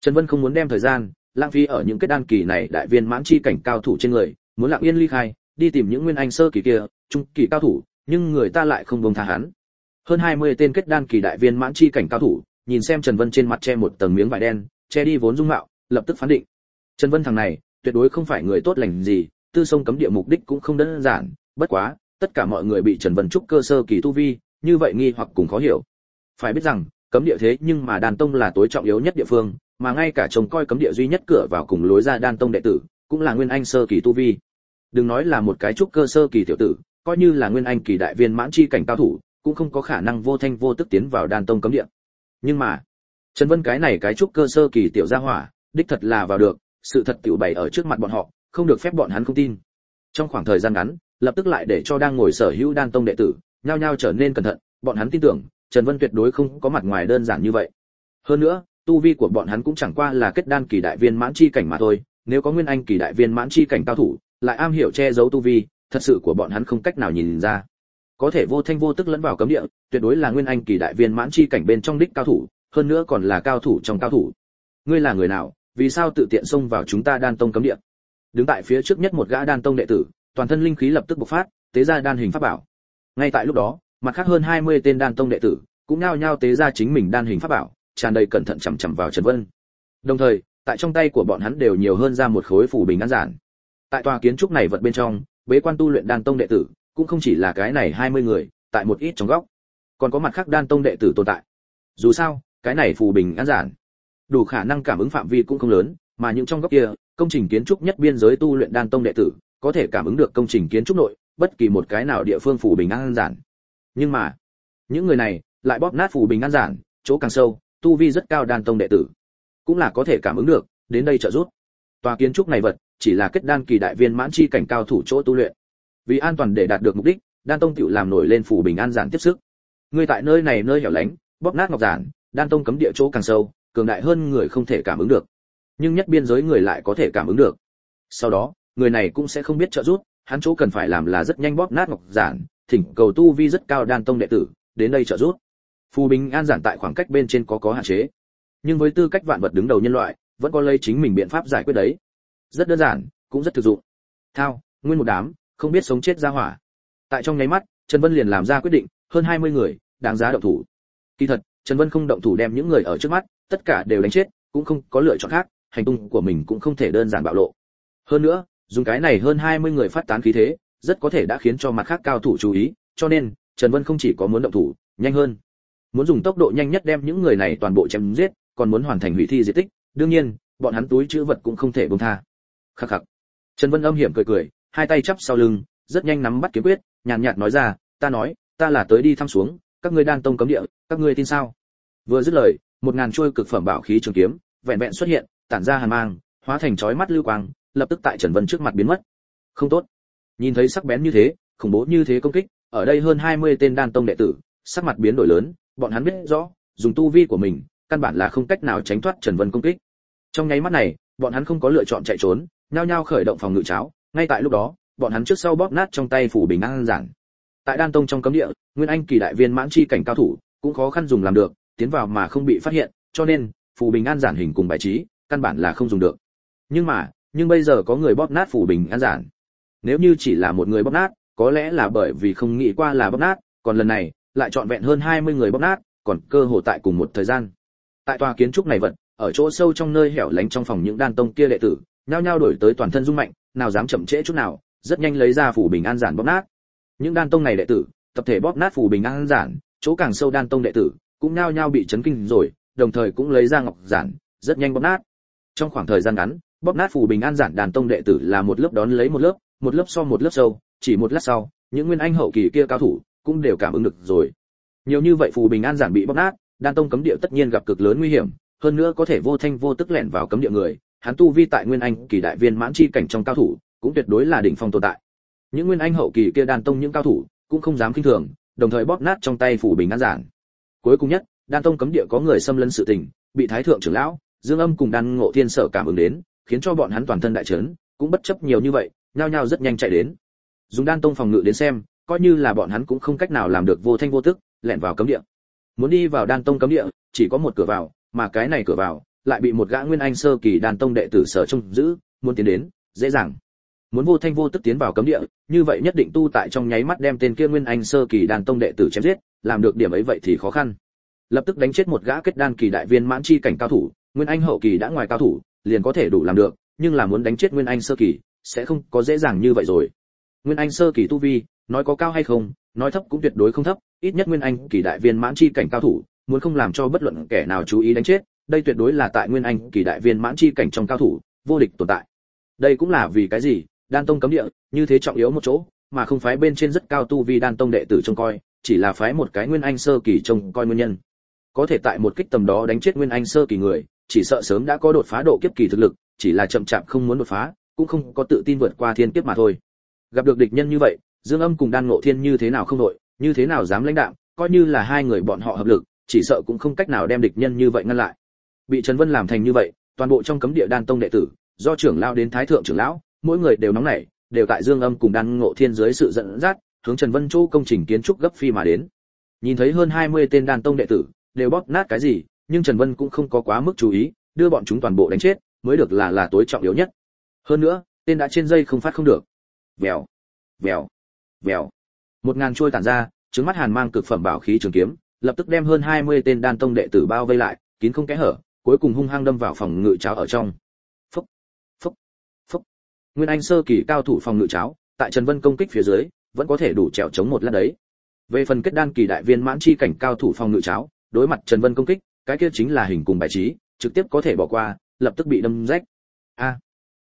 Trần Vân không muốn đem thời gian lãng phí ở những kết đan kỳ này đại viên mãn chi cảnh cao thủ trên người, muốn lặng yên ly khai, đi tìm những nguyên anh sơ kỳ kia, trung kỳ cao thủ, nhưng người ta lại không buông tha hắn. Hơn 20 tên kết đan kỳ đại viên mãn chi cảnh cao thủ, nhìn xem Trần Vân trên mặt che một tầng miếng vải đen, che đi vốn dung mạo, lập tức phán định. Trần Vân thằng này, tuyệt đối không phải người tốt lành gì, tư sông cấm địa mục đích cũng không đơn giản, bất quá, tất cả mọi người bị Trần Vân trúc cơ sơ kỳ tu vi, như vậy nghi hoặc cùng khó hiểu. Phải biết rằng, cấm địa thế nhưng mà Đan Tông là tối trọng yếu nhất địa phương, mà ngay cả trông coi cấm địa duy nhất cửa vào cùng lối ra Đan Tông đệ tử, cũng là nguyên anh sơ kỳ tu vi. Đừng nói là một cái trúc cơ sơ kỳ tiểu tử, coi như là nguyên anh kỳ đại viên mãn chi cảnh cao thủ, cũng không có khả năng vô thanh vô tức tiến vào Đan Tông cấm địa. Nhưng mà, Trần Vân cái này cái trúc cơ sơ kỳ tiểu gia hỏa, đích thật là vào được, sự thật tiểu bày ở trước mặt bọn họ, không được phép bọn hắn không tin. Trong khoảng thời gian ngắn, lập tức lại để cho đang ngồi sở hữu Đan Tông đệ tử, nhao nhao trở nên cẩn thận, bọn hắn tin tưởng, Trần Vân tuyệt đối không có mặt ngoài đơn giản như vậy. Hơn nữa, tu vi của bọn hắn cũng chẳng qua là kết đan kỳ đại viên mãn chi cảnh mà thôi, nếu có nguyên anh kỳ đại viên mãn chi cảnh cao thủ, lại am hiểu che giấu tu vi, thật sự của bọn hắn không cách nào nhìn ra. Có thể vô thanh vô tức lẫn vào cấm địa, tuyệt đối là nguyên anh kỳ đại viên mãn chi cảnh bên trong đích cao thủ, hơn nữa còn là cao thủ trong cao thủ. Ngươi là người nào, vì sao tự tiện xông vào chúng ta Đan Tông cấm địa? Đứng tại phía trước nhất một gã Đan Tông đệ tử, toàn thân linh khí lập tức bộc phát, tế ra đan hình pháp bảo. Ngay tại lúc đó, mặt khác hơn 20 tên Đan Tông đệ tử, cũng nhao nhao tế ra chính mình đan hình pháp bảo, tràn đầy cẩn thận chằm chằm vào Trần Vân. Đồng thời, tại trong tay của bọn hắn đều nhiều hơn ra một khối phù bình an giản. Tại tòa kiến trúc này vật bên trong, bế quan tu luyện Đan Tông đệ tử, cũng không chỉ là cái này 20 người, tại một ít trong góc, còn có mặt khác Đan Tông đệ tử tồn tại. Dù sao, cái này phù bình an giản, đủ khả năng cảm ứng phạm vi cũng không lớn, mà những trong góc kia, công trình kiến trúc nhất biên giới tu luyện Đan Tông đệ tử, có thể cảm ứng được công trình kiến trúc nội, bất kỳ một cái nào địa phương phù bình an giản. Nhưng mà, những người này lại bóp nát phù bình an giản, chỗ càng sâu, tu vi rất cao Đan Tông đệ tử, cũng là có thể cảm ứng được, đến đây trợ giúp. Tòa kiến trúc này vật, chỉ là kết đan kỳ đại viên mãn chi cảnh cao thủ chỗ tu luyện. Vì an toàn để đạt được mục đích, Đan Tông tiểu làm nổi lên phù bình an giản tiếp sức. Người tại nơi này nơi hẻo lánh, bóp nát ngọc giản, Đan Tông cấm địa chỗ càng sâu, cường đại hơn người không thể cảm ứng được, nhưng nhất biên giới người lại có thể cảm ứng được. Sau đó, người này cũng sẽ không biết trợ giúp, hắn chỗ cần phải làm là rất nhanh bóp nát ngọc giản, thỉnh cầu tu vi rất cao Đan Tông đệ tử đến đây trợ giúp. Phù bình an giản tại khoảng cách bên trên có hạn chế, nhưng với tư cách vạn vật đứng đầu nhân loại, vẫn có lấy chính mình biện pháp giải quyết đấy. Rất đơn giản, cũng rất thực dụng. Thao, nguyên một đám, không biết sống chết ra hỏa. Tại trong nháy mắt, Trần Vân liền làm ra quyết định, hơn 20 người, đáng giá động thủ. Kỳ thật, Trần Vân không động thủ đem những người ở trước mắt, tất cả đều đánh chết, cũng không có lựa chọn khác, hành tung của mình cũng không thể đơn giản bạo lộ. Hơn nữa, dùng cái này hơn 20 người phát tán khí thế, rất có thể đã khiến cho mặt khác cao thủ chú ý, cho nên, Trần Vân không chỉ có muốn động thủ, nhanh hơn, muốn dùng tốc độ nhanh nhất đem những người này toàn bộ chém giết, còn muốn hoàn thành hủy thi diệt tích, đương nhiên, bọn hắn túi trữ vật cũng không thể buông tha. Khắc khắc. Trần Vân âm hiểm cười cười, hai tay chắp sau lưng, rất nhanh nắm bắt kiếm quyết, nhàn nhạt nói ra, ta là tới đi thăm xuống, các ngươi Đan Tông cấm địa, các ngươi tin sao? Vừa dứt lời, 1000 trôi cực phẩm bảo khí trường kiếm, vẹn vẹn xuất hiện, tản ra hàn mang, hóa thành chói mắt lưu quang, lập tức tại Trần Vân trước mặt biến mất. Không tốt. Nhìn thấy sắc bén như thế, khủng bố như thế công kích, ở đây hơn 20 tên Đan Tông đệ tử, sắc mặt biến đổi lớn, bọn hắn biết rõ, dùng tu vi của mình, căn bản là không cách nào tránh thoát Trần Vân công kích. Trong nháy mắt này, bọn hắn không có lựa chọn chạy trốn, nhao nhao khởi động phòng ngự cháo, ngay tại lúc đó, bọn hắn trước sau bóp nát trong tay phủ bình an giản. Tại Đan Tông trong cấm địa, nguyên anh kỳ đại viên mãn chi cảnh cao thủ, cũng khó khăn dùng làm được, tiến vào mà không bị phát hiện, cho nên, phủ bình an giản hình cùng bài trí, căn bản là không dùng được. Nhưng bây giờ có người bóp nát phủ bình an giản. Nếu như chỉ là một người bóp nát, có lẽ là bởi vì không nghĩ qua là bóp nát, còn lần này, lại trọn vẹn hơn 20 người bóp nát, còn cơ hồ tại cùng một thời gian. Tại tòa kiến trúc này vật, ở chỗ sâu trong nơi hẻo lánh trong phòng những Đan Tông kia đệ tử, nhao nhao đổi tới toàn thân rung mạnh, nào dám chậm trễ chút nào, rất nhanh lấy ra phủ bình an giản bóp nát. Những Đan Tông này đệ tử, tập thể bóp nát phủ bình an giản, chỗ càng sâu Đan Tông đệ tử, cũng nhao nhao bị chấn kinh rồi, đồng thời cũng lấy ra ngọc giản, rất nhanh bóp nát. Trong khoảng thời gian ngắn, bóp nát phủ bình an giản Đan Tông đệ tử là một lớp đón lấy một lớp so một lớp sâu, chỉ một lát sau, những nguyên anh hậu kỳ kia cao thủ cũng đều cảm ứng được rồi. Nhiều như vậy phù bình an giản bị bóp nát, Đan Tông cấm địa tất nhiên gặp cực lớn nguy hiểm, hơn nữa có thể vô thanh vô tức lẻn vào cấm địa người, hắn tu vi tại nguyên anh kỳ đại viên mãn chi cảnh trong cao thủ, cũng tuyệt đối là đỉnh phong tồn tại. Những nguyên anh hậu kỳ kia Đan Tông những cao thủ, cũng không dám khinh thường, đồng thời bóp nát trong tay phù bình an giản. Cuối cùng nhất, Đan Tông cấm địa có người xâm lấn sự tình, bị Thái thượng trưởng lão, Dương Âm cùng Đan Ngộ Thiên Sở cảm ứng đến, khiến cho bọn hắn toàn thân đại chấn, cũng bất chấp nhiều như vậy, nhao nhao rất nhanh chạy đến. Dùng Đan Tông phòng ngự đến xem, coi như là bọn hắn cũng không cách nào làm được vô thanh vô tức lẻn vào cấm địa. Muốn đi vào Đan Tông cấm địa, chỉ có một cửa vào, mà cái này cửa vào lại bị một gã nguyên anh sơ kỳ đan tông đệ tử sở trông giữ, muốn tiến đến, dễ dàng. Muốn vô thanh vô tức tiến vào cấm địa, như vậy nhất định tu tại trong nháy mắt đem tên kia nguyên anh sơ kỳ đan tông đệ tử chém giết, làm được điểm ấy vậy thì khó khăn. Lập tức đánh chết một gã kết đan kỳ đại viên mãn chi cảnh cao thủ, nguyên anh hậu kỳ đã ngoài cao thủ, liền có thể đủ làm được, nhưng là muốn đánh chết nguyên anh sơ kỳ, sẽ không có dễ dàng như vậy rồi. Nguyên anh sơ kỳ tu vi, nói có cao hay không, nói thấp cũng tuyệt đối không thấp, ít nhất nguyên anh kỳ đại viên mãn chi cảnh cao thủ, muốn không làm cho bất luận kẻ nào chú ý đánh chết, đây tuyệt đối là tại nguyên anh kỳ đại viên mãn chi cảnh trong cao thủ, vô địch tồn tại. Đây cũng là vì cái gì, đan tông cấm địa, như thế trọng yếu một chỗ, mà không phái bên trên rất cao tu vi đan tông đệ tử trông coi, chỉ là phái một cái nguyên anh sơ kỳ trông coi nguyên nhân. Có thể tại một kích tầm đó đánh chết nguyên anh sơ kỳ người, chỉ sợ sớm đã có đột phá độ kiếp kỳ thực lực, chỉ là chậm chạp không muốn đột phá, cũng không có tự tin vượt qua thiên kiếp mà thôi. Gặp được địch nhân như vậy, Dương Âm cùng Đan Ngộ Thiên như thế nào không đội, như thế nào dám lãnh đạm, coi như là hai người bọn họ hợp lực, chỉ sợ cũng không cách nào đem địch nhân như vậy ngăn lại. Bị Trần Vân làm thành như vậy, toàn bộ trong cấm địa đan tông đệ tử, do trưởng lão đến thái thượng trưởng lão, mỗi người đều nóng nảy, đều tại Dương Âm cùng Đan Ngộ Thiên dưới sự dẫn dắt, hướng Trần Vân chỗ công trình kiến trúc gấp phi mà đến. Nhìn thấy hơn 20 tên đan tông đệ tử, đều bóp nát cái gì, nhưng Trần Vân cũng không có quá mức chú ý, đưa bọn chúng toàn bộ đánh chết, mới được là tối trọng yếu nhất. Hơn nữa, tên đã trên dây không phát không được. Vèo, vèo, vèo. 1000 trôi tản ra, trứng mắt hàn mang cực phẩm bảo khí trường kiếm, lập tức đem hơn 20 tên đan tông đệ tử bao vây lại, kín không kẽ hở, cuối cùng hung hăng đâm vào phòng ngự cháo ở trong. Phốc, phốc, phốc. Nguyên anh sơ kỳ cao thủ phòng ngự cháo, tại Trần Vân công kích phía dưới, vẫn có thể đủ trèo chống một lát đấy. Về phần kết đan kỳ đại viên mãn chi cảnh cao thủ phòng ngự cháo, đối mặt Trần Vân công kích, cái kia chính là hình cùng bài trí, trực tiếp có thể bỏ qua, lập tức bị đâm rách. A,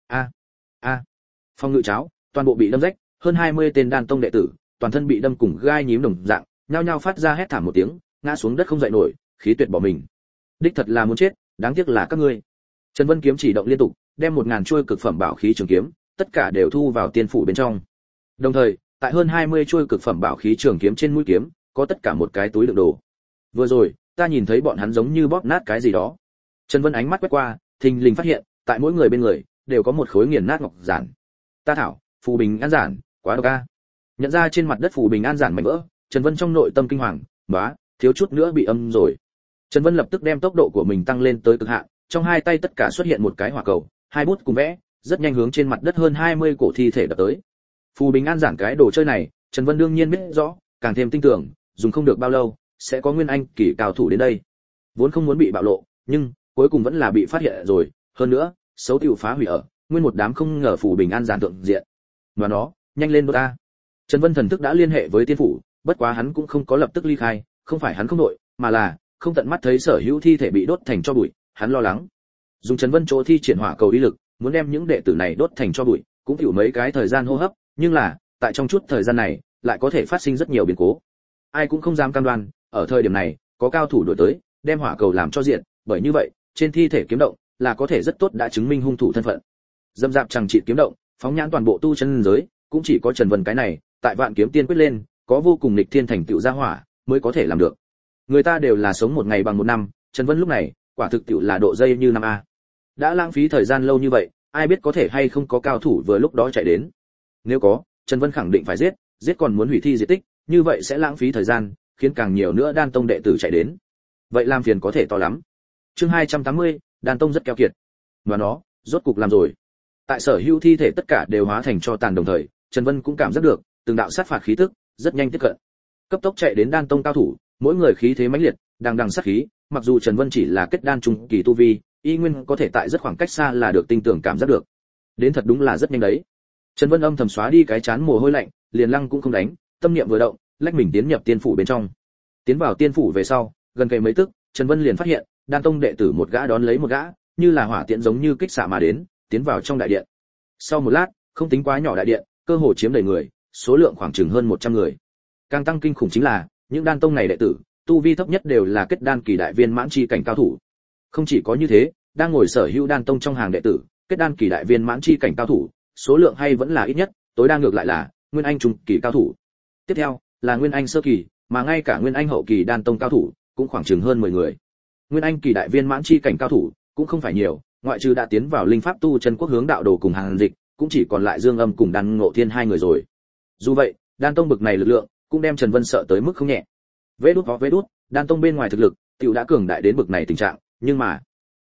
a. Phòng ngự cháo, toàn bộ bị đâm rách, hơn 20 tên đan tông đệ tử, toàn thân bị đâm cùng gai nhím đồng dạng, nhao nhao phát ra hét thảm một tiếng, ngã xuống đất không dậy nổi, khí tuyệt bỏ mình. Đích thật là muốn chết, đáng tiếc là các ngươi. Trần Vân kiếm chỉ động liên tục, đem 1000 chuôi cực phẩm bảo khí trường kiếm, tất cả đều thu vào tiên phủ bên trong. Đồng thời, tại hơn 20 chuôi cực phẩm bảo khí trường kiếm trên mũi kiếm, có tất cả một cái túi đựng đồ. Vừa rồi, ta nhìn thấy bọn hắn giống như bóp nát cái gì đó. Trần Vân ánh mắt quét qua, thình lình phát hiện, tại mỗi người bên người đều có một khối nghiền nát ngọc giản. Ta thảo, phù bình an giản, quá độc a. Nhận ra trên mặt đất phù bình an giản mảnh vỡ, Trần Vân trong nội tâm kinh hoàng, bá, thiếu chút nữa bị âm rồi. Trần Vân lập tức đem tốc độ của mình tăng lên tới cực hạn, trong hai tay tất cả xuất hiện một cái hỏa cầu, hai bút cùng vẽ, rất nhanh hướng trên mặt đất hơn 20 cổ thi thể đập tới. Phù bình an giản cái đồ chơi này, Trần Vân đương nhiên biết rõ, càng thêm tin tưởng, dùng không được bao lâu, sẽ có nguyên anh kỳ cao thủ đến đây. Vốn không muốn bị bạo lộ, nhưng cuối cùng vẫn là bị phát hiện rồi, hơn nữa, xấu tiểu phá hủy ở, nguyên một đám không ngờ phù bình an giản thượng diện. Và nó, nhanh lên đốt ta. Trần Vân thần thức đã liên hệ với tiên phủ, bất quá hắn cũng không có lập tức ly khai, không phải hắn không nội, mà là không tận mắt thấy sở hữu thi thể bị đốt thành tro bụi, hắn lo lắng. Dùng Trần Vân chỗ thi triển hỏa cầu ý lực, muốn đem những đệ tử này đốt thành tro bụi, cũng chịu mấy cái thời gian hô hấp, nhưng là, tại trong chút thời gian này, lại có thể phát sinh rất nhiều biến cố. Ai cũng không dám cam đoan, ở thời điểm này, có cao thủ đuổi tới, đem hỏa cầu làm cho diện, bởi như vậy, trên thi thể kiếm động, là có thể rất tốt đã chứng minh hung thủ thân phận. Dâm dạp chẳng trị kiếm động, phóng nhãn toàn bộ tu chân giới, cũng chỉ có Trần Vân cái này, tại Vạn Kiếm Tiên quyết lên, có vô cùng nghịch thiên thành tựu gia hỏa, mới có thể làm được. Người ta đều là sống một ngày bằng một năm, Trần Vân lúc này, quả thực tựu là độ dây như năm a. Đã lãng phí thời gian lâu như vậy, ai biết có thể hay không có cao thủ vừa lúc đó chạy đến. Nếu có, Trần Vân khẳng định phải giết còn muốn hủy thi diệt tích, như vậy sẽ lãng phí thời gian, khiến càng nhiều nữa đan tông đệ tử chạy đến. Vậy làm phiền có thể to lắm. Chương 280, đan tông rất keo kiệt. Và nó, rốt cục làm rồi. Tại sở hữu thi thể tất cả đều hóa thành tro tàn đồng thời, Trần Vân cũng cảm giác được, từng đạo sát phạt khí tức rất nhanh tiếp cận. Cấp tốc chạy đến đan tông cao thủ, mỗi người khí thế mãnh liệt, đằng đằng sát khí, mặc dù Trần Vân chỉ là kết đan trung kỳ tu vi, y nguyên có thể tại rất khoảng cách xa là được tinh tưởng cảm giác được. Đến thật đúng là rất nhanh đấy. Trần Vân âm thầm xóa đi cái chán mồ hôi lạnh, liền lăng cũng không đánh, tâm niệm vừa động, lách mình tiến nhập tiên phủ bên trong. Tiến vào tiên phủ về sau, gần cây mấy tức, Trần Vân liền phát hiện, đan tông đệ tử một gã đón lấy một gã, như là hỏa tiễn giống như kích xạ mà đến, tiến vào trong đại điện. Sau một lát, không tính quá nhỏ đại điện, cơ hồ chiếm đầy người, số lượng khoảng chừng hơn 100 người. Càng tăng kinh khủng chính là, những đan tông này đệ tử, tu vi thấp nhất đều là kết đan kỳ đại viên mãn chi cảnh cao thủ. Không chỉ có như thế, đang ngồi sở hữu đan tông trong hàng đệ tử, kết đan kỳ đại viên mãn chi cảnh cao thủ, số lượng hay vẫn là ít nhất, tối đa ngược lại là nguyên anh trung kỳ cao thủ. Tiếp theo, là nguyên anh sơ kỳ, mà ngay cả nguyên anh hậu kỳ đan tông cao thủ, cũng khoảng chừng hơn 10 người. Nguyên anh kỳ đại viên mãn chi cảnh cao thủ, cũng không phải nhiều, ngoại trừ đã tiến vào linh pháp tu chân quốc hướng đạo đồ cùng hàng dịch, cũng chỉ còn lại Dương Âm cùng Đan Ngộ Thiên hai người rồi. Dù vậy, đan tông bực này lực lượng, cũng đem Trần Vân sợ tới mức không nhẹ. Vế đút, đan tông bên ngoài thực lực, tiểu đã cường đại đến bực này tình trạng, nhưng mà,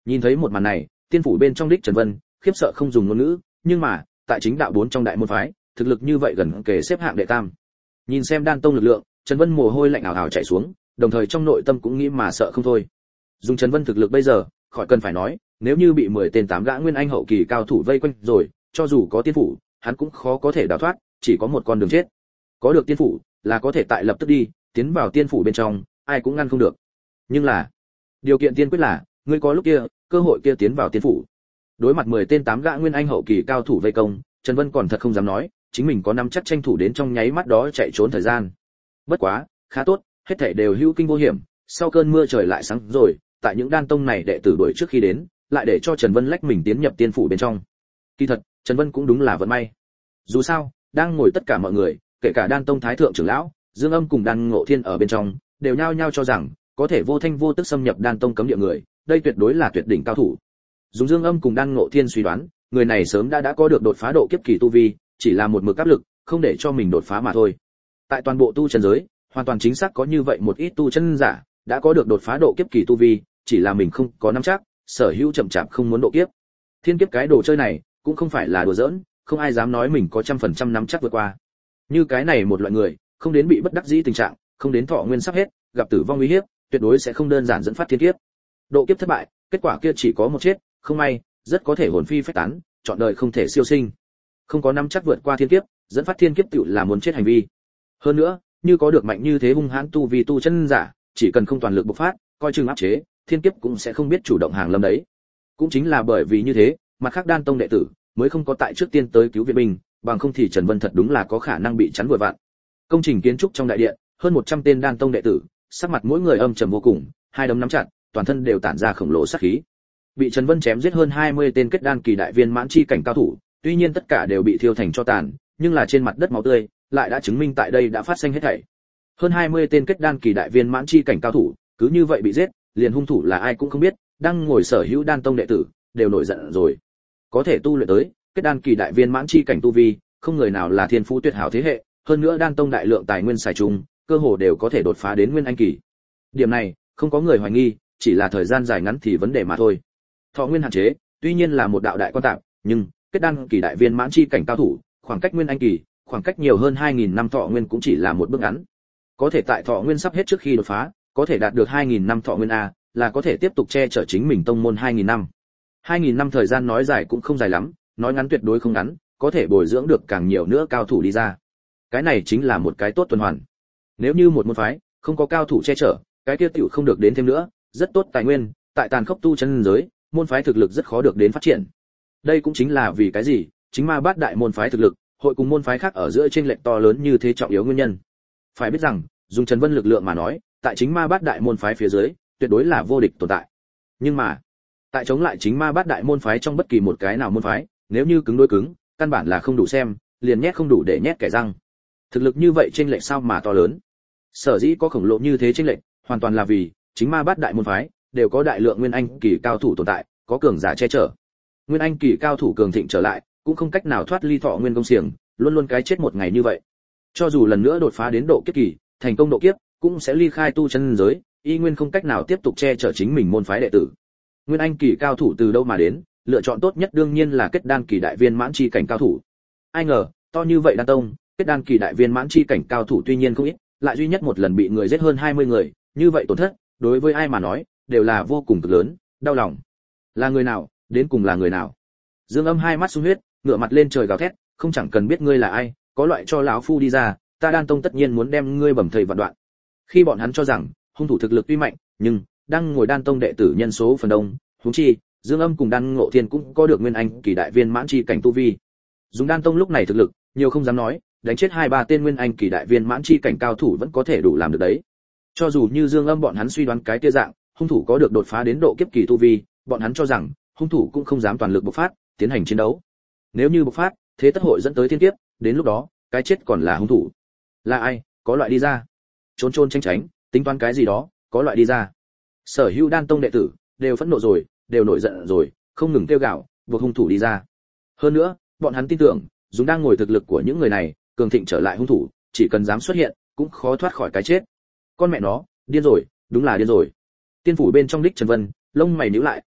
Nhìn thấy một màn này, tiên phủ bên trong đích Trần Vân khiếp sợ không dùng ngôn ngữ, nhưng mà tại chính đạo 4 trong đại môn phái, thực lực như vậy gần kề xếp hạng đệ tam. Nhìn xem đan tông lực lượng, Trần Vân mồ hôi lạnh ảo ảo chảy xuống, đồng thời trong nội tâm cũng nghĩ mà sợ không thôi. Dùng Trần Vân thực lực bây giờ, khỏi cần phải nói, nếu như bị 10 tên 8 gã nguyên anh hậu kỳ cao thủ vây quanh rồi, cho dù có tiên phủ, hắn cũng khó có thể đào thoát, chỉ có một con đường chết. Có được tiên phủ, là có thể tại lập tức đi, tiến vào tiên phủ bên trong, ai cũng ngăn không được. Nhưng là, điều kiện tiên quyết là, ngươi có lúc kia, cơ hội kia tiến vào tiên phủ. Đối mặt 10 tên 8 gã nguyên anh hậu kỳ cao thủ vây công, Trần Vân còn thật không dám nói, chính mình có nắm chắc tranh thủ đến trong nháy mắt đó chạy trốn thời gian. Bất quá, khá tốt, hết thảy đều hữu kinh vô hiểm, sau cơn mưa trời lại sáng rồi, tại những đan tông này đệ tử đuổi trước khi đến, lại để cho Trần Vân lách mình tiến nhập tiên phủ bên trong. Kỳ thật, Trần Vân cũng đúng là vận may. Dù sao, đang ngồi tất cả mọi người, kể cả đan tông thái thượng trưởng lão, Dương Âm cùng Đan Ngộ Thiên ở bên trong, đều nhao nhao cho rằng, có thể vô thanh vô tức xâm nhập đan tông cấm địa người, đây tuyệt đối là tuyệt đỉnh cao thủ. Dùng Dương Âm cùng Đan Ngộ Thiên suy đoán, người này sớm đã có được đột phá độ kiếp kỳ tu vi, chỉ là một mực áp lực, không để cho mình đột phá mà thôi. Tại toàn bộ tu chân giới, hoàn toàn chính xác có như vậy một ít tu chân giả, đã có được đột phá độ kiếp kỳ tu vi, chỉ là mình không có nắm chắc, sở hữu chậm chạp không muốn độ kiếp. Thiên kiếp cái đồ chơi này, cũng không phải là đùa giỡn, không ai dám nói mình có 100% nắm chắc vượt qua. Như cái này một loại người, không đến bị bất đắc dĩ tình trạng, không đến thọ nguyên sắp hết, gặp tử vong nguy hiểm, tuyệt đối sẽ không đơn giản dẫn phát thiên kiếp. Độ kiếp thất bại, kết quả kia chỉ có một chết, không may, rất có thể hồn phi phách tán, chọn đời không thể siêu sinh. Không có nắm chắc vượt qua thiên kiếp, dẫn phát thiên kiếp tựu là muốn chết hành vi. Hơn nữa, như có được mạnh như thế hung hãn tu vi tu chân giả, chỉ cần không toàn lực bộc phát, coi chừng áp chế, thiên kiếp cũng sẽ không biết chủ động hàng lâm đấy. Cũng chính là bởi vì như thế, mặt khác đan tông đệ tử mới không có tại trước tiên tới cứu viện binh, bằng không thì Trần Vân thật đúng là có khả năng bị chắn vội vạn. Công trình kiến trúc trong đại điện, hơn 100 tên đan tông đệ tử, sắc mặt mỗi người âm trầm vô cùng, hai đấm nắm chặt, toàn thân đều tản ra khổng lồ sát khí. Bị Trần Vân chém giết hơn 20 tên kết đan kỳ đại viên mãn chi cảnh cao thủ, tuy nhiên tất cả đều bị thiêu thành tro tàn, nhưng là trên mặt đất máu tươi lại đã chứng minh tại đây đã phát sinh hết thảy. Hơn 20 tên kết đan kỳ đại viên mãn chi cảnh cao thủ, cứ như vậy bị giết, liền hung thủ là ai cũng không biết, đang ngồi sở hữu đan tông đệ tử đều nổi giận rồi. Có thể tu luyện tới kết đan kỳ đại viên mãn chi cảnh tu vi, không người nào là thiên phú tuyệt hảo thế hệ, hơn nữa đan tông đại lượng tài nguyên xài chung, cơ hồ đều có thể đột phá đến nguyên anh kỳ. Điểm này, không có người hoài nghi, chỉ là thời gian dài ngắn thì vấn đề mà thôi. Thọ nguyên hạn chế, tuy nhiên là một đạo đại quan tạp, nhưng kết đan kỳ đại viên mãn chi cảnh cao thủ, khoảng cách nguyên anh kỳ, khoảng cách nhiều hơn 2000 năm thọ nguyên cũng chỉ là một bước ngắn. Có thể tại thọ nguyên sắp hết trước khi đột phá, có thể đạt được 2000 năm thọ nguyên a, là có thể tiếp tục che chở chính mình tông môn 2000 năm. 2000 năm thời gian nói dài cũng không dài lắm, nói ngắn tuyệt đối không ngắn, có thể bồi dưỡng được càng nhiều nữa cao thủ đi ra. Cái này chính là một cái tốt tuần hoàn. Nếu như một môn phái không có cao thủ che chở, cái kia tiểu không được đến thêm nữa, rất tốt tài nguyên, tại tàn khốc tu chân giới, môn phái thực lực rất khó được đến phát triển. Đây cũng chính là vì cái gì, chính ma bát đại môn phái thực lực, hội cùng môn phái khác ở giữa chênh lệch to lớn như thế trọng yếu nguyên nhân. Phải biết rằng, dùng Trần Vân lực lượng mà nói, tại chính ma bát đại môn phái phía dưới, tuyệt đối là vô địch tồn tại. Nhưng mà, tại chống lại chính ma bát đại môn phái trong bất kỳ một cái nào môn phái, nếu như cứng đối cứng, căn bản là không đủ xem, liền nhét không đủ để nhét kẻ răng. Thực lực như vậy chênh lệch sao mà to lớn. Sở dĩ có khổng lồ như thế chênh lệch, hoàn toàn là vì chính ma bát đại môn phái đều có đại lượng nguyên anh kỳ cao thủ tồn tại, có cường giả che chở. Nguyên anh kỳ cao thủ cường thịnh trở lại, cũng không cách nào thoát ly thọ nguyên công xiềng, luôn luôn cái chết một ngày như vậy. Cho dù lần nữa đột phá đến độ kiếp kỳ, thành công độ kiếp, cũng sẽ ly khai tu chân giới, y nguyên không cách nào tiếp tục che chở chính mình môn phái đệ tử. Nguyên anh kỳ cao thủ từ đâu mà đến, lựa chọn tốt nhất đương nhiên là kết đan kỳ đại viên mãn chi cảnh cao thủ. Ai ngờ, to như vậy đan tông, kết đan kỳ đại viên mãn chi cảnh cao thủ tuy nhiên không ít, lại duy nhất một lần bị người giết hơn 20 người, như vậy tổn thất, đối với ai mà nói, đều là vô cùng cực lớn, đau lòng. Là người nào, đến cùng là người nào? Dương Âm hai mắt sung huyết, ngửa mặt lên trời gào thét, không chẳng cần biết ngươi là ai, có loại cho lão phu đi ra, ta đan tông tất nhiên muốn đem ngươi bầm thây vạn đoạn. Khi bọn hắn cho rằng hung thủ thực lực tuy mạnh, nhưng đang ngồi đan tông đệ tử nhân số phần đông, huống chi Dương Âm cùng Đan Ngộ Thiên cũng có được nguyên anh kỳ đại viên mãn chi cảnh tu vi. Dùng đan tông lúc này thực lực, nhiều không dám nói, đánh chết 2-3 tên nguyên anh kỳ đại viên mãn chi cảnh cao thủ vẫn có thể đủ làm được đấy. Cho dù như Dương Âm bọn hắn suy đoán cái kia dạng, hung thủ có được đột phá đến độ kiếp kỳ tu vi, bọn hắn cho rằng hung thủ cũng không dám toàn lực bộc phát, tiến hành chiến đấu. Nếu như bộc phát, thế tất hội dẫn tới thiên kiếp, đến lúc đó, cái chết còn là hung thủ. Là ai, có loại đi ra. Trốn trốn tránh tránh, tính toán cái gì đó, có loại đi ra. Sở hữu đan tông đệ tử đều phẫn nộ rồi, đều nổi giận rồi, không ngừng kêu gào, buộc hung thủ đi ra. Hơn nữa, bọn hắn tin tưởng, dùng đang ngồi thực lực của những người này, cường thịnh trở lại hung thủ, chỉ cần dám xuất hiện, cũng khó thoát khỏi cái chết. Con mẹ nó, điên rồi, đúng là điên rồi. Tiên phủ bên trong đích Trần Vân, lông mày nhíu lại,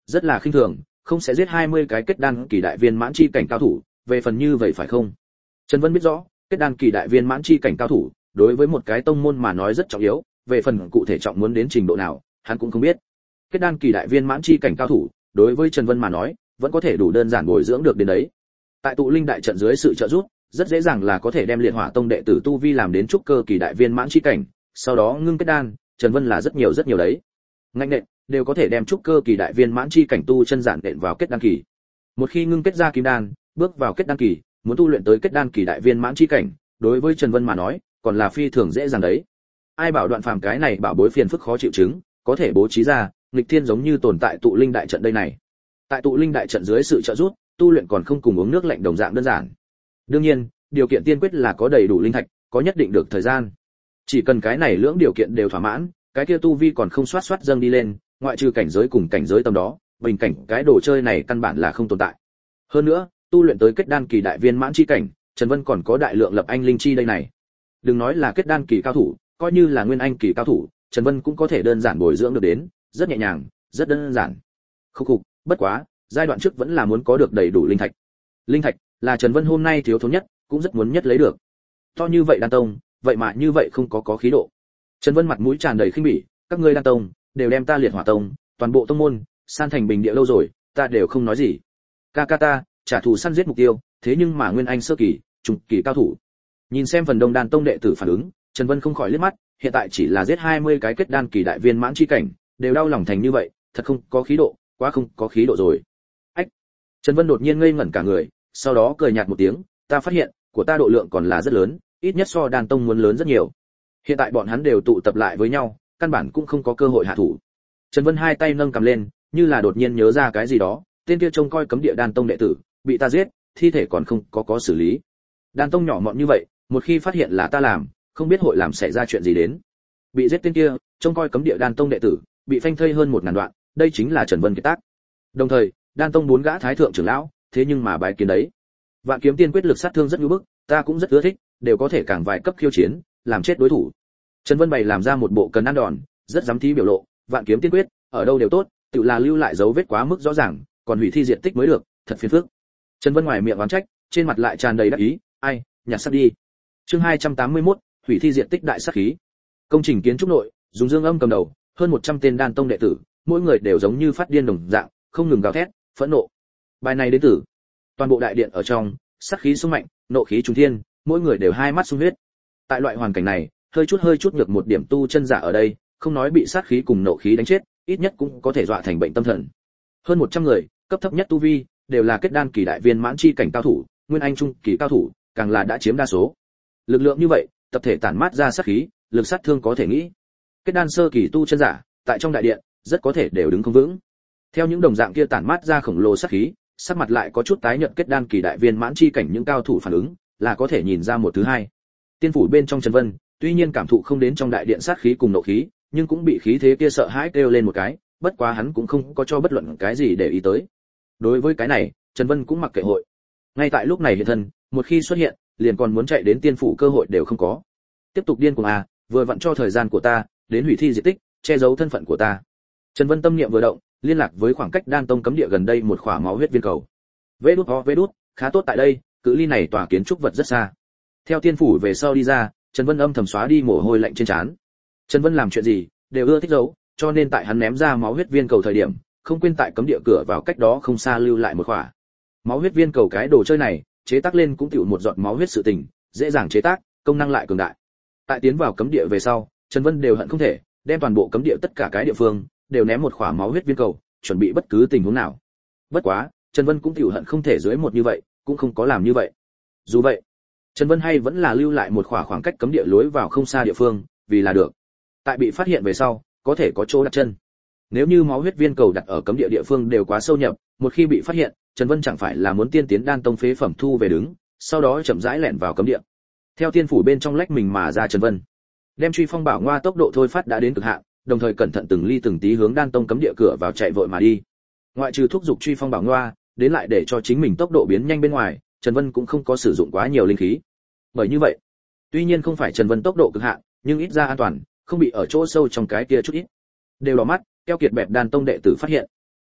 rất là khinh thường, không sẽ giết 20 cái kết đan kỳ đại viên mãn chi cảnh cao thủ, về phần như vậy phải không? Trần Vân biết rõ, kết đan kỳ đại viên mãn chi cảnh cao thủ, đối với một cái tông môn mà nói rất trọng yếu, về phần cụ thể trọng muốn đến trình độ nào, hắn cũng không biết. Kết đan kỳ đại viên mãn chi cảnh cao thủ, đối với Trần Vân mà nói, vẫn có thể đủ đơn giản bồi dưỡng được đến đấy. Tại tụ linh đại trận dưới sự trợ giúp, rất dễ dàng là có thể đem liệt hỏa tông đệ tử tu vi làm đến trúc cơ kỳ đại viên mãn chi cảnh, sau đó ngưng kết đan, Trần Vân là rất nhiều đấy. Ngạnh nện đều có thể đem trúc cơ kỳ đại viên mãn chi cảnh tu chân giản nện vào kết đan kỳ. Một khi ngưng kết ra kim đan, bước vào kết đan kỳ, muốn tu luyện tới kết đan kỳ đại viên mãn chi cảnh, đối với Trần Vân mà nói, còn là phi thường dễ dàng đấy. Ai bảo Đoạn Phàm cái này bảo bối phiền phức khó chịu chứng, có thể bố trí ra, nghịch thiên giống như tồn tại tụ linh đại trận đây này. Tại tụ linh đại trận dưới sự trợ giúp, tu luyện còn không cùng uống nước lạnh đồng dạng đơn giản. Đương nhiên, điều kiện tiên quyết là có đầy đủ linh thạch, có nhất định được thời gian. Chỉ cần cái này lưỡng điều kiện đều thỏa mãn, cái kia tu vi còn không xoát xoát dâng đi lên, ngoại trừ cảnh giới cùng cảnh giới tầm đó, bình cảnh cái đồ chơi này căn bản là không tồn tại. Hơn nữa, tu luyện tới kết đan kỳ đại viên mãn chi cảnh, Trần Vân còn có đại lượng lập anh linh chi đây này. Đừng nói là kết đan kỳ cao thủ, coi như là nguyên anh kỳ cao thủ, Trần Vân cũng có thể đơn giản bồi dưỡng được đến, rất nhẹ nhàng, rất đơn giản. Khục, bất quá, giai đoạn trước vẫn là muốn có được đầy đủ linh thạch. Linh thạch là Trần Vân hôm nay thiếu thốn nhất, cũng rất muốn nhất lấy được. To như vậy đan tông, vậy mà như vậy không có khí độ. Trần Vân mặt mũi tràn đầy khinh bỉ, các ngươi đan tông đều đem ta liệt hỏa tông, toàn bộ tông môn san thành bình địa lâu rồi, ta đều không nói gì. Ta trả thù săn giết mục tiêu, thế nhưng mà nguyên anh sơ kỳ, trung kỳ cao thủ. Nhìn xem phần đông đan tông đệ tử phản ứng, Trần Vân không khỏi liếc mắt, hiện tại chỉ là giết 20 cái kết đan kỳ đại viên mãn chi cảnh, đều đau lòng thành như vậy, thật không có khí độ, quá không có khí độ rồi. Ách. Trần Vân đột nhiên ngây ngẩn cả người, sau đó cười nhạt một tiếng, ta phát hiện, của ta độ lượng còn là rất lớn, ít nhất so đan tông muốn lớn rất nhiều. Hiện tại bọn hắn đều tụ tập lại với nhau, căn bản cũng không có cơ hội hạ thủ. Trần Vân hai tay nâng cầm lên, như là đột nhiên nhớ ra cái gì đó, tên kia trông coi cấm địa đan tông đệ tử, bị ta giết, thi thể còn không có xử lý. Đan tông nhỏ mọn như vậy, một khi phát hiện là ta làm, không biết hội làm xảy ra chuyện gì đến. Bị giết tên kia, trông coi cấm địa đan tông đệ tử, bị phanh thây hơn 1000 đoạn, đây chính là Trần Vân kiệt tác. Đồng thời, đan tông 4 gã thái thượng trưởng lão, thế nhưng mà bái kiến đấy. Vạn kiếm tiên quyết lực sát thương rất nhu bức, ta cũng rất ưa thích, đều có thể càng vài cấp khiêu chiến, làm chết đối thủ. Trần Vân bày làm ra một bộ cần ăn đòn, rất dám thí biểu lộ, vạn kiếm tiên quyết, ở đâu đều tốt, tự là lưu lại dấu vết quá mức rõ ràng, còn hủy thi diện tích mới được, thật phiền phức. Trần Vân ngoài miệng oán trách, trên mặt lại tràn đầy đắc ý, ai, nhặt sắp đi. Chương 281, hủy thi diện tích đại sát khí. Công trình kiến trúc nội, dùng Dương Âm cầm đầu, hơn 100 tên đan tông đệ tử, mỗi người đều giống như phát điên đồng dạng, không ngừng gào thét, phẫn nộ. Bài này đến từ toàn bộ đại điện ở trong, sát khí sung mạnh, nộ khí trùng thiên, mỗi người đều hai mắt sung huyết. Tại loại hoàn cảnh này, hơi chút nhược một điểm tu chân giả ở đây, không nói bị sát khí cùng nộ khí đánh chết, ít nhất cũng có thể dọa thành bệnh tâm thần. Hơn 100 người, cấp thấp nhất tu vi, đều là kết đan kỳ đại viên mãn chi cảnh cao thủ, nguyên anh trung kỳ cao thủ, càng là đã chiếm đa số. Lực lượng như vậy, tập thể tản mát ra sát khí, lực sát thương có thể nghĩ. Kết đan sơ kỳ tu chân giả, tại trong đại điện, rất có thể đều đứng không vững. Theo những đồng dạng kia tản mát ra khổng lồ sát khí, sắc mặt lại có chút tái nhợt kết đan kỳ đại viên mãn chi cảnh những cao thủ phản ứng, là có thể nhìn ra một thứ hai. Tiên phủ bên trong Trần Vân, tuy nhiên cảm thụ không đến trong đại điện sát khí cùng nộ khí, nhưng cũng bị khí thế kia sợ hãi kêu lên một cái, bất quá hắn cũng không có cho bất luận cái gì để ý tới. Đối với cái này, Trần Vân cũng mặc kệ hội. Ngay tại lúc này hiện thân, một khi xuất hiện, liền còn muốn chạy đến tiên phủ cơ hội đều không có. Tiếp tục điên cuồng à, vừa vặn cho thời gian của ta, đến hủy thi diệt tích, che giấu thân phận của ta. Trần Vân tâm niệm vừa động, liên lạc với khoảng cách đan tông cấm địa gần đây một khỏa máu huyết viên cầu. Vê đút, khá tốt tại đây, cự ly này tòa kiến trúc vật rất xa. Theo tiên phủ về sau đi ra, Trần Vân âm thầm xóa đi mồ hôi lạnh trên trán. Trần Vân làm chuyện gì, đều ưa thích giấu, cho nên tại hắn ném ra máu huyết viên cầu thời điểm, không quên tại cấm địa cửa vào cách đó không xa lưu lại một khỏa. Máu huyết viên cầu cái đồ chơi này, chế tác lên cũng tựu một giọt máu huyết sự tình, dễ dàng chế tác, công năng lại cường đại. Tại tiến vào cấm địa về sau, Trần Vân đều hận không thể đem toàn bộ cấm địa tất cả cái địa phương đều ném một khỏa máu huyết viên cầu, chuẩn bị bất cứ tình huống nào. Bất quá, Trần Vân cũng tựu hận không thể dưới một như vậy, cũng không có làm như vậy. Dù vậy, Trần Vân hay vẫn là lưu lại một khoảng cách cấm địa lối vào không xa địa phương, vì là được. Tại bị phát hiện về sau, có thể có chỗ đặt chân. Nếu như máu huyết viên cầu đặt ở cấm địa địa phương đều quá sâu nhập, một khi bị phát hiện, Trần Vân chẳng phải là muốn tiên tiến đan tông phế phẩm thu về đứng, sau đó chậm rãi lẻn vào cấm địa. Theo tiên phủ bên trong lách mình mà ra Trần Vân, đem truy phong bảo ngoa tốc độ thôi phát đã đến cực hạn, đồng thời cẩn thận từng ly từng tí hướng đan tông cấm địa cửa vào chạy vội mà đi. Ngoại trừ thúc dục truy phong bảo ngoa, đến lại để cho chính mình tốc độ biến nhanh bên ngoài, Trần Vân cũng không có sử dụng quá nhiều linh khí. Bởi như vậy, tuy nhiên không phải Trần Vân tốc độ cực hạn, nhưng ít ra an toàn, không bị ở chỗ sâu trong cái kia chút ít. Đều đỏ mắt, keo kiệt bẹp đan tông đệ tử phát hiện.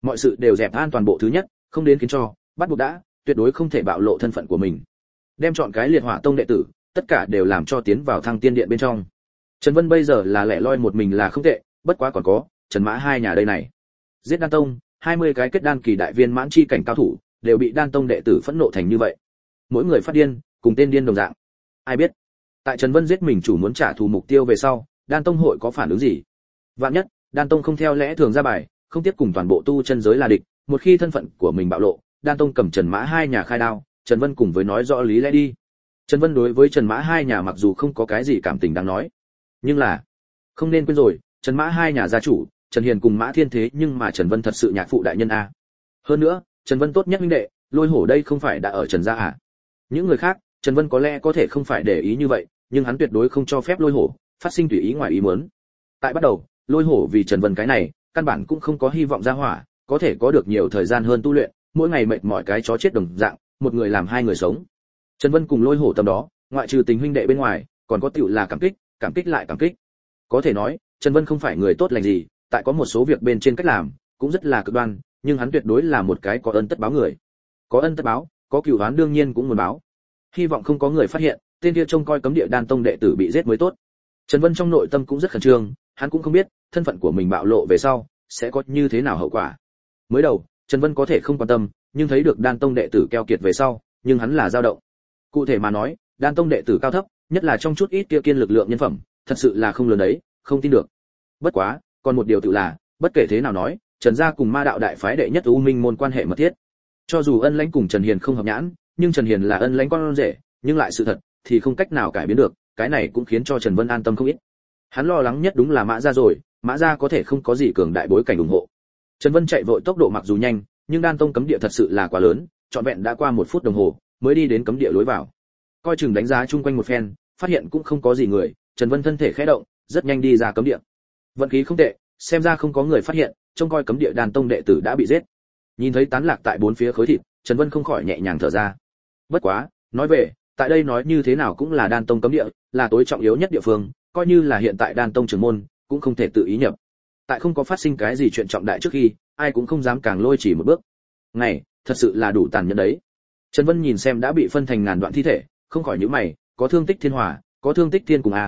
mọi sự đều dẹp an toàn bộ thứ nhất, không đến khiến cho bắt buộc đã, tuyệt đối không thể bạo lộ thân phận của mình. Đem chọn cái Liệt Hỏa Tông đệ tử, tất cả đều làm cho tiến vào Thăng Tiên Điện bên trong. Trần Vân bây giờ là lẻ loi một mình là không tệ, bất quá còn có Trần Mã hai nhà đây này. Giết Đan Tông, 20 cái kết đan kỳ đại viên mãn chi cảnh cao thủ, đều bị Đan Tông đệ tử phẫn nộ thành như vậy. Mỗi người phát điên, cùng tên điên đồng dạng. Ai biết, tại Trần Vân giết mình chủ muốn trả thù mục tiêu về sau, Đan Tông hội có phản ứng gì? Vạn nhất, Đan Tông không theo lẽ thường ra bài, không tiếp cùng toàn bộ tu chân giới là địch, một khi thân phận của mình bạo lộ, Đan Tông cầm Trần Mã hai nhà khai đao, Trần Vân cùng với nói rõ lý lẽ đi. Trần Vân đối với Trần Mã hai nhà mặc dù không có cái gì cảm tình đáng nói, nhưng là không nên quên rồi, Trần Mã hai nhà gia chủ, Trần Hiền cùng Mã Thiên thế nhưng mà Trần Vân thật sự nhạc phụ đại nhân a. Hơn nữa, Trần Vân tốt nhất huynh đệ, Lôi Hổ đây không phải đã ở Trần gia à? Những người khác, Trần Vân có lẽ có thể không phải để ý như vậy, nhưng hắn tuyệt đối không cho phép Lôi Hổ phát sinh tùy ý ngoài ý muốn. Tại bắt đầu, Lôi Hổ vì Trần Vân cái này, căn bản cũng không có hy vọng ra hỏa, có thể có được nhiều thời gian hơn tu luyện, mỗi ngày mệt mỏi cái chó chết đồng dạng, một người làm hai người sống. Trần Vân cùng Lôi Hổ tầm đó, ngoại trừ tình huynh đệ bên ngoài, còn có tiểu là cảm kích lại cảm kích. Có thể nói, Trần Vân không phải người tốt lành gì, tại có một số việc bên trên cách làm, cũng rất là cực đoan, nhưng hắn tuyệt đối là một cái có ân tất báo người. Có ân tất báo, có cửu oán đương nhiên cũng muốn báo. Hy vọng không có người phát hiện, tên kia trông coi cấm địa Đan Tông đệ tử bị giết mới tốt. Trần Vân trong nội tâm cũng rất khẩn trương, hắn cũng không biết, thân phận của mình bạo lộ về sau, sẽ có như thế nào hậu quả. Mới đầu, Trần Vân có thể không quan tâm, nhưng thấy được Đan Tông đệ tử keo kiệt về sau, nhưng hắn là dao động. Cụ thể mà nói, Đan Tông đệ tử cao thấp, nhất là trong chút ít kia kiên lực lượng nhân phẩm, thật sự là không lớn đấy, không tin được. Bất quá, còn một điều tự là, bất kể thế nào nói, Trần gia cùng Ma đạo đại phái đệ nhất U Minh môn quan hệ mật thiết. Cho dù Ân Lãnh cùng Trần Hiền không hợp nhãn, nhưng Trần Hiền là Ân Lãnh con rể, nhưng lại sự thật thì không cách nào cải biến được, cái này cũng khiến cho Trần Vân an tâm không ít. Hắn lo lắng nhất đúng là Mã gia rồi, Mã gia có thể không có gì cường đại bối cảnh ủng hộ. Trần Vân chạy vội tốc độ mặc dù nhanh, nhưng Đan Tông cấm địa thật sự là quá lớn, trọn vẹn đã qua 1 phút đồng hồ mới đi đến cấm địa lối vào. Coi chừng đánh giá chung quanh một phen, phát hiện cũng không có gì người, Trần Vân thân thể khẽ động, rất nhanh đi ra cấm địa. Vận khí không tệ, xem ra không có người phát hiện, trông coi cấm địa Đan Tông đệ tử đã bị giết. Nhìn thấy tán lạc tại bốn phía khối thịt, Trần Vân không khỏi nhẹ nhàng thở ra. Bất quá, nói về, tại đây nói như thế nào cũng là Đan Tông cấm địa, là tối trọng yếu nhất địa phương, coi như là hiện tại Đan Tông trưởng môn, cũng không thể tự ý nhập. Tại không có phát sinh cái gì chuyện trọng đại trước khi, ai cũng không dám càng lôi chỉ một bước. Này, thật sự là đủ tàn nhẫn đấy. Trần Vân nhìn xem đã bị phân thành ngàn đoạn thi thể, không khỏi nhíu mày, có thương tích thiên hỏa, có thương tích thiên cùng a,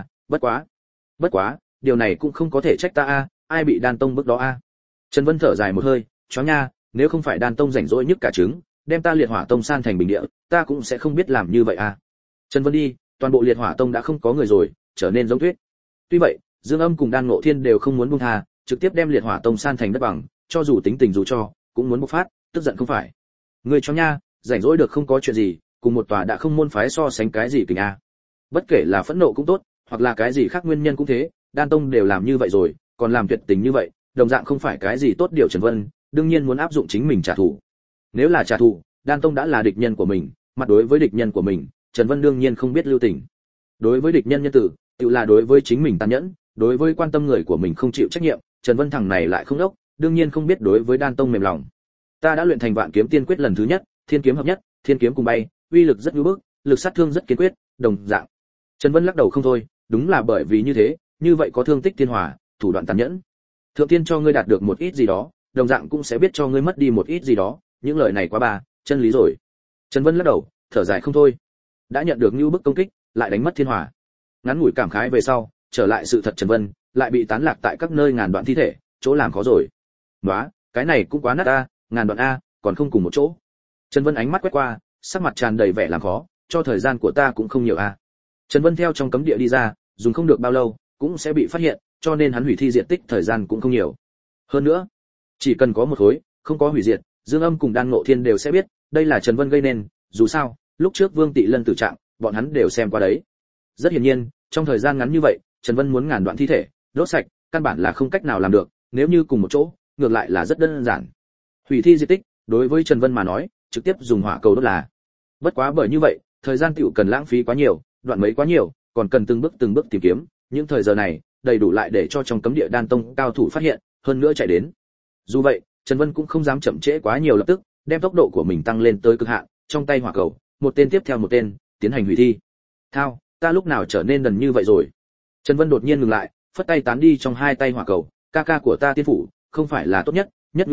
bất quá, điều này cũng không có thể trách ta a, ai bị Đan Tông bức đó a. Trần Vân thở dài một hơi, choáng nha, nếu không phải Đan Tông rảnh rỗi nhức cả trứng, đem ta Liệt Hỏa Tông san thành bình địa, ta cũng sẽ không biết làm như vậy a. Trần Vân đi, toàn bộ Liệt Hỏa Tông đã không có người rồi, trở nên giống tuyết. Tuy vậy, Dương Âm cùng Đan Ngộ Thiên đều không muốn buông tha, trực tiếp đem Liệt Hỏa Tông san thành đất bằng, cho dù tính tình dù cho, cũng muốn bộc phát, tức giận không phải. Người choáng nha, rảnh rỗi được không có chuyện gì, cùng một tòa đã không môn phái so sánh cái gì kình a. Bất kể là phẫn nộ cũng tốt, hoặc là cái gì khác nguyên nhân cũng thế, Đan Tông đều làm như vậy rồi, còn làm tuyệt tình như vậy, đồng dạng không phải cái gì tốt điều. Trần Vân đương nhiên muốn áp dụng chính mình trả thù. Nếu là trả thù, Đan Tông đã là địch nhân của mình, mặt đối với địch nhân của mình, Trần Vân đương nhiên không biết lưu tình. Đối với địch nhân nhân tử, tự là đối với chính mình tàn nhẫn, đối với quan tâm người của mình không chịu trách nhiệm, Trần Vân thằng này lại không đốc, đương nhiên không biết đối với Đan Tông mềm lòng. Ta đã luyện thành Vạn Kiếm Tiên Quyết lần thứ nhất, thiên kiếm hợp nhất, thiên kiếm cùng bay, uy lực rất ngưu bức, lực sát thương rất kiên quyết, đồng dạng. Trần Vân lắc đầu không thôi, đúng là bởi vì như thế, như vậy có thương tích thiên hỏa, thủ đoạn tàn nhẫn. Thượng tiên cho ngươi đạt được một ít gì đó, đồng dạng cũng sẽ biết cho ngươi mất đi một ít gì đó, những lời này quá bà, chân lý rồi. Trần Vân lắc đầu, thở dài không thôi. Đã nhận được ngưu bức công kích, lại đánh mất thiên hỏa. Ngắn ngủi cảm khái về sau, trở lại sự thật Trần Vân, lại bị tán lạc tại các nơi ngàn đoạn thi thể, chỗ làm khó rồi. Nóa, cái này cũng quá nát a, ngàn đoạn a, còn không cùng một chỗ. Trần Vân ánh mắt quét qua, sắc mặt tràn đầy vẻ làm khó, cho thời gian của ta cũng không nhiều a. Trần Vân theo trong cấm địa đi ra, dùng không được bao lâu, cũng sẽ bị phát hiện, cho nên hắn hủy thi diện tích thời gian cũng không nhiều. Hơn nữa, chỉ cần có một khối, không có hủy diệt, Dương Âm cùng Đan Ngộ Thiên đều sẽ biết, đây là Trần Vân gây nên, dù sao, lúc trước Vương Tị Lân tử trạng, bọn hắn đều xem qua đấy. Rất hiển nhiên, trong thời gian ngắn như vậy, Trần Vân muốn ngàn đoạn thi thể, đốt sạch, căn bản là không cách nào làm được, nếu như cùng một chỗ, ngược lại là rất đơn giản. Hủy thi diện tích, đối với Trần Vân mà nói, trực tiếp dùng hỏa cầu đốt là. Bất quá bởi như vậy, thời gian tiểu cần lãng phí quá nhiều, đoạn mấy quá nhiều, còn cần từng bước tìm kiếm, những thời giờ này, đầy đủ lại để cho trong cấm địa Đan Tông cao thủ phát hiện, hơn nữa chạy đến. Dù vậy, Trần Vân cũng không dám chậm trễ quá nhiều lập tức, đem tốc độ của mình tăng lên tới cực hạn, trong tay hỏa cầu, một tên tiếp theo một tên, tiến hành hủy thi. Thao, ta lúc nào trở nên đần như vậy rồi? Trần Vân đột nhiên ngừng lại, phất tay tán đi trong hai tay hỏa cầu, ca ca của ta tiên phủ, không phải là tốt nhất, nhất ngữ bức,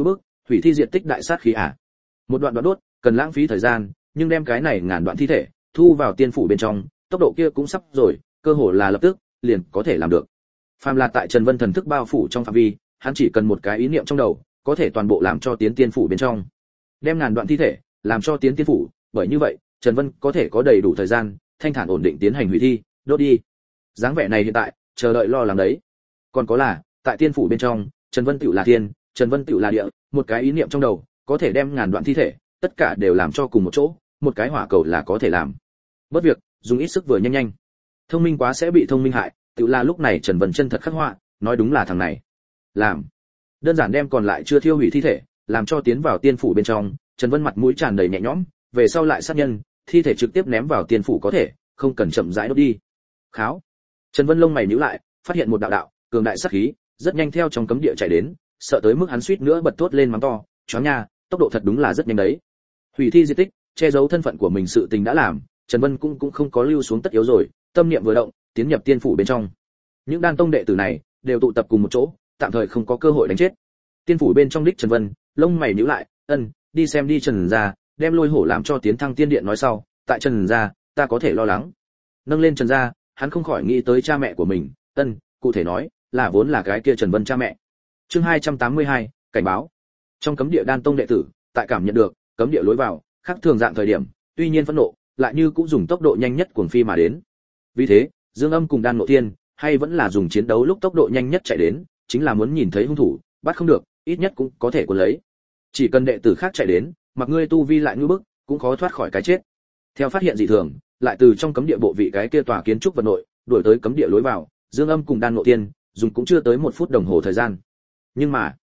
Hủy thi diệt tích đại sát khí à? Một đoạn đoạn đốt, cần lãng phí thời gian, nhưng đem cái này ngàn đoạn thi thể thu vào tiên phủ bên trong, tốc độ kia cũng sắp rồi, cơ hội là lập tức liền có thể làm được. Phàm là tại Trần Vân thần thức bao phủ trong phạm vi, hắn chỉ cần một cái ý niệm trong đầu, có thể toàn bộ làm cho tiến tiên phủ bên trong. Đem ngàn đoạn thi thể làm cho tiến tiên phủ, bởi như vậy, Trần Vân có thể có đầy đủ thời gian, thanh thản ổn định tiến hành hủy thi, đốt đi. Dáng vẻ này hiện tại, chờ đợi lo lắng đấy. Còn có là, tại tiên phủ bên trong, Trần Vân tựu là thiên, Trần Vân tựu là địa, một cái ý niệm trong đầu, có thể đem ngàn đoạn thi thể, tất cả đều làm cho cùng một chỗ, một cái hỏa cầu là có thể làm. Bất việc, dùng ít sức vừa nhanh nhanh. Thông minh quá sẽ bị thông minh hại, tựu là lúc này Trần Vân chân thật khắc họa, nói đúng là thằng này. Làm. Đơn giản đem còn lại chưa thiêu hủy thi thể, làm cho tiến vào tiên phủ bên trong, Trần Vân mặt mũi tràn đầy nhẹ nhõm, về sau lại sát nhân, thi thể trực tiếp ném vào tiên phủ có thể, không cần chậm rãi đốt đi. Kháo. Trần Vân lông mày nhíu lại, phát hiện một đạo đạo cường đại sát khí, rất nhanh theo trong cấm địa chạy đến, sợ tới mức hắn suýt nữa bật thốt lên mắng to, "Choáng nha, tốc độ thật đúng là rất nhanh đấy." Hủy thi diệt tích, che giấu thân phận của mình sự tình đã làm, Trần Vân cũng không có lưu xuống tất yếu rồi, tâm niệm vừa động, tiến nhập tiên phủ bên trong. Những đan tông đệ tử này đều tụ tập cùng một chỗ, tạm thời không có cơ hội đánh chết. Tiên phủ bên trong đích Trần Vân, lông mày nhíu lại, đi xem đi Trần gia, đem Lôi Hổ làm cho tiến thăng tiên điện nói sau, tại Trần gia, ta có thể lo lắng." Nâng lên Trần gia, hắn không khỏi nghĩ tới cha mẹ của mình, cụ thể nói, là vốn là cái kia Trần Vân cha mẹ. Chương 282, cảnh báo. Trong cấm địa đan tông đệ tử, tại cảm nhận được cấm địa lối vào, khác thường dạng thời điểm, tuy nhiên phẫn nộ, lại như cũng dùng tốc độ nhanh nhất cuồng phi mà đến. Vì thế, Dương Âm cùng Đan Ngộ Thiên, hay vẫn là dùng chiến đấu lúc tốc độ nhanh nhất chạy đến, chính là muốn nhìn thấy hung thủ, bắt không được, ít nhất cũng có thể cuốn lấy. Chỉ cần đệ tử khác chạy đến, mặc ngươi tu vi lại như bức, cũng khó thoát khỏi cái chết. Theo phát hiện dị thường, lại từ trong cấm địa bộ vị cái kia tòa kiến trúc vật nội, đuổi tới cấm địa lối vào, Dương Âm cùng Đan Ngộ Thiên, dùng cũng chưa tới 1 phút đồng hồ thời gian. Nhưng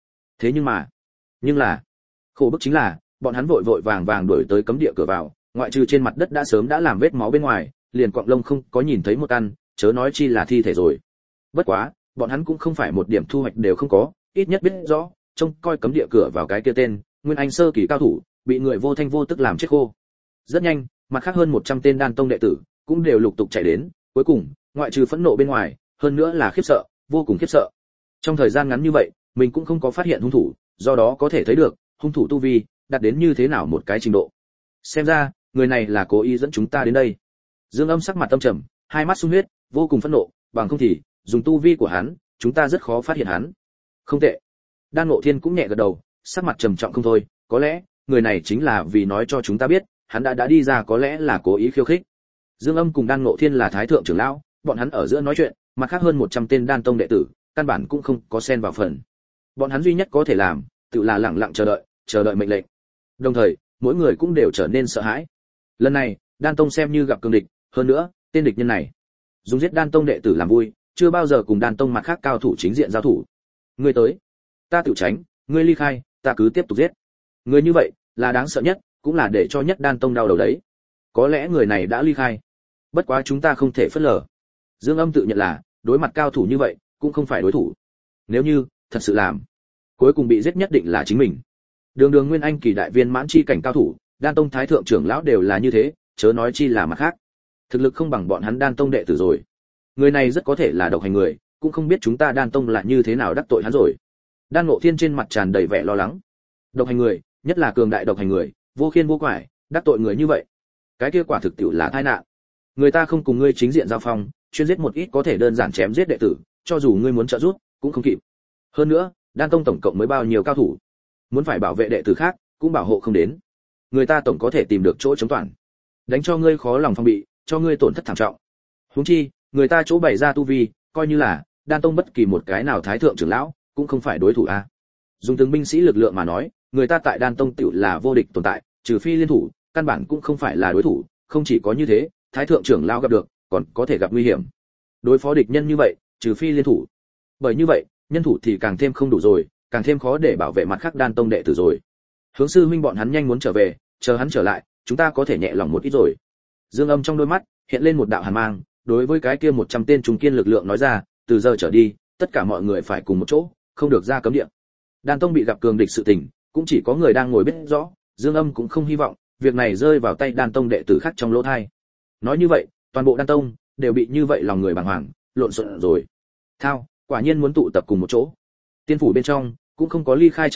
là, khổ bức chính là, bọn hắn vội vội vàng vàng đuổi tới cấm địa cửa vào, ngoại trừ trên mặt đất đã sớm đã làm vết máu bên ngoài, liền quặng lông không có nhìn thấy một căn, chớ nói chi là thi thể rồi. Bất quá, bọn hắn cũng không phải một điểm thu hoạch đều không có, ít nhất biết rõ, trông coi cấm địa cửa vào cái kia tên, Nguyên Anh sơ kỳ cao thủ, bị người vô thanh vô tức làm chết khô. Rất nhanh, mặt khác hơn 100 tên đan tông đệ tử cũng đều lục tục chạy đến, cuối cùng, ngoại trừ phẫn nộ bên ngoài, hơn nữa là khiếp sợ, vô cùng khiếp sợ. Trong thời gian ngắn như vậy, mình cũng không có phát hiện hung thủ, do đó có thể thấy được, hung thủ tu vi đạt đến như thế nào một cái trình độ. Xem ra, người này là cố ý dẫn chúng ta đến đây. Dương Âm sắc mặt âm trầm, hai mắt sung huyết, vô cùng phẫn nộ, bằng không thì, dùng tu vi của hắn, chúng ta rất khó phát hiện hắn. Không tệ. Đan Ngộ Thiên cũng nhẹ gật đầu, sắc mặt trầm trọng không thôi, có lẽ, người này chính là vì nói cho chúng ta biết, hắn đã đi ra, có lẽ là cố ý khiêu khích. Dương Âm cùng Đan Ngộ Thiên là thái thượng trưởng lão, bọn hắn ở giữa nói chuyện, mặt khác hơn 100 tên đan tông đệ tử, căn bản cũng không có xen vào phần. Bọn hắn duy nhất có thể làm, tự là lặng lặng chờ đợi mệnh lệnh. Đồng thời, mỗi người cũng đều trở nên sợ hãi. Lần này, đan tông xem như gặp cường địch, hơn nữa, tên địch nhân này dùng giết đan tông đệ tử làm vui, chưa bao giờ cùng đan tông mặt khác cao thủ chính diện giao thủ. Ngươi tới, ta tự tránh, ngươi ly khai, ta cứ tiếp tục giết. Người như vậy, là đáng sợ nhất, cũng là để cho nhất đan tông đau đầu đấy. Có lẽ người này đã ly khai. Bất quá chúng ta không thể phớt lờ. Dương Âm tự nhận là, đối mặt cao thủ như vậy, cũng không phải đối thủ. Nếu như thật sự làm, cuối cùng bị giết nhất định là chính mình. Đường Đường Nguyên Anh kỳ đại viên mãn chi cảnh cao thủ, đan tông thái thượng trưởng lão đều là như thế, chớ nói chi là mặt khác. Thực lực không bằng bọn hắn đan tông đệ tử rồi. Người này rất có thể là độc hành người, cũng không biết chúng ta đan tông là như thế nào đắc tội hắn rồi. Đan Ngộ Thiên trên mặt tràn đầy vẻ lo lắng. Độc hành người, nhất là cường đại độc hành người, vô khiên vô quải, đắc tội người như vậy, cái kia quả thực tiệu là tai nạn. Người ta không cùng ngươi chính diện giao phong, chuyên giết một ít có thể đơn giản chém giết đệ tử, cho dù ngươi muốn trợ giúp, cũng không kịp. Hơn nữa, đan tông tổng cộng mới bao nhiêu cao thủ, muốn phải bảo vệ đệ tử khác, cũng bảo hộ không đến. Người ta tổng có thể tìm được chỗ chống toàn, đánh cho ngươi khó lòng phòng bị, cho ngươi tổn thất thảm trọng. Huống chi, người ta chỗ bày ra tu vi, coi như là đan tông bất kỳ một cái nào thái thượng trưởng lão, cũng không phải đối thủ a. Dùng từng binh sĩ lực lượng mà nói, người ta tại đan tông tiểu là vô địch tồn tại, trừ phi liên thủ, căn bản cũng không phải là đối thủ, không chỉ có như thế, thái thượng trưởng lão gặp được, còn có thể gặp nguy hiểm. Đối phó địch nhân như vậy, trừ phi liên thủ. Bởi như vậy, nhân thủ thì càng thêm không đủ rồi, càng thêm khó để bảo vệ mặt khác đan tông đệ tử rồi. Hướng sư huynh bọn hắn nhanh muốn trở về, chờ hắn trở lại, chúng ta có thể nhẹ lòng một ít rồi. Dương Âm trong đôi mắt hiện lên một đạo hàn mang, đối với cái kia 100 tên trung kiên lực lượng nói ra, từ giờ trở đi, tất cả mọi người phải cùng một chỗ, không được ra cấm địa. Đan tông bị gặp cường địch sự tình, cũng chỉ có người đang ngồi biết rõ, Dương Âm cũng không hy vọng việc này rơi vào tay đan tông đệ tử khác trong lỗ tai. Nói như vậy, toàn bộ đan tông đều bị như vậy lòng người bàng hoàng, lộn xộn rồi. Thao, quả nhiên muốn tụ tập cùng một chỗ. Tiên phủ bên trong cũng không có ly khai Trần Vân,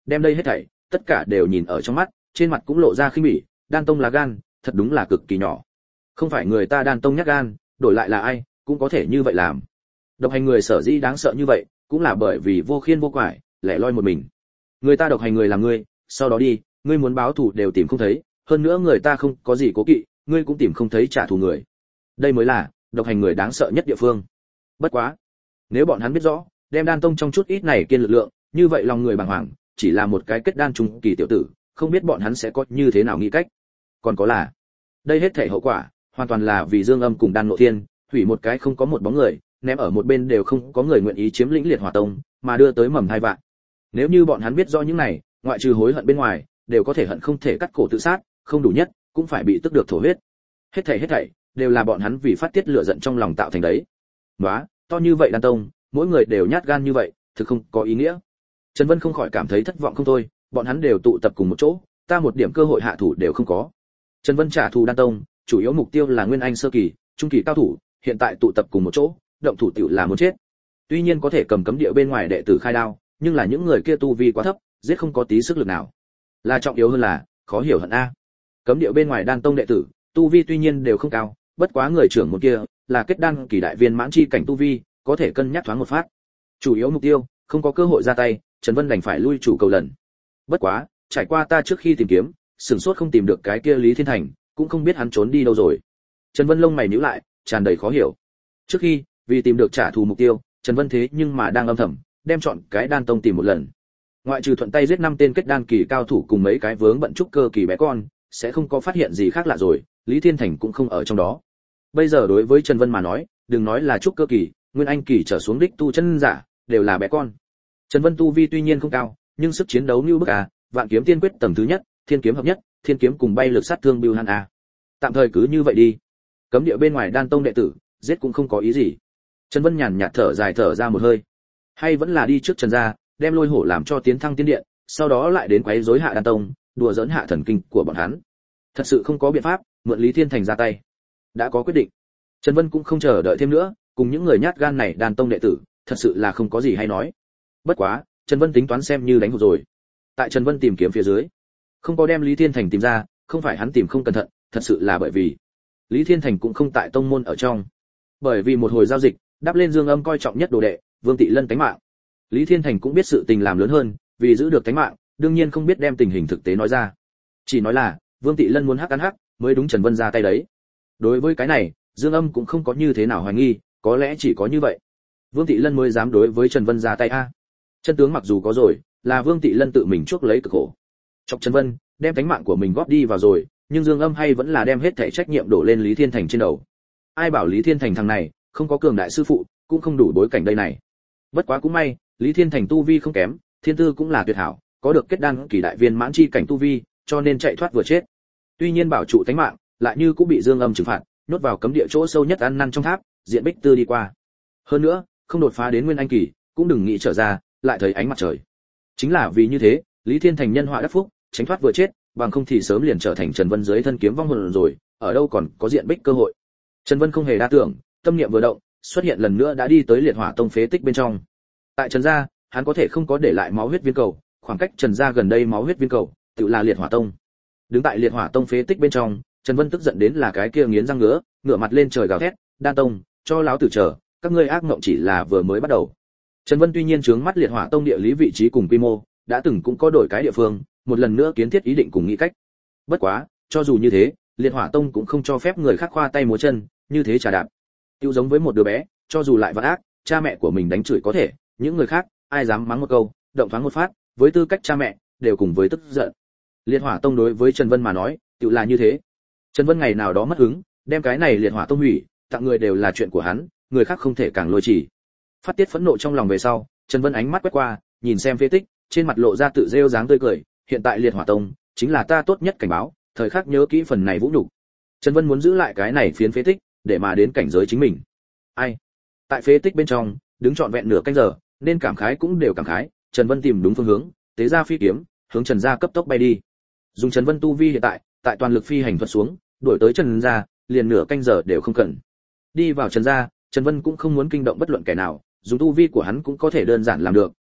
đem đây hết thảy tất cả đều nhìn ở trong mắt, trên mặt cũng lộ ra khinh bỉ. Đan tông là gan, thật đúng là cực kỳ nhỏ. Không phải người ta Đan tông nhát gan, đổi lại là ai cũng có thể như vậy làm. Độc hành người sở dĩ đáng sợ như vậy, cũng là bởi vì vô khiên vô quải, lẻ loi một mình. Người ta độc hành người là ngươi, sau đó đi, ngươi muốn báo thù đều tìm không thấy, hơn nữa người ta không có gì cố kỵ, ngươi cũng tìm không thấy trả thù người. Đây mới là độc hành người đáng sợ nhất địa phương. Bất quá, nếu bọn hắn biết rõ, đem Đan tông trong chút ít này kiên lực lượng, như vậy lòng người bàng hoàng, chỉ là một cái kết đan trung kỳ tiểu tử, không biết bọn hắn sẽ có như thế nào nghĩ cách. Còn có là, đây hết thảy hậu quả, hoàn toàn là vì Dương Âm cùng Đan Ngộ Thiên, hủy một cái không có một bóng người, ném ở một bên đều không có người nguyện ý chiếm lĩnh Liệt Hỏa Tông, mà đưa tới mầm hai vạn. Nếu như bọn hắn biết rõ những này, ngoại trừ hối hận bên ngoài, đều có thể hận không thể cắt cổ tự sát, không đủ nhất, cũng phải bị tức được thổ huyết. Hết thảy đều là bọn hắn vì phát tiết lửa giận trong lòng tạo thành đấy. Nóa, to như vậy Đan tông, mỗi người đều nhát gan như vậy, thực không có ý nghĩa. Trần Vân không khỏi cảm thấy thất vọng không thôi, bọn hắn đều tụ tập cùng một chỗ, ta một điểm cơ hội hạ thủ đều không có. Trần Vân trả thù Đan tông, chủ yếu mục tiêu là nguyên anh sơ kỳ, trung kỳ cao thủ, hiện tại tụ tập cùng một chỗ, động thủ tiểu là muốn chết. Tuy nhiên có thể cầm cấm địa bên ngoài đệ tử khai đao, nhưng là những người kia tu vi quá thấp, giết không có tí sức lực nào. Là trọng yếu hơn là, khó hiểu hận a. Cấm địa bên ngoài Đan tông đệ tử, tu vi tuy nhiên đều không cao, bất quá người trưởng một kia là kết đan kỳ đại viên mãn chi cảnh tu vi, có thể cân nhắc thoáng một phát. Chủ yếu mục tiêu, không có cơ hội ra tay, Trần Vân đành phải lui chủ cầu lần. Bất quá, trải qua ta trước khi tìm kiếm, sửng sốt không tìm được cái kia Lý Thiên Thành, cũng không biết hắn trốn đi đâu rồi. Trần Vân lông mày nhíu lại, tràn đầy khó hiểu. Trước khi, vì tìm được trả thù mục tiêu, Trần Vân thế nhưng mà đang âm thầm đem chọn cái Đan tông tìm một lần. Ngoại trừ thuận tay giết 5 tên kết đan kỳ cao thủ cùng mấy cái vướng bận trúc cơ kỳ bé con, sẽ không có phát hiện gì khác lạ rồi, Lý Thiên Thành cũng không ở trong đó. Bây giờ đối với Trần Vân mà nói, đừng nói là trúc cơ kỳ, nguyên anh kỳ trở xuống đích tu chân giả, đều là bé con. Trần Vân tu vi tuy nhiên không cao, nhưng sức chiến đấu như bức a, Vạn Kiếm Tiên Quyết tầng thứ nhất, Thiên Kiếm hợp nhất, Thiên Kiếm cùng bay lực sát thương bưu hắn a. Tạm thời cứ như vậy đi. Cấm địa bên ngoài Đan tông đệ tử, giết cũng không có ý gì. Trần Vân nhàn nhạt thở dài thở ra một hơi. Hay vẫn là đi trước Trần gia, đem Lôi Hổ làm cho tiến thăng tiên điện, sau đó lại đến quấy rối hạ Đan tông, đùa giỡn hạ thần kinh của bọn hắn. Thật sự không có biện pháp, mượn Lý Thiên Thành ra tay. Đã có quyết định. Trần Vân cũng không chờ đợi thêm nữa, cùng những người nhát gan này Đan tông đệ tử, thật sự là không có gì hay nói. Bất quá, Trần Vân tính toán xem như đánh hụt rồi. Tại Trần Vân tìm kiếm phía dưới, không có đem Lý Thiên Thành tìm ra, không phải hắn tìm không cẩn thận, thật sự là bởi vì Lý Thiên Thành cũng không tại tông môn ở trong. Bởi vì một hồi giao dịch, đáp lên Dương Âm coi trọng nhất đồ đệ, Vương Tị Lân tánh mạng. Lý Thiên Thành cũng biết sự tình làm lớn hơn, vì giữ được tánh mạng, đương nhiên không biết đem tình hình thực tế nói ra. Chỉ nói là, Vương Tị Lân muốn hắc ăn hắc, mới đúng Trần Vân ra tay đấy. Đối với cái này, Dương Âm cũng không có như thế nào hoài nghi, có lẽ chỉ có như vậy. Vương Tị Lân mới dám đối với Trần Vân ra tay a. Chân tướng mặc dù có rồi, là Vương Tị Lân tự mình chuốc lấy cực khổ. Chọc Trần Vân, đem tánh mạng của mình góp đi vào rồi, nhưng Dương Âm hay vẫn là đem hết thảy trách nhiệm đổ lên Lý Thiên Thành trên đầu. Ai bảo Lý Thiên Thành thằng này, không có cường đại sư phụ, cũng không đủ bối cảnh đây này. Bất quá cũng may, Lý Thiên Thành tu vi không kém, thiên tư cũng là tuyệt hảo, có được kết đan kỳ đại viên mãn chi cảnh tu vi, cho nên chạy thoát vừa chết. Tuy nhiên bảo trụ tánh mạng, lại như cũng bị Dương Âm trừng phạt, nhốt vào cấm địa chỗ sâu nhất ăn năn trong tháp, diện bích tư đi qua. Hơn nữa, không đột phá đến nguyên anh kỳ, cũng đừng nghĩ trở ra, lại thấy ánh mặt trời. Chính là vì như thế, Lý Thiên Thành nhân họa đắc phúc, tránh thoát vừa chết, bằng không thì sớm liền trở thành Trần Vân dưới thân kiếm vong hồn rồi, ở đâu còn có diện bích cơ hội. Trần Vân không hề đa tưởng, tâm niệm vừa động, xuất hiện lần nữa đã đi tới Liệt Hỏa Tông phế tích bên trong. Tại Trần gia, hắn có thể không có để lại máu huyết viên cầu, khoảng cách Trần gia gần đây máu huyết viên cầu, tự là Liệt Hỏa Tông. Đứng tại Liệt Hỏa Tông phế tích bên trong, Trần Vân tức giận đến là cái kia nghiến răng ngửa mặt lên trời gào thét, "Đan Tông, cho láo tử chờ, các ngươi ác mộng chỉ là vừa mới bắt đầu." Trần Vân tuy nhiên trướng mắt Liệt Hỏa Tông địa lý vị trí cùng quy mô, đã từng cũng có đổi cái địa phương, một lần nữa kiến thiết ý định cùng nghĩ cách. Bất quá, cho dù như thế, Liệt Hỏa Tông cũng không cho phép người khác khoa tay múa chân, như thế trà đạp. Tiêu giống với một đứa bé, cho dù lại vạn ác, cha mẹ của mình đánh chửi có thể, những người khác, ai dám mắng một câu, động thoáng một phát, với tư cách cha mẹ, đều cùng với tức giận. Liệt Hỏa Tông đối với Trần Vân mà nói, tự là như thế. Trần Vân ngày nào đó mất hứng, đem cái này Liệt Hỏa Tông hủy, tặng người đều là chuyện của hắn, người khác không thể càng lôi chỉ. Phát tiết phẫn nộ trong lòng về sau, Trần Vân ánh mắt quét qua, nhìn xem phế tích, trên mặt lộ ra tự rêu dáng tươi cười, hiện tại Liệt Hỏa Tông chính là ta tốt nhất cảnh báo, thời khắc nhớ kỹ phần này vũ nhục. Trần Vân muốn giữ lại cái này phiến phế tích, để mà đến cảnh giới chính mình. Ai? Tại phế tích bên trong, đứng trọn vẹn nửa canh giờ, nên cảm khái cũng đều cảm khái, Trần Vân tìm đúng phương hướng, tế ra phi kiếm, hướng Trần gia cấp tốc bay đi. Dùng Trần Vân tu vi hiện tại, tại toàn lực phi hành thuật xuống, đuổi tới Trần gia, liền nửa canh giờ đều không cần. Đi vào Trần gia, Trần Vân cũng không muốn kinh động bất luận kẻ nào, dùng tu vi của hắn cũng có thể đơn giản làm được,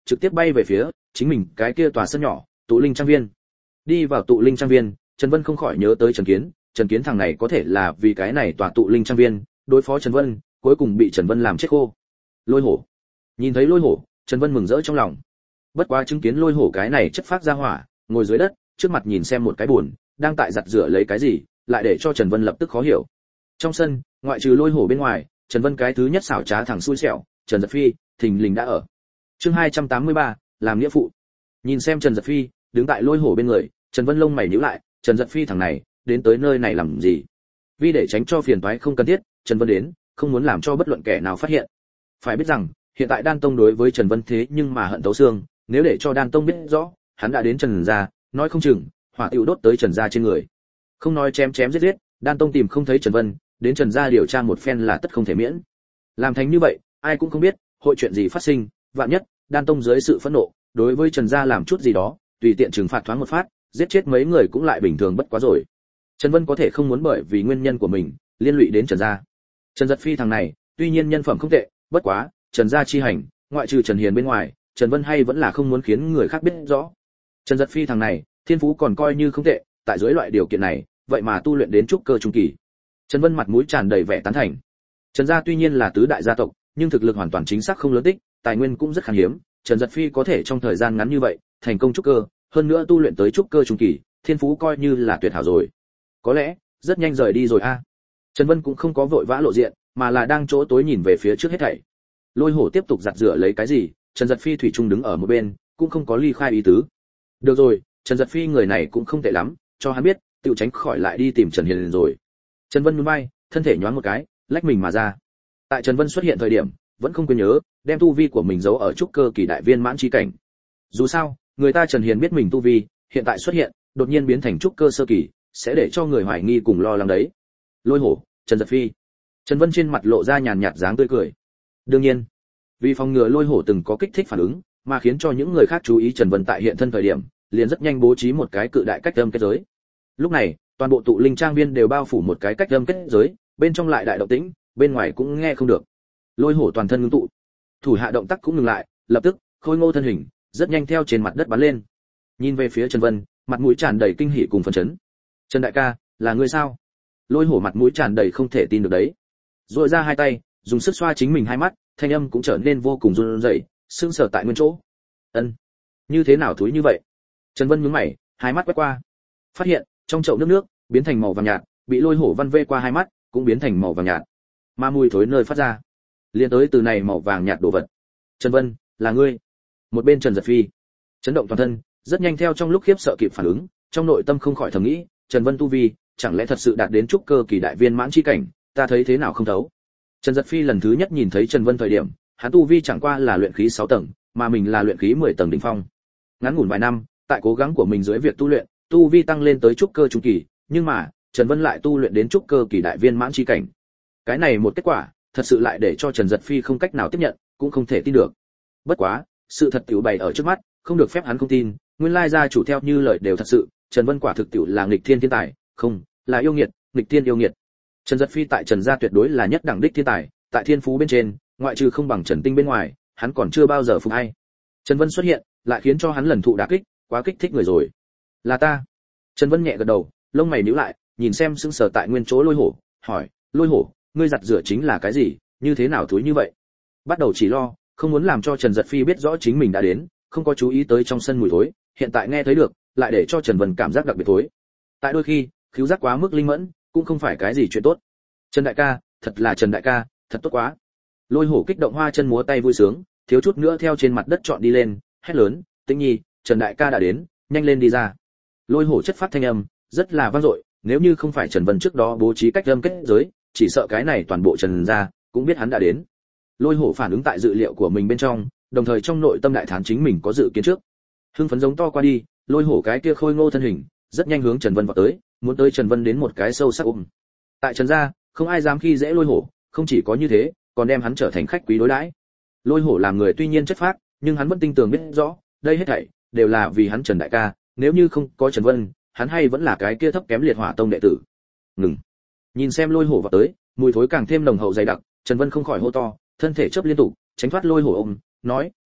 trực tiếp bay về phía chính mình cái kia tòa sân nhỏ, Tụ Linh Trang Viên. Đi vào Tụ Linh Trang Viên, Trần Vân không khỏi nhớ tới Trần Kiến thằng này có thể là vì cái này tòa Tụ Linh Trang Viên, đối phó Trần Vân, cuối cùng bị Trần Vân làm chết khô. Lôi hổ. Nhìn thấy lôi hổ, Trần Vân mừng rỡ trong lòng. Bất quá chứng kiến lôi hổ cái này chất phát ra hỏa, ngồi dưới đất, trước mặt nhìn xem một cái buồn, đang tại giặt rửa lấy cái gì, lại để cho Trần Vân lập tức khó hiểu. Trong sân, ngoại trừ lôi hổ bên ngoài, Trần Vân cái thứ nhất xảo trá thẳng xui xẻo, Trần Giật Phi, thình lình đã ở. Chương 283, làm nghĩa phụ. Nhìn xem Trần Giật Phi, đứng tại lôi hổ bên người, Trần Vân lông mày nhíu lại, Trần Giật Phi thằng này, đến tới nơi này làm gì? Vì để tránh cho phiền toái không cần thiết, Trần Vân đến, không muốn làm cho bất luận kẻ nào phát hiện. Phải biết rằng, hiện tại Đan Tông đối với Trần Vân thế nhưng mà hận tấu xương, nếu để cho Đan Tông biết rõ, hắn đã đến Trần gia, nói không chừng hỏa tiểu đốt tới Trần gia trên người. Không nói chém chém giết giết, Đan Tông tìm không thấy Trần Vân, đến Trần gia điều tra một phen là tất không thể miễn. Làm thành như vậy, ai cũng không biết hội chuyện gì phát sinh, vạn nhất Đan Tông dưới sự phẫn nộ, đối với Trần gia làm chút gì đó, tùy tiện trừng phạt thoáng một phát, giết chết mấy người cũng lại bình thường bất quá rồi. Trần Vân có thể không muốn bởi vì nguyên nhân của mình liên lụy đến Trần gia. Trần Giật Phi thằng này, tuy nhiên nhân phẩm không tệ, bất quá, Trần gia chi hành, ngoại trừ Trần Hiền bên ngoài, Trần Vân hay vẫn là không muốn khiến người khác biết rõ. Trần Giật Phi thằng này, thiên phú còn coi như không tệ, tại dưới loại điều kiện này, vậy mà tu luyện đến trúc cơ trung kỳ. Trần Vân mặt mũi tràn đầy vẻ tán thành. Trần gia tuy nhiên là tứ đại gia tộc, nhưng thực lực hoàn toàn chính xác không lớn tích, tài nguyên cũng rất khan hiếm, Trần Giật Phi có thể trong thời gian ngắn như vậy, thành công trúc cơ, hơn nữa tu luyện tới trúc cơ trung kỳ, thiên phú coi như là tuyệt hảo rồi. Có lẽ, rất nhanh rời đi rồi a. Trần Vân cũng không có vội vã lộ diện, mà là đang chỗ tối nhìn về phía trước hết thảy. Lôi hổ tiếp tục giặt rửa lấy cái gì, Trần Giật Phi thủy chung đứng ở một bên, cũng không có ly khai ý tứ. Được rồi, Trần Giật Phi người này cũng không tệ lắm, cho hắn biết, tự tránh khỏi lại đi tìm Trần Hiền rồi. Trần Vân nhún vai, thân thể nhoáng một cái, lách mình mà ra. Tại Trần Vân xuất hiện thời điểm, vẫn không quên nhớ, đem tu vi của mình giấu ở trúc cơ kỳ đại viên mãn chi cảnh. Dù sao, người ta Trần Hiền biết mình tu vi, hiện tại xuất hiện, đột nhiên biến thành trúc cơ sơ kỳ, sẽ để cho người hoài nghi cùng lo lắng đấy. Lôi hổ, Trần Giật Phi. Trần Vân trên mặt lộ ra nhàn nhạt dáng tươi cười. Đương nhiên, vì phòng ngừa lôi hổ từng có kích thích phản ứng, mà khiến cho những người khác chú ý Trần Vân tại hiện thân thời điểm, liền rất nhanh bố trí một cái cự đại cách âm kết giới. Lúc này, toàn bộ Tụ Linh Trang Viên đều bao phủ một cái cách âm kết giới, bên trong lại đại động tĩnh, bên ngoài cũng nghe không được. Lôi hổ toàn thân ngưng tụ, thủ hạ động tác cũng ngừng lại, lập tức, khôi ngô thân hình, rất nhanh theo trên mặt đất bắn lên. Nhìn về phía Trần Vân, mặt mũi tràn đầy kinh hỉ cùng phấn chấn. Trần đại ca, là ngươi sao? Lôi hổ mặt mũi tràn đầy không thể tin được đấy. Rồi ra hai tay, dùng sức xoa chính mình hai mắt, thanh âm cũng trở nên vô cùng run rẩy, sững sờ tại nguyên chỗ. Ân, như thế nào thúi như vậy? Trần Vân nhướng mày, hai mắt quét qua, phát hiện trong chậu nước biến thành màu vàng nhạt, bị lôi hổ văn vê qua hai mắt, cũng biến thành màu vàng nhạt. Ma mùi thối nơi phát ra, liên tới từ này màu vàng nhạt đồ vật. Trần Vân, là ngươi? Một bên Trần Giật Phi, chấn động toàn thân, rất nhanh theo trong lúc khiếp sợ kịp phản ứng, trong nội tâm không khỏi thầm nghĩ, Trần Vân tu vi, chẳng lẽ thật sự đạt đến trúc cơ kỳ đại viên mãn chi cảnh, ta thấy thế nào không thấu. Trần Giật Phi lần thứ nhất nhìn thấy Trần Vân thời điểm, hắn tu vi chẳng qua là luyện khí 6 tầng, mà mình là luyện khí 10 tầng đỉnh phong. Ngắn ngủn vài năm, tại cố gắng của mình dưới việc tu luyện, tu vi tăng lên tới trúc cơ trung kỳ, nhưng mà, Trần Vân lại tu luyện đến trúc cơ kỳ đại viên mãn chi cảnh. Cái này một kết quả, thật sự lại để cho Trần Giật Phi không cách nào tiếp nhận, cũng không thể tin được. Bất quá, sự thật tiểu bày ở trước mắt, không được phép hắn không tin, nguyên lai gia chủ theo như lời đều thật sự, Trần Vân quả thực tiểu là nghịch thiên thiên tài, không, là yêu nghiệt, nghịch thiên yêu nghiệt. Trần Giật Phi tại Trần gia tuyệt đối là nhất đẳng đích thiên tài, tại thiên phú bên trên, ngoại trừ không bằng Trần Tinh bên ngoài, hắn còn chưa bao giờ phục ai. Trần Vân xuất hiện, lại khiến cho hắn lần thụ đả kích, quá kích thích người rồi. Là ta. Trần Vân nhẹ gật đầu, lông mày nhíu lại, nhìn xem sững sờ tại nguyên chỗ lôi hổ, hỏi, lôi hổ, ngươi giặt rửa chính là cái gì, như thế nào thúi như vậy? Bắt đầu chỉ lo, không muốn làm cho Trần Giật Phi biết rõ chính mình đã đến, không có chú ý tới trong sân mùi thối, hiện tại nghe thấy được, lại để cho Trần Vân cảm giác đặc biệt thối. Tại đôi khi, khứu giác quá mức linh mẫn, cũng không phải cái gì chuyện tốt. Trần đại ca, thật là Trần đại ca, thật tốt quá. Lôi hổ kích động hoa chân múa tay vui sướng, thiếu chút nữa theo trên mặt đất chọn đi lên, hét lớn, Tĩnh Nhi, Trần đại ca đã đến, nhanh lên đi ra. Lôi hổ chất phát thanh âm, rất là vang dội, nếu như không phải Trần Vân trước đó bố trí cách âm kết giới, chỉ sợ cái này toàn bộ Trần gia cũng biết hắn đã đến. Lôi hổ phản ứng tại dự liệu của mình bên trong, đồng thời trong nội tâm đại thán chính mình có dự kiến trước. Hưng phấn giống to qua đi, lôi hổ cái kia khôi ngô thân hình, rất nhanh hướng Trần Vân vọt tới, muốn tới Trần Vân đến một cái sâu sắc ôm. Tại Trần gia, không ai dám khi dễ lôi hổ, không chỉ có như thế, còn đem hắn trở thành khách quý đối đãi. Lôi hổ làm người tuy nhiên chất phác, nhưng hắn vẫn tin tưởng biết rõ, đây hết thảy đều là vì hắn Trần đại ca, nếu như không có Trần Vân, hắn hay vẫn là cái kia thấp kém liệt hỏa tông đệ tử. Ngừng. Nhìn xem lôi hổ vọt tới, mùi thối càng thêm nồng hậu dày đặc, Trần Vân không khỏi hô to, thân thể chớp liên tục, tránh thoát lôi hổ ôm, nói,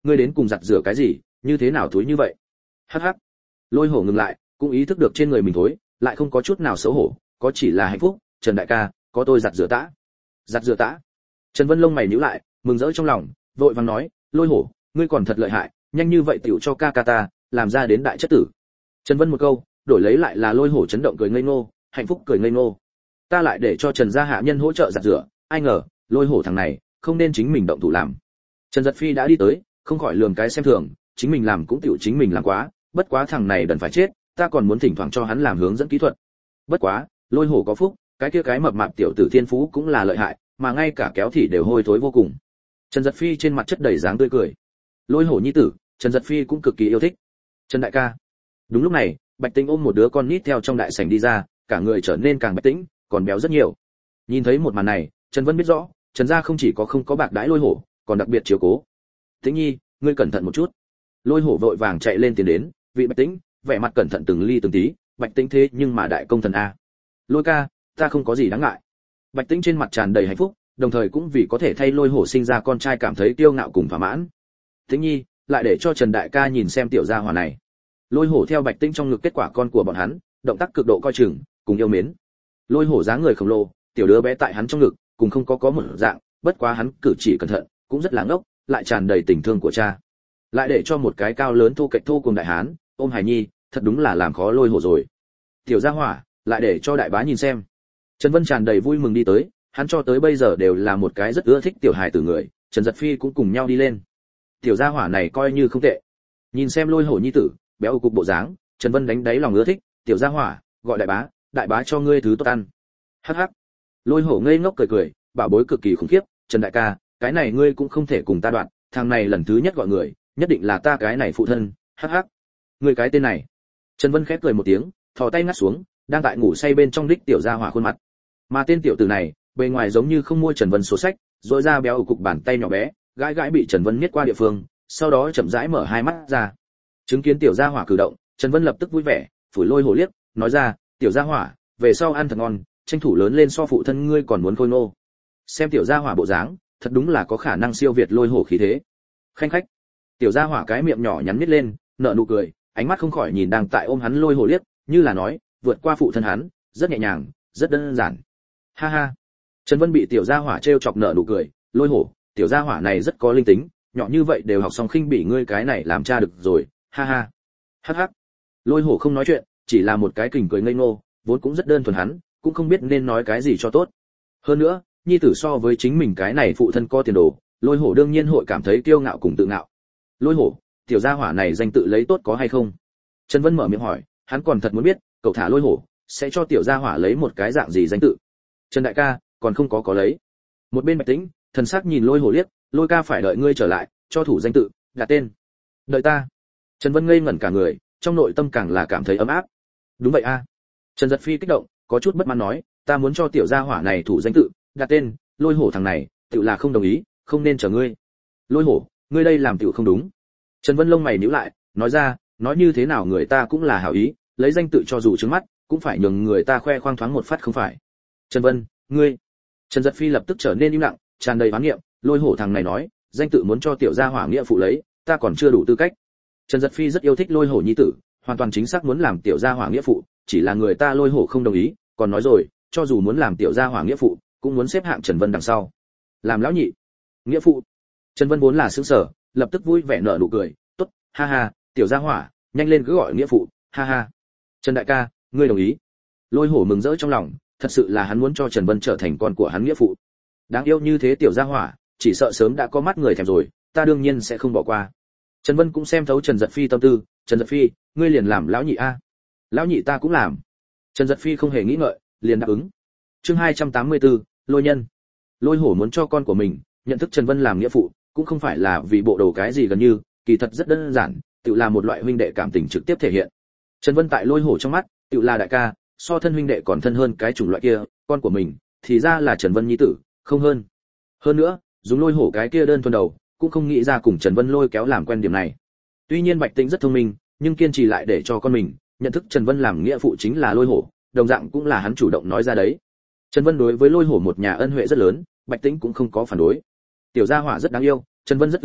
ngươi đến cùng giặt rửa cái gì, như thế nào thối như vậy? Hắc hắc. Lôi hổ ngừng lại, cũng ý thức được trên người mình thối, lại không có chút nào xấu hổ, có chỉ là hạnh phúc. Trần đại ca, có tôi giặt rửa tã. Giặt rửa tã. Trần Vân lông mày nhíu lại, mừng rỡ trong lòng, vội vàng nói, Lôi hổ, ngươi còn thật lợi hại, nhanh như vậy tiểu cho ca ca ta làm ra đến đại chất tử. Trần Vân một câu, đổi lấy lại là Lôi hổ chấn động cười ngây ngô, hạnh phúc cười ngây ngô. Ta lại để cho Trần gia hạ nhân hỗ trợ giặt rửa, ai ngờ, Lôi hổ thằng này, không nên chính mình động thủ làm. Trần Giật Phi đã đi tới, không khỏi lườm cái xem thường, chính mình làm cũng tiểu chính mình làm quá, bất quá thằng này đần phải chết, ta còn muốn thỉnh thoảng cho hắn làm hướng dẫn kỹ thuật. Bất quá, Lôi hổ có phúc, cái kia cái mập mạp tiểu tử thiên phú cũng là lợi hại, mà ngay cả kéo thì đều hôi thối vô cùng. Trần Giật Phi trên mặt chất đầy dáng tươi cười. Lôi hổ nhi tử, Trần Giật Phi cũng cực kỳ yêu thích. Trần đại ca. Đúng lúc này, Bạch Tĩnh ôm một đứa con nít theo trong đại sảnh đi ra, cả người trở nên càng bạch tĩnh, còn béo rất nhiều. Nhìn thấy một màn này, Trần Vân biết rõ, Trần gia không chỉ có không có bạc đãi Lôi hổ, còn đặc biệt chiếu cố. Tĩnh nhi, ngươi cẩn thận một chút. Lôi hổ vội vàng chạy lên tiến đến, vị Bạch Tĩnh, vẻ mặt cẩn thận từng ly từng tí, Bạch Tĩnh thế nhưng mà đại công thần a. Lôi ca, ta không có gì đáng ngại. Bạch Tĩnh trên mặt tràn đầy hạnh phúc, đồng thời cũng vì có thể thay Lôi hổ sinh ra con trai cảm thấy kiêu ngạo cùng thỏa mãn. Tĩnh nhi, lại để cho Trần đại ca nhìn xem tiểu gia hỏa này. Lôi hổ theo Bạch Tĩnh trong ngực kết quả con của bọn hắn, động tác cực độ coi chừng, cùng yêu mến. Lôi hổ dáng người khổng lồ, tiểu đứa bé tại hắn trong ngực, cùng không có một dạng, bất quá hắn cử chỉ cẩn thận, cũng rất là ngốc, lại tràn đầy tình thương của cha. Lại để cho một cái cao lớn thô kệch thô cùng đại hán, ôm hài nhi, thật đúng là làm khó Lôi hổ rồi. Tiểu gia hỏa, lại để cho đại bá nhìn xem. Trần Vân tràn đầy vui mừng đi tới, hắn cho tới bây giờ đều là một cái rất ưa thích tiểu hài tử người, Trần Giật Phi cũng cùng nhau đi lên. Tiểu gia hỏa này coi như không tệ. Nhìn xem Lôi hổ nhi tử, béo cục bộ dáng, Trần Vân đánh đáy lòng ưa thích, tiểu gia hỏa, gọi đại bá cho ngươi thứ tốt ăn. Hắc hắc. Lôi hổ ngây ngốc cười cười, bảo bối cực kỳ khủng khiếp, Trần đại ca, cái này ngươi cũng không thể cùng ta đoạn, thằng này lần thứ nhất gọi người, nhất định là ta cái này phụ thân. Hắc hắc. Ngươi cái tên này. Trần Vân khép cười một tiếng, thò tay ngắt xuống, đang tại ngủ say bên trong đích tiểu gia hỏa khuôn mặt. Mà tên tiểu tử này, bề ngoài giống như không mua Trần Vân sổ sách, rỗi ra béo ở cục bàn tay nhỏ bé, gãi gãi bị Trần Vân miết qua địa phương, sau đó chậm rãi mở hai mắt ra. Chứng kiến tiểu gia hỏa cử động, Trần Vân lập tức vui vẻ, phủi Lôi hổ liếc, nói ra, tiểu gia hỏa, về sau ăn thật ngon, tranh thủ lớn lên so phụ thân ngươi còn muốn khôi nô. Xem tiểu gia hỏa bộ dáng, thật đúng là có khả năng siêu việt Lôi hổ khí thế. Khanh khách. Tiểu gia hỏa cái miệng nhỏ nhắn nhếch lên, nở nụ cười, ánh mắt không khỏi nhìn đang tại ôm hắn Lôi hổ liếc, như là nói, vượt qua phụ thân hắn, rất nhẹ nhàng, rất đơn giản. Ha ha. Trần Vân bị tiểu gia hỏa trêu chọc nở nụ cười, Lôi hổ, tiểu gia hỏa này rất có linh tính, nhỏ như vậy đều học xong khinh bỉ ngươi cái này làm cha được rồi, ha ha. Hắc hắc. Lôi hổ không nói chuyện, chỉ là một cái kình cười ngây ngô, vốn cũng rất đơn thuần hắn, cũng không biết nên nói cái gì cho tốt. Hơn nữa, nhi tử so với chính mình cái này phụ thân có tiền đồ, Lôi hổ đương nhiên hội cảm thấy kiêu ngạo cùng tự ngạo. Lôi hổ, tiểu gia hỏa này danh tự lấy tốt có hay không? Trần Vân mở miệng hỏi, hắn còn thật muốn biết, cậu thả Lôi hổ, sẽ cho tiểu gia hỏa lấy một cái dạng gì danh tự. Trần đại ca, còn không có lấy. Một bên Bạch Tĩnh, thần sắc nhìn Lôi hổ liếc, Lôi ca phải đợi ngươi trở lại, cho thủ danh tự, đặt tên. Đợi ta. Trần Vân ngây ngẩn cả người, trong nội tâm càng là cảm thấy ấm áp. Đúng vậy a. Trần Giật Phi kích động, có chút bất mãn nói, ta muốn cho tiểu gia hỏa này thủ danh tự, đặt tên, Lôi hổ thằng này, tự là không đồng ý, không nên chờ ngươi. Lôi hổ, ngươi đây làm tự không đúng. Trần Vân lông mày nhíu lại, nói ra, nói như thế nào người ta cũng là hảo ý, lấy danh tự cho dù trứng mắt, cũng phải nhường người ta khoe khoang thoáng một phát không phải. Trần Vân, ngươi. Trần Giật Phi lập tức trở nên im lặng, tràn đầy oán niệm, Lôi hổ thằng này nói, danh tự muốn cho tiểu gia hỏa nghĩa phụ lấy, ta còn chưa đủ tư cách. Trần Giật Phi rất yêu thích Lôi hổ nhi tử, hoàn toàn chính xác muốn làm tiểu gia hỏa nghĩa phụ, chỉ là người ta Lôi hổ không đồng ý, còn nói rồi, cho dù muốn làm tiểu gia hỏa nghĩa phụ, cũng muốn xếp hạng Trần Vân đằng sau. Làm lão nhị, nghĩa phụ. Trần Vân vốn là sững sờ, lập tức vui vẻ nở nụ cười, tốt, ha ha, tiểu gia hỏa, nhanh lên cứ gọi nghĩa phụ, ha ha. Trần đại ca, ngươi đồng ý? Lôi hổ mừng rỡ trong lòng, thật sự là hắn muốn cho Trần Vân trở thành con của hắn nghĩa phụ. Đáng yêu như thế tiểu gia hỏa, chỉ sợ sớm đã có mắt người thèm rồi, ta đương nhiên sẽ không bỏ qua. Trần Vân cũng xem thấu Trần Giật Phi tâm tư, Trần Giật Phi, ngươi liền làm lão nhị a. Lão nhị ta cũng làm. Trần Giật Phi không hề nghĩ ngợi, liền đáp ứng. Chương 284, Lôi nhân. Lôi hổ muốn cho con của mình nhận thức Trần Vân làm nghĩa phụ, cũng không phải là vì bộ đồ cái gì gần như, kỳ thật rất đơn giản, tự là một loại huynh đệ cảm tình trực tiếp thể hiện. Trần Vân tại Lôi hổ trong mắt, tự là đại ca, so thân huynh đệ còn thân hơn cái chủng loại kia, con của mình thì ra là Trần Vân nhi tử, không hơn. Hơn nữa, dùng Lôi hổ cái kia đơn thuần đầu, cũng không nghĩ ra cùng Trần Vân lôi kéo làm quen điểm này. Tuy nhiên Bạch Tĩnh rất thông minh, nhưng kiên trì lại để cho con mình nhận thức Trần Vân làm nghĩa phụ chính là Lôi hổ, đồng dạng cũng là hắn chủ động nói ra đấy. Trần Vân đối với Lôi hổ một nhà ân huệ rất lớn, Bạch Tĩnh cũng không có phản đối. Tiểu gia hỏa rất đáng yêu, Trần Vân rất ưa thích,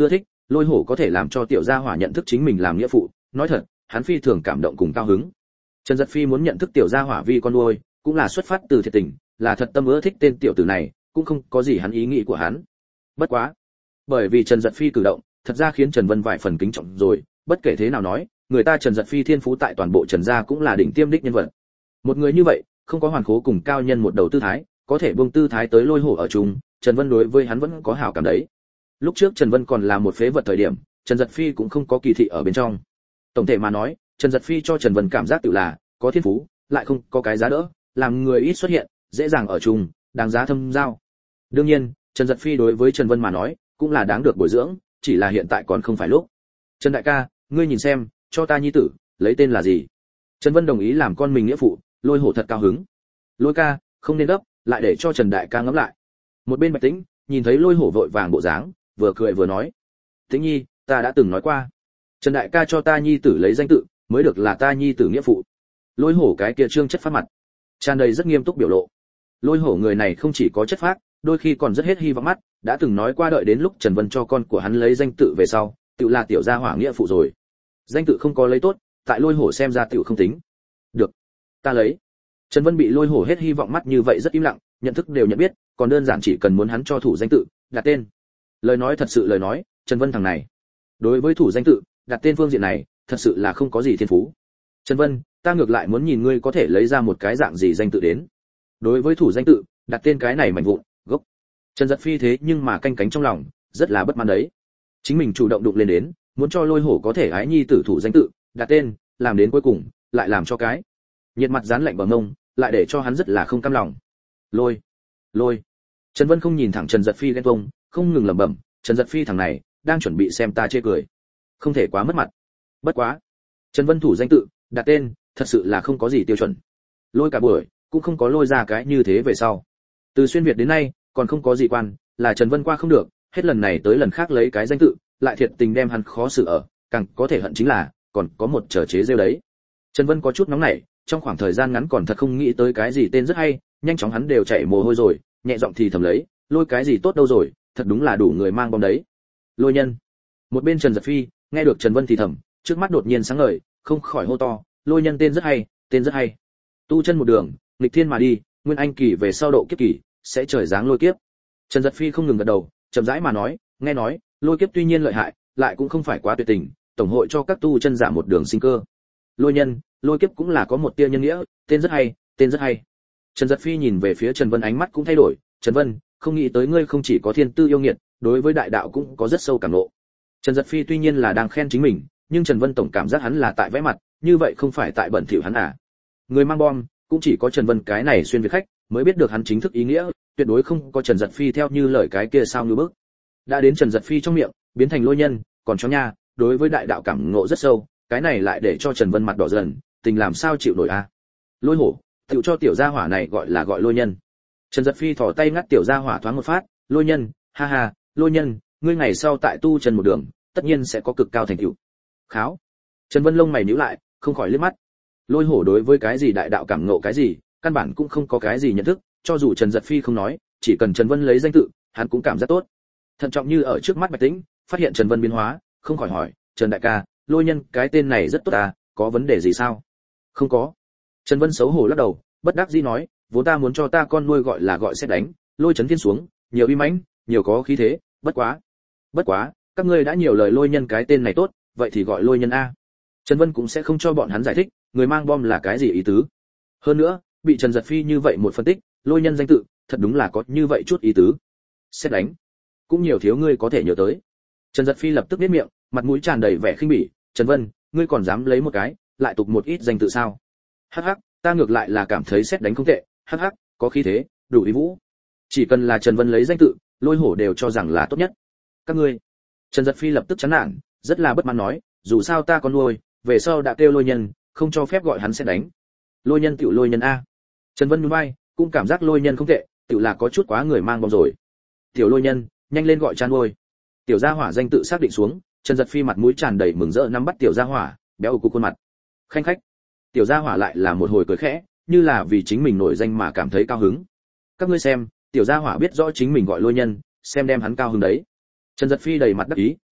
Lôi Hổ có thể làm cho tiểu gia hỏa nhận thức chính mình làm nghĩa phụ, nói thật, hắn phi thường cảm động cùng cao hứng. Trần Dật Phi muốn nhận thức tiểu gia hỏa vì con nuôi, cũng là xuất phát từ thiệt tình, là thật tâm ưa thích tên tiểu tử này, cũng không có gì hắn ý nghĩ của hắn. Bất quá, bởi vì Trần Dật Phi cử động, thật ra khiến Trần Vân vài phần kính trọng rồi, bất kể thế nào nói, người ta Trần Dật Phi thiên phú tại toàn bộ Trần gia cũng là đỉnh tiêm đích nhân vật. Một người như vậy, không có hoàn khố cùng cao nhân một đầu tư thái, có thể buông tư thái tới Lôi Hổ ở chung, Trần Vân đối với hắn vẫn có hảo cảm đấy. Lúc trước Trần Vân còn là một phế vật thời điểm, Trần Dật Phi cũng không có kỳ thị ở bên trong. Tổng thể mà nói, Trần Dật Phi cho Trần Vân cảm giác tự là có thiên phú, lại không có cái giá đỡ, làm người ít xuất hiện, dễ dàng ở chung, đáng giá thâm giao. Đương nhiên, Trần Dật Phi đối với Trần Vân mà nói, cũng là đáng được bồi dưỡng, chỉ là hiện tại còn không phải lúc. Trần đại ca, ngươi nhìn xem, cho ta nhi tử, lấy tên là gì? Trần Vân đồng ý làm con mình nghĩa phụ, Lôi Hổ thật cao hứng. Lôi ca, không nên gấp, lại để cho Trần đại ca ngẫm lại. Một bên Bạch Tĩnh, nhìn thấy Lôi Hổ vội vàng bộ dáng, vừa cười vừa nói: "Tĩnh nhi, ta đã từng nói qua, Trần đại ca cho ta nhi tử lấy danh tự, mới được là ta nhi tử nghĩa phụ." Lôi Hổ cái kia trương chất phát mặt, tràn đầy rất nghiêm túc biểu lộ. Lôi Hổ người này không chỉ có chất phác, đôi khi còn rất hết hy vọng mắt, đã từng nói qua đợi đến lúc Trần Vân cho con của hắn lấy danh tự về sau, tự là tiểu gia hỏa nghĩa phụ rồi. Danh tự không có lấy tốt, tại Lôi Hổ xem ra tiểu không tính. "Được, ta lấy." Trần Vân bị Lôi Hổ hết hy vọng mắt như vậy rất im lặng, nhận thức đều nhận biết, còn đơn giản chỉ cần muốn hắn cho thủ danh tự, đặt tên. Lời nói thật sự lời nói, Trần Vân thằng này, đối với thủ danh tự, đặt tên phương diện này, thật sự là không có gì thiên phú. "Trần Vân, ta ngược lại muốn nhìn ngươi có thể lấy ra một cái dạng gì danh tự đến." Đối với thủ danh tự, đặt tên cái này mảnh vụn, gốc. Trần Dật Phi thế nhưng mà canh cánh trong lòng, rất là bất mãn đấy. Chính mình chủ động đụng lên đến, muốn cho Lôi Hổ có thể ái nhi tử thủ danh tự, đặt tên, làm đến cuối cùng, lại làm cho cái nhiệt mặt dán lạnh bờ mông, lại để cho hắn rất là không cam lòng. Lôi. Trần Vân không nhìn thẳng Trần Dật Phi ghen tuông, không ngừng lẩm bẩm, Trần Dật Phi thằng này, đang chuẩn bị xem ta chê cười. Không thể quá mất mặt. Bất quá, Trần Vân thủ danh tự, đặt tên, thật sự là không có gì tiêu chuẩn. Lôi cả buổi, cũng không có lôi ra cái như thế về sau. Từ xuyên Việt đến nay, còn không có gì quan, là Trần Vân qua không được, hết lần này tới lần khác lấy cái danh tự, lại thiệt tình đem hắn khó xử ở, càng có thể hận chính là, còn có một trở chế rêu đấy. Trần Vân có chút nóng nảy, trong khoảng thời gian ngắn còn thật không nghĩ tới cái gì tên rất hay, nhanh chóng hắn đều chảy mồ hôi rồi, nhẹ giọng thì thầm lấy, lôi cái gì tốt đâu rồi, thật đúng là đủ người mang bom đấy. Lôi nhân. Một bên Trần Dật Phi, nghe được Trần Vân thì thầm, trước mắt đột nhiên sáng ngời, không khỏi hô to, lôi nhân tên rất hay, tên rất hay. Tu chân một đường, nghịch thiên mà đi, nguyên anh kỳ về sau độ kiếp kỳ, sẽ trời giáng lôi kiếp. Trần Dật Phi không ngừng gật đầu, chậm rãi mà nói, nghe nói, lôi kiếp tuy nhiên lợi hại, lại cũng không phải quá tuyệt tình, tổng hội cho các tu chân giả một đường sinh cơ. Lôi nhân, lôi kiếp cũng là có một tia nhân nghĩa, tên rất hay, tên rất hay. Trần Dật Phi nhìn về phía Trần Vân ánh mắt cũng thay đổi, Trần Vân, không nghĩ tới ngươi không chỉ có thiên tư yêu nghiệt, đối với đại đạo cũng có rất sâu cảm ngộ. Trần Dật Phi tuy nhiên là đang khen chính mình, nhưng Trần Vân tổng cảm giác hắn là tại vẽ mặt, như vậy không phải tại bẩn thỉu hắn à? Người mang bom, cũng chỉ có Trần Vân cái này xuyên việt khách, mới biết được hắn chính thức ý nghĩa, tuyệt đối không có Trần Dật Phi theo như lời cái kia sao như bước. Đã đến Trần Dật Phi trong miệng, biến thành lôi nhân, còn chó nha, đối với đại đạo cảm ngộ rất sâu, cái này lại để cho Trần Vân mặt đỏ dần, tình làm sao chịu nổi a? Lôi hổ, tiểu cho tiểu gia hỏa này gọi là gọi lôi nhân. Trần Dật Phi thò tay ngắt tiểu gia hỏa thoáng một phát, lôi nhân, ha ha, lôi nhân, ngươi ngày sau tại tu chân một đường, tất nhiên sẽ có cực cao thành tựu. Kháo. Trần Vân lông mày nhíu lại, không khỏi liếc mắt. Lôi hổ đối với cái gì đại đạo cảm ngộ cái gì, căn bản cũng không có cái gì nhận thức, cho dù Trần Dật Phi không nói, chỉ cần Trần Vân lấy danh tự, hắn cũng cảm giác tốt. Thận trọng như ở trước mắt Bạch Tĩnh, phát hiện Trần Vân biến hóa, không khỏi hỏi, Trần đại ca, lôi nhân cái tên này rất tốt à, có vấn đề gì sao? Không có. Trần Vân xấu hổ lắc đầu, bất đắc dĩ nói, vốn ta muốn cho ta con nuôi gọi là gọi xét đánh, lôi chấn thiên xuống, nhiều uy mãnh, nhiều có khí thế, bất quá, các ngươi đã nhiều lời lôi nhân cái tên này tốt, vậy thì gọi lôi nhân a. Trần Vân cũng sẽ không cho bọn hắn giải thích, người mang bom là cái gì ý tứ. Hơn nữa, bị Trần Dật Phi như vậy một phân tích, lôi nhân danh tự, thật đúng là có như vậy chút ý tứ. Xét đánh, cũng nhiều thiếu ngươi có thể nhớ tới. Trần Dật Phi lập tức biết miệng, mặt mũi tràn đầy vẻ khinh bỉ, Trần Vân, ngươi còn dám lấy một cái, lại tục một ít danh tự sao? Hắc hắc, ta ngược lại là cảm thấy xét đánh không tệ, hắc hắc, có khí thế, đủ uy vũ. Chỉ cần là Trần Vân lấy danh tự, lôi hổ đều cho rằng là tốt nhất. Các ngươi. Trần Dật Phi lập tức chán nản, rất là bất mãn nói, dù sao ta con nuôi, về sau đã kêu lôi nhân, không cho phép gọi hắn xét đánh. Lôi nhân tiểu lôi nhân a. Trần Vân nhún vai, cũng cảm giác lôi nhân không tệ, tiểu là có chút quá người mang bom rồi. Tiểu lôi nhân, nhanh lên gọi chan nuôi. Tiểu gia hỏa danh tự xác định xuống, Trần Dật Phi mặt mũi tràn đầy mừng rỡ nắm bắt tiểu gia hỏa, béo ủ cục khuôn mặt. Khanh khách. Tiểu gia hỏa lại là một hồi cười khẽ, như là vì chính mình nổi danh mà cảm thấy cao hứng. Các ngươi xem, tiểu gia hỏa biết rõ chính mình gọi lôi nhân, xem đem hắn cao hứng đấy. Trần Dật Phi đầy mặt đắc ý,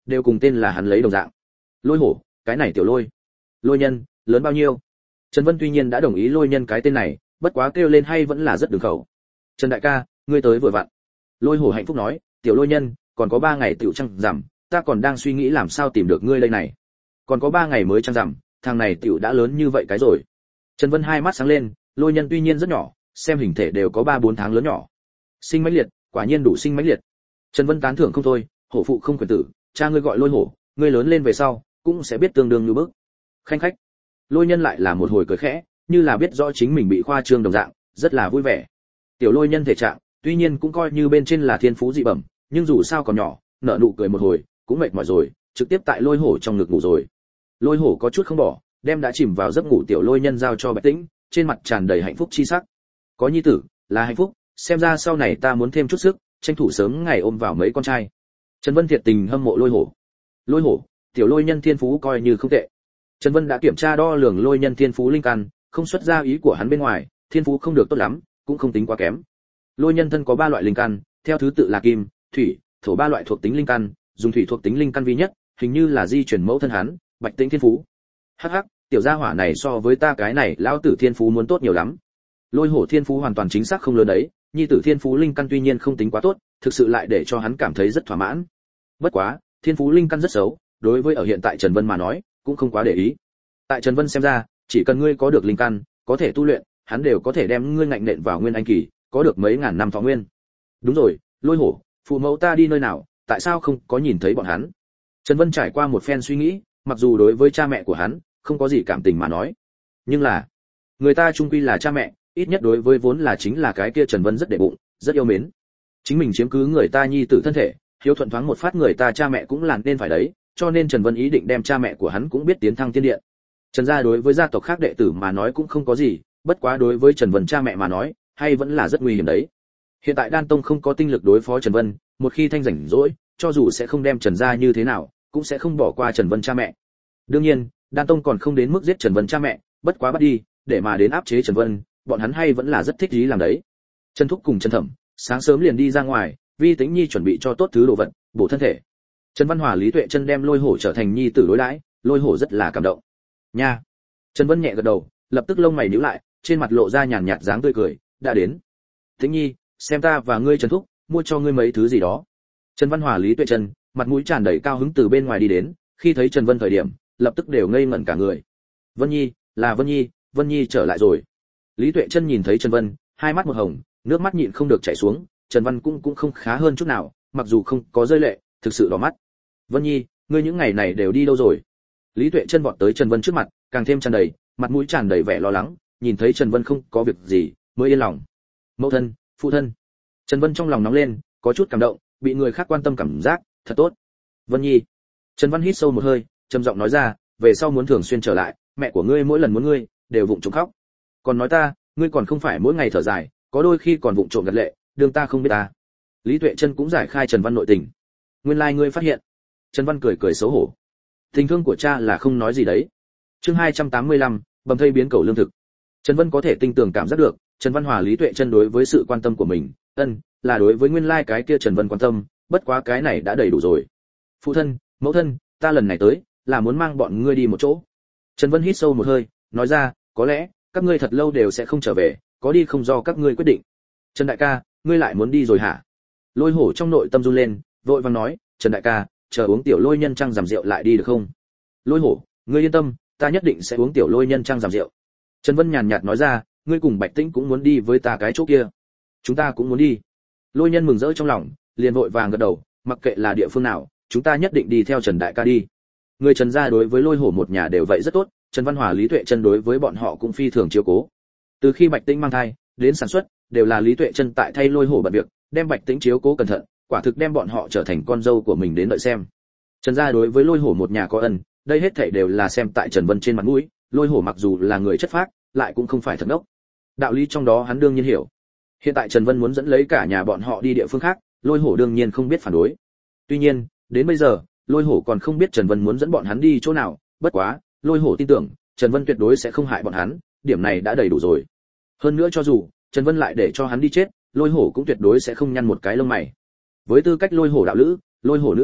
đều cùng tên là hắn lấy đồng dạng. Lôi hổ, cái này tiểu lôi. Lôi nhân, lớn bao nhiêu? Trần Vân tuy nhiên đã đồng ý lôi nhân cái tên này, bất quá kêu lên hay vẫn là rất đường khẩu. Trần đại ca, ngươi tới vừa vặn. Lôi hổ hạnh phúc nói, tiểu lôi nhân, còn có 3 ngày tiểu trăng rằm, ta còn đang suy nghĩ làm sao tìm được ngươi đây này. Còn có 3 ngày mới trăng rằm, thằng này tiểu đã lớn như vậy cái rồi. Trần Vân hai mắt sáng lên, lôi nhân tuy nhiên rất nhỏ, xem hình thể đều có 3-4 tháng lớn nhỏ. Sinh mãnh liệt, quả nhiên đủ sinh mãnh liệt. Trần Vân tán thưởng không thôi, hổ phụ không quyền tử, cha ngươi gọi lôi hổ, ngươi lớn lên về sau cũng sẽ biết tương đương như bước. Khanh khách. Lôi nhân lại là một hồi cười khẽ, như là biết rõ chính mình bị khoa trương đồng dạng, rất là vui vẻ. Tiểu lôi nhân thể trạng, tuy nhiên cũng coi như bên trên là thiên phú dị bẩm, nhưng dù sao còn nhỏ, nở nụ cười một hồi, cũng mệt mỏi rồi, trực tiếp tại lôi hổ trong ngực ngủ rồi. Lôi hổ có chút không bỏ, đem đã chìm vào giấc ngủ tiểu lôi nhân giao cho Bạch Tĩnh, trên mặt tràn đầy hạnh phúc chi sắc. Có nhi tử, là hạnh phúc, xem ra sau này ta muốn thêm chút sức, tranh thủ sớm ngày ôm vào mấy con trai. Trần Vân thiệt tình hâm mộ lôi hổ. Lôi hổ, tiểu lôi nhân thiên phú coi như không tệ. Trần Vân đã kiểm tra đo lường lôi nhân thiên phú linh căn, không xuất ra ý của hắn bên ngoài, thiên phú không được tốt lắm, cũng không tính quá kém. Lôi nhân thân có 3 loại linh căn, theo thứ tự là kim, thủy, thổ 3 loại thuộc tính linh căn, dùng thủy thuộc tính linh căn vi nhất, hình như là di chuyển mẫu thân hắn, Bạch Tĩnh thiên phú. Hắc hắc, tiểu gia hỏa này so với ta cái này lão tử thiên phú muốn tốt nhiều lắm. Lôi hổ thiên phú hoàn toàn chính xác không lớn đấy, nhi tử thiên phú linh căn tuy nhiên không tính quá tốt, thực sự lại để cho hắn cảm thấy rất thỏa mãn. Bất quá, thiên phú linh căn rất xấu, đối với ở hiện tại Trần Vân mà nói, cũng không quá để ý. Tại Trần Vân xem ra, chỉ cần ngươi có được linh căn, có thể tu luyện, hắn đều có thể đem ngươi ngạnh nện vào nguyên anh kỳ, có được mấy ngàn năm thọ nguyên. Đúng rồi, lôi hổ, phụ mẫu ta đi nơi nào, tại sao không có nhìn thấy bọn hắn? Trần Vân trải qua một phen suy nghĩ, mặc dù đối với cha mẹ của hắn không có gì cảm tình mà nói, nhưng là người ta chung quy là cha mẹ, ít nhất đối với vốn là chính là cái kia Trần Vân rất để bụng, rất yêu mến. Chính mình chiếm cứ người ta nhi tử thân thể, hiếu thuận thoáng một phát người ta cha mẹ cũng làm nên phải đấy, cho nên Trần Vân ý định đem cha mẹ của hắn cũng biết tiến thăng tiên điện. Trần gia đối với gia tộc khác đệ tử mà nói cũng không có gì, bất quá đối với Trần Vân cha mẹ mà nói, hay vẫn là rất nguy hiểm đấy. Hiện tại Đan Tông không có tinh lực đối phó Trần Vân, một khi thanh rảnh rỗi, cho dù sẽ không đem Trần gia như thế nào, cũng sẽ không bỏ qua Trần Vân cha mẹ. Đương nhiên, Đan Tông còn không đến mức giết Trần Vân cha mẹ, bất quá bắt đi, để mà đến áp chế Trần Vân, bọn hắn hay vẫn là rất thích ý làm đấy. Trần Thúc cùng Trần Thẩm, sáng sớm liền đi ra ngoài, Vi Tĩnh Nhi chuẩn bị cho tốt thứ đồ vật, bổ thân thể. Trần Văn Hòa Lý Tuệ Chân đem Lôi Hổ trở thành nhi tử đối đãi, Lôi Hổ rất là cảm động. Nha. Trần Vân nhẹ gật đầu, lập tức lông mày nhíu lại, trên mặt lộ ra nhàn nhạt dáng tươi cười, đã đến. Tĩnh Nhi, xem ta và ngươi Trần Thúc, mua cho ngươi mấy thứ gì đó. Trần Văn Hòa Lý Tuệ Chân, mặt mũi tràn đầy cao hứng từ bên ngoài đi đến, khi thấy Trần Vân thời điểm, lập tức đều ngây ngẩn cả người. Vân Nhi, là Vân Nhi, Vân Nhi trở lại rồi. Lý Tuệ Chân nhìn thấy Trần Vân, hai mắt một hồng, nước mắt nhịn không được chảy xuống, Trần Văn cũng không khá hơn chút nào, mặc dù không có rơi lệ, thực sự đỏ mắt. Vân Nhi, ngươi những ngày này đều đi đâu rồi? Lý Tuệ Chân vọt tới Trần Vân trước mặt, càng thêm tràn đầy, mặt mũi tràn đầy vẻ lo lắng, nhìn thấy Trần Vân không có việc gì, mới yên lòng. Mẫu thân, phụ thân. Trần Vân trong lòng nóng lên, có chút cảm động, bị người khác quan tâm cảm giác, thật tốt. Vân Nhi. Trần Văn hít sâu một hơi, trầm giọng nói ra, về sau muốn thường xuyên trở lại, mẹ của ngươi mỗi lần muốn ngươi, đều vụng trộm khóc. Còn nói ta, ngươi còn không phải mỗi ngày thở dài, có đôi khi còn vụng trộm gật lệ, đương ta không biết ta. Lý Tuệ Chân cũng giải khai Trần Văn nội tình. Nguyên lai ngươi phát hiện. Trần Văn cười cười xấu hổ. Tình thương của cha là không nói gì đấy. Chương 285, bầm thây biến cầu lương thực. Trần Vân có thể tinh tường cảm giác được, Trần Văn Hòa Lý Tuệ Chân đối với sự quan tâm của mình, là đối với nguyên lai cái kia Trần Vân quan tâm, bất quá cái này đã đầy đủ rồi. Phụ thân, mẫu thân, ta lần này tới, là muốn mang bọn ngươi đi một chỗ. Trần Vân hít sâu một hơi, nói ra, có lẽ các ngươi thật lâu đều sẽ không trở về, có đi không do các ngươi quyết định. Trần đại ca, ngươi lại muốn đi rồi hả? Lôi Hổ trong nội tâm run lên, vội vàng nói, Trần đại ca, chờ uống tiểu lôi nhân trăng giảm rượu lại đi được không? Lôi Hổ, ngươi yên tâm, ta nhất định sẽ uống tiểu lôi nhân trăng giảm rượu. Trần Vân nhàn nhạt nói ra, ngươi cùng Bạch Tĩnh cũng muốn đi với ta cái chỗ kia. Chúng ta cũng muốn đi. Lôi Nhân mừng rỡ trong lòng, liền vội vàng gật đầu, mặc kệ là địa phương nào, chúng ta nhất định đi theo Trần đại ca đi. Người Trần gia đối với Lôi Hổ một nhà đều vậy rất tốt, Trần Văn Hòa Lý Tuệ Chân đối với bọn họ cũng phi thường chiếu cố. Từ khi Bạch Tĩnh mang thai đến sản xuất, đều là Lý Tuệ Chân tại thay Lôi Hổ bận việc, đem Bạch Tĩnh chiếu cố cẩn thận, quả thực đem bọn họ trở thành con dâu của mình đến đợi xem. Trần gia đối với Lôi Hổ một nhà có ân, đây hết thảy đều là xem tại Trần Vân trên mặt mũi, Lôi Hổ mặc dù là người chất phác, lại cũng không phải thật ngốc. Đạo lý trong đó hắn đương nhiên hiểu. Hiện tại Trần Vân muốn dẫn lấy cả nhà bọn họ đi địa phương khác, Lôi Hổ đương nhiên không biết phản đối. Tuy nhiên, đến bây giờ, Lôi Hổ còn không biết Trần Vân muốn dẫn bọn hắn đi chỗ nào, bất quá, Lôi Hổ tin tưởng, Trần Vân tuyệt đối sẽ không hại bọn hắn, điểm này đã đầy đủ rồi. Hơn nữa cho dù Trần Vân lại để cho hắn đi chết, Lôi Hổ cũng tuyệt đối sẽ không nhăn một cái lông mày. Với tư cách Lôi Hổ đạo lữ, Lôi Hổ nữ nhân,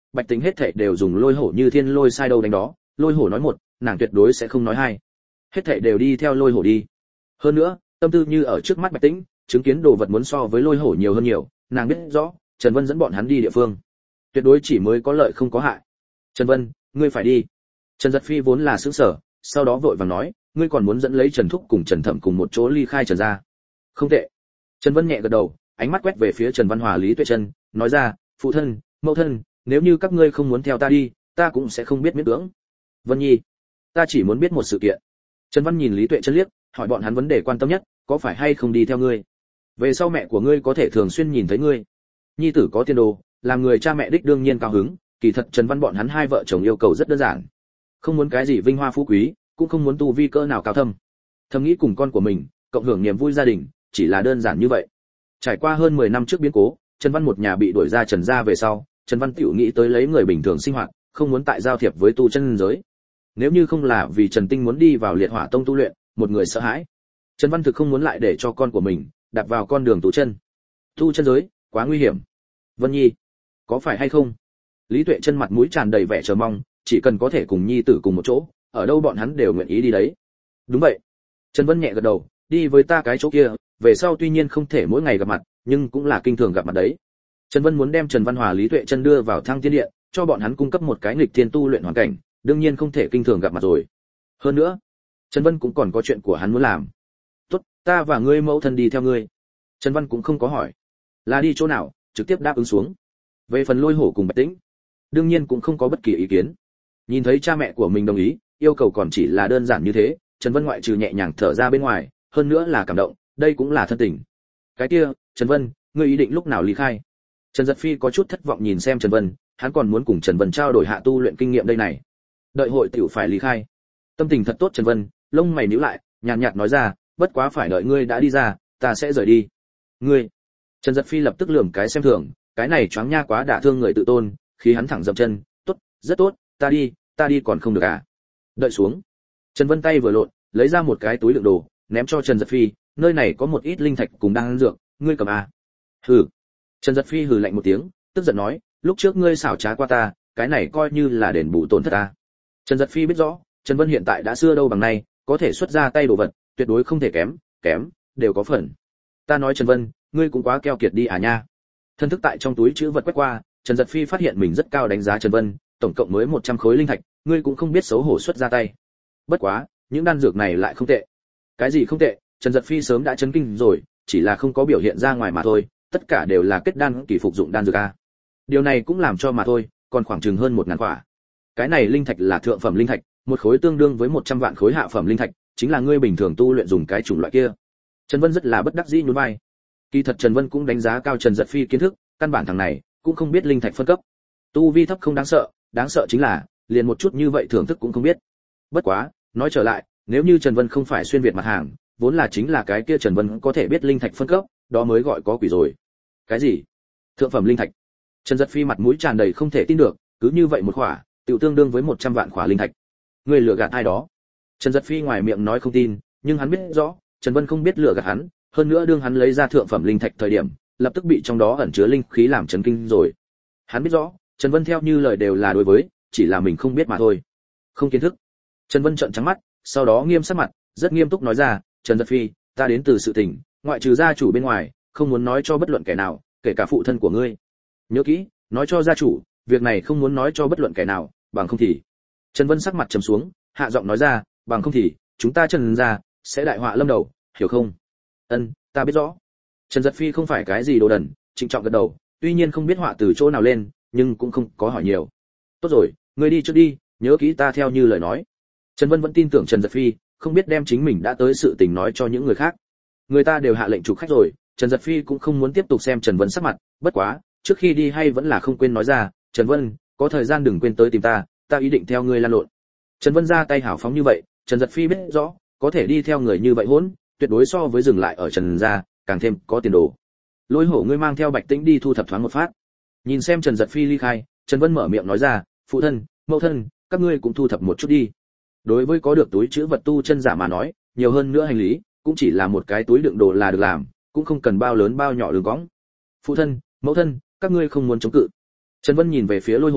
Bạch Tính hết thảy đều dùng lôi hổ như thiên lôi sai đâu đánh đó, lôi hổ nói một, nàng tuyệt đối sẽ không nói hai. Hết thảy đều đi theo lôi hổ đi. Hơn nữa, tâm tư như ở trước mắt Bạch Tĩnh, chứng kiến đồ vật muốn so với lôi hổ nhiều hơn nhiều, nàng biết rõ, Trần Vân dẫn bọn hắn đi địa phương, tuyệt đối chỉ mới có lợi không có hại. Trần Vân, ngươi phải đi. Trần Giật Phi vốn là sững sờ, sau đó vội vàng nói, ngươi còn muốn dẫn lấy Trần Thúc cùng Trần Thẩm cùng một chỗ ly khai Trần gia. Không tệ. Trần Vân nhẹ gật đầu, ánh mắt quét về phía Trần Văn Hòa Lý Tuệ Chân, nói ra, phụ thân, mẫu thân, nếu như các ngươi không muốn theo ta đi, ta cũng sẽ không biết miễn cưỡng. Vân Nhi, ta chỉ muốn biết một sự kiện. Trần Văn nhìn Lý Tuệ Chân liếc, hỏi bọn hắn vấn đề quan tâm nhất, có phải hay không đi theo ngươi? Về sau mẹ của ngươi có thể thường xuyên nhìn thấy ngươi. Nhi tử có tiền đồ, làm người cha mẹ đích đương nhiên cao hứng, kỳ thật Trần Văn bọn hắn hai vợ chồng yêu cầu rất đơn giản. Không muốn cái gì vinh hoa phú quý, cũng không muốn tu vi cỡ nào cao thâm. Thầm nghĩ cùng con của mình, cộng hưởng niềm vui gia đình, chỉ là đơn giản như vậy. Trải qua hơn 10 năm trước biến cố, Trần Văn một nhà bị đuổi ra Trần gia về sau, Trần Văn tiểu nghĩ tới lấy người bình thường sinh hoạt, không muốn tại giao thiệp với tu chân giới. Nếu như không là vì Trần Tinh muốn đi vào Liệt Hỏa Tông tu luyện, một người sợ hãi, Trần Văn thực không muốn lại để cho con của mình đạp vào con đường tu chân. Tu chân giới, quá nguy hiểm. Vân Nhi, có phải hay không? Lý Tuệ Chân mặt mũi tràn đầy vẻ chờ mong, chỉ cần có thể cùng nhi tử cùng một chỗ, ở đâu bọn hắn đều nguyện ý đi đấy. Đúng vậy. Trần Vân nhẹ gật đầu, đi với ta cái chỗ kia, về sau tuy nhiên không thể mỗi ngày gặp mặt, nhưng cũng là kinh thường gặp mặt đấy. Trần Vân muốn đem Trần Văn Hòa Lý Tuệ Chân đưa vào Thăng Tiên Điện, cho bọn hắn cung cấp một cái nghịch thiên tu luyện hoàn cảnh, đương nhiên không thể kinh thường gặp mặt rồi. Hơn nữa, Trần Vân cũng còn có chuyện của hắn muốn làm. Tốt, ta và ngươi mẫu thân đi theo ngươi. Trần Văn cũng không có hỏi, là đi chỗ nào, trực tiếp đáp ứng xuống. Về phần Lôi Hổ cùng Bạch Tĩnh, đương nhiên cũng không có bất kỳ ý kiến. Nhìn thấy cha mẹ của mình đồng ý, yêu cầu còn chỉ là đơn giản như thế, Trần Vân ngoại trừ nhẹ nhàng thở ra bên ngoài, hơn nữa là cảm động, đây cũng là thân tình. Cái kia, Trần Vân, ngươi ý định lúc nào ly khai? Trần Giật Phi có chút thất vọng nhìn xem Trần Vân, hắn còn muốn cùng Trần Vân trao đổi hạ tu luyện kinh nghiệm đây này. Đợi hội tiểu phải ly khai. Tâm tình thật tốt Trần Vân, lông mày nhíu lại, nhàn nhạt nói ra, bất quá phải đợi ngươi đã đi ra, ta sẽ rời đi. Ngươi? Trần Giật Phi lập tức lườm cái xem thường, cái này choáng nha quá đả thương người tự tôn, khi hắn thẳng dậm chân, tốt, rất tốt, ta đi còn không được à? Đợi xuống. Trần Vân tay vừa lộn, lấy ra một cái túi đựng đồ, ném cho Trần Giật Phi, nơi này có một ít linh thạch cùng đan dược, ngươi cầm à? Hừ. Trần Giật Phi hừ lạnh một tiếng, tức giận nói, lúc trước ngươi xảo trá qua ta, cái này coi như là đền bù tổn thất ta. Trần Giật Phi biết rõ, Trần Vân hiện tại đã xưa đâu bằng nay, có thể xuất ra tay đồ vật, tuyệt đối không thể kém, đều có phần. Ta nói Trần Vân, ngươi cũng quá keo kiệt đi à nha. Thân thức tại trong túi chữ vật quét qua, Trần Giật Phi phát hiện mình rất cao đánh giá Trần Vân, tổng cộng mới 100 khối linh thạch, ngươi cũng không biết xấu hổ xuất ra tay. Bất quá, những đan dược này lại không tệ. Cái gì không tệ? Trần Giật Phi sớm đã chấn kinh rồi, chỉ là không có biểu hiện ra ngoài mà thôi, tất cả đều là kết đan kỳ phục dụng đan dược a. Điều này cũng làm cho mà thôi, còn khoảng chừng hơn 1000 quả. Cái này linh thạch là thượng phẩm linh thạch, một khối tương đương với 100 vạn khối hạ phẩm linh thạch, chính là ngươi bình thường tu luyện dùng cái chủng loại kia. Trần Vân rất là bất đắc dĩ nhún vai. Kỳ thật Trần Vân cũng đánh giá cao Trần Giật Phi kiến thức, căn bản thằng này cũng không biết linh thạch phân cấp. Tu vi thấp không đáng sợ chính là liền một chút như vậy thưởng thức cũng không biết. Bất quá, nói trở lại, nếu như Trần Vân không phải xuyên việt mặt hàng, vốn là chính là cái kia Trần Vân có thể biết linh thạch phân cấp, đó mới gọi có quỷ rồi. Cái gì? Thượng phẩm linh thạch? Trần Giật Phi mặt mũi tràn đầy không thể tin được, cứ như vậy một khỏa, tiểu tương đương với 100 vạn khỏa linh thạch. Ngươi lừa gạt ai đó? Trần Giật Phi ngoài miệng nói không tin, nhưng hắn biết rõ, Trần Vân không biết lừa gạt hắn, hơn nữa đương hắn lấy ra thượng phẩm linh thạch thời điểm, lập tức bị trong đó ẩn chứa linh khí làm chấn kinh rồi. Hắn biết rõ, Trần Vân theo như lời đều là đối với, chỉ là mình không biết mà thôi. Không kiến thức. Trần Vân trợn trắng mắt, sau đó nghiêm sắc mặt, rất nghiêm túc nói ra, Trần Giật Phi, ta đến từ sự tình, ngoại trừ gia chủ bên ngoài, không muốn nói cho bất luận kẻ nào, kể cả phụ thân của ngươi. Nhớ kỹ, nói cho gia chủ, việc này không muốn nói cho bất luận kẻ nào, bằng không thì. Trần Vân sắc mặt trầm xuống, hạ giọng nói ra, bằng không thì, chúng ta Trần gia sẽ đại họa lâm đầu, hiểu không? Ân, ta biết rõ. Trần Giật Phi không phải cái gì đồ đần, trịnh trọng gật đầu, tuy nhiên không biết họa từ chỗ nào lên, nhưng cũng không có hỏi nhiều. Tốt rồi, ngươi đi trước đi, nhớ kỹ ta theo như lời nói. Trần Vân vẫn tin tưởng Trần Giật Phi, không biết đem chính mình đã tới sự tình nói cho những người khác. Người ta đều hạ lệnh trục khách rồi, Trần Giật Phi cũng không muốn tiếp tục xem Trần Vân sắc mặt, bất quá, trước khi đi hay vẫn là không quên nói ra, Trần Vân, có thời gian đừng quên tới tìm ta, ta ý định theo ngươi lan lộn. Trần Vân ra tay hảo phóng như vậy, Trần Giật Phi biết rõ, có thể đi theo người như vậy hỗn, tuyệt đối so với dừng lại ở Trần gia, càng thêm có tiền đồ. Lôi Hổ ngươi mang theo Bạch Tĩnh đi thu thập thoáng một phát. Nhìn xem Trần Giật Phi ly khai, Trần Vân mở miệng nói ra, phụ thân, mẫu thân, các ngươi cũng thu thập một chút đi. Đối với có được túi trữ vật tu chân giả mà nói, nhiều hơn nữa hành lý, cũng chỉ là một cái túi đựng đồ là được làm, cũng không cần bao lớn bao nhỏ đường cõng. Phụ thân, mẫu thân, các ngươi không muốn chống cự. Trần Vân nhìn về phía Lôi Hổ,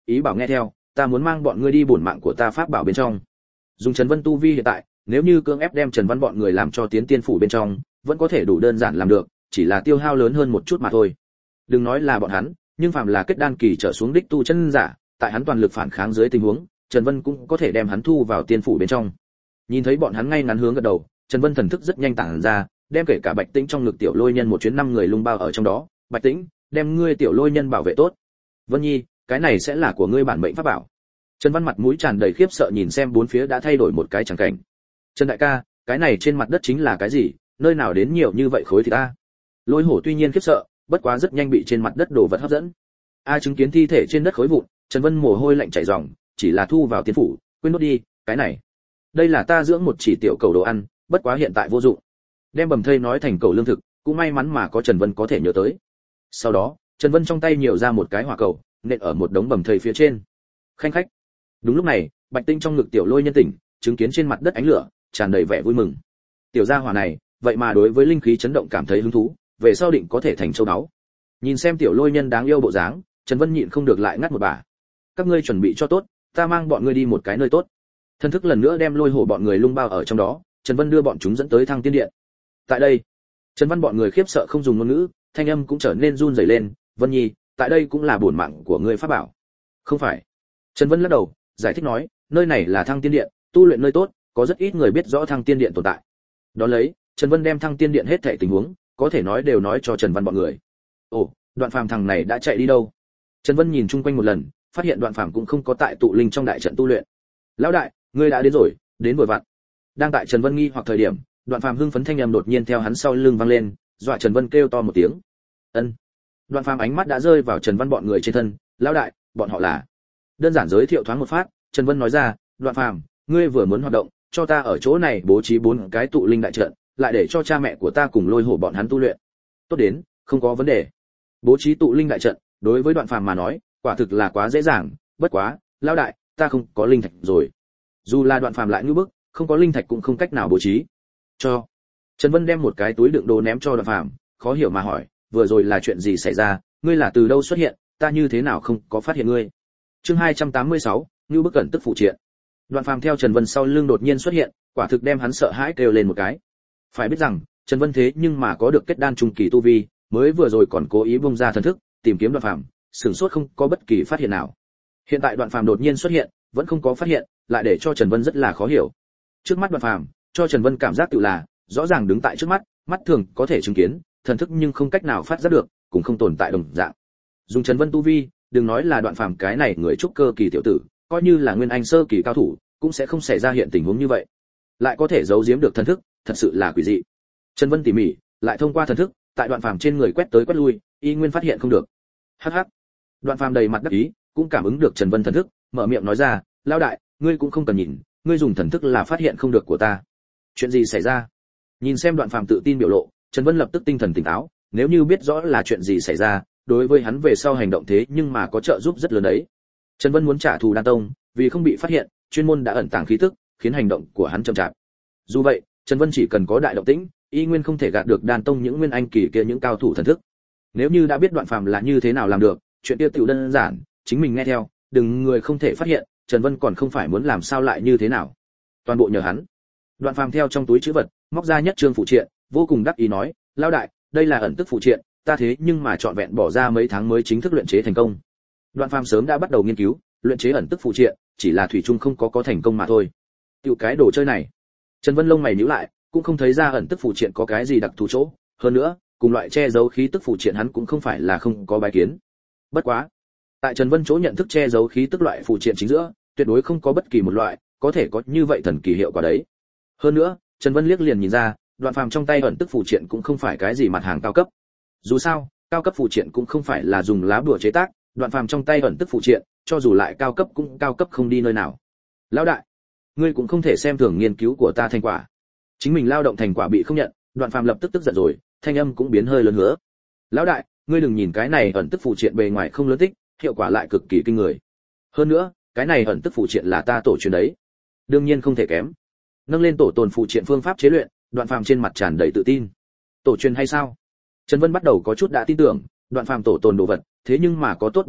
ý bảo nghe theo, ta muốn mang bọn ngươi đi bổn mạng của ta pháp bảo bên trong. Dùng Trần Vân tu vi hiện tại, nếu như cưỡng ép đem Trần Văn bọn người làm cho tiến tiên phủ bên trong, vẫn có thể đủ đơn giản làm được, chỉ là tiêu hao lớn hơn một chút mà thôi. Đừng nói là bọn hắn, nhưng phàm là kết đan kỳ trở xuống đích tu chân giả, tại hắn toàn lực phản kháng dưới tình huống, Trần Vân cũng có thể đem hắn thu vào tiên phủ bên trong. Nhìn thấy bọn hắn ngay ngắn hướng gật đầu, Trần Vân thần thức rất nhanh tản ra, đem kể cả Bạch Tĩnh trong ngực tiểu lôi nhân một chuyến 5 người lung bao ở trong đó. Bạch Tĩnh, đem ngươi tiểu lôi nhân bảo vệ tốt. Vân Nhi, cái này sẽ là của ngươi bản mệnh pháp bảo. Trần Văn mặt mũi tràn đầy khiếp sợ nhìn xem bốn phía đã thay đổi một cái chẳng cảnh. Trần đại ca, cái này trên mặt đất chính là cái gì, nơi nào đến nhiều như vậy khối thịt ta? Lôi hổ tuy nhiên khiếp sợ, bất quá rất nhanh bị trên mặt đất đổ vật hấp dẫn. Chứng kiến thi thể trên đất khối vụn, Trần Vân mồ hôi lạnh chảy ròng, chỉ là thu vào tiên phủ, quên nốt đi, cái này, đây là ta dưỡng một chỉ tiểu cầu đồ ăn, bất quá hiện tại vô dụng. Đem bầm thây nói thành cầu lương thực, cũng may mắn mà có Trần Vân có thể nhớ tới. Sau đó, Trần Vân trong tay nhiều ra một cái hỏa cầu, nện ở một đống bầm thây phía trên. Khanh khách. Đúng lúc này, Bạch Tinh trong ngực tiểu lôi nhân tỉnh, chứng kiến trên mặt đất ánh lửa, tràn đầy vẻ vui mừng. Tiểu gia hỏa này, vậy mà đối với linh khí chấn động cảm thấy hứng thú, về sau định có thể thành châu báu. Nhìn xem tiểu lôi nhân đáng yêu bộ dáng, Trần Vân nhịn không được lại ngắt một bà. Các ngươi chuẩn bị cho tốt, ta mang bọn ngươi đi một cái nơi tốt. Thân thức lần nữa đem lôi hổ bọn người lung bao ở trong đó, Trần Vân đưa bọn chúng dẫn tới Thăng Tiên Điện. Tại đây, Trần Văn bọn người khiếp sợ không dùng ngôn ngữ, thanh âm cũng trở nên run rẩy lên. Vân Nhi, tại đây cũng là bổn mạng của ngươi pháp bảo. Không phải. Trần Vân lắc đầu, giải thích nói, nơi này là Thăng Tiên Điện, tu luyện nơi tốt, có rất ít người biết rõ Thăng Tiên Điện tồn tại. Đó lấy, Trần Vân đem Thăng Tiên Điện hết thảy tình huống, có thể nói đều nói cho Trần Văn bọn người. Ồ, Đoạn Phàm thằng này đã chạy đi đâu? Trần Vân nhìn chung quanh một lần, phát hiện Đoạn Phàm cũng không có tại tụ linh trong đại trận tu luyện. Lão đại, ngươi đã đến rồi, đến vội vặn. Đang tại Trần Vân nghi hoặc thời điểm, Đoạn Phàm hưng phấn thanh âm đột nhiên theo hắn sau lưng vang lên, dọa Trần Vân kêu to một tiếng. Ân. Đoạn Phàm ánh mắt đã rơi vào Trần Văn bọn người trên thân, lão đại, bọn họ là. Đơn giản giới thiệu thoáng một phát, Trần Vân nói ra, Đoạn Phàm, ngươi vừa muốn hoạt động, cho ta ở chỗ này bố trí 4 cái tụ linh đại trận, lại để cho cha mẹ của ta cùng lôi hổ bọn hắn tu luyện. Tốt đến, không có vấn đề. Bố trí tụ linh đại trận, đối với Đoạn Phàm mà nói, quả thực là quá dễ dàng, bất quá, lão đại, ta không có linh thạch rồi. Dù là Đoạn Phàm lại như bức, không có linh thạch cũng không cách nào bố trí. Cho. Trần Vân đem một cái túi đựng đồ ném cho Đoạn Phàm, khó hiểu mà hỏi, vừa rồi là chuyện gì xảy ra, ngươi là từ đâu xuất hiện, ta như thế nào không có phát hiện ngươi. Chương 286, Nưu Bức Cẩn Tức phụ triện. Đoạn Phàm theo Trần Vân sau lưng đột nhiên xuất hiện, quả thực đem hắn sợ hãi kêu lên một cái. Phải biết rằng, Trần Vân thế nhưng mà có được kết đan trung kỳ tu vi, mới vừa rồi còn cố ý bung ra thần thức, tìm kiếm Đoạn Phàm, sửng sốt không có bất kỳ phát hiện nào. Hiện tại Đoạn Phàm đột nhiên xuất hiện, vẫn không có phát hiện, lại để cho Trần Vân rất là khó hiểu. Trước mắt Đoạn Phàm, cho Trần Vân cảm giác tự là rõ ràng đứng tại trước mắt, mắt thường có thể chứng kiến, thần thức nhưng không cách nào phát giác được, cũng không tồn tại đồng dạng. Dùng Trần Vân tu vi, đừng nói là Đoạn Phàm cái này người trúc cơ kỳ tiểu tử, coi như là nguyên anh sơ kỳ cao thủ, cũng sẽ không xảy ra hiện tình huống như vậy. Lại có thể giấu giếm được thần thức, thật sự là quỷ dị. Trần Vân tỉ mỉ, lại thông qua thần thức, tại Đoạn Phàm trên người quét tới quét lui, y nguyên phát hiện không được. Hắc hắc. Đoạn Phàm đầy mặt đắc ý, cũng cảm ứng được Trần Vân thần thức, mở miệng nói ra, lão đại, ngươi cũng không cần nhìn, ngươi dùng thần thức là phát hiện không được của ta. Chuyện gì xảy ra? Nhìn xem Đoạn Phàm tự tin biểu lộ, Trần Vân lập tức tinh thần tỉnh táo, nếu như biết rõ là chuyện gì xảy ra, đối với hắn về sau hành động thế nhưng mà có trợ giúp rất lớn đấy. Trần Vân muốn trả thù Đan Tông, vì không bị phát hiện, chuyên môn đã ẩn tàng khí tức, khiến hành động của hắn chậm chạp. Dù vậy, Trần Vân chỉ cần có đại động tĩnh, y nguyên không thể gạt được Đan Tông những nguyên anh kỳ kia những cao thủ thần thức. Nếu như đã biết Đoạn Phàm là như thế nào làm được, chuyện kia tiểu đơn giản, chính mình nghe theo, đừng người không thể phát hiện, Trần Vân còn không phải muốn làm sao lại như thế nào. Toàn bộ nhờ hắn. Đoạn Phàm theo trong túi trữ vật, móc ra nhất trương phụ triện, vô cùng đắc ý nói, lão đại, đây là ẩn tức phụ triện, ta thế nhưng mà trọn vẹn bỏ ra mấy tháng mới chính thức luyện chế thành công. Đoạn Phàm sớm đã bắt đầu nghiên cứu, luyện chế ẩn tức phụ triện, chỉ là thủy chung không có thành công mà thôi. Tiểu cái đồ chơi này. Trần Vân lông mày nhíu lại, cũng không thấy ra ẩn tức phụ triện có cái gì đặc thù chỗ, hơn nữa, cùng loại che giấu khí tức phụ triện hắn cũng không phải là không có bái kiến. Bất quá, tại Trần Vân chỗ nhận thức che giấu khí tức loại phụ triện chính giữa, tuyệt đối không có bất kỳ một loại có thể có như vậy thần kỳ hiệu quả đấy. Hơn nữa, Trần Vân liếc liền nhìn ra, Đoạn Phàm trong tay ẩn tức phụ triện cũng không phải cái gì mặt hàng cao cấp. Dù sao, cao cấp phụ triện cũng không phải là dùng lá bùa chế tác, Đoạn Phàm trong tay ẩn tức phụ triện, cho dù lại cao cấp cũng cao cấp không đi nơi nào. Lão đại, ngươi cũng không thể xem thường nghiên cứu của ta thành quả. Chính mình lao động thành quả bị không nhận, Đoạn Phàm lập tức tức giận rồi, thanh âm cũng biến hơi lớn hứa. Lão đại, ngươi đừng nhìn cái này ẩn tức phụ triện bề ngoài không lớn tích, hiệu quả lại cực kỳ kinh người. Hơn nữa, cái này ẩn tức phụ triện là ta tổ truyền đấy, đương nhiên không thể kém. Nâng lên tổ tồn phụ triện phương pháp chế luyện, Đoạn Phàm trên mặt tràn đầy tự tin. Tổ truyền hay sao? Trần Vân bắt đầu có chút đã tin tưởng, Đoạn Phàm tổ tồn đồ vật, thế nhưng mà có tốt bảo bối,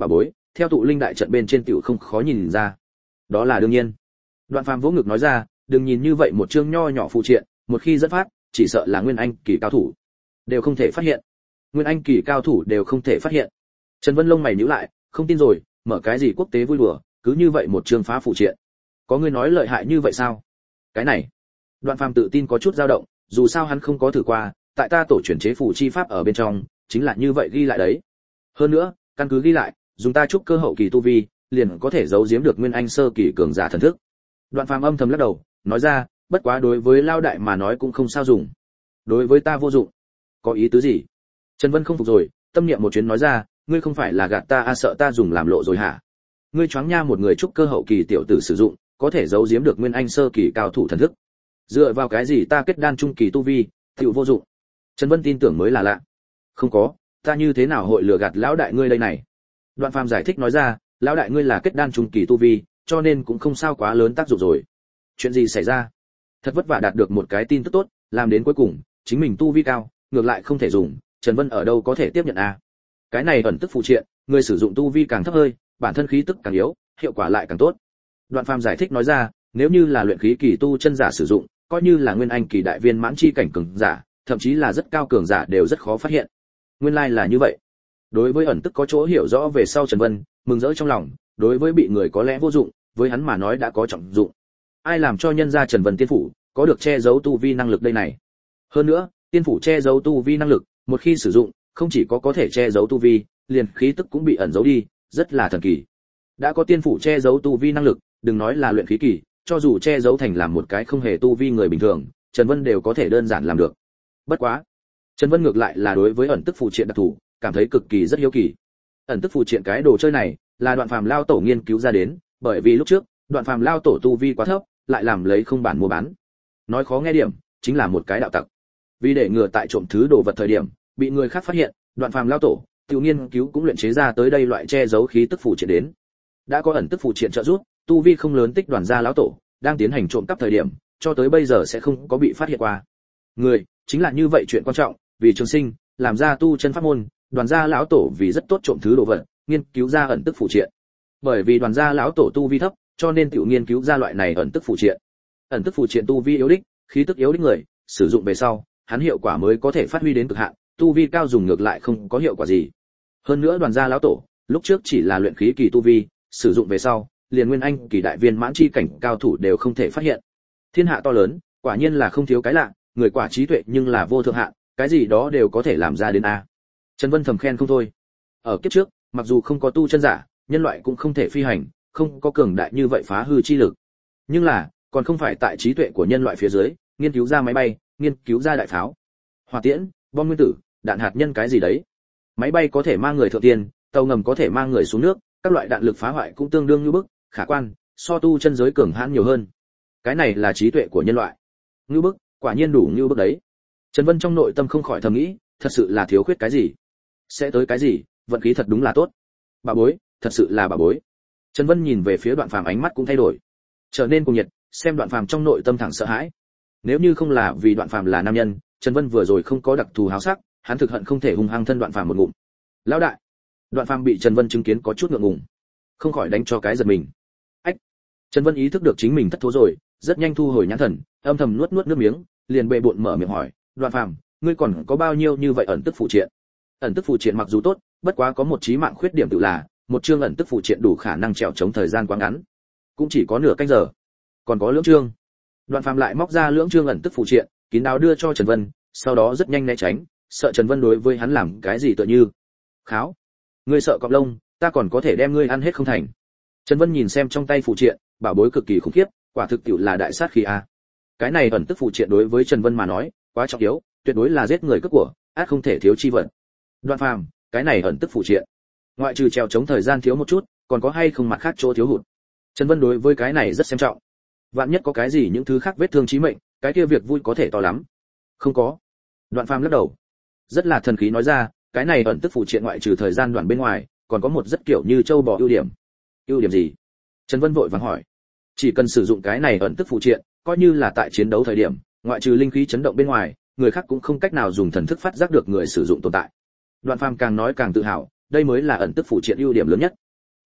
theo tụ linh đại trận bên trên tiểu không khó nhìn ra. Đó là đương nhiên. Đoạn Phàm vỗ ngực nói ra, đừng nhìn như vậy một chương nho nhỏ phụ triện, một khi dẫn phát, chỉ sợ là nguyên anh kỳ cao thủ đều không thể phát hiện. Nguyên anh kỳ cao thủ đều không thể phát hiện. Trần Vân lông mày nhíu lại, không tin rồi, mở cái gì quốc tế vui đùa, cứ như vậy một chương phá phụ triện. Có người nói lợi hại như vậy sao? Cái này. Đoạn Phàm tự tin có chút dao động, dù sao hắn không có thử qua, tại ta tổ chuyển chế phù chi pháp ở bên trong, chính là như vậy ghi lại đấy. Hơn nữa, căn cứ ghi lại, dùng ta trúc cơ hậu kỳ tu vi, liền có thể giấu giếm được nguyên anh sơ kỳ cường giả thần thức. Đoạn Phàm âm thầm lắc đầu, nói ra, bất quá đối với lao đại mà nói cũng không sao dùng. Đối với ta vô dụng. Có ý tứ gì? Trần Vân không phục rồi, tâm niệm một chuyến nói ra, ngươi không phải là gạt ta sợ ta dùng làm lộ rồi hả? Ngươi choáng nha một người trúc cơ hậu kỳ tiểu tử sử dụng, có thể giấu giếm được nguyên anh sơ kỳ cao thủ thần thức. Dựa vào cái gì ta kết đan trung kỳ tu vi, tiểu vô dụng? Trần Vân tin tưởng mới là lạ. Không có, ta như thế nào hội lừa gạt lão đại ngươi đây này? Đoạn Phàm giải thích nói ra, lão đại ngươi là kết đan trung kỳ tu vi, cho nên cũng không sao quá lớn tác dụng rồi. Chuyện gì xảy ra? Thật vất vả đạt được một cái tin tức tốt, làm đến cuối cùng, chính mình tu vi cao, ngược lại không thể dùng, Trần Vân ở đâu có thể tiếp nhận a? Cái này ẩn tức phụ triện, người sử dụng tu vi càng thấp hơi, bản thân khí tức càng yếu, hiệu quả lại càng tốt. Đoạn Phàm giải thích nói ra, nếu như là luyện khí kỳ tu chân giả sử dụng, coi như là nguyên anh kỳ đại viên mãn chi cảnh cường giả, thậm chí là rất cao cường giả đều rất khó phát hiện. Nguyên lai là như vậy. Đối với ẩn tức có chỗ hiểu rõ về sau Trần Vân, mừng rỡ trong lòng, đối với bị người có lẽ vô dụng, với hắn mà nói đã có trọng dụng. Ai làm cho nhân gia Trần Vân tiên phủ có được che giấu tu vi năng lực đây này. Hơn nữa, tiên phủ che giấu tu vi năng lực, một khi sử dụng, không chỉ có thể che giấu tu vi, liền khí tức cũng bị ẩn giấu đi, rất là thần kỳ. Đã có tiên phủ che giấu tu vi năng lực, đừng nói là luyện khí kỳ, cho dù che giấu thành làm một cái không hề tu vi người bình thường, Trần Vân đều có thể đơn giản làm được. Bất quá, Trần Vân ngược lại là đối với ẩn tức phụ triện đặc thù, cảm thấy cực kỳ rất hiếu kỳ. Ẩn tức phụ triện cái đồ chơi này, là Đoạn Phàm lao tổ nghiên cứu ra đến, bởi vì lúc trước, Đoạn Phàm lao tổ tu vi quá thấp, lại làm lấy không bản mua bán. Nói khó nghe điểm, chính là một cái đạo tặc. Vì để ngừa tại trộm thứ đồ vật thời điểm, bị người khác phát hiện, Đoạn Phàm lao tổ, tiểu nghiên cứu cũng luyện chế ra tới đây loại che giấu khí tức phụ triện đến. Đã có ẩn tức phụ triện trợ giúp, tu vi không lớn tích Đoàn gia lão tổ, đang tiến hành trộm cắp thời điểm, cho tới bây giờ sẽ không có bị phát hiện qua. Người, chính là như vậy chuyện quan trọng, vì trường sinh, làm ra tu chân pháp môn, Đoàn gia lão tổ vì rất tốt trộm thứ đồ vật, nghiên cứu ra ẩn tức phụ triện. Bởi vì Đoàn gia lão tổ tu vi thấp, cho nên tiểu nghiên cứu ra loại này ẩn tức phụ triện. Ẩn tức phụ triện tu vi yếu đích, khí tức yếu đích người, sử dụng về sau, hắn hiệu quả mới có thể phát huy đến cực hạn, tu vi cao dùng ngược lại không có hiệu quả gì. Hơn nữa Đoàn gia lão tổ, lúc trước chỉ là luyện khí kỳ tu vi, sử dụng về sau, liền nguyên anh kỳ đại viên mãn chi cảnh cao thủ đều không thể phát hiện. Thiên hạ to lớn, quả nhiên là không thiếu cái lạ, người quả trí tuệ nhưng là vô thượng hạn, cái gì đó đều có thể làm ra đến a. Trần Vân thầm khen không thôi. Ở kiếp trước, mặc dù không có tu chân giả, nhân loại cũng không thể phi hành, không có cường đại như vậy phá hư chi lực. Nhưng là, còn không phải tại trí tuệ của nhân loại phía dưới, nghiên cứu ra máy bay, nghiên cứu ra đại pháo, hỏa tiễn, bom nguyên tử, đạn hạt nhân cái gì đấy. Máy bay có thể mang người thượng tiên, tàu ngầm có thể mang người xuống nước, các loại đạn lực phá hoại cũng tương đương như bức, khả quan, so tu chân giới cường hãn nhiều hơn. Cái này là trí tuệ của nhân loại. Như bức, quả nhiên đủ như bức đấy. Trần Vân trong nội tâm không khỏi thầm nghĩ, thật sự là thiếu khuyết cái gì? Sẽ tới cái gì? Vận khí thật đúng là tốt. Bà bối, thật sự là bà bối. Trần Vân nhìn về phía Đoạn Phàm ánh mắt cũng thay đổi, trở nên cuồng nhiệt, xem Đoạn Phàm trong nội tâm thẳng sợ hãi. Nếu như không là vì Đoạn Phàm là nam nhân, Trần Vân vừa rồi không có đặc thù háo sắc, hắn thực hận không thể hung hăng thân Đoạn Phàm một ngụm. Lão đại. Đoạn Phàm bị Trần Vân chứng kiến có chút ngượng ngùng, không khỏi đánh cho cái giật mình. Ách. Trần Vân ý thức được chính mình thất thố rồi, rất nhanh thu hồi nhãn thần, âm thầm nuốt nuốt nước miếng, liền bệ bội mở miệng hỏi, Đoạn Phàm, ngươi còn có bao nhiêu như vậy ẩn tức phụ triện? Ẩn tức phụ triện mặc dù tốt, bất quá có một chí mạng khuyết điểm tự là, một chương ẩn tức phụ triện đủ khả năng trèo chống thời gian quá ngắn, cũng chỉ có nửa canh giờ. Còn có lưỡng chương. Đoạn Phàm lại móc ra lưỡng chương ẩn tức phụ triện, kín đáo đưa cho Trần Vân, sau đó rất nhanh né tránh, sợ Trần Vân đối với hắn làm cái gì tựa như. Kháo, ngươi sợ cọp lông, ta còn có thể đem ngươi ăn hết không thành. Trần Vân nhìn xem trong tay phụ triện, bảo bối cực kỳ khủng khiếp, quả thực tiểu là đại sát khí a. Cái này ẩn tức phụ triện đối với Trần Vân mà nói, quá trọng yếu, tuyệt đối là giết người cướp của, át không thể thiếu chi vật. Đoạn Phàm, cái này ẩn tức phụ triện, ngoại trừ treo chống thời gian thiếu một chút, còn có hay không mặt khác chỗ thiếu hụt? Trần Vân đối với cái này rất xem trọng. Vạn nhất có cái gì những thứ khác vết thương chí mệnh, cái kia việc vui có thể to lắm. Không có. Đoạn Phàm lắc đầu, rất là thần khí nói ra, cái này ẩn tức phụ triện ngoại trừ thời gian đoạn bên ngoài, còn có một rất kiểu như châu bò ưu điểm. Ưu điểm gì? Trần Vân vội vàng hỏi. Chỉ cần sử dụng cái này ẩn tức phụ triện, coi như là tại chiến đấu thời điểm, ngoại trừ linh khí chấn động bên ngoài, người khác cũng không cách nào dùng thần thức phát giác được người sử dụng tồn tại. Đoạn Phàm càng nói càng tự hào, đây mới là ẩn tức phụ triện ưu điểm lớn nhất.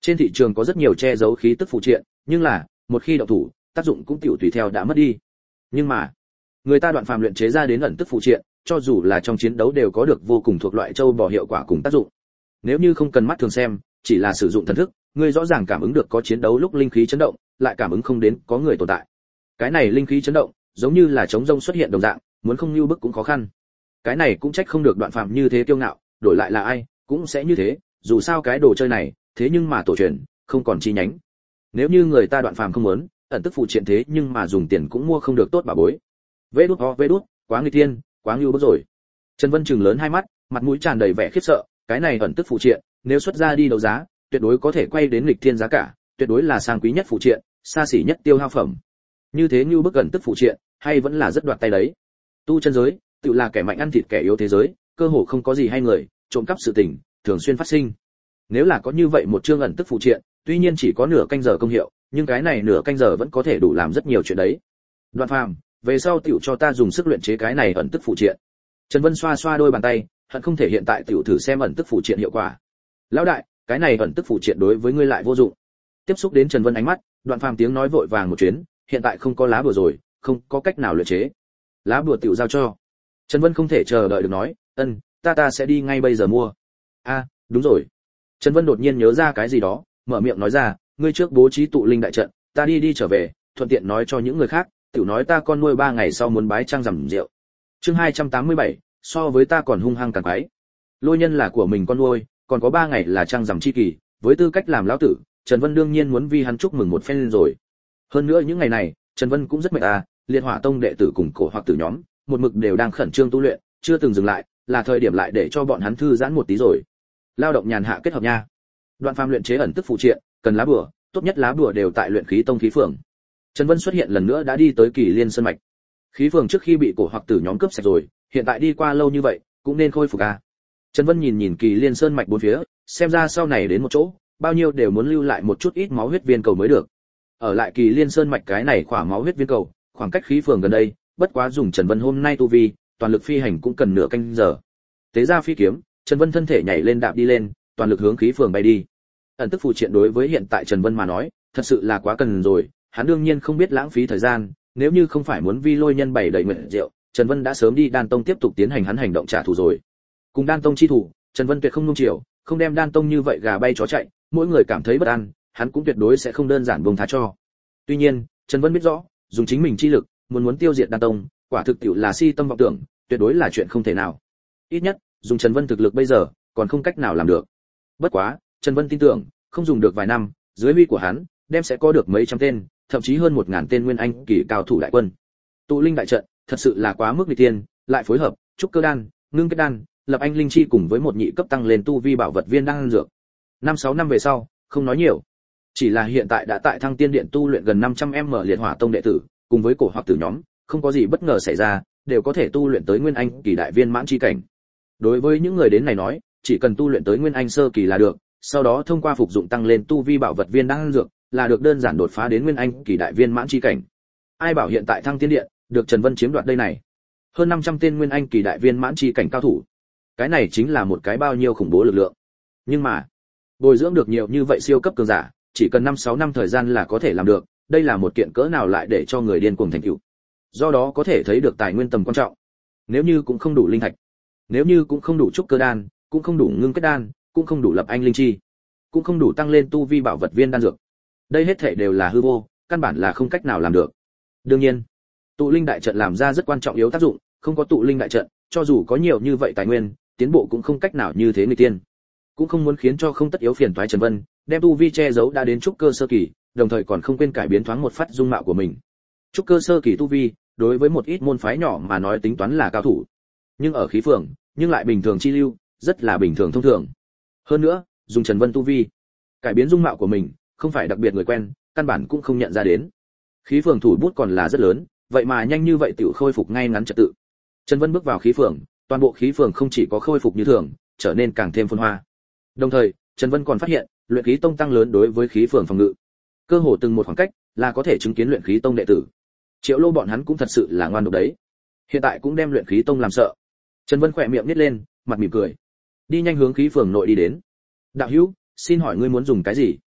Trên thị trường có rất nhiều che giấu khí tức phụ triện, nhưng là, một khi động thủ, tác dụng cũng tiểu tùy theo đã mất đi. Nhưng mà, người ta Đoạn Phàm luyện chế ra đến ẩn tức phụ triện, cho dù là trong chiến đấu đều có được vô cùng thuộc loại châu bò hiệu quả cùng tác dụng. Nếu như không cần mắt thường xem, chỉ là sử dụng thần thức, người rõ ràng cảm ứng được có chiến đấu lúc linh khí chấn động, lại cảm ứng không đến có người tồn tại. Cái này linh khí chấn động, giống như là trống rông xuất hiện đồng dạng, muốn không lưu bức cũng khó khăn. Cái này cũng trách không được Đoạn Phàm như thế kiêu ngạo, đổi lại là ai, cũng sẽ như thế, dù sao cái đồ chơi này, thế nhưng mà tổ truyền, không còn chi nhánh. Nếu như người ta Đoạn Phàm không muốn, ẩn tức phụ triện thế nhưng mà dùng tiền cũng mua không được tốt bà bối. Vế đút, quá nguy tiên, quá ngưu bức rồi. Trần Vân trừng lớn hai mắt, mặt mũi tràn đầy vẻ khiếp sợ, cái này ẩn tức phụ triện, nếu xuất ra đi đấu giá, tuyệt đối có thể quay đến nghịch thiên giá cả, tuyệt đối là sang quý nhất phụ triện, xa xỉ nhất tiêu hao phẩm. Như thế ngưu bức ẩn tức phụ triện, hay vẫn là rất đoạt tay đấy. Tu chân giới, tự là kẻ mạnh ăn thịt kẻ yếu thế giới, cơ hồ không có gì hay người, trộm cắp sự tình, thường xuyên phát sinh. Nếu là có như vậy một chương ẩn tức phụ triện, tuy nhiên chỉ có nửa canh giờ công hiệu, nhưng cái này nửa canh giờ vẫn có thể đủ làm rất nhiều chuyện đấy. Đoạn Phàm, về sau tiểu cho ta dùng sức luyện chế cái này ẩn tức phụ triện. Trần Vân xoa xoa đôi bàn tay, hận không thể hiện tại tiểu thử xem ẩn tức phụ triện hiệu quả. Lão đại, cái này ẩn tức phụ triện đối với ngươi lại vô dụng. Tiếp xúc đến Trần Vân ánh mắt, Đoạn Phàm tiếng nói vội vàng một chuyến, hiện tại không có lá bùa rồi, không có cách nào luyện chế. Lá bùa tiểu giao cho. Trần Vân không thể chờ đợi được nói, ta sẽ đi ngay bây giờ mua. A, đúng rồi. Trần Vân đột nhiên nhớ ra cái gì đó, mở miệng nói ra, ngươi trước bố trí tụ linh đại trận, ta đi trở về, thuận tiện nói cho những người khác, tiểu nói ta con nuôi 3 ngày sau muốn bái trăng rằm rượu. Chương 287, so với ta còn hung hăng càng quái. Lôi Nhân là của mình con nuôi, còn có 3 ngày là trăng rằm chi kỳ, với tư cách làm lão tử, Trần Vân đương nhiên muốn vi hắn chúc mừng một phen rồi. Hơn nữa những ngày này, Trần Vân cũng rất mệt Liệt Hỏa Tông đệ tử cùng cổ hoặc tử nhóm, một mực đều đang khẩn trương tu luyện, chưa từng dừng lại, là thời điểm lại để cho bọn hắn thư giãn một tí rồi. Lao động nhàn hạ kết hợp nha. Đoạn Phàm luyện chế ẩn tức phụ triện, cần lá bùa, tốt nhất lá bùa đều tại Luyện Khí Tông khí phường. Trần Vân xuất hiện lần nữa đã đi tới Kỳ Liên Sơn mạch. Khí phường trước khi bị cổ hoặc tử nhóm cướp sạch rồi, hiện tại đi qua lâu như vậy, cũng nên khôi phục Trần Vân nhìn Kỳ Liên Sơn mạch bốn phía, xem ra sau này đến một chỗ, bao nhiêu đều muốn lưu lại một chút ít máu huyết viên cầu mới được. Ở lại Kỳ Liên Sơn mạch cái này khỏa máu huyết viên cầu, khoảng cách khí phường gần đây, bất quá dùng Trần Vân hôm nay tu vi, toàn lực phi hành cũng cần nửa canh giờ. Tế ra phi kiếm, Trần Vân thân thể nhảy lên đạp đi lên, toàn lực hướng khí phường bay đi. Ẩn tức phụ triện đối với hiện tại Trần Vân mà nói, thật sự là quá cần rồi, hắn đương nhiên không biết lãng phí thời gian, nếu như không phải muốn vi Lôi Nhân bày đầy nguyện rượu, Trần Vân đã sớm đi Đan Tông tiếp tục tiến hành hắn hành động trả thù rồi. Cùng Đan Tông chi thủ, Trần Vân tuyệt không nung chiều, không đem Đan Tông như vậy gà bay chó chạy, mỗi người cảm thấy bất an, hắn cũng tuyệt đối sẽ không đơn giản buông tha cho. Tuy nhiên, Trần Vân biết rõ, dùng chính mình chi lực, muốn tiêu diệt Đan Tông, quả thực tiểu là si tâm vọng tưởng, tuyệt đối là chuyện không thể nào. Ít nhất, dùng Trần Vân thực lực bây giờ, còn không cách nào làm được. Bất quá, Trần Vân tin tưởng, không dùng được vài năm, dưới uy của hắn, đem sẽ có được mấy trăm tên, thậm chí hơn 1000 tên nguyên anh kỳ cao thủ đại quân. Tụ linh đại trận, thật sự là quá mức nghịch thiên, lại phối hợp trúc cơ đan, ngưng kết đan, lập anh linh chi cùng với một nhị cấp tăng lên tu vi bảo vật viên đan dược. 5-6 năm về sau, không nói nhiều. Chỉ là hiện tại đã tại Thăng Tiên Điện tu luyện gần 500m Liệt Hỏa Tông đệ tử, cùng với cổ hoặc tử nhóm, không có gì bất ngờ xảy ra, đều có thể tu luyện tới nguyên anh kỳ đại viên mãn chi cảnh. Đối với những người đến này nói, chỉ cần tu luyện tới nguyên anh sơ kỳ là được, sau đó thông qua phục dụng tăng lên tu vi bảo vật viên đan dược, là được đơn giản đột phá đến nguyên anh kỳ đại viên mãn chi cảnh. Ai bảo hiện tại Thăng Tiên Điện được Trần Vân chiếm đoạt đây này. Hơn 500 tên nguyên anh kỳ đại viên mãn chi cảnh cao thủ. Cái này chính là một cái bao nhiêu khủng bố lực lượng. Nhưng mà, bồi dưỡng được nhiều như vậy siêu cấp cường giả, chỉ cần 5-6 năm thời gian là có thể làm được, đây là một kiện cỡ nào lại để cho người điên cuồng thành tựu. Do đó có thể thấy được tài nguyên tầm quan trọng. Nếu như cũng không đủ linh thạch, nếu như cũng không đủ trúc cơ đan, cũng không đủ ngưng kết đan, cũng không đủ lập anh linh chi, cũng không đủ tăng lên tu vi bảo vật viên đan dược. Đây hết thảy đều là hư vô, căn bản là không cách nào làm được. Đương nhiên, tụ linh đại trận làm ra rất quan trọng yếu tác dụng, không có tụ linh đại trận, cho dù có nhiều như vậy tài nguyên, tiến bộ cũng không cách nào như thế người tiên. Cũng không muốn khiến cho không tất yếu phiền toái Trần Vân, đem tu vi che giấu đã đến trúc cơ sơ kỳ, đồng thời còn không quên cải biến thoáng một phát dung mạo của mình. Trúc cơ sơ kỳ tu vi, đối với một ít môn phái nhỏ mà nói tính toán là cao thủ, nhưng ở khí phường, nhưng lại bình thường chi lưu, rất là bình thường thông thường. Hơn nữa, dùng Trần Vân tu vi, cải biến dung mạo của mình, không phải đặc biệt người quen, căn bản cũng không nhận ra đến. Khí phường thủ bút còn là rất lớn, vậy mà nhanh như vậy tiểu khôi phục ngay ngắn trật tự. Trần Vân bước vào khí phường, toàn bộ khí phường không chỉ có khôi phục như thường, trở nên càng thêm phồn hoa. Đồng thời, Trần Vân còn phát hiện, luyện khí tông tăng lớn đối với khí phường phòng ngự. Cơ hồ từng một khoảng cách là có thể chứng kiến luyện khí tông đệ tử. Triệu Lô bọn hắn cũng thật sự là ngoan độc đấy. Hiện tại cũng đem luyện khí tông làm sợ. Trần Vân khỏe miệng nhếch lên, mặt mỉm cười. Đi nhanh hướng khí phường nội đi đến. Đạo hữu, xin hỏi ngươi muốn dùng cái gì?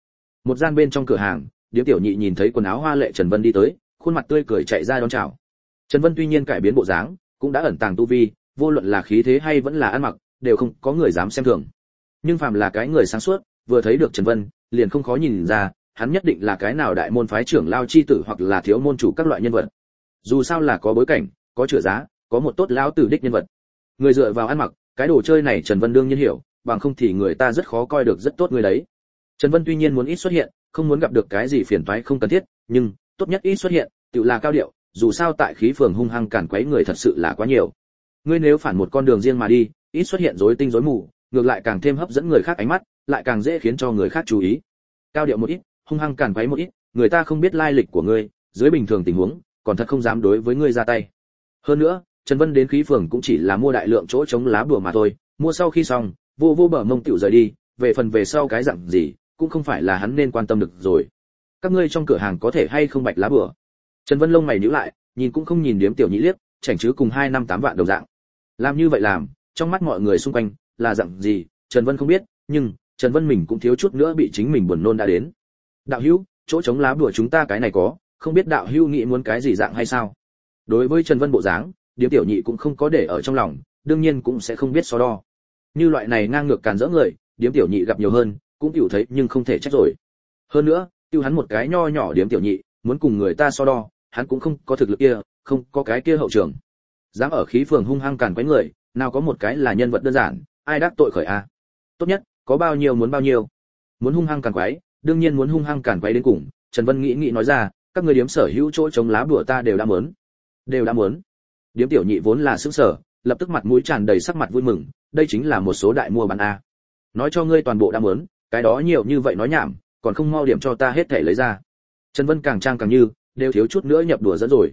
Một gian bên trong cửa hàng, Điếm Tiểu Nhị nhìn thấy quần áo hoa lệ Trần Vân đi tới, khuôn mặt tươi cười chạy ra đón chào. Trần Vân tuy nhiên cải biến bộ dáng, cũng đã ẩn tàng tu vi, vô luận là khí thế hay vẫn là ăn mặc, đều không có người dám xem thường. Nhưng phàm là cái người sáng suốt, vừa thấy được Trần Vân, liền không khó nhìn ra, hắn nhất định là cái nào đại môn phái trưởng lao chi tử hoặc là thiếu môn chủ các loại nhân vật. Dù sao là có bối cảnh, có chữa giá, có một tốt lão tử đích nhân vật. Người dựa vào ăn mặc, cái đồ chơi này Trần Vân đương nhiên hiểu, bằng không thì người ta rất khó coi được rất tốt người đấy. Trần Vân tuy nhiên muốn ít xuất hiện, không muốn gặp được cái gì phiền toái không cần thiết, nhưng tốt nhất ít xuất hiện, tự là cao điệu, dù sao tại khí phường hung hăng cản quấy người thật sự là quá nhiều. Ngươi nếu phản một con đường riêng mà đi, ít xuất hiện rối tinh rối mù, ngược lại càng thêm hấp dẫn người khác ánh mắt, lại càng dễ khiến cho người khác chú ý. Cao điệu một ít, hung hăng cản quấy một ít, người ta không biết lai lịch của ngươi, dưới bình thường tình huống, còn thật không dám đối với ngươi ra tay. Hơn nữa, Trần Vân đến khí phường cũng chỉ là mua đại lượng chỗ chống lá bùa mà thôi, mua sau khi xong, vô bờ mông tiểu rời đi, về phần về sau cái dạng gì, cũng không phải là hắn nên quan tâm được rồi. Các ngươi trong cửa hàng có thể hay không bạch lá bùa? Trần Vân lông mày nhíu lại, nhìn cũng không nhìn Điếm Tiểu Nhị liếc, chảnh chứ cùng 258 vạn đồng dạng. Làm như vậy làm, trong mắt mọi người xung quanh là dạng gì, Trần Vân không biết, nhưng Trần Vân mình cũng thiếu chút nữa bị chính mình buồn nôn đã đến. Đạo hữu, chỗ chống lá bùa chúng ta cái này có, không biết đạo hữu nghĩ muốn cái gì dạng hay sao? Đối với Trần Vân bộ dáng, Điếm Tiểu Nhị cũng không có để ở trong lòng, đương nhiên cũng sẽ không biết so đo. Như loại này ngang ngược càn rỡ người, Điếm Tiểu Nhị gặp nhiều hơn, cũng hiểu thấy nhưng không thể trách rồi. Hơn nữa, tiêu hắn một cái nho nhỏ Điếm Tiểu Nhị, muốn cùng người ta so đo, hắn cũng không có thực lực kia, không có cái kia hậu trường. Dám ở khí phường hung hăng càn quấy người, nào có một cái là nhân vật đơn giản, ai đắc tội khởi a? Tốt nhất, có bao nhiêu muốn bao nhiêu. Muốn hung hăng càn quấy, đương nhiên muốn hung hăng càn quấy đến cùng, Trần Vân nghĩ nói ra, các người điếm sở hữu chỗ chống lá bùa ta đều đã muốn. Đều đã muốn. Điếm Tiểu Nhị vốn là sững sờ, lập tức mặt mũi tràn đầy sắc mặt vui mừng, đây chính là một số đại mua bán a. Nói cho ngươi toàn bộ đã muốn, cái đó nhiều như vậy nói nhảm, còn không mau điểm cho ta hết thảy lấy ra. Trần Vân càng trang càng như, đều thiếu chút nữa nhập đùa dẫn rồi.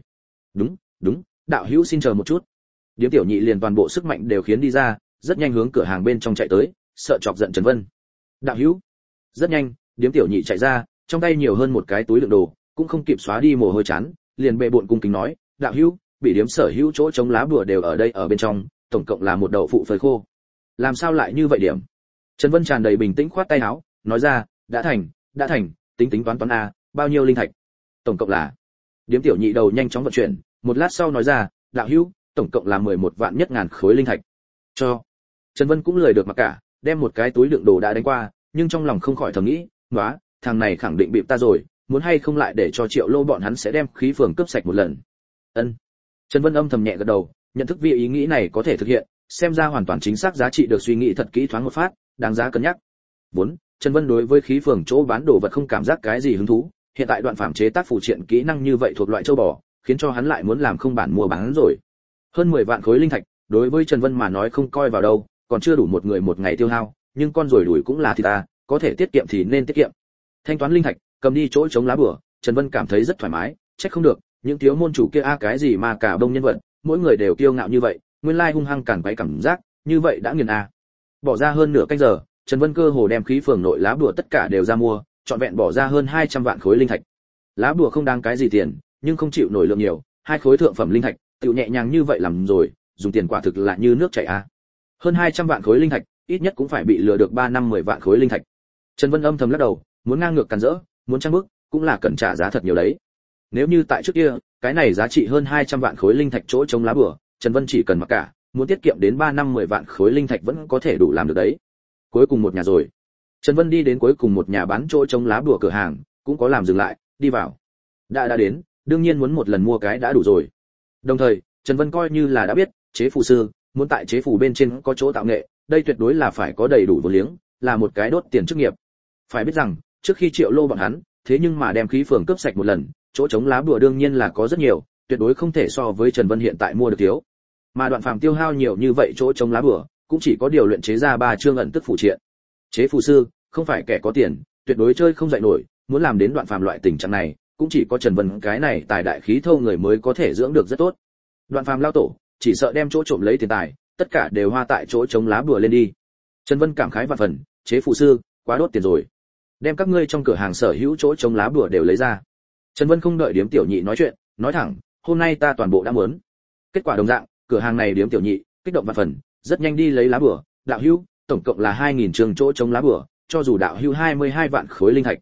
Đúng, đạo hữu xin chờ một chút. Điếm Tiểu Nhị liền toàn bộ sức mạnh đều khiến đi ra, rất nhanh hướng cửa hàng bên trong chạy tới, sợ chọc giận Trần Vân. Đạo hữu. Rất nhanh, Điếm Tiểu Nhị chạy ra, trong tay nhiều hơn một cái túi đựng đồ, cũng không kịp xóa đi mồ hôi chán, liền bệ bội cung kính nói, đạo hữu, bị điếm sở hữu chỗ chống lá bùa đều ở đây ở bên trong, tổng cộng là một đậu phụ phơi khô. Làm sao lại như vậy điểm? Trần Vân tràn đầy bình tĩnh khoát tay áo, nói ra, đã thành, tính toán a, bao nhiêu linh thạch? Tổng cộng là. Điếm Tiểu Nhị đầu nhanh chóng vận chuyển, một lát sau nói ra, đạo hữu, tổng cộng là 11 vạn nhất ngàn khối linh thạch. Cho. Trần Vân cũng lười được mặc cả, đem một cái túi đựng đồ đã đánh qua, nhưng trong lòng không khỏi thầm nghĩ, "Nóa, thằng này khẳng định bị ta rồi, muốn hay không lại để cho Triệu Lô bọn hắn sẽ đem khí phường cướp sạch một lần." Ân. Trần Vân âm thầm nhẹ gật đầu, nhận thức vì ý nghĩ này có thể thực hiện, xem ra hoàn toàn chính xác giá trị được suy nghĩ thật kỹ thoáng một phát, đáng giá cân nhắc. 4. Trần Vân đối với khí phường chỗ bán đồ vật không cảm giác cái gì hứng thú, hiện tại đoạn phạm chế tác phụ triện kỹ năng như vậy thuộc loại châu bò, khiến cho hắn lại muốn làm không bản mua bán rồi. Hơn 10 vạn khối linh thạch, đối với Trần Vân mà nói không coi vào đâu, còn chưa đủ một người một ngày tiêu hao, nhưng con rồi đuổi cũng là thịt ta, có thể tiết kiệm thì nên tiết kiệm. Thanh toán linh thạch, cầm đi chỗ chống lá bùa, Trần Vân cảm thấy rất thoải mái, trách không được, những thiếu môn chủ kia cái gì mà cả đông nhân vật, mỗi người đều kiêu ngạo như vậy, nguyên lai hung hăng cản quấy cảm giác, như vậy đã nghiền a. Bỏ ra hơn nửa canh giờ, Trần Vân cơ hồ đem khí phường nội lá bùa tất cả đều ra mua, trọn vẹn bỏ ra hơn 200 vạn khối linh thạch. Lá bùa không đáng cái gì tiền, nhưng không chịu nổi lượng nhiều, hai khối thượng phẩm linh thạch, tiểu nhẹ nhàng như vậy làm rồi, dùng tiền quả thực là như nước chảy a. Hơn 200 vạn khối linh thạch, ít nhất cũng phải bị lừa được 3 năm 10 vạn khối linh thạch. Trần Vân âm thầm lắc đầu, muốn ngang ngược càn rỡ, muốn trang bức, cũng là cần trả giá thật nhiều đấy. Nếu như tại trước kia, cái này giá trị hơn 200 vạn khối linh thạch chỗ chống lá bùa, Trần Vân chỉ cần mặc cả, muốn tiết kiệm đến 3 năm 10 vạn khối linh thạch vẫn có thể đủ làm được đấy. Cuối cùng một nhà rồi. Trần Vân đi đến cuối cùng một nhà bán chỗ chống lá bùa cửa hàng, cũng có làm dừng lại, đi vào. Đã đến, đương nhiên muốn một lần mua cái đã đủ rồi. Đồng thời, Trần Vân coi như là đã biết, chế phù sư, muốn tại chế phù bên trên có chỗ tạo nghệ, đây tuyệt đối là phải có đầy đủ vốn liếng, là một cái đốt tiền chức nghiệp. Phải biết rằng, trước khi Triệu Lô bọn hắn, thế nhưng mà đem khí phường cướp sạch một lần, chỗ chống lá bùa đương nhiên là có rất nhiều, tuyệt đối không thể so với Trần Vân hiện tại mua được thiếu. Mà Đoạn Phàm tiêu hao nhiều như vậy chỗ chống lá bùa, cũng chỉ có điều luyện chế ra 3 chương ẩn tức phụ triện. Chế phù sư, không phải kẻ có tiền, tuyệt đối chơi không dậy nổi, muốn làm đến Đoạn Phàm loại tình trạng này, cũng chỉ có Trần Vân cái này tài đại khí thô người mới có thể dưỡng được rất tốt. Đoạn Phàm lao tổ, chỉ sợ đem chỗ trộm lấy tiền tài, tất cả đều hoa tại chỗ chống lá bùa lên đi. Trần Vân cảm khái vạn phần, chế phù sư, quá đốt tiền rồi. Đem các ngươi trong cửa hàng sở hữu chỗ chống lá bùa đều lấy ra. Trần Vân không đợi Điếm Tiểu Nhị nói chuyện, nói thẳng, hôm nay ta toàn bộ đã muốn. Kết quả đồng dạng, cửa hàng này Điếm Tiểu Nhị kích động vạn phần, rất nhanh đi lấy lá bùa, đạo hữu, tổng cộng là 2000 trường chỗ chống lá bùa, cho dù đạo hữu 22 vạn khối linh thạch.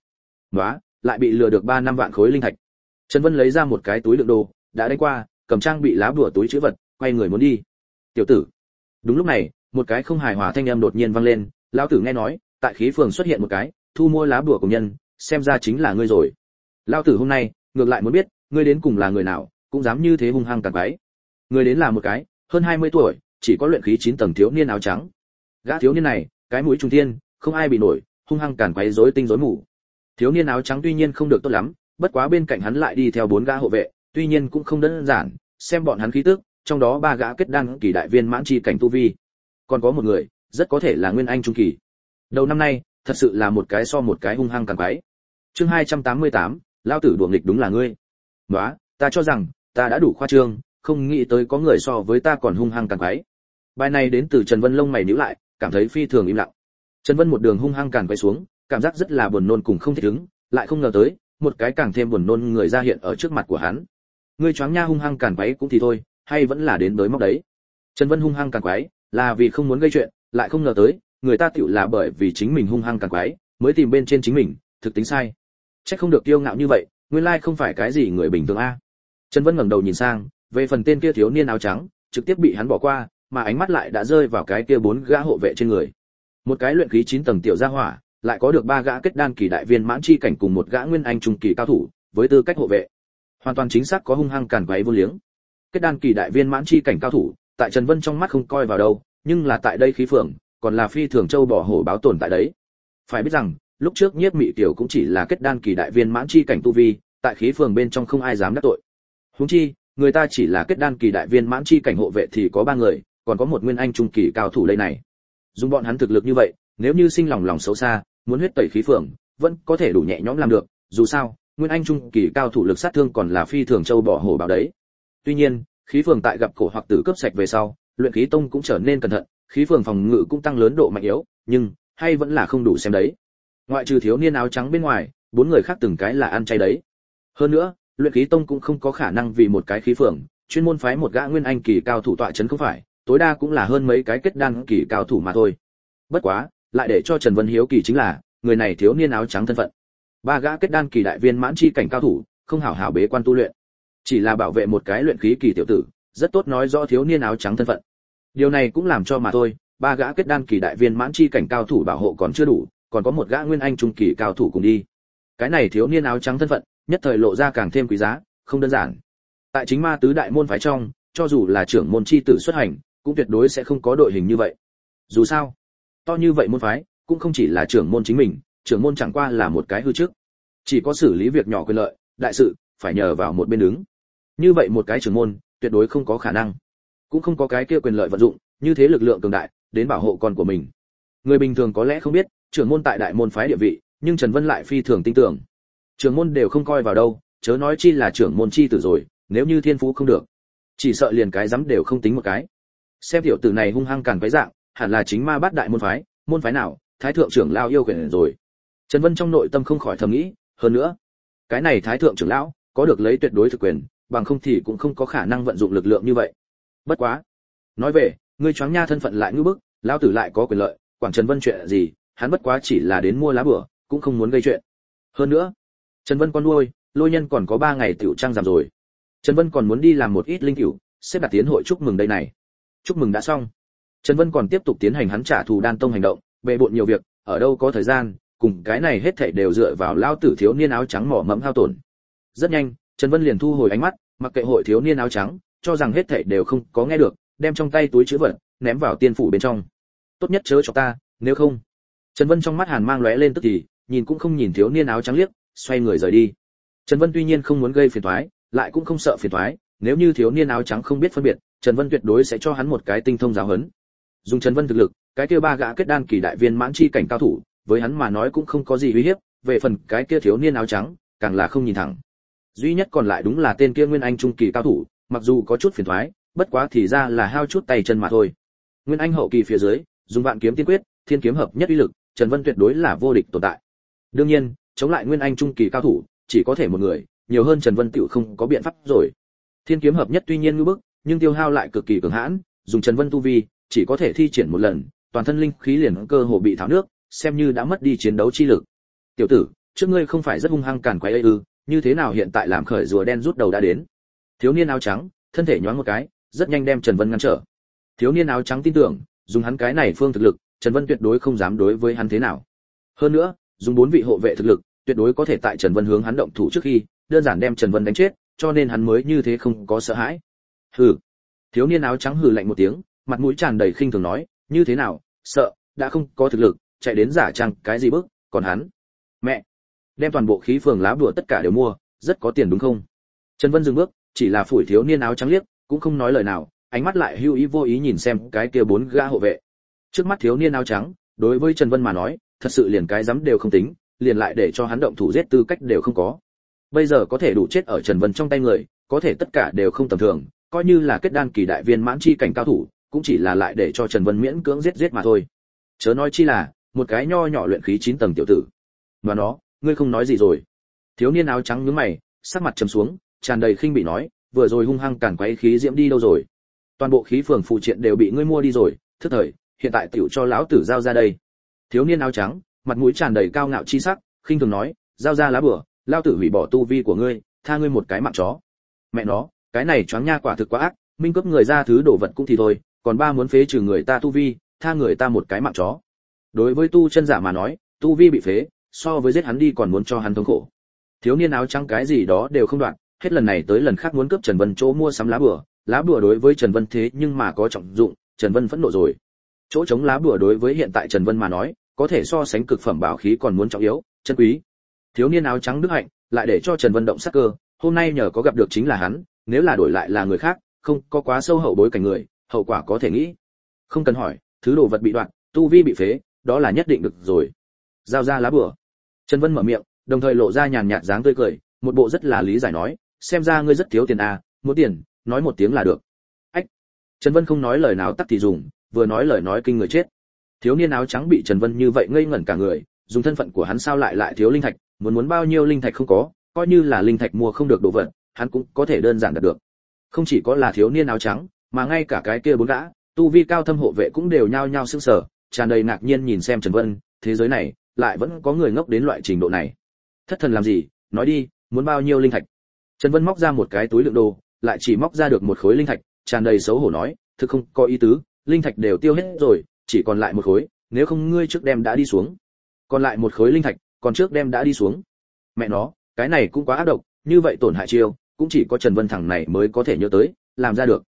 Nóa, lại bị lừa được 3 năm vạn khối linh thạch. Trần Vân lấy ra một cái túi đựng đồ, đã đánh qua, cầm trang bị lá bùa túi trữ vật, quay người muốn đi. Tiểu tử. Đúng lúc này, một cái không hài hòa thanh âm đột nhiên vang lên, lão tử nghe nói, tại khí phường xuất hiện một cái thu mua lá bùa của nhân, xem ra chính là ngươi rồi. Lão tử hôm nay, ngược lại muốn biết, ngươi đến cùng là người nào, cũng dám như thế hung hăng càn quấy. Ngươi đến là một cái, hơn 20 tuổi, chỉ có luyện khí 9 tầng thiếu niên áo trắng. Gã thiếu niên này, cái mũi trung thiên, không ai bị nổi, hung hăng càn quấy rối tinh rối mù. Thiếu niên áo trắng tuy nhiên không được tốt lắm, bất quá bên cạnh hắn lại đi theo 4 gã hộ vệ, tuy nhiên cũng không đơn giản, xem bọn hắn khí tức, trong đó 3 gã kết đan kỳ đại viên mãn chi cảnh tu vi, còn có một người, rất có thể là nguyên anh trung kỳ. Đầu năm nay, thật sự là một cái so một cái hung hăng càn quấy. Chương 288, lão tử đùa nghịch đúng là ngươi. Nóa, ta cho rằng ta đã đủ khoa trương, không nghĩ tới có người so với ta còn hung hăng càn quấy. Bài này đến từ Trần Vân lông mày nhíu lại, cảm thấy phi thường im lặng. Trần Vân một đường hung hăng càn quấy xuống, cảm giác rất là buồn nôn cùng không thích ứng, lại không ngờ tới, một cái càng thêm buồn nôn người ra hiện ở trước mặt của hắn. Ngươi choáng nha hung hăng càn quấy cũng thì thôi, hay vẫn là đến đối móc đấy. Trần Vân hung hăng càn quấy, là vì không muốn gây chuyện, lại không ngờ tới, người ta tiểu là bởi vì chính mình hung hăng càn quấy, mới tìm bên trên chính mình, thực tính sai. Chắc không được kiêu ngạo như vậy, nguyên lai không phải cái gì người bình thường a. Trần Vân ngẩng đầu nhìn sang, về phần tên kia thiếu niên áo trắng, trực tiếp bị hắn bỏ qua, mà ánh mắt lại đã rơi vào cái kia 4 gã hộ vệ trên người. Một cái luyện khí 9 tầng tiểu gia hỏa, lại có được 3 gã kết đan kỳ đại viên mãn chi cảnh cùng một gã nguyên anh trung kỳ cao thủ, với tư cách hộ vệ. Hoàn toàn chính xác có hung hăng càn quấy vô liếng. Kết đan kỳ đại viên mãn chi cảnh cao thủ, tại Trần Vân trong mắt không coi vào đâu, nhưng là tại đây khí phường, còn là phi thường châu bò hổ báo tồn tại đấy. Phải biết rằng, lúc trước Nhiếp Mị Tiểu cũng chỉ là kết đan kỳ đại viên mãn chi cảnh tu vi, tại khí phường bên trong không ai dám đắc tội. Huống chi, người ta chỉ là kết đan kỳ đại viên mãn chi cảnh hộ vệ thì có 3 người, còn có một nguyên anh trung kỳ cao thủ đây này. Dùng bọn hắn thực lực như vậy, nếu như sinh lòng xấu xa, muốn huyết tẩy khí phường, vẫn có thể đủ nhẹ nhõm làm được, dù sao, nguyên anh trung kỳ cao thủ lực sát thương còn là phi thường châu bò hổ báo đấy. Tuy nhiên, khí phường tại gặp cổ hoặc tử cướp sạch về sau, luyện khí tông cũng trở nên cẩn thận, khí phường phòng ngự cũng tăng lớn độ mạnh yếu, nhưng hay vẫn là không đủ xem đấy. Ngoại trừ thiếu niên áo trắng bên ngoài, 4 người khác từng cái là ăn chay đấy. Hơn nữa, luyện khí tông cũng không có khả năng vì một cái khí phường, chuyên môn phái một gã nguyên anh kỳ cao thủ tọa trấn không phải, tối đa cũng là hơn mấy cái kết đan kỳ cao thủ mà thôi. Bất quá, lại để cho Trần Vân hiếu kỳ chính là, người này thiếu niên áo trắng thân phận. 3 gã kết đan kỳ đại viên mãn chi cảnh cao thủ, không hảo hảo bế quan tu luyện, chỉ là bảo vệ một cái luyện khí kỳ tiểu tử, rất tốt nói rõ thiếu niên áo trắng thân phận. Điều này cũng làm cho mà thôi, 3 gã kết đan kỳ đại viên mãn chi cảnh cao thủ bảo hộ còn chưa đủ, còn có một gã nguyên anh trung kỳ cao thủ cùng đi. Cái này thiếu niên áo trắng thân phận, nhất thời lộ ra càng thêm quý giá, không đơn giản. Tại chính ma tứ đại môn phái trong, cho dù là trưởng môn chi tử xuất hành, cũng tuyệt đối sẽ không có đội hình như vậy. Dù sao, to như vậy môn phái, cũng không chỉ là trưởng môn chính mình, trưởng môn chẳng qua là một cái hư chức, chỉ có xử lý việc nhỏ quyền lợi, đại sự phải nhờ vào một bên đứng. Như vậy một cái trưởng môn, tuyệt đối không có khả năng, cũng không có cái kia quyền lợi vận dụng, như thế lực lượng cường đại, đến bảo hộ con của mình. Người bình thường có lẽ không biết, trưởng môn tại đại môn phái địa vị, nhưng Trần Vân lại phi thường tin tưởng. Trưởng môn đều không coi vào đâu, chớ nói chi là trưởng môn chi tử rồi, nếu như thiên phú không được, chỉ sợ liền cái dám đều không tính một cái. Xem tiểu tử này hung hăng càn quấy dạng, hẳn là chính ma bát đại môn phái nào, thái thượng trưởng lão yêu quyền rồi. Trần Vân trong nội tâm không khỏi thầm nghĩ, hơn nữa, cái này thái thượng trưởng lão có được lấy tuyệt đối thực quyền, bằng không thì cũng không có khả năng vận dụng lực lượng như vậy. Bất quá, nói về, ngươi choáng nha thân phận lại ngư bức, lão tử lại có quyền lợi, quản Trần Vân chuyện gì, hắn bất quá chỉ là đến mua lá bùa, cũng không muốn gây chuyện. Hơn nữa, Trần Vân con nuôi, lôi nhân còn có 3 ngày tiểu trang giảm rồi. Trần Vân còn muốn đi làm một ít linh cửu, xếp đặt tiến hội chúc mừng đây này. Chúc mừng đã xong. Trần Vân còn tiếp tục tiến hành hắn trả thù đan tông hành động, bề bộn nhiều việc, ở đâu có thời gian, cùng cái này hết thảy đều dựa vào lao tử thiếu niên áo trắng mỏ mẫm hao tổn. Rất nhanh, Trần Vân liền thu hồi ánh mắt, mặc kệ hội thiếu niên áo trắng, cho rằng hết thảy đều không có nghe được, đem trong tay túi trữ vật ném vào tiên phủ bên trong. Tốt nhất chớ cho ta, nếu không. Trần Vân trong mắt hàn mang lóe lên tức thì, nhìn cũng không nhìn thiếu niên áo trắng liếc, xoay người rời đi. Trần Vân tuy nhiên không muốn gây phiền toái, lại cũng không sợ phiền toái, nếu như thiếu niên áo trắng không biết phân biệt, Trần Vân tuyệt đối sẽ cho hắn một cái tinh thông giáo huấn. Dùng Trần Vân thực lực, cái kia 3 gã kết đan kỳ đại viên mãn chi cảnh cao thủ, với hắn mà nói cũng không có gì uy hiếp, về phần cái kia thiếu niên áo trắng, càng là không nhìn thẳng. Duy nhất còn lại đúng là tên kia nguyên anh trung kỳ cao thủ, mặc dù có chút phiền toái, bất quá thì ra là hao chút tay chân mà thôi. Nguyên anh hậu kỳ phía dưới, dùng vạn kiếm tiên quyết, thiên kiếm hợp nhất uy lực, Trần Vân tuyệt đối là vô địch tồn tại. Đương nhiên, chống lại nguyên anh trung kỳ cao thủ, chỉ có thể một người, nhiều hơn Trần Vân tiểu không có biện pháp rồi. Thiên kiếm hợp nhất tuy nhiên ngưu bức, nhưng tiêu hao lại cực kỳ cường hãn, dùng Trần Vân tu vi, chỉ có thể thi triển một lần, toàn thân linh khí liền cơ hồ bị tháo nước, xem như đã mất đi chiến đấu chi lực. Tiểu tử, trước ngươi không phải rất hung hăng càn quấy ấy ư, như thế nào hiện tại làm khởi rùa đen rút đầu đã đến. Thiếu niên áo trắng thân thể nhoáng một cái, rất nhanh đem Trần Vân ngăn trở. Thiếu niên áo trắng tin tưởng, dùng hắn cái này phương thực lực, Trần Vân tuyệt đối không dám đối với hắn thế nào. Hơn nữa, dùng 4 vị hộ vệ thực lực, tuyệt đối có thể tại Trần Vân hướng hắn động thủ trước khi, đơn giản đem Trần Vân đánh chết, cho nên hắn mới như thế không có sợ hãi. Hừ. Thiếu niên áo trắng hừ lạnh một tiếng, mặt mũi tràn đầy khinh thường nói, như thế nào, sợ, đã không có thực lực, chạy đến giả trang cái gì bước, còn hắn. Mẹ, đem toàn bộ khí phường lá bùa tất cả đều mua, rất có tiền đúng không? Trần Vân dừng bước, chỉ là phủi thiếu niên áo trắng liếc, cũng không nói lời nào, ánh mắt lại hưu ý vô ý nhìn xem cái kia 4 gã hộ vệ. Trước mắt thiếu niên áo trắng, đối với Trần Vân mà nói, thật sự liền cái dám đều không tính, liền lại để cho hắn động thủ giết tư cách đều không có. Bây giờ có thể đủ chết ở Trần Vân trong tay người, có thể tất cả đều không tầm thường, coi như là kết đan kỳ đại viên mãn chi cảnh cao thủ, cũng chỉ là lại để cho Trần Vân miễn cưỡng giết mà thôi. Chớ nói chi là một cái nho nhỏ luyện khí 9 tầng tiểu tử. Mà nó, ngươi không nói gì rồi? Thiếu niên áo trắng nhướng mày, sắc mặt trầm xuống, tràn đầy khinh bỉ nói, vừa rồi hung hăng càn quấy khí diễm đi đâu rồi? Toàn bộ khí phường phụ triện đều bị ngươi mua đi rồi, thức thời, hiện tại tiểu cho lão tử giao ra đây. Thiếu niên áo trắng, mặt mũi tràn đầy cao ngạo chi sắc, khinh thường nói, giao ra lá bùa, lão tử hủy bỏ tu vi của ngươi, tha ngươi một cái mạng chó. Mẹ nó, cái này choáng nha quả thực quá ác, minh cấp người ra thứ đồ vật cũng thì thôi, còn ba muốn phế trừ người ta tu vi, tha người ta một cái mạng chó. Đối với tu chân giả mà nói, tu vi bị phế, so với giết hắn đi còn muốn cho hắn thống khổ. Thiếu niên áo trắng cái gì đó đều không đoạn, hết lần này tới lần khác muốn cướp Trần Vân chỗ mua sắm lá bùa đối với Trần Vân thế nhưng mà có trọng dụng, Trần Vân phẫn nộ rồi. Chỗ chống lá bùa đối với hiện tại Trần Vân mà nói, có thể so sánh cực phẩm bảo khí còn muốn trọng yếu, chân quý. Thiếu niên áo trắng đức hạnh, lại để cho Trần Vân động sắc cơ, hôm nay nhờ có gặp được chính là hắn, nếu là đổi lại là người khác, không có quá sâu hậu bối cảnh người, hậu quả có thể nghĩ. Không cần hỏi, thứ đồ vật bị đoạn, tu vi bị phế, đó là nhất định được rồi. Giao ra lá bùa. Trần Vân mở miệng, đồng thời lộ ra nhàn nhạt dáng tươi cười, một bộ rất là lý giải nói, xem ra ngươi rất thiếu tiền à, muốn tiền, nói một tiếng là được. Ách. Trần Vân không nói lời nào tắc thì dùng, vừa nói lời nói kinh người chết. Thiếu niên áo trắng bị Trần Vân như vậy ngây ngẩn cả người, dùng thân phận của hắn sao lại thiếu linh thạch, muốn bao nhiêu linh thạch không có, coi như là linh thạch mua không được đồ vật, hắn cũng có thể đơn giản đạt được. Không chỉ có là thiếu niên áo trắng, mà ngay cả cái kia 4 gã, tu vi cao thâm hộ vệ cũng đều nhao nhao sững sờ, tràn đầy ngạc nhiên nhìn xem Trần Vân, thế giới này lại vẫn có người ngốc đến loại trình độ này. Thất thần làm gì, nói đi, muốn bao nhiêu linh thạch? Trần Vân móc ra một cái túi đựng đồ, lại chỉ móc ra được một khối linh thạch, tràn đầy xấu hổ nói, thực không có ý tứ, linh thạch đều tiêu hết rồi, chỉ còn lại một khối, nếu không ngươi trước đem đã đi xuống. Còn lại một khối linh thạch, còn trước đem đã đi xuống. Mẹ nó, cái này cũng quá ác độc, như vậy tổn hại chiêu, cũng chỉ có Trần Vân thằng này mới có thể nhớ tới, làm ra được.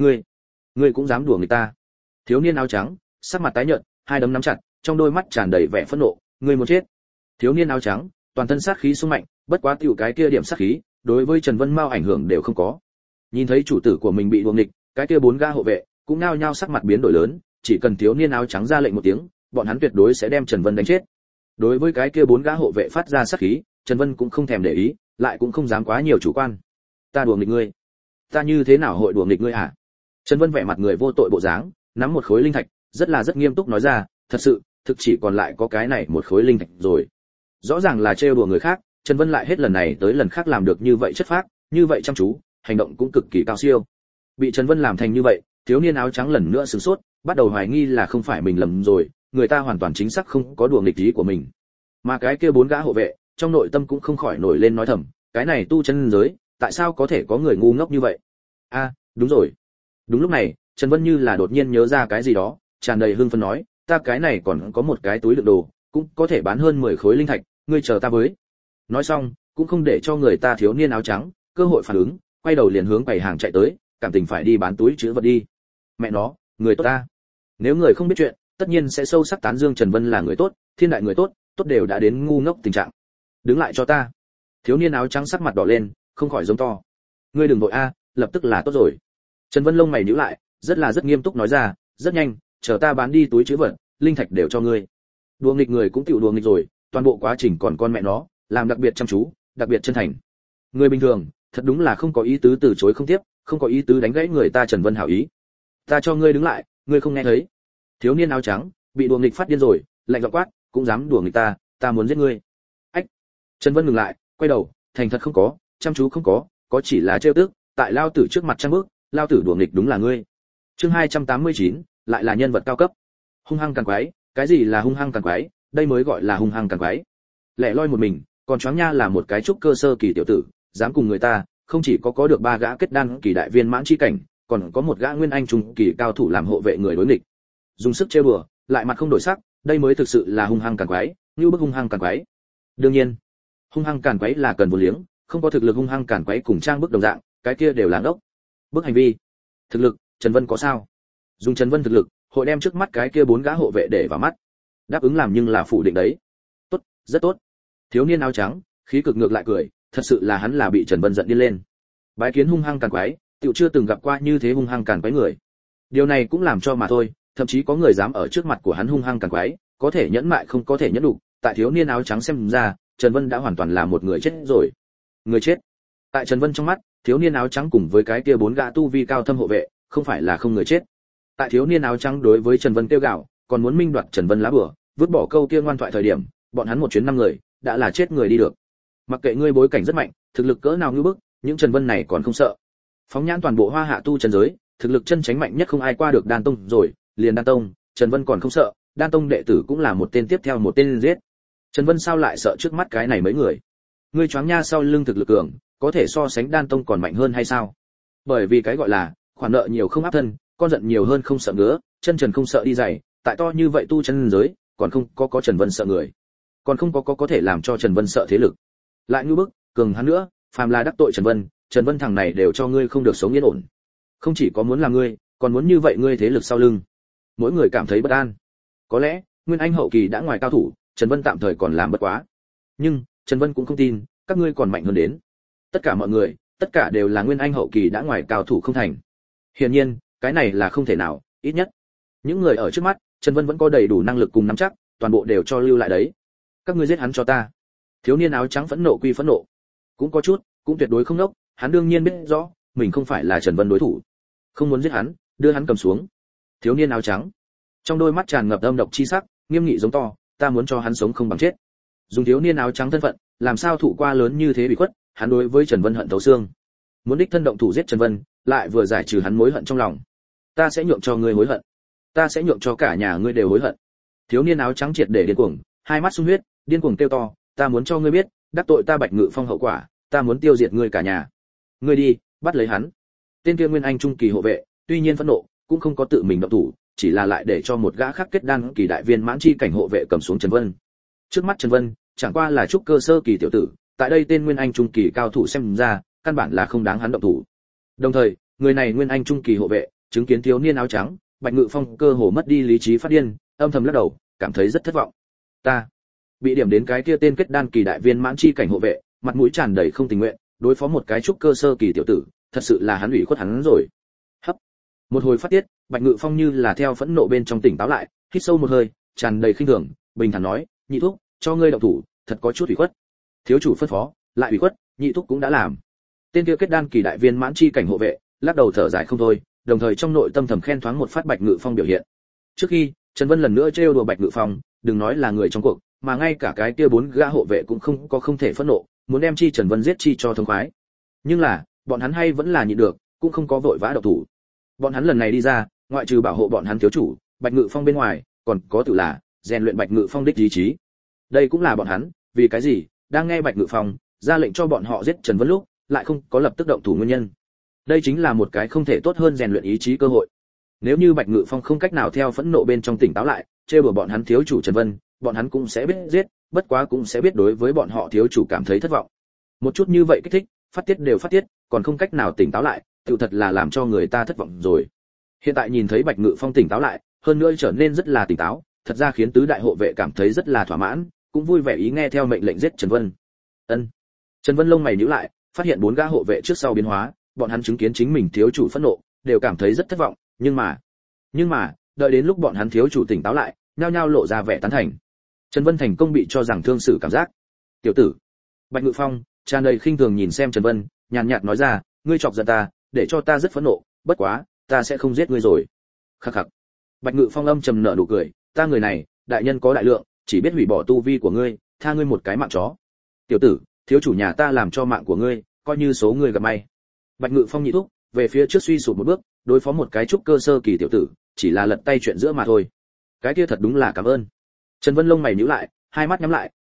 Ngươi cũng dám đùa người ta? Thiếu niên áo trắng, sắc mặt tái nhợt, hai đấm nắm chặt, trong đôi mắt tràn đầy vẻ phẫn nộ, ngươi muốn chết. Thiếu niên áo trắng, toàn thân sát khí sung mạnh, bất quá tiểu cái kia điểm sát khí, đối với Trần Vân Mao ảnh hưởng đều không có. Nhìn thấy chủ tử của mình bị đuồng nghịch, cái kia 4 gã hộ vệ cũng nao nhao sắc mặt biến đổi lớn, chỉ cần thiếu niên áo trắng ra lệnh một tiếng, bọn hắn tuyệt đối sẽ đem Trần Vân đánh chết. Đối với cái kia 4 gã hộ vệ phát ra sát khí, Trần Vân cũng không thèm để ý, lại cũng không dám quá nhiều chủ quan. Ta đùa nghịch ngươi? Ta như thế nào hội đùa nghịch ngươi hả? Trần Vân vẻ mặt người vô tội bộ dáng, nắm một khối linh thạch, rất nghiêm túc nói ra, thật sự, thực chỉ còn lại có cái này một khối linh thạch rồi. Rõ ràng là trêu đùa người khác, Trần Vân lại hết lần này tới lần khác làm được như vậy chất phác, như vậy chăm chú, hành động cũng cực kỳ cao siêu. Bị Trần Vân làm thành như vậy, thiếu niên áo trắng lần nữa sửng sốt, bắt đầu hoài nghi là không phải mình lầm rồi, người ta hoàn toàn chính xác không có đùa nghịch ý của mình. Mà cái kia 4 gã hộ vệ, trong nội tâm cũng không khỏi nổi lên nói thầm, cái này tu chân giới, tại sao có thể có người ngu ngốc như vậy? A, đúng rồi. Đúng lúc này, Trần Vân như là đột nhiên nhớ ra cái gì đó, tràn đầy hưng phấn nói, ta cái này còn có một cái túi đựng đồ, cũng có thể bán hơn 10 khối linh thạch, ngươi chờ ta với. Nói xong, cũng không để cho người ta thiếu niên áo trắng cơ hội phản ứng, quay đầu liền hướng quầy hàng chạy tới, cảm tình phải đi bán túi trữ vật đi. Mẹ nó, người tốt ta. Nếu người không biết chuyện, tất nhiên sẽ sâu sắc tán dương Trần Vân là người tốt, thiên đại người tốt, tốt đều đã đến ngu ngốc tình trạng. Đứng lại cho ta. Thiếu niên áo trắng sắc mặt đỏ lên, không khỏi giống to. Ngươi đừng vội a, lập tức là tốt rồi. Trần Vân lông mày nhíu lại, rất nghiêm túc nói ra, rất nhanh, chờ ta bán đi túi trữ vật, linh thạch đều cho ngươi. Đùa nghịch người cũng tiểu đùa nghịch rồi, toàn bộ quá trình còn con mẹ nó, làm đặc biệt chăm chú, đặc biệt chân thành. Người bình thường, thật đúng là không có ý tứ từ chối không tiếp, không có ý tứ đánh gãy người ta Trần Vân hảo ý. Ta cho ngươi đứng lại, ngươi không nghe thấy? Thiếu niên áo trắng bị đùa nghịch phát điên rồi, lạnh giọng quát, cũng dám đùa nghịch ta muốn giết ngươi. Ách. Trần Vân ngừng lại, quay đầu, thành thật không có, chăm chú không có chỉ là trêu tức, tại lao tử trước mặt trang bước, lao tử đùa nghịch đúng là ngươi. Chương 289, lại là nhân vật cao cấp. Hung hăng càng quái, cái gì là hung hăng càng quái, đây mới gọi là hung hăng càng quái. lẻ loi một mình, còn choáng nha là một cái trúc cơ sơ kỳ tiểu tử, dám cùng người ta, không chỉ có được 3 gã kết đan kỳ đại viên mãn chi cảnh, còn có một gã nguyên anh trung kỳ cao thủ làm hộ vệ người đối nghịch. Dùng sức trêu đùa, lại mặt không đổi sắc, đây mới thực sự là hung hăng càn quái, như bức hung hăng càn quái. Đương nhiên, hung hăng càn quái là cần vốn liếng, không có thực lực hung hăng càn quái cùng trang bức đồng dạng, cái kia đều là ngốc. Bức hành vi, thực lực, Trần Vân có sao? Dùng Trần Vân thực lực, hội đem trước mắt cái kia 4 gã hộ vệ để vào mắt. Đáp ứng làm nhưng là phủ định đấy. Tốt, rất tốt. Thiếu niên áo trắng, khí cực ngược lại cười, thật sự là hắn là bị Trần Vân giận điên lên. Bái kiến hung hăng càn quái, tiểu chưa từng gặp qua như thế hung hăng càn quái người. Điều này cũng làm cho mà thôi, thậm chí có người dám ở trước mặt của hắn hung hăng càn quái, có thể nhẫn mại không có thể nhẫn đủ, tại thiếu niên áo trắng xem ra, Trần Vân đã hoàn toàn là một người chết rồi. Người chết. Tại Trần Vân trong mắt, thiếu niên áo trắng cùng với cái kia 4 gã tu vi cao thâm hộ vệ, không phải là không người chết. Tại thiếu niên áo trắng đối với Trần Vân kêu gào, còn muốn minh đoạt Trần Vân lá bùa, vứt bỏ câu kia ngoan thoại thời điểm, bọn hắn một chuyến 5 người, đã là chết người đi được. Mặc kệ ngươi bối cảnh rất mạnh, thực lực cỡ nào như bức, những Trần Vân này còn không sợ. Phóng nhãn toàn bộ Hoa Hạ tu chân giới, thực lực chân chánh mạnh nhất không ai qua được Đan Tông rồi, liền Đan Tông, Trần Vân còn không sợ, Đan Tông đệ tử cũng là một tên tiếp theo một tên giết. Trần Vân sao lại sợ trước mắt cái này mấy người? Ngươi choáng nha sau lưng thực lực cường, có thể so sánh Đan Tông còn mạnh hơn hay sao? Bởi vì cái gọi là khoản nợ nhiều không áp thân, con giận nhiều hơn không sợ ngứa, chân trần không sợ đi giày, tại to như vậy tu chân giới, còn không có Trần Vân sợ người, còn không có thể làm cho Trần Vân sợ thế lực. Lại như bức, cường hắn nữa, phàm là đắc tội Trần Vân thằng này đều cho ngươi không được sống yên ổn. Không chỉ có muốn làm ngươi, còn muốn như vậy ngươi thế lực sau lưng. Mỗi người cảm thấy bất an. Có lẽ, Nguyên Anh hậu kỳ đã ngoài cao thủ, Trần Vân tạm thời còn làm bất quá. Nhưng, Trần Vân cũng không tin, các ngươi còn mạnh hơn đến. Tất cả mọi người, tất cả đều là Nguyên Anh hậu kỳ đã ngoài cao thủ không thành. Hiển nhiên, cái này là không thể nào, ít nhất. Những người ở trước mắt, Trần Vân vẫn có đầy đủ năng lực cùng nắm chắc, toàn bộ đều cho lưu lại đấy. Các ngươi giết hắn cho ta. Thiếu niên áo trắng phẫn nộ quy phẫn nộ. Cũng có chút, cũng tuyệt đối không nốc, hắn đương nhiên biết rõ, mình không phải là Trần Vân đối thủ. Không muốn giết hắn, đưa hắn cầm xuống. Thiếu niên áo trắng, trong đôi mắt tràn ngập âm độc chi sắc, nghiêm nghị giống to, ta muốn cho hắn sống không bằng chết. Dùng thiếu niên áo trắng thân phận, làm sao thụ qua lớn như thế bị khuất, hắn đối với Trần Vân hận thấu xương. Muốn đích thân động thủ giết Trần Vân, lại vừa giải trừ hắn mối hận trong lòng. Ta sẽ nhượng cho ngươi hối hận, ta sẽ nhượng cho cả nhà ngươi đều hối hận. Thiếu niên áo trắng triệt để điên cuồng, hai mắt sung huyết, điên cuồng kêu to, ta muốn cho ngươi biết, đắc tội ta Bạch Ngự Phong hậu quả, ta muốn tiêu diệt ngươi cả nhà. Ngươi đi, bắt lấy hắn. Tên kia Nguyên Anh trung kỳ hộ vệ, tuy nhiên phẫn nộ, cũng không có tự mình động thủ, chỉ là lại để cho một gã khác kết đan kỳ đại viên mãn chi cảnh hộ vệ cầm xuống Trần Vân. Trước mắt Trần Vân, chẳng qua là trúc cơ sơ kỳ tiểu tử, tại đây tên Nguyên Anh trung kỳ cao thủ xem ra, căn bản là không đáng hắn động thủ. Đồng thời, người này Nguyên Anh trung kỳ hộ vệ, chứng kiến thiếu niên áo trắng, Bạch Ngự Phong cơ hồ mất đi lý trí phát điên, âm thầm lắc đầu, cảm thấy rất thất vọng. Ta bị điểm đến cái kia tên kết đan kỳ đại viên mãn chi cảnh hộ vệ, mặt mũi tràn đầy không tình nguyện, đối phó một cái trúc cơ sơ kỳ tiểu tử, thật sự là hắn ủy khuất hắn rồi. Hấp. Một hồi phát tiết, Bạch Ngự Phong như là theo phẫn nộ bên trong tỉnh táo lại, hít sâu một hơi, tràn đầy khinh thường, bình thản nói, nhị thúc, cho ngươi động thủ, thật có chút ủy khuất. Thiếu chủ phân phó, lại ủy khuất, nhị thúc cũng đã làm. Tên kia kết đan kỳ đại viên mãn chi cảnh hộ vệ, lắc đầu thở dài không thôi, đồng thời trong nội tâm thầm khen thoáng một phát Bạch Ngự Phong biểu hiện. Trước khi, Trần Vân lần nữa trêu đùa Bạch Ngự Phong, đừng nói là người trong cuộc, mà ngay cả cái kia 4 gã hộ vệ cũng không thể phẫn nộ, muốn đem chi Trần Vân giết chi cho thông khoái. Nhưng là, bọn hắn hay vẫn là nhịn được, cũng không có vội vã động thủ. Bọn hắn lần này đi ra, ngoại trừ bảo hộ bọn hắn thiếu chủ, Bạch Ngự Phong bên ngoài, còn có tự là rèn luyện Bạch Ngự Phong đích ý chí. Đây cũng là bọn hắn, vì cái gì, đang nghe Bạch Ngự Phong ra lệnh cho bọn họ giết Trần Vân lúc, lại không có lập tức động thủ nguyên nhân. Đây chính là một cái không thể tốt hơn rèn luyện ý chí cơ hội. Nếu như Bạch Ngự Phong không cách nào theo phẫn nộ bên trong tỉnh táo lại, trêu đùa bọn hắn thiếu chủ Trần Vân, bọn hắn cũng sẽ biết giết, bất quá cũng sẽ biết đối với bọn họ thiếu chủ cảm thấy thất vọng. Một chút như vậy kích thích, phát tiết đều phát tiết, còn không cách nào tỉnh táo lại, tự thật là làm cho người ta thất vọng rồi. Hiện tại nhìn thấy Bạch Ngự Phong tỉnh táo lại, hơn nữa trở nên rất là tỉnh táo, thật ra khiến tứ đại hộ vệ cảm thấy rất là thỏa mãn, cũng vui vẻ ý nghe theo mệnh lệnh giết Trần Vân. Ân. Trần Vân lông mày nhíu lại, phát hiện 4 gã hộ vệ trước sau biến hóa, bọn hắn chứng kiến chính mình thiếu chủ phẫn nộ, đều cảm thấy rất thất vọng, nhưng mà, đợi đến lúc bọn hắn thiếu chủ tỉnh táo lại, nhao nhao lộ ra vẻ tán thành. Trần Vân thành công bị cho rằng thương xử cảm giác. Tiểu tử. Bạch Ngự Phong tràn đầy khinh thường nhìn xem Trần Vân, nhàn nhạt nói ra, ngươi chọc giận ta, để cho ta rất phẫn nộ, bất quá, ta sẽ không giết ngươi rồi. Khắc khắc. Bạch Ngự Phong âm trầm nở nụ cười, ta người này, đại nhân có đại lượng, chỉ biết hủy bỏ tu vi của ngươi, tha ngươi một cái mạng chó. Tiểu tử, thiếu chủ nhà ta làm cho mạng của ngươi, coi như số ngươi gặp may. Bạch Ngự Phong nhị thúc, về phía trước suy sụp một bước, đối phó một cái trúc cơ sơ kỳ tiểu tử, chỉ là lật tay chuyện giữa mà thôi. Cái kia thật đúng là cảm ơn. Trần Vân lông mày nhíu lại, hai mắt nhắm lại,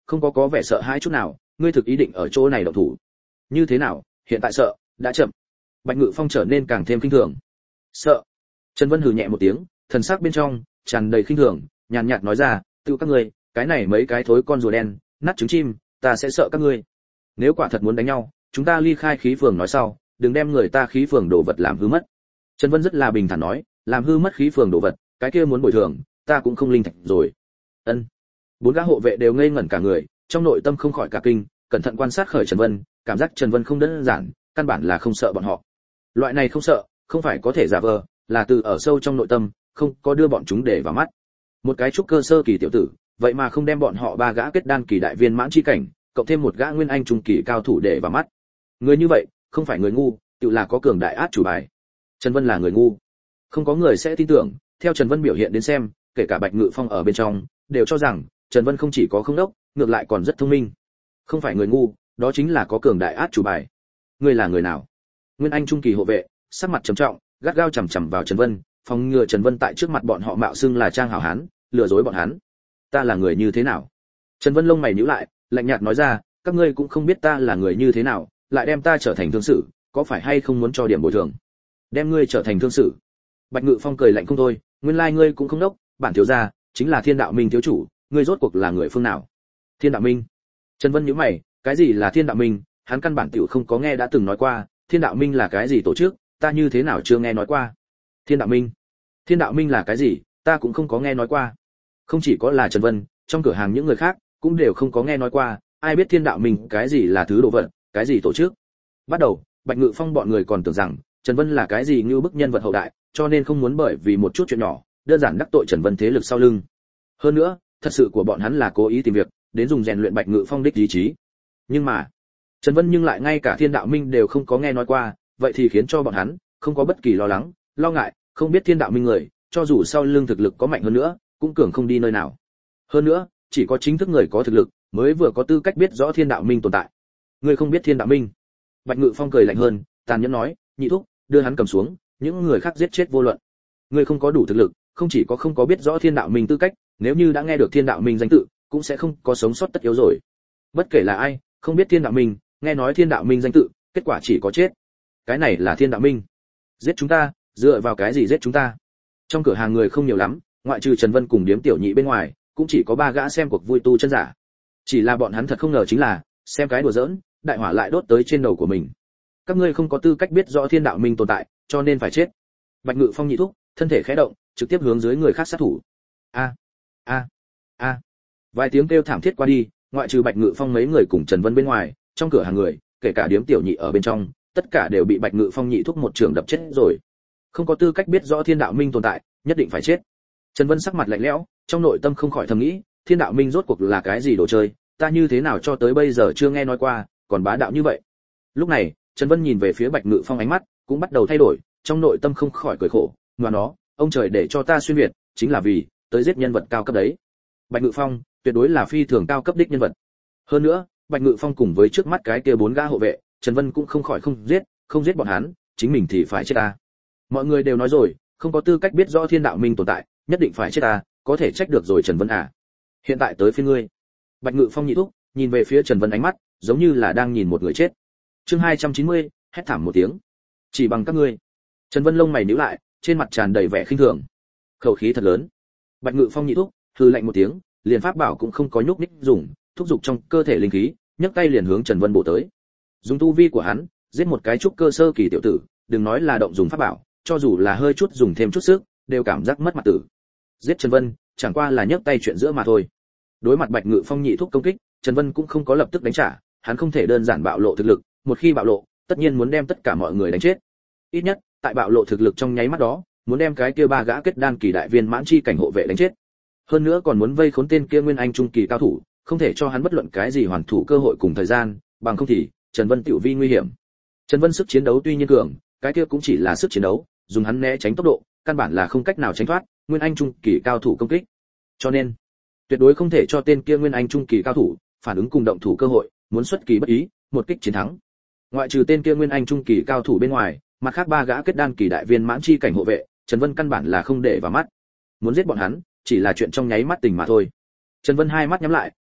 không có vẻ sợ hãi chút nào, ngươi thực ý định ở chỗ này động thủ? Như thế nào, hiện tại sợ, đã chậm. Bạch Ngự Phong trở nên càng thêm khinh thường. Sợ? Trần Vân hừ nhẹ một tiếng, thần sắc bên trong tràn đầy khinh thường, nhàn nhạt nói ra, tự các ngươi, cái này mấy cái thối con rùa đen, nát trứng chim, ta sẽ sợ các ngươi. Nếu quả thật muốn đánh nhau, chúng ta ly khai khí phường nói sau, đừng đem người ta khí phường đồ vật làm hư mất. Trần Vân rất là bình thản nói, làm hư mất khí phường đồ vật, cái kia muốn bồi thường, ta cũng không linh thạch rồi. Ân. Bốn gã hộ vệ đều ngây ngẩn cả người, trong nội tâm không khỏi cả kinh, cẩn thận quan sát khởi Trần Vân, cảm giác Trần Vân không đơn giản, căn bản là không sợ bọn họ. Loại này không sợ, không phải có thể giả vờ, là từ ở sâu trong nội tâm, không có đưa bọn chúng để vào mắt. Một cái trúc cơ sơ kỳ tiểu tử, vậy mà không đem bọn họ ba gã kết đan kỳ đại viên mãn chi cảnh, cộng thêm một gã nguyên anh trung kỳ cao thủ để vào mắt. Người như vậy, không phải người ngu, tự là có cường đại át chủ bài. Trần Vân là người ngu, không có người sẽ tin tưởng. Theo Trần Vân biểu hiện đến xem, kể cả Bạch Ngự Phong ở bên trong, đều cho rằng Trần Vân không chỉ có không đốc, ngược lại còn rất thông minh. Không phải người ngu, đó chính là có cường đại át chủ bài. Ngươi là người nào? Nguyên anh trung kỳ hộ vệ, sắc mặt trầm trọng, gắt gao chằm chằm vào Trần Vân, phòng ngừa Trần Vân tại trước mặt bọn họ mạo xưng là trang hảo hán, lừa dối bọn hắn. Ta là người như thế nào? Trần Vân lông mày nhíu lại, lạnh nhạt nói ra, các ngươi cũng không biết ta là người như thế nào, lại đem ta trở thành thương sử, có phải hay không muốn cho điểm bồi thường? Đem ngươi trở thành thương sử? Bạch Ngự Phong cười lạnh không thôi, nguyên lai ngươi cũng không đốc, bản thiếu gia chính là Thiên Đạo Minh thiếu chủ, ngươi rốt cuộc là người phương nào? Thiên Đạo Minh? Trần Vân nhíu mày, cái gì là Thiên Đạo Minh? Hắn căn bản tiểu không có nghe đã từng nói qua, Thiên Đạo Minh là cái gì tổ chức, ta như thế nào chưa nghe nói qua. Thiên Đạo Minh? Thiên Đạo Minh là cái gì, ta cũng không có nghe nói qua. Không chỉ có là Trần Vân, trong cửa hàng những người khác cũng đều không có nghe nói qua, ai biết Thiên Đạo Minh cái gì là thứ đồ vật, cái gì tổ chức. Bắt đầu, Bạch Ngự Phong bọn người còn tưởng rằng Trần Vân là cái gì như bức nhân vật hậu đại, cho nên không muốn bởi vì một chút chuyện nhỏ, đơn giản đắc tội Trần Vân thế lực sau lưng. Hơn nữa, thật sự của bọn hắn là cố ý tìm việc, đến dùng rèn luyện Bạch Ngự Phong đích ý chí. Nhưng mà, Trần Vân nhưng lại ngay cả Thiên Đạo Minh đều không có nghe nói qua, vậy thì khiến cho bọn hắn không có bất kỳ lo lắng, lo ngại, không biết Thiên Đạo Minh người, cho dù sau lưng thực lực có mạnh hơn nữa, cũng cường không đi nơi nào. Hơn nữa, chỉ có chính thức người có thực lực mới vừa có tư cách biết rõ Thiên Đạo Minh tồn tại. Ngươi không biết Thiên Đạo Minh? Bạch Ngự Phong cười lạnh hơn, tàn nhẫn nói, nhị thúc, đưa hắn cầm xuống, những người khác giết chết vô luận. Ngươi không có đủ thực lực, không chỉ có không có biết rõ Thiên Đạo Minh tư cách, nếu như đã nghe được Thiên Đạo Minh danh tự, cũng sẽ không có sống sót tất yếu rồi. Bất kể là ai, không biết Thiên Đạo Minh, nghe nói Thiên Đạo Minh danh tự, kết quả chỉ có chết. Cái này là Thiên Đạo Minh. Giết chúng ta, dựa vào cái gì giết chúng ta? Trong cửa hàng người không nhiều lắm, ngoại trừ Trần Vân cùng Điếm Tiểu Nhị bên ngoài, cũng chỉ có ba gã xem cuộc vui tu chân giả. Chỉ là bọn hắn thật không ngờ chính là, xem cái đùa giỡn, đại hỏa lại đốt tới trên đầu của mình. Các ngươi không có tư cách biết rõ Thiên Đạo Minh tồn tại, cho nên phải chết. Bạch Ngự Phong nhị thúc, thân thể khẽ động, trực tiếp hướng dưới người khác sát thủ. A, a, a. Vài tiếng kêu thảm thiết qua đi, ngoại trừ Bạch Ngự Phong mấy người cùng Trần Vân bên ngoài, trong cửa hàng người, kể cả Điếm Tiểu Nhị ở bên trong, tất cả đều bị Bạch Ngự Phong nhị thúc một trường đập chết rồi. Không có tư cách biết rõ Thiên Đạo Minh tồn tại, nhất định phải chết. Trần Vân sắc mặt lạnh lẽo, trong nội tâm không khỏi thầm nghĩ, Thiên Đạo Minh rốt cuộc là cái gì đồ chơi, ta như thế nào cho tới bây giờ chưa nghe nói qua, còn bá đạo như vậy. Lúc này, Trần Vân nhìn về phía Bạch Ngự Phong, ánh mắt cũng bắt đầu thay đổi, trong nội tâm không khỏi cười khổ, ngoan nó, ông trời để cho ta xuyên việt, chính là vì tới giết nhân vật cao cấp đấy. Bạch Ngự Phong tuyệt đối là phi thường cao cấp đích nhân vật. Hơn nữa, Bạch Ngự Phong cùng với trước mắt cái kia bốn gã hộ vệ, Trần Vân cũng không khỏi không giết bọn hắn, chính mình thì phải chết ta. Mọi người đều nói rồi, không có tư cách biết rõ Thiên Đạo Minh tồn tại, nhất định phải chết ta, có thể trách được rồi Trần Vân à? Hiện tại tới phiên ngươi. Bạch Ngự Phong nhị thúc, nhìn về phía Trần Vân, ánh mắt giống như là đang nhìn một người chết. Chương 290, hét thảm một tiếng. Chỉ bằng các ngươi. Trần Vân lông mày nhíu lại, trên mặt tràn đầy vẻ khinh thường. Khẩu khí thật lớn. Bạch Ngự Phong nhị thúc, hừ lạnh một tiếng, liền pháp bảo cũng không có nhúc nhích dùng, thúc dục trong cơ thể linh khí, nhấc tay liền hướng Trần Vân bổ tới. Dùng tu vi của hắn, giết một cái trúc cơ sơ kỳ tiểu tử, đừng nói là động dùng pháp bảo, cho dù là hơi chút dùng thêm chút sức, đều cảm giác mất mặt tử. Giết Trần Vân, chẳng qua là nhấc tay chuyện giữa mà thôi. Đối mặt Bạch Ngự Phong nhị thúc công kích, Trần Vân cũng không có lập tức đánh trả, hắn không thể đơn giản bạo lộ thực lực, một khi bạo lộ, tất nhiên muốn đem tất cả mọi người đánh chết. Ít nhất, tại bạo lộ thực lực trong nháy mắt đó, muốn đem cái kia ba gã kết đan kỳ đại viên mãn chi cảnh hộ vệ đánh chết. Hơn nữa còn muốn vây khốn tên kia nguyên anh trung kỳ cao thủ, không thể cho hắn bất luận cái gì hoàn thủ cơ hội cùng thời gian, bằng không thì Trần Vân tiểu vi nguy hiểm. Trần Vân sức chiến đấu tuy nhiên cường, cái kia cũng chỉ là sức chiến đấu, dùng hắn né tránh tốc độ, căn bản là không cách nào tránh thoát nguyên anh trung kỳ cao thủ công kích. Cho nên, tuyệt đối không thể cho tên kia nguyên anh trung kỳ cao thủ phản ứng cùng động thủ cơ hội, muốn xuất kỳ bất ý, một kích chiến thắng. Ngoại trừ tên kia nguyên anh trung kỳ cao thủ bên ngoài, mặt khác ba gã kết đan kỳ đại viên mãn chi cảnh hộ vệ, Trần Vân căn bản là không để vào mắt. Muốn giết bọn hắn, chỉ là chuyện trong nháy mắt tình mà thôi. Trần Vân hai mắt nhắm lại,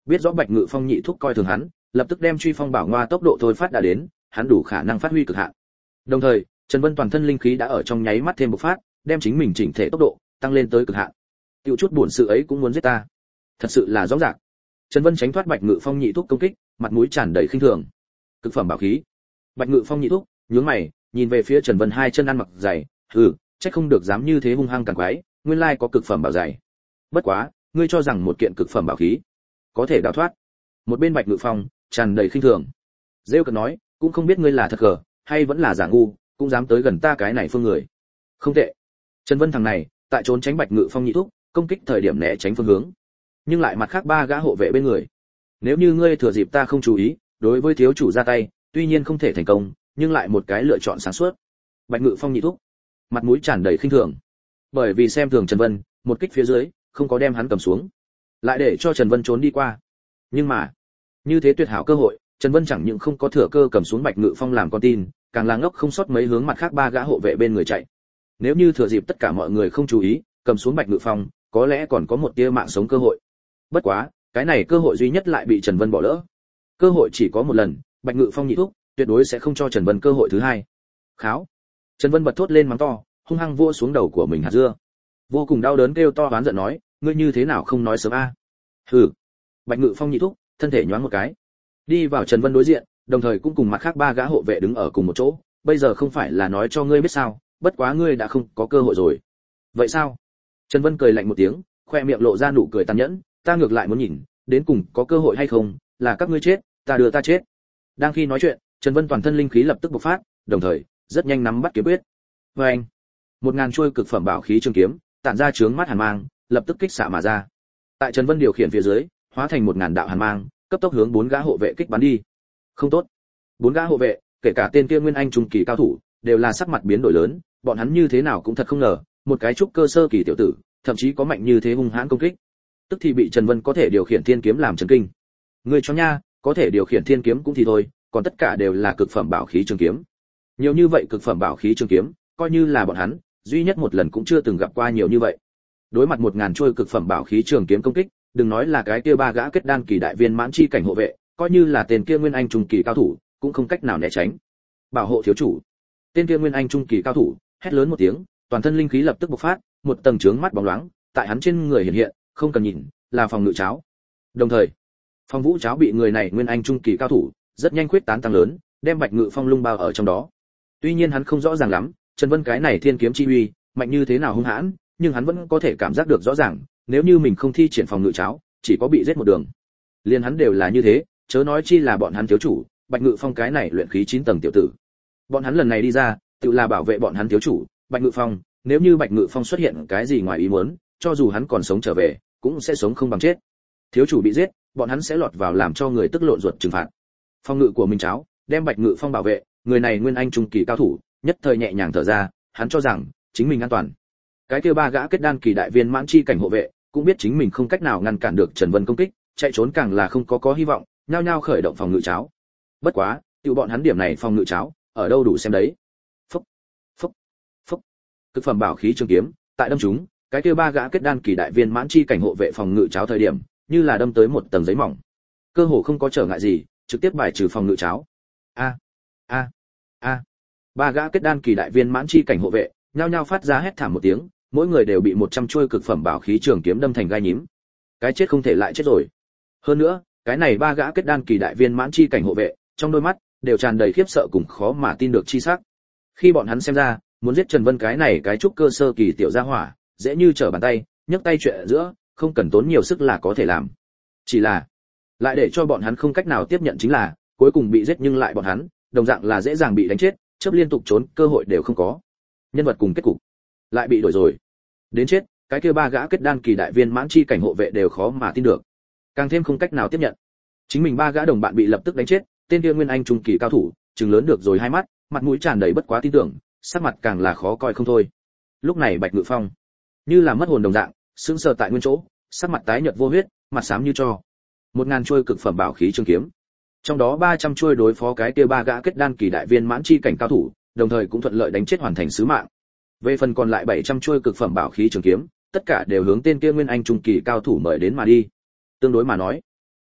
biết rõ Bạch Ngự Phong nhị thúc coi thường hắn, lập tức đem truy phong bảo ngoa tốc độ thôi phát đã đến, hắn đủ khả năng phát huy cực hạn. Đồng thời, Trần Vân toàn thân linh khí đã ở trong nháy mắt thêm bộc phát, đem chính mình chỉnh thể tốc độ tăng lên tới cực hạn. Tiêu chút buồn sự ấy cũng muốn giết ta, thật sự là rõ ràng. Trần Vân tránh thoát Bạch Ngự Phong nhị thúc công kích, mặt mũi tràn đầy khinh thường. Cực phẩm bảo khí. Bạch Ngự Phong nhị thúc nhướng mày, nhìn về phía Trần Vân hai chân ăn mặc dày, chắc không được dám như thế hung hăng càng quái, nguyên lai có cực phẩm bảo dày. Bất quá, ngươi cho rằng một kiện cực phẩm bảo khí có thể đào thoát? Một bên Bạch Ngự Phong tràn đầy khinh thường. Rêu cợt nói, cũng không biết ngươi là thật gờ hay vẫn là giả ngu, cũng dám tới gần ta cái này phương người. Không tệ. Trần Vân thằng này, tại trốn tránh Bạch Ngự Phong nhị thúc, công kích thời điểm né tránh phương hướng, nhưng lại mặt khác ba gã hộ vệ bên người. Nếu như ngươi thừa dịp ta không chú ý, đối với thiếu chủ ra tay, tuy nhiên không thể thành công, nhưng lại một cái lựa chọn sáng suốt. Bạch Ngự Phong nhị thúc, mặt mũi tràn đầy khinh thường. Bởi vì xem thường Trần Vân, một kích phía dưới, không có đem hắn cầm xuống, lại để cho Trần Vân trốn đi qua. Nhưng mà, như thế tuyệt hảo cơ hội, Trần Vân chẳng những không có thừa cơ cầm xuống Bạch Ngự Phong làm con tin, càng là ngốc không sót mấy hướng mặt khác ba gã hộ vệ bên người chạy. Nếu như thừa dịp tất cả mọi người không chú ý, cầm xuống Bạch Ngự Phong, có lẽ còn có một tia mạng sống cơ hội. Bất quá, cái này cơ hội duy nhất lại bị Trần Vân bỏ lỡ. Cơ hội chỉ có một lần, Bạch Ngự Phong nhị thúc tuyệt đối sẽ không cho Trần Vân cơ hội thứ hai. Kháo! Trần Vân bật thốt lên mắng to, hung hăng vua xuống đầu của mình hạt dưa. Vô cùng đau đớn kêu to oán giận nói, ngươi như thế nào không nói sớm a? Hừ. Bạch Ngự Phong nhị thúc, thân thể nhoáng một cái, đi vào Trần Vân đối diện, đồng thời cũng cùng mặt khác ba gã hộ vệ đứng ở cùng một chỗ. Bây giờ không phải là nói cho ngươi biết sao, bất quá ngươi đã không có cơ hội rồi. Vậy sao? Trần Vân cười lạnh một tiếng, khoe miệng lộ ra nụ cười tàn nhẫn, ta ngược lại muốn nhìn, đến cùng có cơ hội hay không, là các ngươi chết, ta đưa ta chết. Đang khi nói chuyện, Trần Vân toàn thân linh khí lập tức bộc phát, đồng thời rất nhanh nắm bắt kiếm quyết. Và anh, 1000 chuôi cực phẩm bảo khí trường kiếm, tản ra chướng mắt hàn mang, lập tức kích xạ mà ra. Tại Trần Vân điều khiển phía dưới, hóa thành 1000 đạo hàn mang, cấp tốc hướng 4 gã hộ vệ kích bắn đi. Không tốt. 4 gã hộ vệ, kể cả tên kia nguyên anh trung kỳ cao thủ, đều là sắc mặt biến đổi lớn, bọn hắn như thế nào cũng thật không ngờ, một cái trúc cơ sơ kỳ tiểu tử, thậm chí có mạnh như thế hung hãn công kích. Tức thì bị Trần Vân có thể điều khiển thiên kiếm làm chấn kinh. Ngươi cho nha, có thể điều khiển thiên kiếm cũng thì thôi, còn tất cả đều là cực phẩm bảo khí trường kiếm. Nhiều như vậy cực phẩm bảo khí trường kiếm, coi như là bọn hắn, duy nhất một lần cũng chưa từng gặp qua nhiều như vậy. Đối mặt 1000 chuôi cực phẩm bảo khí trường kiếm công kích, đừng nói là cái kia ba gã kết đan kỳ đại viên mãn chi cảnh hộ vệ, coi như là tên kia nguyên anh trung kỳ cao thủ, cũng không cách nào né tránh. Bảo hộ thiếu chủ. Tên kia nguyên anh trung kỳ cao thủ hét lớn một tiếng, toàn thân linh khí lập tức bộc phát, một tầng chướng mắt bóng loáng, tại hắn trên người hiện hiện, không cần nhìn, là phòng ngự cháo. Đồng thời, phòng vũ cháo bị người này nguyên anh trung kỳ cao thủ rất nhanh quyết tán tăng lớn, đem Bạch Ngự Phong lung bao ở trong đó. Tuy nhiên hắn không rõ ràng lắm, Trần Vân cái này thiên kiếm chi uy mạnh như thế nào hung hãn, nhưng hắn vẫn có thể cảm giác được rõ ràng, nếu như mình không thi triển phòng ngự cháo, chỉ có bị giết một đường. Liên hắn đều là như thế, chớ nói chi là bọn hắn thiếu chủ, Bạch Ngự Phong cái này luyện khí 9 tầng tiểu tử. Bọn hắn lần này đi ra, tự là bảo vệ bọn hắn thiếu chủ, Bạch Ngự Phong, nếu như Bạch Ngự Phong xuất hiện cái gì ngoài ý muốn, cho dù hắn còn sống trở về, cũng sẽ sống không bằng chết. Thiếu chủ bị giết, bọn hắn sẽ lọt vào làm cho người tức lộn ruột trừng phạt. Phong ngự của mình cháo, đem Bạch Ngự Phong bảo vệ, người này nguyên anh trung kỳ cao thủ, nhất thời nhẹ nhàng thở ra, hắn cho rằng chính mình an toàn. Cái kia ba gã kết đan kỳ đại viên mãn chi cảnh hộ vệ, cũng biết chính mình không cách nào ngăn cản được Trần Vân công kích, chạy trốn càng là không có hy vọng, nhao nhao khởi động phòng ngự cháo. Bất quá, tiểu bọn hắn điểm này phòng ngự cháo, ở đâu đủ xem đấy. Phốc, phốc, phốc. Cực phẩm bảo khí trường kiếm, tại đâm chúng, cái kia ba gã kết đan kỳ đại viên mãn chi cảnh hộ vệ phòng ngự cháo thời điểm, như là đâm tới một tầng giấy mỏng. Cơ hồ không có trở ngại gì, trực tiếp bài trừ phòng ngự cháo. A, a, a. Ba gã kết đan kỳ đại viên mãn chi cảnh hộ vệ, nhao nhao phát ra hét thảm một tiếng, mỗi người đều bị 100 chuôi cực phẩm bảo khí trường kiếm đâm thành gai nhím. Cái chết không thể lại chết rồi. Hơn nữa, cái này ba gã kết đan kỳ đại viên mãn chi cảnh hộ vệ, trong đôi mắt đều tràn đầy khiếp sợ cùng khó mà tin được chi sắc. Khi bọn hắn xem ra, muốn giết Trần Vân cái này cái trúc cơ sơ kỳ tiểu gia hỏa, dễ như trở bàn tay, nhấc tay chuyện giữa, không cần tốn nhiều sức là có thể làm. Chỉ là, lại để cho bọn hắn không cách nào tiếp nhận chính là, cuối cùng bị giết nhưng lại bọn hắn, đồng dạng là dễ dàng bị đánh chết, chớp liên tục trốn, cơ hội đều không có. Nhân vật cùng kết cục lại bị đổi rồi. Đến chết, cái kia ba gã kết đan kỳ đại viên mãn chi cảnh hộ vệ đều khó mà tin được, càng thêm không cách nào tiếp nhận. Chính mình ba gã đồng bạn bị lập tức đánh chết, tên kia nguyên anh trung kỳ cao thủ, trừng lớn được rồi hai mắt, mặt mũi tràn đầy bất quá tin tưởng, sắc mặt càng là khó coi không thôi. Lúc này Bạch Ngự Phong, như là mất hồn đồng dạng, sững sờ tại nguyên chỗ, sắc mặt tái nhợt vô huyết, mặt xám như tro. 1000 chuôi cực phẩm bảo khí trường kiếm, trong đó 300 chuôi đối phó cái kia ba gã kết đan kỳ đại viên mãn chi cảnh cao thủ, đồng thời cũng thuận lợi đánh chết hoàn thành sứ mạng. Về phần còn lại 700 chuôi cực phẩm bảo khí trường kiếm, tất cả đều hướng tên kia nguyên anh trung kỳ cao thủ mời đến mà đi. Tương đối mà nói,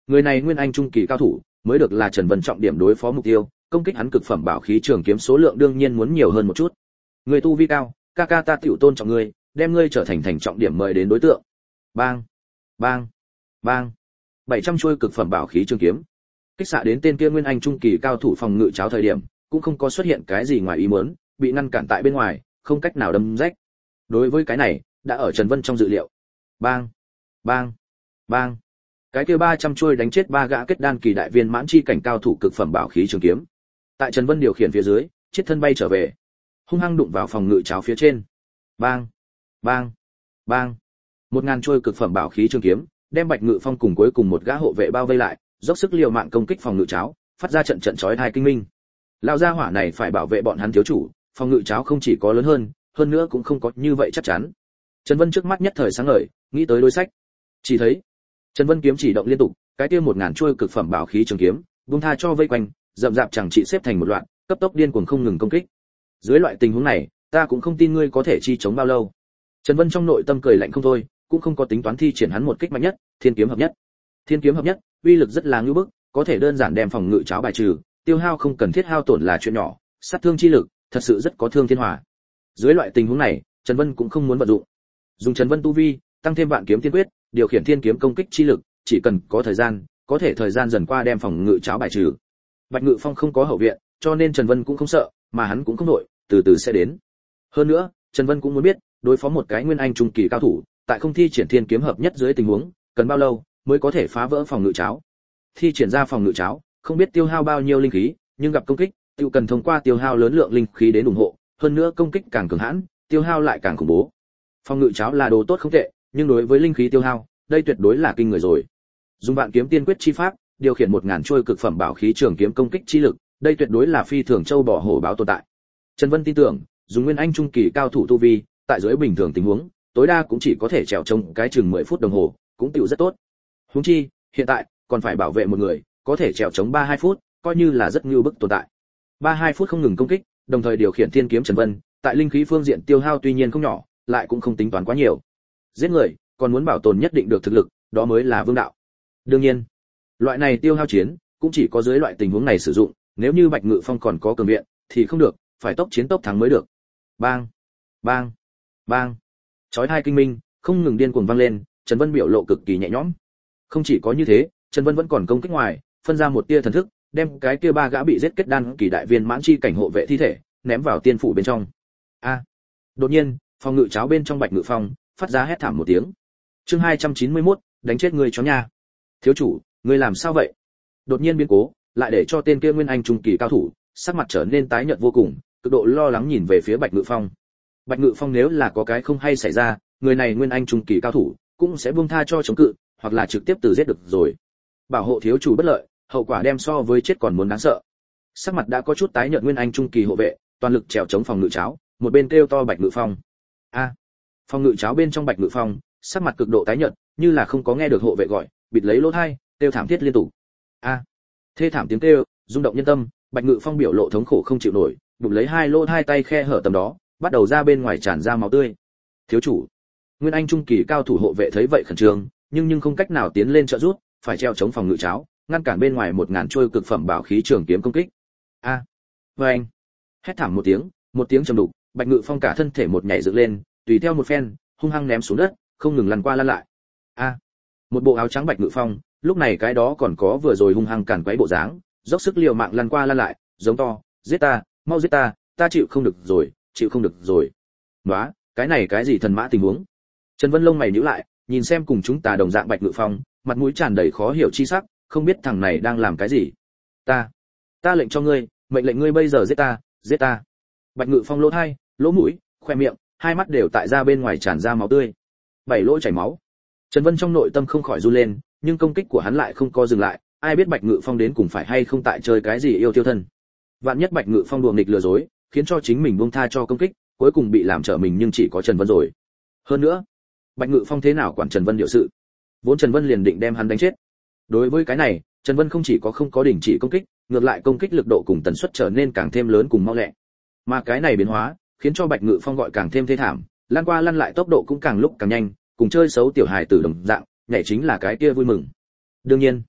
Người này nguyên anh trung kỳ cao thủ, mới được là Trần Vân trọng điểm đối phó mục tiêu, công kích hắn cực phẩm bảo khí trường kiếm số lượng đương nhiên muốn nhiều hơn một chút. Người tu vi cao, ca ca ta tiểu tôn trọng ngươi, đem ngươi trở thành trọng điểm mời đến đối tượng. Bang, bang, bang. 700 chuôi cực phẩm bảo khí trường kiếm. Kích xạ đến tên kia nguyên anh trung kỳ cao thủ phòng ngự cháo thời điểm, cũng không có xuất hiện cái gì ngoài ý muốn, bị ngăn cản tại bên ngoài, không cách nào đâm rách. Đối với cái này, đã ở Trần Vân trong dự liệu. Bang, bang, bang. Cái kia 300 chuôi đánh chết ba gã kết đan kỳ đại viên mãn chi cảnh cao thủ cực phẩm bảo khí trường kiếm. Tại Trần Vân điều khiển phía dưới, chiếc thân bay trở về, hung hăng đụng vào phòng ngự cháo phía trên. Bang, bang, bang. 1000 chuôi cực phẩm bảo khí trường kiếm, đem Bạch Ngự Phong cùng cuối cùng một gã hộ vệ bao vây lại, dốc sức liều mạng công kích phòng ngự cháo, phát ra trận chói tai kinh minh. Lão gia hỏa này phải bảo vệ bọn hắn thiếu chủ, phòng ngự cháo không chỉ có lớn hơn nữa cũng không có như vậy chắc chắn. Trần Vân trước mắt nhất thời sáng ngời, nghĩ tới đối sách. Chỉ thấy Trần Vân kiếm chỉ động liên tục, cái kia 1000 chuôi cực phẩm bảo khí trường kiếm, buông tha cho vây quanh, rậm rạp chẳng trị xếp thành một loạt, cấp tốc điên cuồng không ngừng công kích. Dưới loại tình huống này, ta cũng không tin ngươi có thể chi chống bao lâu. Trần Vân trong nội tâm cười lạnh không thôi, cũng không có tính toán thi triển hắn một kích mạnh nhất, Thiên kiếm hợp nhất. Thiên kiếm hợp nhất, uy lực rất là ngưu bức, có thể đơn giản đem phòng ngự cháo bài trừ, tiêu hao không cần thiết hao tổn là chuyện nhỏ, sát thương chi lực, thật sự rất có thương thiên hỏa. Dưới loại tình huống này, Trần Vân cũng không muốn vận dụng. Dùng Trần Vân tu vi, tăng thêm vạn kiếm tiên quyết, điều khiển thiên kiếm công kích chi lực, chỉ cần có thời gian, có thể thời gian dần qua đem phòng ngự cháo bài trừ. Bạch Ngự Phong không có hậu viện, cho nên Trần Vân cũng không sợ, mà hắn cũng không nội, từ từ sẽ đến. Hơn nữa, Trần Vân cũng muốn biết, đối phó một cái nguyên anh trung kỳ cao thủ, tại không thi triển thiên kiếm hợp nhất dưới tình huống, cần bao lâu mới có thể phá vỡ phòng ngự cháo. Thi triển ra phòng ngự cháo, không biết tiêu hao bao nhiêu linh khí, nhưng gặp công kích, tiêu cần thông qua tiêu hao lớn lượng linh khí đến ủng hộ, hơn nữa công kích càng cường hãn, tiêu hao lại càng khủng bố. Phòng ngự cháo là đồ tốt không tệ, nhưng đối với linh khí tiêu hao, đây tuyệt đối là kinh người rồi. Dùng vạn kiếm tiên quyết chi pháp, điều khiển 1000 chuôi cực phẩm bảo khí trường kiếm công kích chi lực, đây tuyệt đối là phi thường châu bò hổ báo tồn tại. Trần Vân tin tưởng, dùng nguyên anh trung kỳ cao thủ tu vi, tại dưới bình thường tình huống, tối đa cũng chỉ có thể trèo trống cái chừng 10 phút đồng hồ, cũng tựu rất tốt. Huống chi, hiện tại còn phải bảo vệ một người, có thể trèo trống 3-2 phút, coi như là rất ngưu bức tồn tại. 3-2 phút không ngừng công kích, đồng thời điều khiển thiên kiếm Trần Vân, tại linh khí phương diện tiêu hao tuy nhiên không nhỏ, lại cũng không tính toán quá nhiều. Giết người, còn muốn bảo tồn nhất định được thực lực, đó mới là vương đạo. Đương nhiên, loại này tiêu hao chiến, cũng chỉ có dưới loại tình huống này sử dụng, nếu như Bạch Ngự Phong còn có cường viện, thì không được, phải tốc chiến tốc thắng mới được. Bang, bang, bang. Chói tai kinh minh, không ngừng điên cuồng vang lên, Trần Vân biểu lộ cực kỳ nhẹ nhõm. Không chỉ có như thế, Trần Vân vẫn còn công kích ngoài, phân ra một tia thần thức, đem cái kia ba gã bị giết kết đan kỳ đại viên mãn chi cảnh hộ vệ thi thể, ném vào tiên phủ bên trong. A! Đột nhiên, phòng ngự cháo bên trong Bạch Ngự Phong phát ra hét thảm một tiếng. Chương 291, đánh chết người chó nha. Thiếu chủ, ngươi làm sao vậy? Đột nhiên biến cố, lại để cho tên kia nguyên anh trung kỳ cao thủ, sắc mặt trở nên tái nhợt vô cùng, cực độ lo lắng nhìn về phía Bạch Ngự Phong. Bạch Ngự Phong nếu là có cái không hay xảy ra, người này nguyên anh trung kỳ cao thủ, cũng sẽ buông tha cho chống cự, hoặc là trực tiếp từ giết được rồi. Bảo hộ thiếu chủ bất lợi, hậu quả đem so với chết còn muốn đáng sợ. Sắc mặt đã có chút tái nhợt nguyên anh trung kỳ hộ vệ, toàn lực trèo chống phòng ngự cháo, một bên kêu to Bạch Ngự Phong. A! Phòng ngự cháo bên trong Bạch Ngự Phong, sắc mặt cực độ tái nhợt, như là không có nghe được hộ vệ gọi, bịt lấy lỗ tai, kêu thảm thiết liên tục. A! Thê thảm tiếng kêu, rung động nhân tâm, Bạch Ngự Phong biểu lộ thống khổ không chịu nổi, bụm lấy hai lỗ tai tay khe hở tầm đó, bắt đầu ra bên ngoài tràn ra máu tươi. Thiếu chủ, nguyên anh trung kỳ cao thủ hộ vệ thấy vậy khẩn trương, nhưng không cách nào tiến lên trợ giúp, phải treo chống phòng ngự cháo, ngăn cản bên ngoài 1000 trôi cực phẩm bảo khí trường kiếm công kích. A! Vâng! Hét thảm một tiếng trầm đục, Bạch Ngự Phong cả thân thể một nhảy dựng lên, tùy theo một phen, hung hăng ném xuống đất, không ngừng lăn qua lăn lại. A! Một bộ áo trắng Bạch Ngự Phong, lúc này cái đó còn có vừa rồi hung hăng cản quấy bộ dáng, dốc sức liều mạng lăn qua lăn lại, giống to, giết ta, mau giết ta chịu không được rồi, chịu không được rồi. Nóa, cái này cái gì thần mã tình huống? Trần Vân lông mày nhíu lại, nhìn xem cùng chúng ta đồng dạng Bạch Ngự Phong, mặt mũi tràn đầy khó hiểu chi sắc, không biết thằng này đang làm cái gì. Ta lệnh cho ngươi, mệnh lệnh ngươi bây giờ giết ta. Bạch Ngự Phong lỗ tai, lỗ mũi, khoe miệng, hai mắt đều tại ra bên ngoài tràn ra máu tươi. 7 lỗ chảy máu. Trần Vân trong nội tâm không khỏi run lên, nhưng công kích của hắn lại không có dừng lại, ai biết Bạch Ngự Phong đến cùng phải hay không tại chơi cái gì yêu tiêu thân. Vạn nhất Bạch Ngự Phong đùa nghịch lừa dối, khiến cho chính mình buông tha cho công kích, cuối cùng bị làm trở mình nhưng chỉ có Trần Vân rồi. Hơn nữa, Bạch Ngự Phong thế nào quản Trần Vân điều sự? Vốn Trần Vân liền định đem hắn đánh chết. Đối với cái này, Trần Vân không chỉ có không có đình chỉ công kích, ngược lại công kích lực độ cùng tần suất trở nên càng thêm lớn cùng mau lẹ. Mà cái này biến hóa, khiến cho Bạch Ngự Phong gọi càng thêm thê thảm, lăn qua lăn lại tốc độ cũng càng lúc càng nhanh, cùng chơi xấu tiểu hài tử đồng dạng, nhảy chính là cái kia vui mừng. Đương nhiên,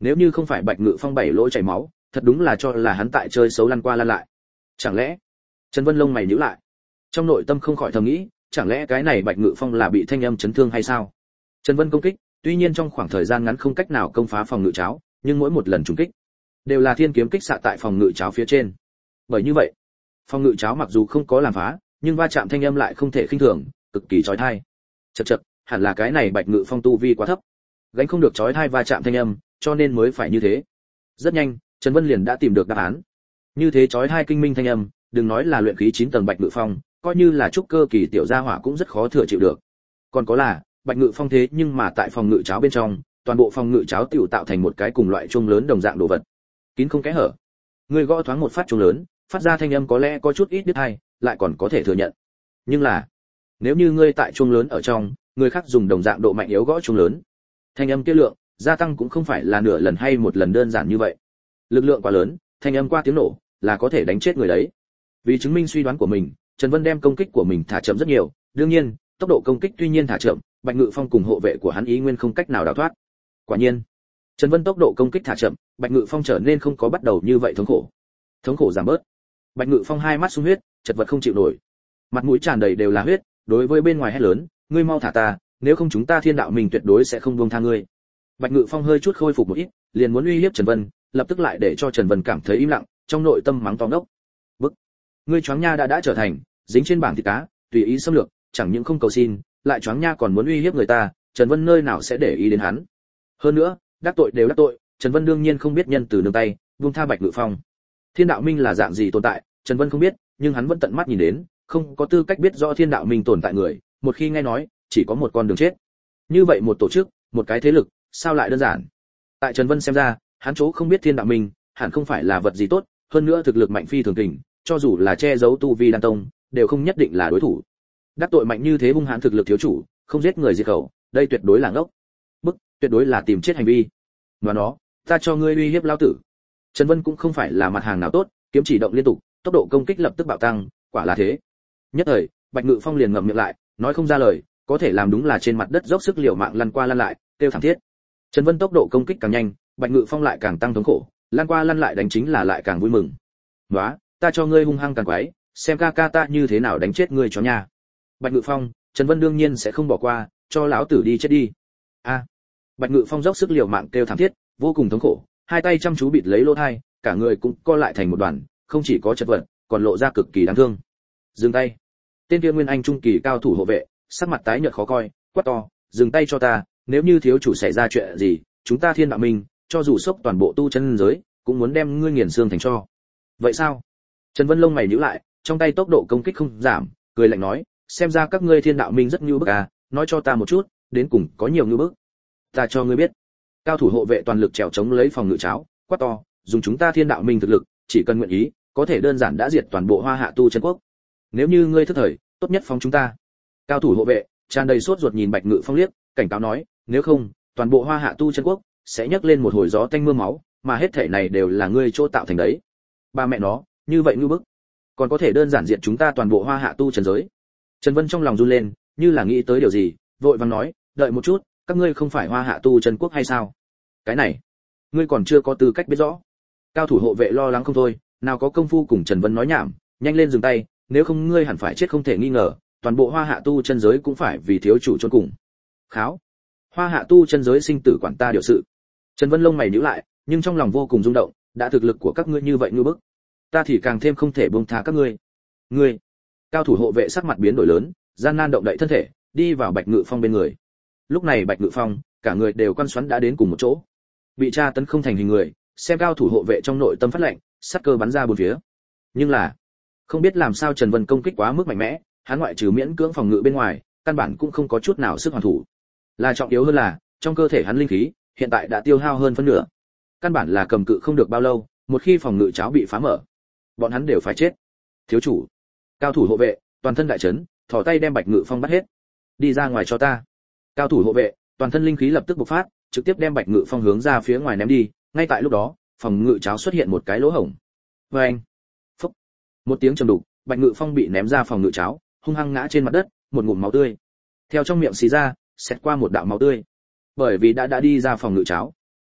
Nếu như không phải Bạch Ngự Phong bảy lỗ chảy máu, thật đúng là cho là hắn tại chơi xấu lăn qua lăn lại. Chẳng lẽ? Trần Vân lông mày nhíu lại. Trong nội tâm không khỏi thầm nghĩ, chẳng lẽ cái này Bạch Ngự Phong là bị thanh âm chấn thương hay sao? Trần Vân công kích, tuy nhiên trong khoảng thời gian ngắn không cách nào công phá phòng ngự cháo, nhưng mỗi một lần trùng kích đều là thiên kiếm kích xạ tại phòng ngự cháo phía trên. Bởi như vậy, phòng ngự cháo mặc dù không có làm phá, nhưng va chạm thanh âm lại không thể khinh thường, cực kỳ chói tai. Chậc chậc, hẳn là cái này Bạch Ngự Phong tu vi quá thấp, gánh không được chói tai va chạm thanh âm, cho nên mới phải như thế. Rất nhanh, Trần Vân liền đã tìm được đáp án. Như thế chói tai kinh minh thanh âm, đừng nói là luyện khí 9 tầng Bạch Ngự Phong, coi như là trúc cơ kỳ tiểu gia hỏa cũng rất khó thừa chịu được. Còn có là, Bạch Ngự Phong thế nhưng mà tại phòng ngự cháo bên trong, toàn bộ phòng ngự cháo tiểu tạo thành một cái cùng loại chuông lớn đồng dạng đồ vật, kín không kẽ hở. Người gõ thoáng một phát chuông lớn, phát ra thanh âm có lẽ có chút ít đứt hay, lại còn có thể thừa nhận. Nhưng là, nếu như ngươi tại chuông lớn ở trong, người khác dùng đồng dạng độ mạnh yếu gõ chuông lớn, thanh âm kia lượng gia tăng cũng không phải là nửa lần hay một lần đơn giản như vậy. Lực lượng quá lớn, thanh âm qua tiếng nổ là có thể đánh chết người đấy. Vì chứng minh suy đoán của mình, Trần Vân đem công kích của mình thả chậm rất nhiều, đương nhiên, tốc độ công kích tuy nhiên thả chậm, Bạch Ngự Phong cùng hộ vệ của hắn ý nguyên không cách nào đào thoát. Quả nhiên, Trần Vân tốc độ công kích thả chậm, Bạch Ngự Phong trở nên không có bắt đầu như vậy thống khổ. Thống khổ giảm bớt. Bạch Ngự Phong hai mắt sung huyết, chật vật không chịu nổi. Mặt mũi tràn đầy đều là huyết, đối với bên ngoài hét lớn, ngươi mau thả ta, nếu không chúng ta Thiên Đạo mình tuyệt đối sẽ không buông tha ngươi. Bạch Ngự Phong hơi chút khôi phục một ít, liền muốn uy hiếp Trần Vân, lập tức lại để cho Trần Vân cảm thấy im lặng, trong nội tâm mắng to ngốc. Bức, ngươi choáng nha đã trở thành dính trên bảng thịt cá, tùy ý xâm lược, chẳng những không cầu xin, lại choáng nha còn muốn uy hiếp người ta, Trần Vân nơi nào sẽ để ý đến hắn. Hơn nữa, đắc tội đều đắc tội, Trần Vân đương nhiên không biết nhân từ nương tay, buông tha Bạch Ngự Phong. Thiên Đạo Minh là dạng gì tồn tại, Trần Vân không biết, nhưng hắn vẫn tận mắt nhìn đến, không có tư cách biết rõ Thiên Đạo Minh tồn tại người, một khi nghe nói, chỉ có một con đường chết. Như vậy một tổ chức, một cái thế lực, sao lại đơn giản? Tại Trần Vân xem ra, hắn chỗ không biết Thiên Đạo Minh, hẳn không phải là vật gì tốt, hơn nữa thực lực mạnh phi thường kình, cho dù là che giấu tu vi đan tông, đều không nhất định là đối thủ. Đắc tội mạnh như thế hung hãn thực lực thiếu chủ, không giết người diệt khẩu, đây tuyệt đối là ngốc. Bức, tuyệt đối là tìm chết hành vi. Mà nó, ta cho ngươi uy hiếp lão tử. Trần Vân cũng không phải là mặt hàng nào tốt, kiếm chỉ động liên tục, tốc độ công kích lập tức bạo tăng, quả là thế. Nhất thời, Bạch Ngự Phong liền ngậm miệng lại, nói không ra lời, có thể làm đúng là trên mặt đất dốc sức liều mạng lăn qua lăn lại, kêu thảm thiết. Trần Vân tốc độ công kích càng nhanh, Bạch Ngự Phong lại càng tăng thống khổ, lăn qua lăn lại đánh chính là lại càng vui mừng. "Nóa, ta cho ngươi hung hăng càng quái, xem ca ca ta như thế nào đánh chết ngươi chó nhà." Bạch Ngự Phong, Trần Vân đương nhiên sẽ không bỏ qua, cho lão tử đi chết đi. A. Bạch Ngự Phong dốc sức liều mạng kêu thảm thiết, vô cùng thống khổ, hai tay chăm chú bịt lấy lỗ tai, cả người cũng co lại thành một đoàn, không chỉ có chật vật, còn lộ ra cực kỳ đáng thương. Dừng tay. Tên kia Nguyên Anh trung kỳ cao thủ hộ vệ, sắc mặt tái nhợt khó coi, quát to, "Dừng tay cho ta, nếu như thiếu chủ xảy ra chuyện gì, chúng ta Thiên Đạo Minh, cho dù sốc toàn bộ tu chân giới, cũng muốn đem ngươi nghiền xương thành tro." Vậy sao? Trần Vân lông mày nhíu lại, trong tay tốc độ công kích không giảm, cười lạnh nói, "Xem ra các ngươi Thiên Đạo Minh rất nhu bức à, nói cho ta một chút, đến cùng có nhiều nhu bức. Ta cho ngươi biết." Cao thủ hộ vệ toàn lực trèo chống lấy phòng ngự cháo, quát to, "Dùng chúng ta Thiên Đạo Minh thực lực, chỉ cần nguyện ý, có thể đơn giản đã diệt toàn bộ Hoa Hạ tu chân quốc. Nếu như ngươi thức thời, tốt nhất phóng chúng ta." Cao thủ hộ vệ tràn đầy sốt ruột nhìn Bạch Ngự Phong liếc, cảnh cáo nói, "Nếu không, toàn bộ Hoa Hạ tu chân quốc sẽ nhấc lên một hồi gió tanh mưa máu, mà hết thảy này đều là ngươi chỗ tạo thành đấy." Ba mẹ nó, như vậy ngu bức, còn có thể đơn giản diệt chúng ta toàn bộ Hoa Hạ tu chân giới. Trần Vân trong lòng run lên, như là nghĩ tới điều gì, vội vàng nói, "Đợi một chút, các ngươi không phải Hoa Hạ tu chân quốc hay sao? Cái này, ngươi còn chưa có tư cách biết rõ." Cao thủ hộ vệ lo lắng không thôi, nào có công phu cùng Trần Vân nói nhảm, nhanh lên dừng tay, nếu không ngươi hẳn phải chết không thể nghi ngờ, toàn bộ Hoa Hạ tu chân giới cũng phải vì thiếu chủ chôn cùng. Kháo. Hoa Hạ tu chân giới sinh tử quản ta điều sự. Trần Vân lông mày nhíu lại, nhưng trong lòng vô cùng rung động, đã thực lực của các ngươi như vậy như bức, ta thì càng thêm không thể buông tha các ngươi. Ngươi. Cao thủ hộ vệ sắc mặt biến đổi lớn, gian nan động đậy thân thể, đi vào Bạch Ngự Phong bên người. Lúc này Bạch Ngự Phong, cả người đều quan xoắn đã đến cùng một chỗ. Bị tra tấn không thành hình người, xem cao thủ hộ vệ trong nội tâm phát lạnh, sát cơ bắn ra bốn phía. Nhưng là, không biết làm sao Trần Vân công kích quá mức mạnh mẽ, hắn ngoại trừ miễn cưỡng phòng ngự bên ngoài, căn bản cũng không có chút nào sức hoàn thủ. Là trọng yếu hơn là, trong cơ thể hắn linh khí hiện tại đã tiêu hao hơn phân nửa. Căn bản là cầm cự không được bao lâu, một khi phòng ngự cháo bị phá mở, bọn hắn đều phải chết. Thiếu chủ, cao thủ hộ vệ, toàn thân đại chấn, thò tay đem Bạch Ngự Phong bắt hết. Đi ra ngoài cho ta. Cao thủ hộ vệ, toàn thân linh khí lập tức bộc phát, trực tiếp đem Bạch Ngự Phong hướng ra phía ngoài ném đi. Ngay tại lúc đó, phòng ngự cháo xuất hiện một cái lỗ hổng. Oeng! Phúc! Một tiếng trầm đục, Bạch Ngự Phong bị ném ra phòng ngự cháo, hung hăng ngã trên mặt đất, một ngụm máu tươi theo trong miệng xì ra, xẹt qua một đạo máu tươi. Bởi vì đã đi ra phòng ngự cháo,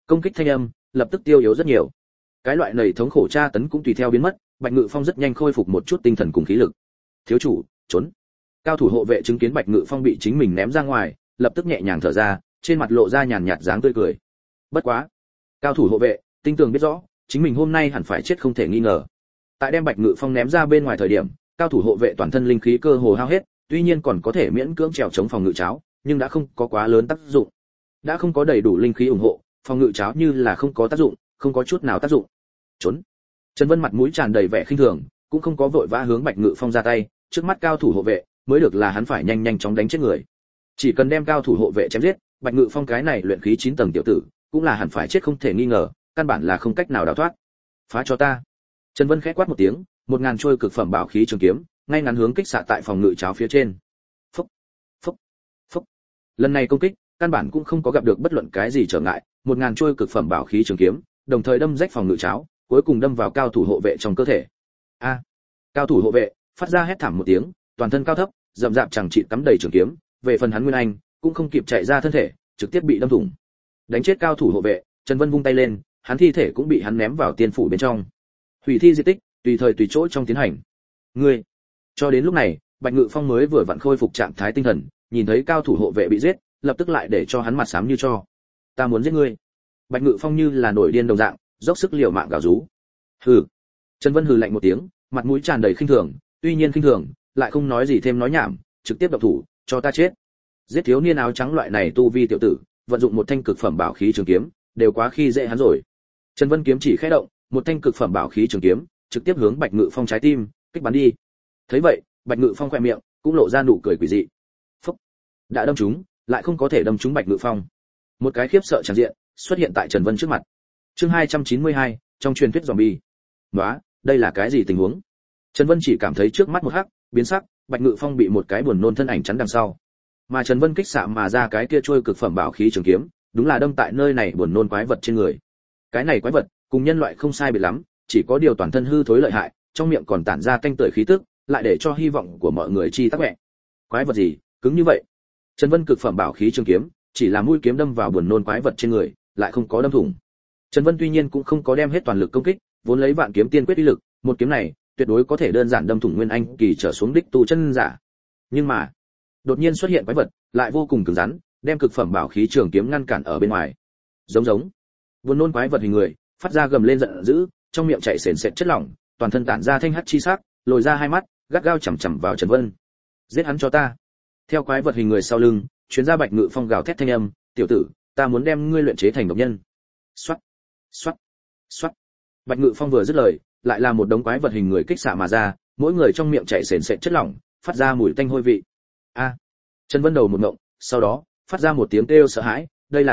Công kích thanh âm lập tức tiêu yếu rất nhiều. Cái loại nầy thống khổ tra tấn cũng tùy theo biến mất, Bạch Ngự Phong rất nhanh khôi phục một chút tinh thần cùng khí lực. Thiếu chủ, trốn. Cao thủ hộ vệ chứng kiến Bạch Ngự Phong bị chính mình ném ra ngoài, lập tức nhẹ nhàng thở ra, trên mặt lộ ra nhàn nhạt dáng tươi cười. Bất quá, cao thủ hộ vệ tinh tường biết rõ, chính mình hôm nay hẳn phải chết không thể nghi ngờ. Tại đem Bạch Ngự Phong ném ra bên ngoài thời điểm, cao thủ hộ vệ toàn thân linh khí cơ hồ hao hết, tuy nhiên còn có thể miễn cưỡng trèo chống phòng ngự cháo, nhưng đã không có quá lớn tác dụng. Đã không có đầy đủ linh khí ủng hộ, phòng ngự cháo như là không có tác dụng, không có chút nào tác dụng. Trốn. Trần Vân mặt mũi tràn đầy vẻ khinh thường, cũng không có vội vã hướng Bạch Ngự Phong ra tay, trước mắt cao thủ hộ vệ, mới được là hắn phải nhanh chóng đánh chết người. Chỉ cần đem cao thủ hộ vệ chém giết, Bạch Ngự Phong cái này luyện khí 9 tầng tiểu tử, cũng là hẳn phải chết không thể nghi ngờ, căn bản là không cách nào đào thoát. Phá cho ta. Trần Vân khẽ quát một tiếng, 1000 trôi cực phẩm bảo khí trường kiếm, ngay ngắn hướng kích xạ tại phòng ngự cháo phía trên. Phốc, phốc, phốc. Lần này công kích, căn bản cũng không có gặp được bất luận cái gì trở ngại, 1000 trôi cực phẩm bảo khí trường kiếm, đồng thời đâm rách phòng ngự cháo, cuối cùng đâm vào cao thủ hộ vệ trong cơ thể. A! Cao thủ hộ vệ phát ra hét thảm một tiếng, toàn thân cao thấp, rậm rạp chẳng chịt cắm đầy trường kiếm, về phần hắn Nguyên Anh, cũng không kịp chạy ra thân thể, trực tiếp bị đâm thủng. Đánh chết cao thủ hộ vệ, Trần Vân vung tay lên, hắn thi thể cũng bị hắn ném vào tiên phủ bên trong. Hủy thi di tích, tùy thời tùy chỗ trong tiến hành. Ngươi! Cho đến lúc này, Bạch Ngự Phong mới vừa vặn khôi phục trạng thái tinh thần, nhìn thấy cao thủ hộ vệ bị giết, lập tức lại để cho hắn mặt xám như cho. Ta muốn giết ngươi. Bạch Ngự Phong như là nổi điên đồng dạng, dốc sức liều mạng gào rú. Hừ. Trần Vân hừ lạnh một tiếng, mặt mũi tràn đầy khinh thường, tuy nhiên khinh thường, lại không nói gì thêm nói nhảm, trực tiếp động thủ, cho ta chết. Giết thiếu niên áo trắng loại này tu vi tiểu tử, vận dụng một thanh cực phẩm bảo khí trường kiếm, đều quá khi dễ hắn rồi. Trần Vân kiếm chỉ khẽ động, một thanh cực phẩm bảo khí trường kiếm, trực tiếp hướng Bạch Ngự Phong trái tim, kích bắn đi. Thấy vậy, Bạch Ngự Phong khẽ miệng, cũng lộ ra nụ cười quỷ dị. Phốc. Đã đâm trúng, lại không có thể đâm trúng Bạch Ngự Phong. Một cái khiếp sợ tràn diện xuất hiện tại Trần Vân trước mặt. Chương 292, trong truyền thuyết zombie. Nóa, đây là cái gì tình huống? Trần Vân chỉ cảm thấy trước mắt một hắc, biến sắc, Bạch Ngự Phong bị một cái buồn nôn thân ảnh chắn đằng sau. Mà Trần Vân kích xạ mà ra cái kia trôi cực phẩm bảo khí trường kiếm, đúng là đâm tại nơi này buồn nôn quái vật trên người. Cái này quái vật, cùng nhân loại không sai biệt lắm, chỉ có điều toàn thân hư thối lợi hại, trong miệng còn tản ra tanh tưởi khí tức, lại để cho hy vọng của mọi người chi tắc mẹ. Quái vật gì, cứng như vậy? Trần Vân cực phẩm bảo khí trường kiếm, chỉ là mũi kiếm đâm vào buồn nôn quái vật trên người, lại không có đâm thủng. Trần Vân tuy nhiên cũng không có đem hết toàn lực công kích, vốn lấy vạn kiếm tiên quyết uy lực, một kiếm này tuyệt đối có thể đơn giản đâm thủng Nguyên Anh kỳ trở xuống đích tu chân giả. Nhưng mà, đột nhiên xuất hiện quái vật, lại vô cùng cứng rắn, đem cực phẩm bảo khí trường kiếm ngăn cản ở bên ngoài. Giống. Buồn nôn quái vật hình người, phát ra gầm lên giận dữ, trong miệng chảy sền sệt chất lỏng, toàn thân tản ra thanh hắc chi sắc, lồi ra hai mắt, gắt gao chằm chằm vào Trần Vân. Giết hắn cho ta. Theo quái vật hình người sau lưng, chuyến ra Bạch Ngự Phong gào thét thanh âm, tiểu tử, ta muốn đem ngươi luyện chế thành độc nhân. Xoát, xoát, xoát. Bạch Ngự Phong vừa dứt lời, lại là một đống quái vật hình người kích xạ mà ra, mỗi người trong miệng chảy sền sệt chất lỏng, phát ra mùi tanh hôi vị. A. Trần Vân đầu một ngộng, sau đó phát ra một tiếng kêu sợ hãi,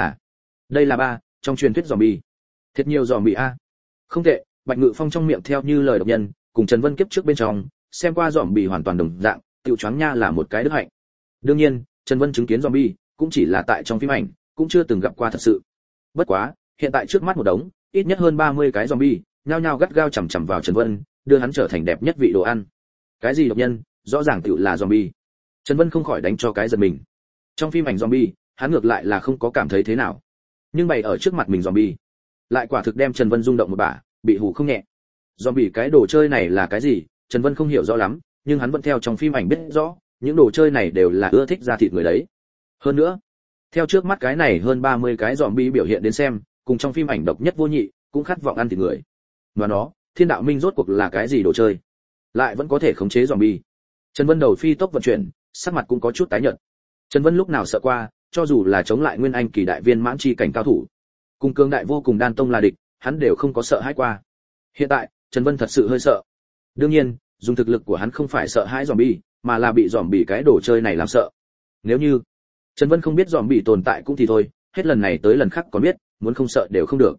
đây là ba, trong truyền thuyết zombie. Thiệt nhiều zombie a. Không tệ, Bạch Ngự Phong trong miệng theo như lời độc nhân, cùng Trần Vân kiếp trước bên trong, xem qua zombie hoàn toàn đồng dạng, tiểu choáng nha là một cái đức hạnh. Đương nhiên, Trần Vân chứng kiến zombie, cũng chỉ là tại trong phim ảnh, cũng chưa từng gặp qua thật sự. Bất quá, hiện tại trước mắt một đống, ít nhất hơn 30 cái zombie, nhao nhao gắt gao chằm chằm vào Trần Vân, đưa hắn trở thành đẹp nhất vị đồ ăn. Cái gì độc nhân, rõ ràng tiểu là zombie. Trần Vân không khỏi đánh cho cái giật mình. Trong phim ảnh zombie, hắn ngược lại là không có cảm thấy thế nào. Nhưng bày ở trước mặt mình zombie, lại quả thực đem Trần Vân rung động một bả, bị hù không nhẹ. Zombie cái đồ chơi này là cái gì, Trần Vân không hiểu rõ lắm, nhưng hắn vẫn theo trong phim ảnh biết rõ, những đồ chơi này đều là ưa thích ra thịt người đấy. Hơn nữa, theo trước mắt cái này hơn 30 cái zombie biểu hiện đến xem, cùng trong phim ảnh độc nhất vô nhị, cũng khát vọng ăn thịt người. Và nó, Thiên Đạo Minh rốt cuộc là cái gì đồ chơi? Lại vẫn có thể khống chế zombie. Trần Vân đầu phi tốc vận chuyển, sắc mặt cũng có chút tái nhợt. Trần Vân lúc nào sợ qua, cho dù là chống lại Nguyên Anh kỳ đại viên mãn chi cảnh cao thủ, cùng cường đại vô cùng đan tông là địch, hắn đều không có sợ hãi qua. Hiện tại, Trần Vân thật sự hơi sợ. Đương nhiên, dùng thực lực của hắn không phải sợ hãi zombie, mà là bị zombie cái đồ chơi này làm sợ. Nếu như Trần Vân không biết zombie tồn tại cũng thì thôi, hết lần này tới lần khác còn biết, muốn không sợ đều không được.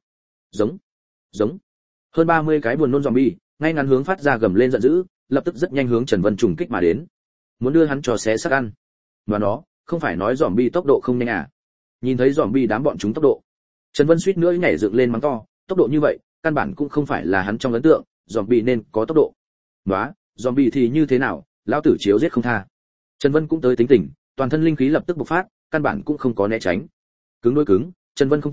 Giống. Hơn 30 cái buồn nôn zombie, ngay ngắn hướng phát ra gầm lên giận dữ, lập tức rất nhanh hướng Trần Vân trùng kích mà đến, muốn đưa hắn cho xé xác ăn. Mà nó, không phải nói zombie tốc độ không nhanh à? Nhìn thấy zombie đám bọn chúng tốc độ, Trần Vân suýt nữa nhảy dựng lên mắng to, tốc độ như vậy, căn bản cũng không phải là hắn trong ấn tượng, zombie nên có tốc độ. Nóa, zombie thì như thế nào, lão tử chiếu giết không tha. Trần Vân cũng tới tính tình, toàn thân linh khí lập tức bộc phát, căn bản cũng không có né tránh. Cứng đối cứng, Trần Vân không tin,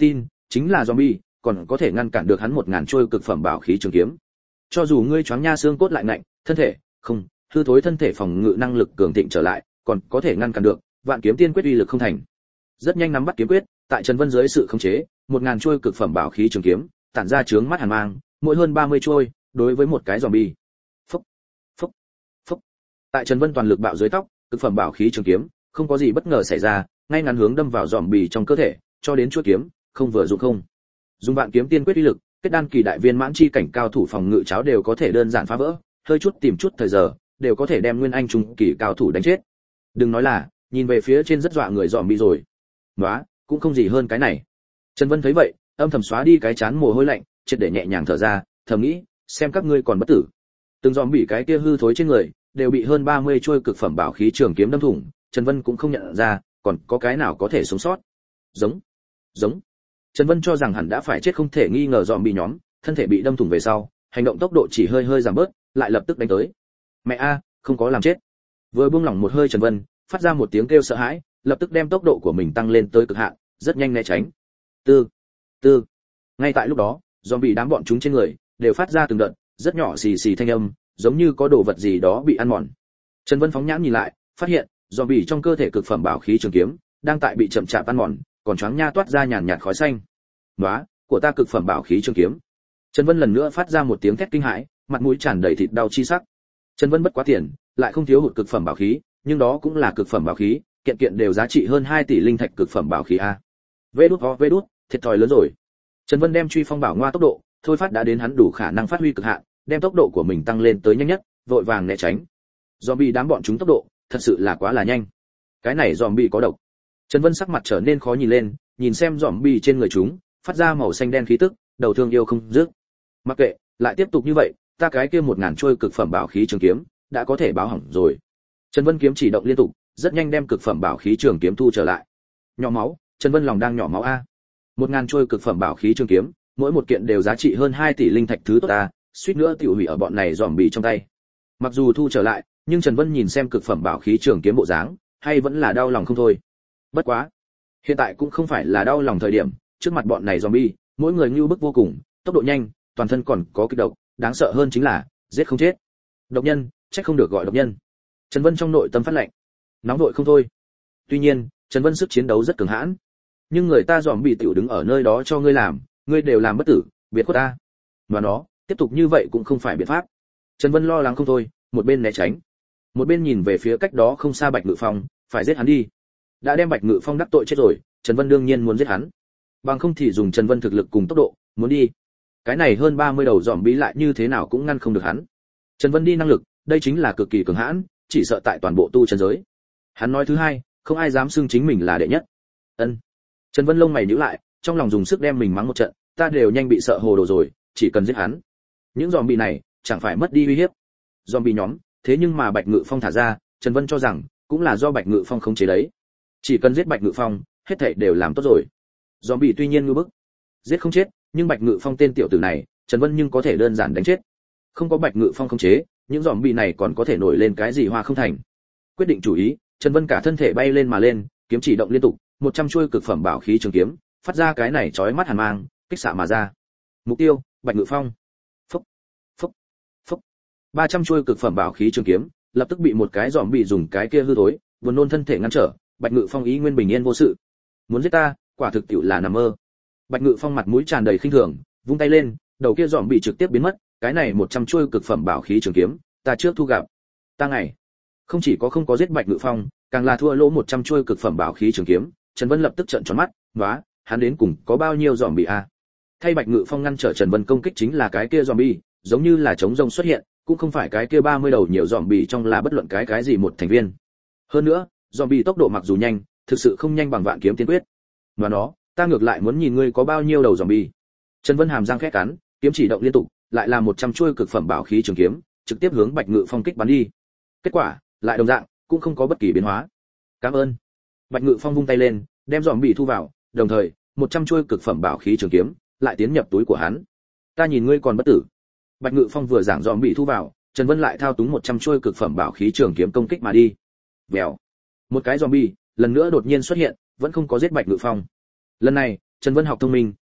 chính là zombie, còn có thể ngăn cản được hắn 1000 trôi cực phẩm bảo khí trường kiếm. Cho dù ngươi choáng nha xương cốt lại nạnh, thân thể, không, hư thối thân thể phòng ngự năng lực cường thịnh trở lại, còn có thể ngăn cản được, vạn kiếm tiên quyết uy lực không thành. Rất nhanh nắm bắt kiếm quyết, tại Trần Vân dưới sự khống chế, 1000 trôi cực phẩm bảo khí trường kiếm, tản ra chướng mắt hàn mang, mỗi hơn 30 trôi, đối với một cái zombie. Phốc, phốc, phốc. Tại Trần Vân toàn lực bạo dưới tóc, cực phẩm bảo khí trường kiếm, không có gì bất ngờ xảy ra, ngay ngắn hướng đâm vào zombie trong cơ thể, cho đến chuôi kiếm, không vừa dụng không. Dùng vạn kiếm tiên quyết uy lực, kết đan kỳ đại viên mãn chi cảnh cao thủ phòng ngự cháo đều có thể đơn giản phá vỡ, hơi chút tìm chút thời giờ, đều có thể đem nguyên anh trung kỳ cao thủ đánh chết. Đừng nói là, nhìn về phía trên rất dọa người zombie rồi. Nóa, cũng không gì hơn cái này. Trần Vân thấy vậy, âm thầm xóa đi cái chán mồ hôi lạnh, triệt để nhẹ nhàng thở ra, thầm nghĩ, xem các ngươi còn bất tử. Từng zombie cái kia hư thối trên người, đều bị hơn 30 trôi cực phẩm bảo khí trường kiếm đâm thủng, Trần Vân cũng không nhận ra, còn có cái nào có thể sống sót. Giống, giống. Trần Vân cho rằng hẳn đã phải chết không thể nghi ngờ zombie nhóm, thân thể bị đâm thủng về sau, hành động tốc độ chỉ hơi hơi giảm bớt, lại lập tức đánh tới. Mẹ a, không có làm chết. Vừa buông lỏng một hơi Trần Vân, phát ra một tiếng kêu sợ hãi, lập tức đem tốc độ của mình tăng lên tới cực hạn, rất nhanh né tránh. Tư, tư. Ngay tại lúc đó, zombie đám bọn chúng trên người đều phát ra từng đợt rất nhỏ xì xì thanh âm, giống như có đồ vật gì đó bị ăn mòn. Trần Vân phóng nhãn nhìn lại, phát hiện zombie trong cơ thể cực phẩm bảo khí trường kiếm đang tại bị chậm chạp ăn mòn, còn choáng nha toát ra nhàn nhạt khói xanh. "Nóa, của ta cực phẩm bảo khí trường kiếm." Trần Vân lần nữa phát ra một tiếng thét kinh hãi, mặt mũi tràn đầy thịt đau chi sắc. Trần Vân bất quá tiền, lại không thiếu hụt cực phẩm bảo khí, nhưng đó cũng là cực phẩm bảo khí, kiện kiện đều giá trị hơn 2 tỷ linh thạch cực phẩm bảo khí a. Vê đút, thiệt thòi lớn rồi. Trần Vân đem truy phong bảo ngoa tốc độ, thôi phát đã đến hắn đủ khả năng phát huy cực hạn, đem tốc độ của mình tăng lên tới nhanh nhất, vội vàng né tránh. Zombie đám bọn chúng tốc độ, thật sự là quá là nhanh. Cái này zombie có độc. Trần Vân sắc mặt trở nên khó nhìn lên, nhìn xem zombie trên người chúng, phát ra màu xanh đen khí tức, đầu thương yêu không dứt. Mặc kệ, lại tiếp tục như vậy, ta cái kia 1000 trôi cực phẩm bảo khí trường kiếm, đã có thể báo hỏng rồi. Trần Vân kiếm chỉ động liên tục, rất nhanh đem cực phẩm bảo khí trường kiếm thu trở lại. Nhỏ máu, Trần Vân lòng đang nhỏ máu a. 1000 trôi cực phẩm bảo khí trường kiếm, mỗi một kiện đều giá trị hơn 2 tỷ linh thạch thứ tốt a, suýt nữa tiểu hủy ở bọn này zombie trong tay. Mặc dù thu trở lại, nhưng Trần Vân nhìn xem cực phẩm bảo khí trường kiếm bộ dáng, hay vẫn là đau lòng không thôi. Bất quá, hiện tại cũng không phải là đau lòng thời điểm, trước mặt bọn này zombie, mỗi người như bức vô cùng, tốc độ nhanh, toàn thân còn có kịch độc, đáng sợ hơn chính là giết không chết. Độc nhân, trách không được gọi độc nhân. Trần Vân trong nội tâm phát lạnh, nóng đội không thôi. Tuy nhiên, Trần Vân sức chiến đấu rất cường hãn, nhưng người ta zombie tiểu đứng ở nơi đó cho ngươi làm, ngươi đều làm bất tử, biệt khuất ta. Mà nó, tiếp tục như vậy cũng không phải biện pháp. Trần Vân lo lắng không thôi, một bên né tránh, một bên nhìn về phía cách đó không xa Bạch Ngự Phong, phải giết hắn đi. Đã đem Bạch Ngự Phong đắc tội chết rồi, Trần Vân đương nhiên muốn giết hắn. Bằng không thì dùng Trần Vân thực lực cùng tốc độ, muốn đi. Cái này hơn 30 đầu zombie lại như thế nào cũng ngăn không được hắn. Trần Vân đi năng lực, đây chính là cực kỳ cường hãn, chỉ sợ tại toàn bộ tu chân giới. Hắn nói thứ hai, không ai dám xưng chính mình là đệ nhất. Ân. Trần Vân lông mày nhíu lại, trong lòng dùng sức đem mình mắng một trận, ta đều nhanh bị sợ hồ đồ rồi, chỉ cần giết hắn. Những zombie này, chẳng phải mất đi uy hiếp. Zombie nhóm, thế nhưng mà Bạch Ngự Phong thả ra, Trần Vân cho rằng, cũng là do Bạch Ngự Phong khống chế đấy. Chỉ cần giết Bạch Ngự Phong, hết thảy đều làm tốt rồi. Zombie tuy nhiên ngu bức, giết không chết, nhưng Bạch Ngự Phong tên tiểu tử này, Trần Vân nhưng có thể đơn giản đánh chết. Không có Bạch Ngự Phong khống chế, những zombie này còn có thể nổi lên cái gì hoa không thành. Quyết định chủ ý, Trần Vân cả thân thể bay lên mà lên, kiếm chỉ động liên tục, 100 chuôi cực phẩm bảo khí trường kiếm, phát ra cái này chói mắt hàn mang, kích xạ mà ra. Mục tiêu, Bạch Ngự Phong. Phốc, phốc, phốc. 300 chuôi cực phẩm bảo khí trường kiếm, lập tức bị một cái zombie dùng cái kia hư thối, buồn nôn thân thể ngăn trở, Bạch Ngự Phong ý nguyên bình yên vô sự. Muốn giết ta, quả thực tiểu là nằm mơ. Bạch Ngự Phong mặt mũi tràn đầy khinh thường, vung tay lên, đầu kia zombie trực tiếp biến mất, cái này 100 chuôi cực phẩm bảo khí trường kiếm, ta trước thu gặp. Ta ngày, không chỉ có không có giết Bạch Ngự Phong, càng là thua lỗ 100 chuôi cực phẩm bảo khí trường kiếm, Trần Vân lập tức trợn tròn mắt, "Nóa, hắn đến cùng có bao nhiêu zombie a?" Thay Bạch Ngự Phong ngăn trở Trần Vân công kích chính là cái kia zombie, giống như là trống rông xuất hiện, cũng không phải cái kia 30 đầu nhiều zombie trong là bất luận cái gì một thành viên. Hơn nữa, zombie tốc độ mặc dù nhanh, thực sự không nhanh bằng vạn kiếm tiên quyết. Mà nó, ta ngược lại muốn nhìn ngươi có bao nhiêu đầu zombie. Trần Vân hàm răng khẽ cắn, kiếm chỉ động liên tục, lại là 100 chuôi cực phẩm bảo khí trường kiếm, trực tiếp hướng Bạch Ngự Phong kích bắn đi. Kết quả, lại đồng dạng, cũng không có bất kỳ biến hóa. Cảm ơn. Bạch Ngự Phong vung tay lên, đem zombie thu vào, đồng thời, 100 chuôi cực phẩm bảo khí trường kiếm lại tiến nhập túi của hắn. Ta nhìn ngươi còn bất tử. Bạch Ngự Phong vừa giảng zombie thu vào, Trần Vân lại thao túng 100 chuôi cực phẩm bảo khí trường kiếm công kích mà đi. Vèo. Một cái zombie lần nữa đột nhiên xuất hiện, vẫn không có giết Bạch Ngự Phong. Lần này, Trần Vân học thông minh,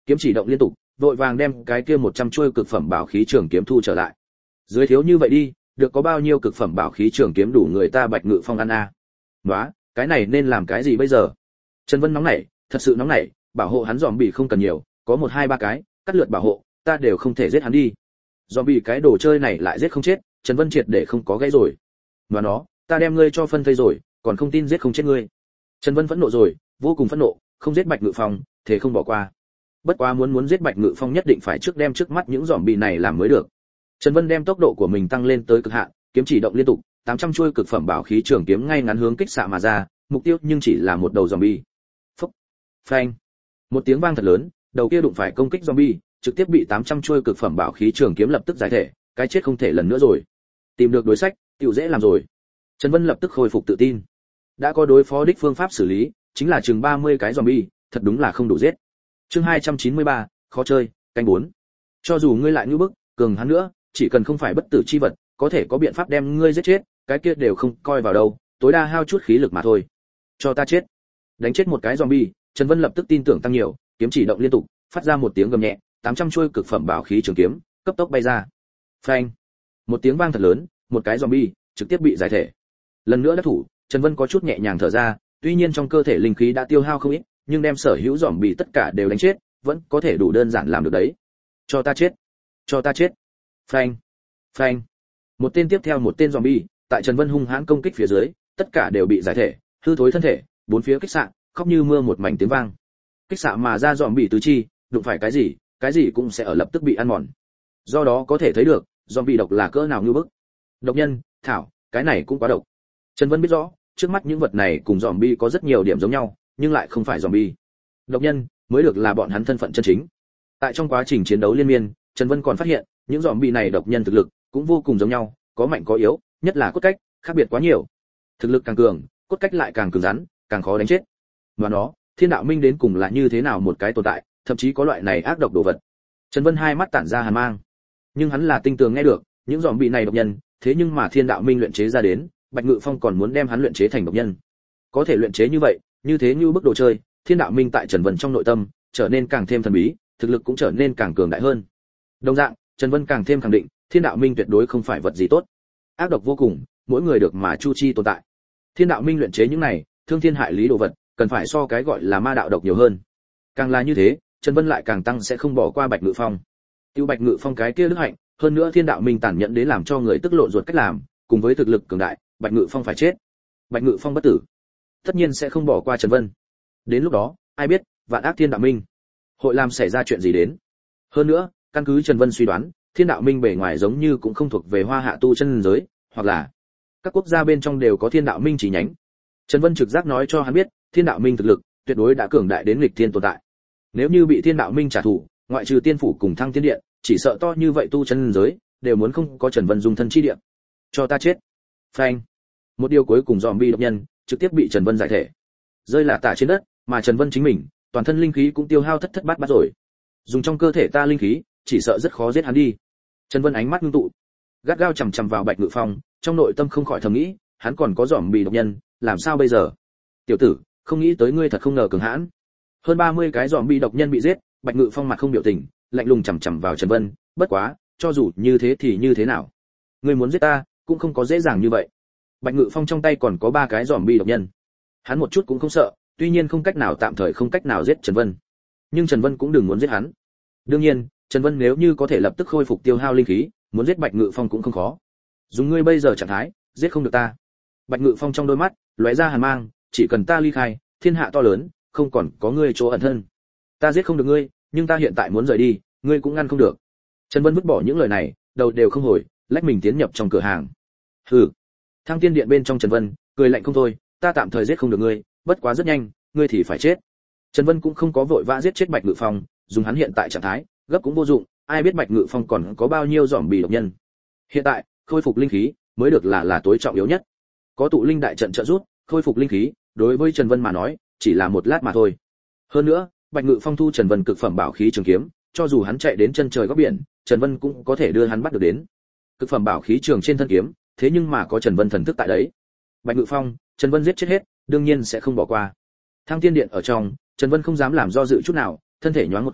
kiếm chỉ động liên tục, vội vàng đem cái kia 100 chuôi cực phẩm bảo khí trường kiếm thu trở lại. Dưới thiếu như vậy đi, được có bao nhiêu cực phẩm bảo khí trường kiếm đủ người ta Bạch Ngự Phong ăn a. Nóa, cái này nên làm cái gì bây giờ? Trần Vân nóng nảy, thật sự nóng nảy, bảo hộ hắn zombie không cần nhiều, có 1 2 3 cái, cắt lượt bảo hộ, ta đều không thể giết hắn đi. Zombie cái đồ chơi này lại giết không chết, Trần Vân triệt để không có gãy rồi. Và nó, ta đem ngươi cho phân thây rồi, còn không tin giết không chết ngươi. Trần Vân phẫn nộ rồi, vô cùng phẫn nộ, không giết Bạch Ngự Phong, thế không bỏ qua. Bất quá muốn giết Bạch Ngự Phong nhất định phải trước đem trước mắt những zombie này làm mới được. Trần Vân đem tốc độ của mình tăng lên tới cực hạn, kiếm chỉ động liên tục, 800 chuôi cực phẩm bảo khí trường kiếm ngay ngắn hướng kích xạ mà ra, mục tiêu nhưng chỉ là một đầu zombie. Phốc, phanh. Một tiếng vang thật lớn, đầu kia đụng phải công kích zombie, trực tiếp bị 800 chuôi cực phẩm bảo khí trường kiếm lập tức giải thể, cái chết không thể lần nữa rồi. Tìm được đối sách, tiểu dễ làm rồi. Trần Vân lập tức khôi phục tự tin. Đã có đối phó đích phương pháp xử lý, chính là chừng 30 cái zombie, thật đúng là không đủ giết. Chương 293, khó chơi, canh 4. Cho dù ngươi lại như bức, cường hắn nữa, chỉ cần không phải bất tử chi vật, có thể có biện pháp đem ngươi giết chết, cái kia đều không coi vào đâu, tối đa hao chút khí lực mà thôi. Cho ta chết. Đánh chết một cái zombie, Trần Vân lập tức tin tưởng tăng nhiều, kiếm chỉ động liên tục, phát ra một tiếng gầm nhẹ, 800 chuôi cực phẩm bảo khí trường kiếm, cấp tốc bay ra. Phanh. Một tiếng vang thật lớn, một cái zombie trực tiếp bị giải thể. Lần nữa đắc thủ, Trần Vân có chút nhẹ nhàng thở ra, tuy nhiên trong cơ thể linh khí đã tiêu hao không ít, nhưng đem sở hữu zombie tất cả đều đánh chết, vẫn có thể đủ đơn giản làm được đấy. Cho ta chết. Cho ta chết. Phanh. Phanh. Một tên tiếp theo một tên zombie, tại Trần Vân hung hãn công kích phía dưới, tất cả đều bị giải thể, hư thối thân thể, bốn phía kích xạ, khóc như mưa một mảnh tiếng vang. Kích xạ mà ra zombie tứ chi, đụng phải cái gì cũng sẽ ở lập tức bị ăn mòn. Do đó có thể thấy được, zombie độc là cỡ nào như bức. Độc nhân, thảo, cái này cũng quá độc. Trần Vân biết rõ, trước mắt những vật này cùng zombie có rất nhiều điểm giống nhau, nhưng lại không phải zombie. Độc nhân mới được là bọn hắn thân phận chân chính. Tại trong quá trình chiến đấu liên miên, Trần Vân còn phát hiện, những zombie này độc nhân thực lực cũng vô cùng giống nhau, có mạnh có yếu, nhất là cốt cách, khác biệt quá nhiều. Thực lực càng cường, cốt cách lại càng cứng rắn, càng khó đánh chết. Và nó, Thiên Đạo Minh đến cùng là như thế nào một cái tồn tại, thậm chí có loại này ác độc đồ vật. Trần Vân hai mắt tản ra hàn mang, nhưng hắn là tinh tường nghe được, những zombie này độc nhân, thế nhưng mà Thiên Đạo Minh luyện chế ra đến, Bạch Ngự Phong còn muốn đem hắn luyện chế thành độc nhân. Có thể luyện chế như vậy, như thế như bức đồ chơi, Thiên Đạo Minh tại Trần Vân trong nội tâm trở nên càng thêm thần bí, thực lực cũng trở nên càng cường đại hơn. Đồng dạng, Trần Vân càng thêm khẳng định, Thiên Đạo Minh tuyệt đối không phải vật gì tốt, ác độc vô cùng, mỗi người được mà chu chi tồn tại. Thiên Đạo Minh luyện chế những này thương thiên hại lý đồ vật, cần phải so cái gọi là ma đạo độc nhiều hơn. Càng là như thế, Trần Vân lại càng tăng sẽ không bỏ qua Bạch Ngự Phong. Tiêu Bạch Ngự Phong cái kia đức hạnh, hơn nữa Thiên Đạo Minh tàn nhẫn đến làm cho người tức lộn ruột cách làm, cùng với thực lực cường đại, Bạch Ngự Phong phải chết. Bạch Ngự Phong bất tử, tất nhiên sẽ không bỏ qua Trần Vân. Đến lúc đó, ai biết, vạn ác Thiên Đạo Minh hội làm xảy ra chuyện gì đến. Hơn nữa, căn cứ Trần Vân suy đoán, Thiên Đạo Minh bề ngoài giống như cũng không thuộc về Hoa Hạ tu chân giới, hoặc là các quốc gia bên trong đều có Thiên Đạo Minh chỉ nhánh. Trần Vân trực giác nói cho hắn biết, Thiên Đạo Minh thực lực tuyệt đối đã cường đại đến nghịch thiên tồn tại. Nếu như bị Thiên Đạo Minh trả thù, ngoại trừ Tiên phủ cùng Thăng Tiên Điện, chỉ sợ to như vậy tu chân giới đều muốn không có Trần Vân dung thân chi địa. Cho ta chết. Phanh. Một điều cuối cùng zombie độc nhân trực tiếp bị Trần Vân giải thể, rơi là tả trên đất, mà Trần Vân chính mình, toàn thân linh khí cũng tiêu hao thất bát bát rồi. Dùng trong cơ thể ta linh khí, chỉ sợ rất khó giết hắn đi. Trần Vân ánh mắt ngưng tụ, gắt gao chằm chằm vào Bạch Ngự Phong, trong nội tâm không khỏi thầm nghĩ, hắn còn có zombie độc nhân, làm sao bây giờ? Tiểu tử, không nghĩ tới ngươi thật không ngờ cường hãn. Hơn 30 cái zombie độc nhân bị giết, Bạch Ngự Phong mặt không biểu tình, lạnh lùng chằm chằm vào Trần Vân, bất quá, cho dù như thế thì như thế nào? Ngươi muốn giết ta, cũng không có dễ dàng như vậy. Bạch Ngự Phong trong tay còn có 3 cái zombie độc nhân. Hắn một chút cũng không sợ, tuy nhiên không cách nào tạm thời không cách nào giết Trần Vân. Nhưng Trần Vân cũng đừng muốn giết hắn. Đương nhiên, Trần Vân nếu như có thể lập tức khôi phục tiêu hao linh khí, muốn giết Bạch Ngự Phong cũng không khó. Dùng ngươi bây giờ trạng thái, giết không được ta. Bạch Ngự Phong trong đôi mắt lóe ra hàn mang, chỉ cần ta ly khai, thiên hạ to lớn, không còn có ngươi chỗ ẩn thân. Ta giết không được ngươi, nhưng ta hiện tại muốn rời đi, ngươi cũng ngăn không được. Trần Vân vứt bỏ những lời này, đầu đều không hồi, lách mình tiến nhập trong cửa hàng. Hừ. Thăng Tiên Điện bên trong Trần Vân cười lạnh không thôi, ta tạm thời giết không được ngươi, bất quá rất nhanh, ngươi thì phải chết. Trần Vân cũng không có vội vã giết chết Bạch Ngự Phong, dùng hắn hiện tại trạng thái, gấp cũng vô dụng, ai biết Bạch Ngự Phong còn có bao nhiêu zombie độc nhân. Hiện tại, khôi phục linh khí mới được là tối trọng yếu nhất. Có tụ linh đại trận trợ giúp, khôi phục linh khí, đối với Trần Vân mà nói, chỉ là một lát mà thôi. Hơn nữa, Bạch Ngự Phong thu Trần Vân cực phẩm bảo khí trường kiếm, cho dù hắn chạy đến chân trời góc biển, Trần Vân cũng có thể đưa hắn bắt được đến. Cực phẩm bảo khí trường trên thân kiếm, thế nhưng mà có Trần Vân thần thức tại đấy. Bạch Ngự Phong, Trần Vân giết chết hết, đương nhiên sẽ không bỏ qua. Thăng Tiên Điện ở trong, Trần Vân không dám làm do dự chút nào, thân thể nhoáng một cái,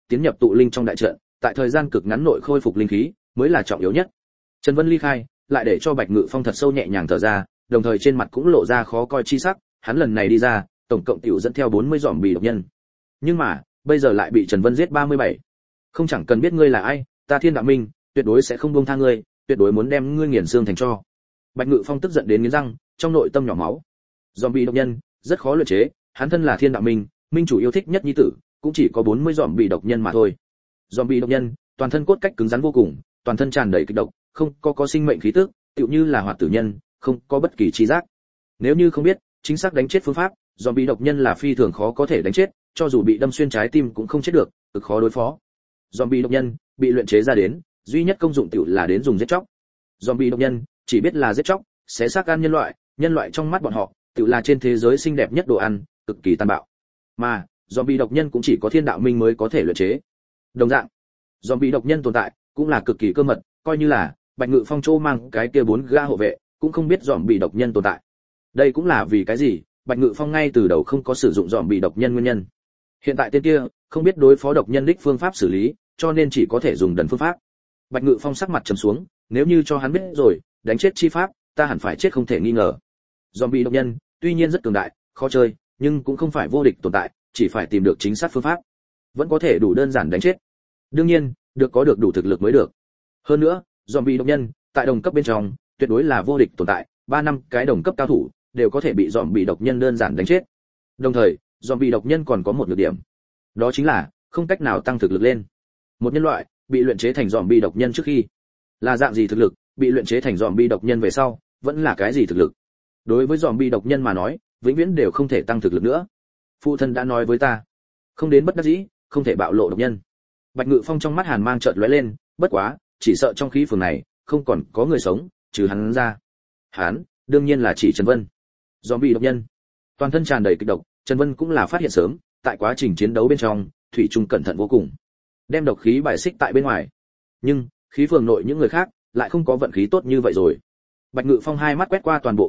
tiến nhập tụ linh trong đại trận, tại thời gian cực ngắn nội khôi phục linh khí mới là trọng yếu nhất. Trần Vân ly khai, lại để cho Bạch Ngự Phong thật sâu nhẹ nhàng thở ra, đồng thời trên mặt cũng lộ ra khó coi chi sắc, hắn lần này đi ra, tổng cộng tiểu dẫn theo 40 zombie độc nhân. Nhưng mà, bây giờ lại bị Trần Vân giết 37. Không chẳng cần biết ngươi là ai, ta Thiên Đạo Minh, tuyệt đối sẽ không buông tha ngươi, tuyệt đối muốn đem ngươi nghiền xương thành tro. Bạch Ngự Phong tức giận đến nghiến răng, trong nội tâm nhỏ máu. Zombie độc nhân, rất khó luyện chế, hắn thân là Thiên Đạo Minh, minh chủ yêu thích nhất nhi tử, cũng chỉ có 40 zombie độc nhân mà thôi. Zombie độc nhân, toàn thân cốt cách cứng rắn vô cùng, toàn thân tràn đầy kịch độc, không có sinh mệnh khí tức, tựu như là hoạt tử nhân, không có bất kỳ trí giác. Nếu như không biết chính xác đánh chết phương pháp, zombie độc nhân là phi thường khó có thể đánh chết, cho dù bị đâm xuyên trái tim cũng không chết được, cực khó đối phó. Zombie độc nhân bị luyện chế ra đến, duy nhất công dụng tựu là đến dùng giết chóc. Zombie độc nhân chỉ biết là giết chóc, xé xác ăn nhân loại trong mắt bọn họ tựu là trên thế giới xinh đẹp nhất đồ ăn, cực kỳ tàn bạo. Mà zombie độc nhân cũng chỉ có Thiên Đạo Minh mới có thể luyện chế. Đồng dạng, zombie độc nhân tồn tại cũng là cực kỳ cơ mật, coi như là Bạch Ngự Phong châu mang cái kia 4 gã hộ vệ, cũng không biết zombie độc nhân tồn tại. Đây cũng là vì cái gì Bạch Ngự Phong ngay từ đầu không có sử dụng zombie độc nhân nguyên nhân. Hiện tại tên kia không biết đối phó độc nhân đích phương pháp xử lý, cho nên chỉ có thể dùng đần phương pháp. Bạch Ngự Phong sắc mặt trầm xuống, nếu như cho hắn biết rồi, đánh chết chi pháp, ta hẳn phải chết không thể nghi ngờ. Zombie độc nhân tuy nhiên rất cường đại, khó chơi, nhưng cũng không phải vô địch tồn tại, chỉ phải tìm được chính xác phương pháp, vẫn có thể đủ đơn giản đánh chết. Đương nhiên, có được đủ thực lực mới được. Hơn nữa, zombie độc nhân tại đồng cấp bên trong tuyệt đối là vô địch tồn tại, 3 năm cái đồng cấp cao thủ đều có thể bị zombie độc nhân đơn giản đánh chết. Đồng thời, zombie độc nhân còn có một nhược điểm, đó chính là không cách nào tăng thực lực lên. Một nhân loại bị luyện chế thành zombie độc nhân trước khi là dạng gì thực lực, bị luyện chế thành zombie độc nhân về sau vẫn là cái gì thực lực. Đối với zombie độc nhân mà nói, vĩnh viễn đều không thể tăng thực lực nữa. Phụ thân đã nói với ta, không đến bất đắc dĩ, không thể bạo lộ độc nhân. Bạch Ngự Phong trong mắt hàn mang chợt lóe lên, bất quá, chỉ sợ trong khí phường này không còn có người sống, trừ hắn ra. Hắn, đương nhiên là chỉ Trần Vân. Zombie độc nhân, toàn thân tràn đầy kịch độc, Trần Vân cũng là phát hiện sớm, tại quá trình chiến đấu bên trong, thủy chung cẩn thận vô cùng, đem độc khí bài xích tại bên ngoài. Nhưng, khí phường nội những người khác lại không có vận khí tốt như vậy rồi. Bạch Ngự Phong hai mắt quét qua toàn bộ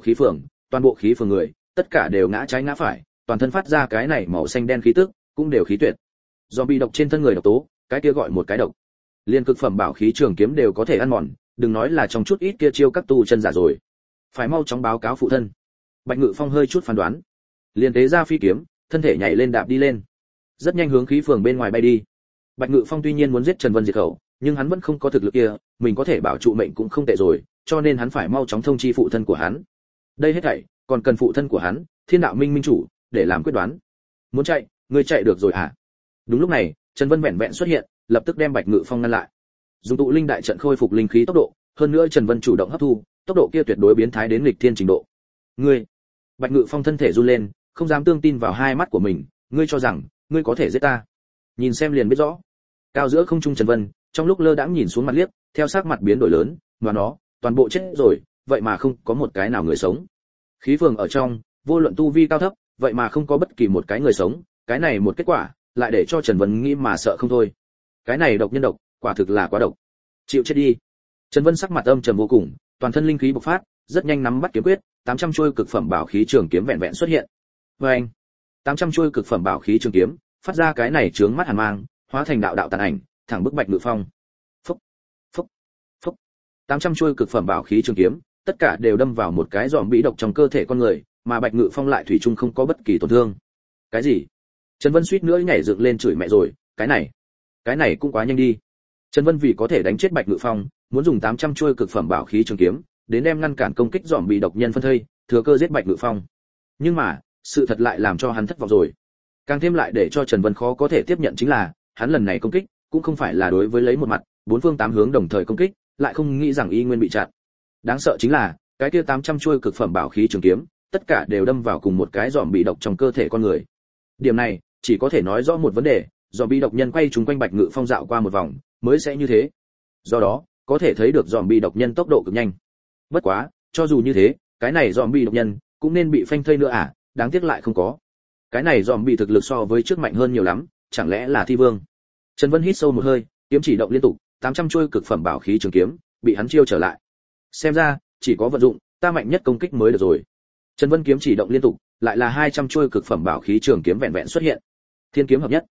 khí phường người, tất cả đều ngã trái ngã phải, toàn thân phát ra cái này màu xanh đen khí tức, cũng đều khí tuyệt. Zombie độc trên thân người độc tố, cái kia gọi một cái độc. Liên cực phẩm bảo khí trường kiếm đều có thể ăn mòn, đừng nói là trong chút ít kia chiêu các tu chân giả rồi. Phải mau chóng báo cáo phụ thân. Bạch Ngự Phong hơi chút phán đoán, liền tế ra phi kiếm, thân thể nhảy lên đạp đi lên, rất nhanh hướng khí phường bên ngoài bay đi. Bạch Ngự Phong tuy nhiên muốn giết Trần Vân diệt khẩu, nhưng hắn vẫn không có thực lực kia, mình có thể bảo trụ mệnh cũng không tệ rồi, cho nên hắn phải mau chóng thông chi phụ thân của hắn. Đây hết thảy còn cần phụ thân của hắn, Thiên Đạo Minh minh chủ, để làm quyết đoán. Muốn chạy, ngươi chạy được rồi à? Đúng lúc này, Trần Vân vẹn vẹn xuất hiện, lập tức đem Bạch Ngự Phong ngăn lại. Dùng tụ linh đại trận khôi phục linh khí tốc độ, hơn nữa Trần Vân chủ động hấp thu, tốc độ kia tuyệt đối biến thái đến nghịch thiên trình độ. Ngươi, Bạch Ngự Phong thân thể run lên, không dám tương tin vào hai mắt của mình, ngươi cho rằng ngươi có thể giết ta? Nhìn xem liền biết rõ. Cao giữa không trung Trần Vân, trong lúc lơ đãng nhìn xuống mặt liếc, theo sắc mặt biến đổi lớn, mà nó, toàn bộ chết rồi, vậy mà không có một cái nào người sống. Khí phường ở trong, vô luận tu vi cao thấp, vậy mà không có bất kỳ một cái người sống, cái này một kết quả, lại để cho Trần Vân nghĩ mà sợ không thôi. Cái này độc nhân độc, quả thực là quá độc. Chịu chết đi. Trần Vân sắc mặt âm trầm vô cùng, toàn thân linh khí bộc phát, rất nhanh nắm bắt kiếm quyết, 800 chuôi cực phẩm bảo khí trường kiếm vẹn vẹn xuất hiện. Oeng! 800 chuôi cực phẩm bảo khí trường kiếm, phát ra cái này chướng mắt hàn mang, hóa thành đạo đạo tàn ảnh, thẳng bức Bạch Ngự Phong. Phốc, phốc, phốc. 800 chuôi cực phẩm bảo khí trường kiếm, tất cả đều đâm vào một cái giòm bị độc trong cơ thể con người, mà Bạch Ngự Phong lại thủy chung không có bất kỳ tổn thương. Cái gì? Trần Vân suýt nữa nhảy dựng lên chửi mẹ rồi, cái này cũng quá nhanh đi. Trần Vân vì có thể đánh chết Bạch Ngự Phong, muốn dùng 800 chuôi cực phẩm bảo khí trường kiếm, đến đem ngăn cản công kích giòm bị độc nhân phân thây, thừa cơ giết Bạch Ngự Phong. Nhưng mà, sự thật lại làm cho hắn thất vọng rồi. Càng thêm lại để cho Trần Vân khó có thể tiếp nhận chính là, hắn lần này công kích cũng không phải là đối với lấy một mặt, bốn phương tám hướng đồng thời công kích, lại không nghĩ rằng y nguyên bị chặn. Đáng sợ chính là, cái kia 800 chuôi cực phẩm bảo khí trường kiếm, tất cả đều đâm vào cùng một cái giòm bị độc trong cơ thể con người. Điểm này, chỉ có thể nói rõ một vấn đề, giòm bị độc nhân quay chúng quanh Bạch Ngự Phong dạo qua một vòng, mới sẽ như thế. Do đó, có thể thấy được giòm bị độc nhân tốc độ cực nhanh. Bất quá, cho dù như thế, cái này giòm bị độc nhân cũng nên bị phanh thây nữa à, đáng tiếc lại không có. Cái này giòm bị thực lực so với trước mạnh hơn nhiều lắm, chẳng lẽ là thi vương? Trần Vân hít sâu một hơi, kiếm chỉ động liên tục, 800 chuôi cực phẩm bảo khí trường kiếm bị hắn chiêu trở lại. Xem ra, chỉ có vận dụng ta mạnh nhất công kích mới được rồi. Trần Vân kiếm chỉ động liên tục, lại là 200 chuôi cực phẩm bảo khí trường kiếm vẹn vẹn xuất hiện. Thiên kiếm hợp nhất.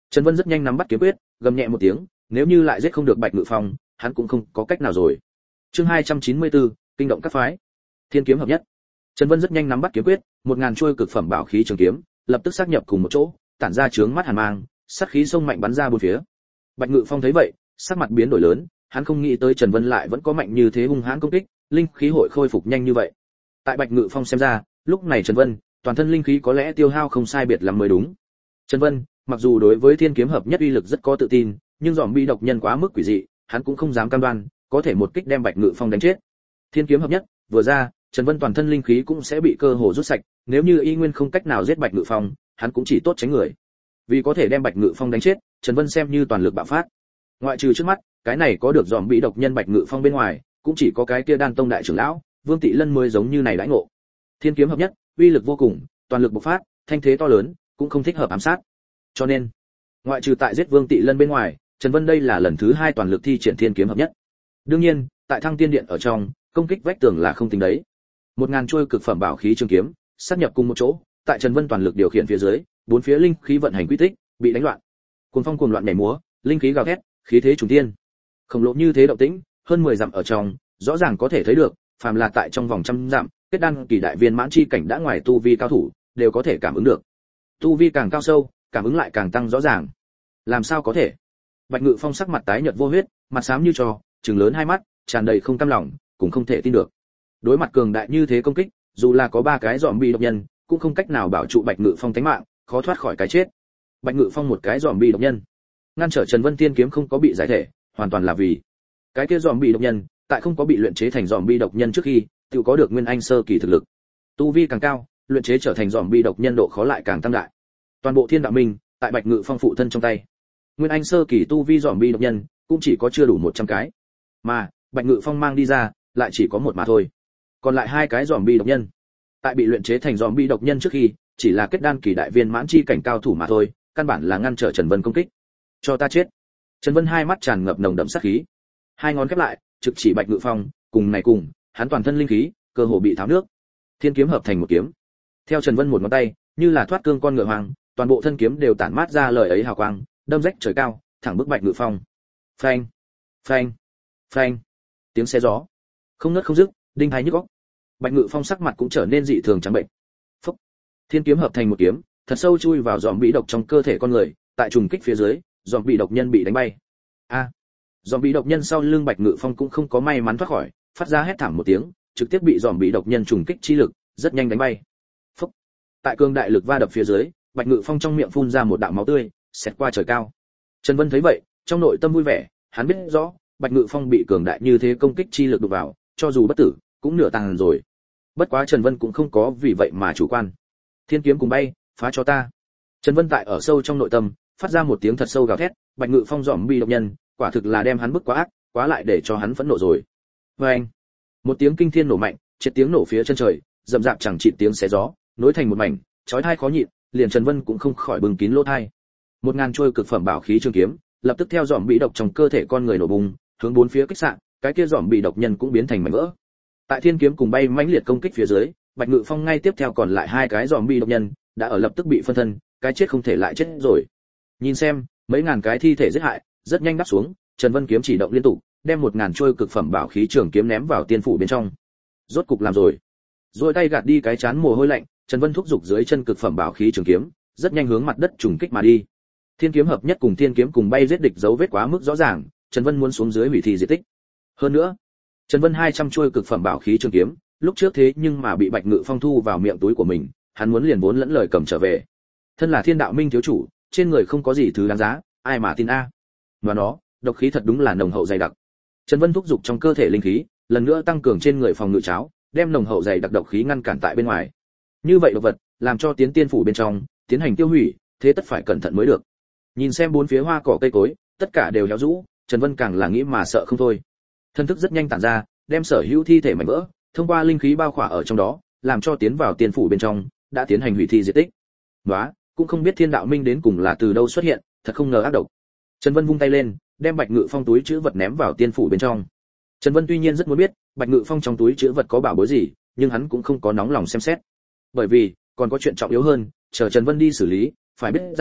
Trần Vân rất nhanh nắm bắt kiếm quyết, gầm nhẹ một tiếng, nếu như lại giết không được Bạch Ngự Phong, hắn cũng không có cách nào rồi. Chương 294, kinh động các phái. Thiên kiếm hợp nhất. Trần Vân rất nhanh nắm bắt kiếm quyết, 1000 chuôi cực phẩm bảo khí trường kiếm, lập tức xác nhập cùng một chỗ, tản ra chướng mắt hàn mang, sát khí sông mạnh bắn ra bốn phía. Bạch Ngự Phong thấy vậy, sắc mặt biến đổi lớn, hắn không nghĩ tới Trần Vân lại vẫn có mạnh như thế hung hãn công kích, linh khí hội khôi phục nhanh như vậy. Tại Bạch Ngự Phong xem ra, lúc này Trần Vân, toàn thân linh khí có lẽ tiêu hao không sai biệt lắm mới đúng. Trần Vân, mặc dù đối với thiên kiếm hợp nhất uy lực rất có tự tin, nhưng zombie độc nhân quá mức quỷ dị, hắn cũng không dám cam đoan có thể một kích đem Bạch Ngự Phong đánh chết. Thiên kiếm hợp nhất vừa ra, Trần Vân toàn thân linh khí cũng sẽ bị cơ hồ rút sạch, nếu như y nguyên không cách nào giết Bạch Ngự Phong, hắn cũng chỉ tốt tránh người. Vì có thể đem Bạch Ngự Phong đánh chết, Trần Vân xem như toàn lực bạo phát. Ngoại trừ trước mắt, cái này có được zombie độc nhân Bạch Ngự Phong bên ngoài, cũng chỉ có cái kia Đan Tông đại trưởng lão, Vương Tị Lân mới giống như này đãi ngộ. Thiên kiếm hợp nhất, uy lực vô cùng, toàn lực bộc phát, thanh thế to lớn, cũng không thích hợp ám sát. Cho nên, ngoại trừ tại giết Vương Tị Lân bên ngoài, Trần Vân đây là lần thứ 2 toàn lực thi triển thiên kiếm hợp nhất. Đương nhiên, tại Thăng Tiên Điện ở trong, công kích vách tường là không tính đấy. 1000 chuôi cực phẩm bảo khí trường kiếm, sát nhập cùng một chỗ, tại Trần Vân toàn lực điều khiển phía dưới, bốn phía linh khí vận hành quy tích, bị đánh loạn. Cuồng phong cuồng loạn nhảy múa, linh khí gào thét, khí thế trùng thiên. Khổng lồ như thế động tĩnh, hơn 10 dặm ở trong, rõ ràng có thể thấy được, phàm là tại trong vòng trăm dặm, kết đan kỳ đại viên mãn chi cảnh đã ngoài tu vi cao thủ, đều có thể cảm ứng được. Tu vi càng cao sâu, cảm ứng lại càng tăng rõ ràng. Làm sao có thể? Bạch Ngự Phong sắc mặt tái nhợt vô huyết, mặt xám như tro, trừng lớn hai mắt, tràn đầy không cam lòng, cũng không thể tin được. Đối mặt cường đại như thế công kích, dù là có 3 cái zombie độc nhân, cũng không cách nào bảo trụ Bạch Ngự Phong tính mạng, khó thoát khỏi cái chết. Bạch Ngự Phong một cái zombie độc nhân, ngăn trở Trần Vân Tiên kiếm không có bị giải thể, hoàn toàn là vì cái kia zombie độc nhân, tại không có bị luyện chế thành zombie độc nhân trước khi, tự có được nguyên anh sơ kỳ thực lực. Tu vi càng cao, luyện chế trở thành zombie độc nhân độ khó lại càng tăng đại. Toàn bộ Thiên Đạo Minh, tại Bạch Ngự Phong phụ thân trong tay. Nguyên anh sơ kỳ tu vi zombie độc nhân, cũng chỉ có chưa đủ 100 cái. Mà, Bạch Ngự Phong mang đi ra, lại chỉ có một mà thôi. Còn lại 2 cái zombie độc nhân, tại bị luyện chế thành zombie độc nhân trước khi, chỉ là kết đan kỳ đại viên mãn chi cảnh cao thủ mà thôi, căn bản là ngăn trở Trần Vân công kích. Cho ta chết. Trần Vân hai mắt tràn ngập nồng đậm sát khí. Hai ngón khép lại, trực chỉ Bạch Ngự Phong, cùng này cùng, hắn toàn thân linh khí, cơ hồ bị tháo nước. Thiên kiếm hợp thành một kiếm. Theo Trần Vân một ngón tay, như là thoát cương con ngựa hoàng, toàn bộ thân kiếm đều tản mát ra lời ấy hào quang, đâm rách trời cao, thẳng bức Bạch Ngự Phong. Phanh, phanh, phanh. Tiếng xé gió, không ngớt không dứt, đinh tai nhức óc. Bạch Ngự Phong sắc mặt cũng trở nên dị thường trắng bệnh. Phốc. Thiên kiếm hợp thành một kiếm, thật sâu chui vào zombie độc trong cơ thể con người, tại trùng kích phía dưới, zombie độc nhân bị đánh bay. A. Zombie độc nhân sau lưng Bạch Ngự Phong cũng không có may mắn thoát khỏi, phát ra hét thảm một tiếng, trực tiếp bị zombie độc nhân trùng kích chi lực, rất nhanh đánh bay. Phốc. Tại cương đại lực va đập phía dưới, Bạch Ngự Phong trong miệng phun ra một đạo máu tươi, xẹt qua trời cao. Trần Vân thấy vậy, trong nội tâm vui vẻ, hắn biết rõ, Bạch Ngự Phong bị cường đại như thế công kích chi lực đụng vào, cho dù bất tử, cũng nửa tàn rồi. Bất quá Trần Vân cũng không có vì vậy mà chủ quan. Thiên kiếm cùng bay, phá cho ta. Trần Vân tại ở sâu trong nội tâm, phát ra một tiếng thật sâu gào thét, Bạch Ngự Phong zombie độc nhân, quả thực là đem hắn bức quá ác, quá lại để cho hắn phẫn nộ rồi. Oeng! Một tiếng kinh thiên nổ mạnh, triệt tiếng nổ phía chân trời, rầm rạp chẳng chịt tiếng xé gió, nối thành một mảnh, chói tai khó nhịn, liền Trần Vân cũng không khỏi bừng kín lỗ tai. 1000 trôi cực phẩm bảo khí trường kiếm, lập tức theo zombie độc trong cơ thể con người nổ bùng, hướng bốn phía kích xạ, cái kia zombie độc nhân cũng biến thành mảnh vỡ. Tại thiên kiếm cùng bay mãnh liệt công kích phía dưới, Bạch Ngự Phong ngay tiếp theo còn lại 2 cái zombie độc nhân, đã ở lập tức bị phân thân, cái chết không thể lại chết rồi. Nhìn xem, mấy ngàn cái thi thể giết hại, rất nhanh đáp xuống, Trần Vân kiếm chỉ động liên tục, đem 1000 trôi cực phẩm bảo khí trường kiếm ném vào tiên phủ bên trong. Rốt cục làm rồi. Rồi tay gạt đi cái chán mồ hôi lạnh, Trần Vân thúc giục dưới chân cực phẩm bảo khí trường kiếm, rất nhanh hướng mặt đất trùng kích mà đi. Thiên kiếm hợp nhất cùng thiên kiếm cùng bay giết địch dấu vết quá mức rõ ràng, Trần Vân muốn xuống dưới hủy thi diệt tích. Hơn nữa, Trần Vân 200 chuôi cực phẩm bảo khí trường kiếm, lúc trước thế nhưng mà bị Bạch Ngự Phong thu vào miệng túi của mình, hắn muốn liền vốn lẫn lời cầm trở về. Thân là Thiên Đạo Minh thiếu chủ, trên người không có gì thứ đáng giá, ai mà tin a. Mà nó, độc khí thật đúng là nồng hậu dày đặc. Trần Vân thúc giục trong cơ thể linh khí, lần nữa tăng cường trên người phòng ngự cháo, đem nồng hậu dày đặc độc khí ngăn cản tại bên ngoài. Như vậy độc vật, làm cho tiến tiên phủ bên trong, tiến hành tiêu hủy, thế tất phải cẩn thận mới được. Nhìn xem bốn phía hoa cỏ cây cối, tất cả đều héo rũ, Trần Vân càng là nghĩ mà sợ không thôi. Thân thức rất nhanh tản ra, đem sở hữu thi thể mảnh vỡ, thông qua linh khí bao khỏa ở trong đó, làm cho tiến vào tiên phủ bên trong, đã tiến hành hủy thi diệt tích. Đó, cũng không biết Thiên Đạo Minh đến cùng là từ đâu xuất hiện, thật không ngờ ác độc. Trần Vân vung tay lên, đem Bạch Ngự Phong túi trữ vật ném vào tiên phủ bên trong. Trần Vân tuy nhiên rất muốn biết, Bạch Ngự Phong trong túi trữ vật có bảo bối gì, nhưng hắn cũng không có nóng lòng xem xét. Bởi vì, còn có chuyện trọng yếu hơn, chờ Trần Vân đi xử lý, phải biết rằng,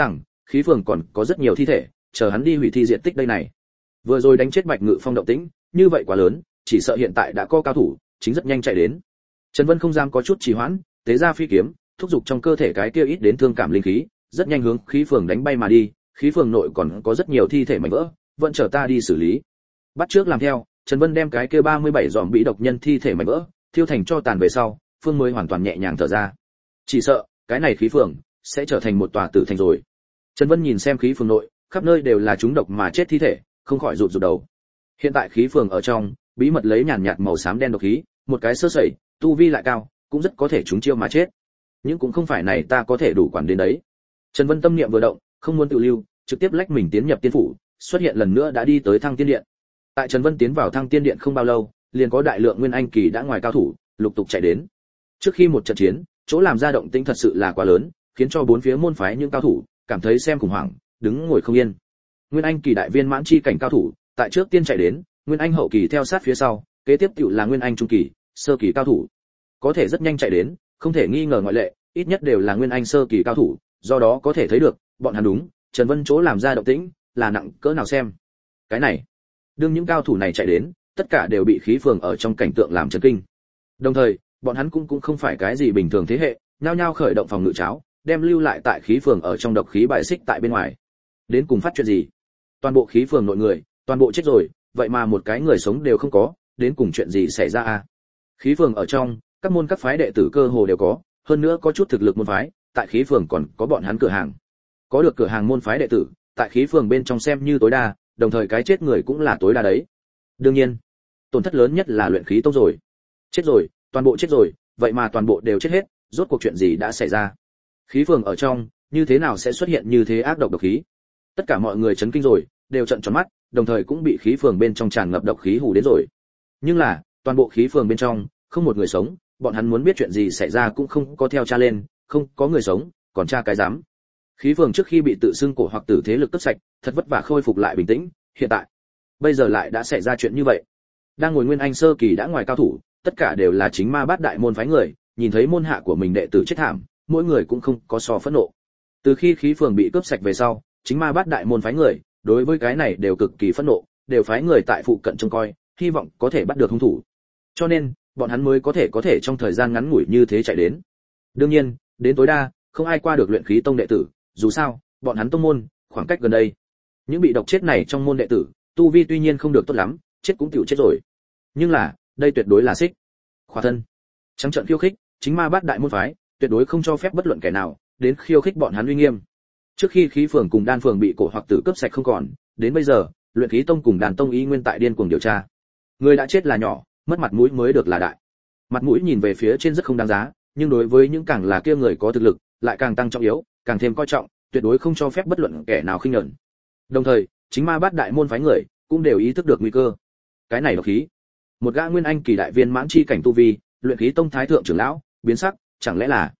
khí phường còn có rất nhiều thi thể, chờ hắn đi hủy thi diện tích đây này. Vừa rồi đánh chết Bạch Ngự Phong động tĩnh, như vậy quá lớn, chỉ sợ hiện tại đã có cao thủ, chính rất nhanh chạy đến. Trần Vân không dám có chút trì hoãn, tế ra phi kiếm, thúc giục trong cơ thể cái kia ít đến thương cảm linh khí, rất nhanh hướng khí phường đánh bay mà đi, khí phường nội còn có rất nhiều thi thể mảnh vỡ, vẫn chờ ta đi xử lý. Bắt trước làm theo, Trần Vân đem cái kia 37 dòm bị độc nhân thi thể mảnh vỡ, thiêu thành cho tàn về sau, Phương mới hoàn toàn nhẹ nhàng thở ra. Chỉ sợ, cái này khí phường sẽ trở thành một tòa tử thành rồi. Trần Vân nhìn xem khí phường nội, khắp nơi đều là chúng độc mà chết thi thể, không khỏi rụt rụt đầu. Hiện tại khí phường ở trong, bí mật lấy nhàn nhạt màu xám đen độc khí, một cái sơ sẩy, tu vi lại cao, cũng rất có thể trúng chiêu mà chết. Nhưng cũng không phải này ta có thể đủ quản đến đấy. Trần Vân tâm niệm vừa động, không muốn tự lưu, trực tiếp lách mình tiến nhập tiên phủ, xuất hiện lần nữa đã đi tới Thăng Tiên Điện. Tại Trần Vân tiến vào Thăng Tiên Điện không bao lâu, liền có đại lượng nguyên anh kỳ đã ngoài cao thủ, lục tục chạy đến. Trước khi một trận chiến, chỗ làm ra động tĩnh thật sự là quá lớn, khiến cho bốn phía môn phái những cao thủ cảm thấy xem khủng hoảng, đứng ngồi không yên. Nguyên anh kỳ đại viên mãn chi cảnh cao thủ, tại trước tiên chạy đến, nguyên anh hậu kỳ theo sát phía sau, kế tiếp tựu là nguyên anh trung kỳ, sơ kỳ cao thủ. Có thể rất nhanh chạy đến, không thể nghi ngờ ngoại lệ, ít nhất đều là nguyên anh sơ kỳ cao thủ, do đó có thể thấy được, bọn hắn đúng, Trần Vân chỗ làm ra động tĩnh là nặng cỡ nào xem. Cái này, đương những cao thủ này chạy đến, tất cả đều bị khí phường ở trong cảnh tượng làm chấn kinh. Đồng thời, bọn hắn cũng không phải cái gì bình thường thế hệ, nhao nhao khởi động phòng ngự cháo, đem lưu lại tại khí phường ở trong độc khí bài xích tại bên ngoài. Đến cùng phát chuyện gì? Toàn bộ khí phường nội người, toàn bộ chết rồi, vậy mà một cái người sống đều không có, đến cùng chuyện gì xảy ra a? Khí phường ở trong, các môn các phái đệ tử cơ hồ đều có, hơn nữa có chút thực lực môn phái, tại khí phường còn có bọn hắn cửa hàng. Có được cửa hàng môn phái đệ tử, tại khí phường bên trong xem như tối đa, đồng thời cái chết người cũng là tối đa đấy. Đương nhiên, tổn thất lớn nhất là luyện khí tông rồi. Chết rồi, toàn bộ chết rồi, vậy mà toàn bộ đều chết hết, rốt cuộc chuyện gì đã xảy ra? Khí phường ở trong, như thế nào sẽ xuất hiện như thế ác độc độc khí? Tất cả mọi người chấn kinh rồi, đều trợn tròn mắt, đồng thời cũng bị khí phường bên trong tràn ngập độc khí hù đến rồi. Nhưng là, toàn bộ khí phường bên trong, không một người sống, bọn hắn muốn biết chuyện gì xảy ra cũng không có theo tra lên, không có người sống, còn tra cái dám. Khí phường trước khi bị tự xưng cổ hoặc tử thế lực cướp sạch, thật vất vả khôi phục lại bình tĩnh, hiện tại, bây giờ lại đã xảy ra chuyện như vậy. Đang ngồi nguyên anh sơ kỳ đã ngoài cao thủ, tất cả đều là chính ma bát đại môn phái người, nhìn thấy môn hạ của mình đệ tử chết thảm, mỗi người cũng không có so phẫn nộ. Từ khi khí phường bị cướp sạch về sau, chính ma bát đại môn phái người, đối với cái này đều cực kỳ phẫn nộ, đều phái người tại phụ cận trông coi, hy vọng có thể bắt được hung thủ. Cho nên, bọn hắn mới có thể trong thời gian ngắn ngủi như thế chạy đến. Đương nhiên, đến tối đa, không ai qua được luyện khí tông đệ tử, dù sao, bọn hắn tông môn, khoảng cách gần đây. Những bị độc chết này trong môn đệ tử, tu vi tuy nhiên không được tốt lắm, chết cũng tiểu chết rồi. Nhưng là, đây tuyệt đối là xích khỏa thân. Trắng trợn khiêu khích, chính ma bát đại môn phái, tuyệt đối không cho phép bất luận kẻ nào đến khiêu khích bọn hắn uy nghiêm. Trước khi khí phường cùng đan phường bị cổ hoặc tử cướp sạch không còn, đến bây giờ, luyện khí tông cùng đàn tông y nguyên tại điên cuồng điều tra. Người đã chết là nhỏ, mất mặt mũi mới được là đại. Mặt mũi nhìn về phía trên rất không đáng giá, nhưng đối với những càng là kia người có thực lực, lại càng tăng trọng yếu, càng thêm coi trọng, tuyệt đối không cho phép bất luận kẻ nào khinh nhẫn. Đồng thời, chính ma bát đại môn phái người cũng đều ý thức được nguy cơ. Cái này độc khí, một gã nguyên anh kỳ đại viên mãn chi cảnh tu vi, luyện khí tông thái thượng trưởng lão, biến sắc, chẳng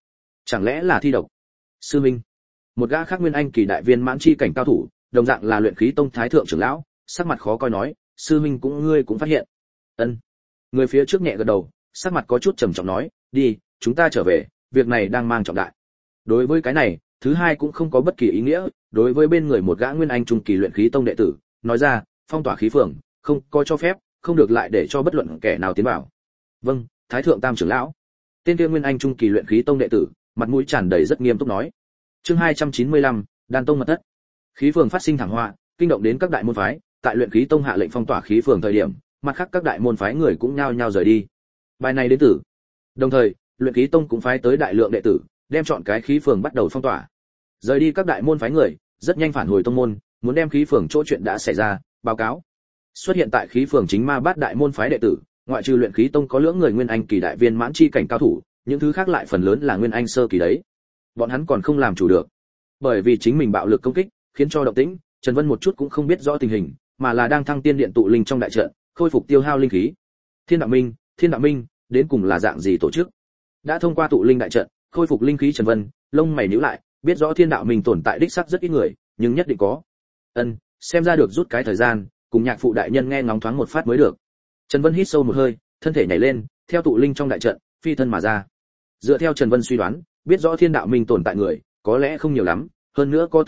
lẽ là thi độc? Sư minh, một gã khác nguyên anh kỳ đại viên mãn chi cảnh cao thủ, đồng dạng là luyện khí tông thái thượng trưởng lão, sắc mặt khó coi nói, sư minh ngươi cũng phát hiện. Ân. Người phía trước nhẹ gật đầu, sắc mặt có chút trầm trọng nói, đi, chúng ta trở về, việc này đang mang trọng đại. Đối với cái này, thứ hai cũng không có bất kỳ ý nghĩa, đối với bên người một gã nguyên anh trung kỳ luyện khí tông đệ tử, nói ra, phong tỏa khí phường, không có cho phép, không được lại để cho bất luận kẻ nào tiến vào. Vâng, thái thượng tam trưởng lão. Tên kia nguyên anh trung kỳ luyện khí tông đệ tử, mặt mũi tràn đầy rất nghiêm túc nói. Chương 295, đan tông mật thất. Khí phường phát sinh thảm họa, kinh động đến các đại môn phái, tại luyện khí tông hạ lệnh phong tỏa khí phường thời điểm, mặt khác các đại môn phái người cũng nhao nhao rời đi. Bài này đến tử. Đồng thời, luyện khí tông cũng phái tới đại lượng đệ tử, đem chọn cái khí phường bắt đầu phong tỏa. Rời đi các đại môn phái người, rất nhanh phản hồi tông môn, muốn đem khí phường chỗ chuyện đã xảy ra báo cáo. Xuất hiện tại khí phường chính ma bát đại môn phái đệ tử, ngoại trừ luyện khí tông có lưỡng người nguyên anh kỳ đại viên mãn chi cảnh cao thủ, những thứ khác lại phần lớn là nguyên anh sơ kỳ đấy. Bọn hắn còn không làm chủ được, bởi vì chính mình bạo lực công kích, khiến cho động tĩnh, Trần Vân một chút cũng không biết rõ tình hình, mà là đang thăng tiên điện tụ linh trong đại trận, khôi phục tiêu hao linh khí. Thiên đạo minh, đến cùng là dạng gì tổ chức? Đã thông qua tụ linh đại trận, khôi phục linh khí Trần Vân, lông mày nhíu lại, biết rõ thiên đạo minh tồn tại đích xác rất ít người, nhưng nhất định có. Xem ra được rút cái thời gian, cùng nhạc phụ đại nhân nghe ngóng thoáng một phát mới được. Trần Vân hít sâu một hơi, thân thể nhảy lên, theo tụ linh trong đại trận, phi thân mà ra. Dựa theo Trần Vân suy đoán, biết rõ thiên đạo minh tồn tại người, có lẽ không nhiều lắm, hơn nữa có tư cách,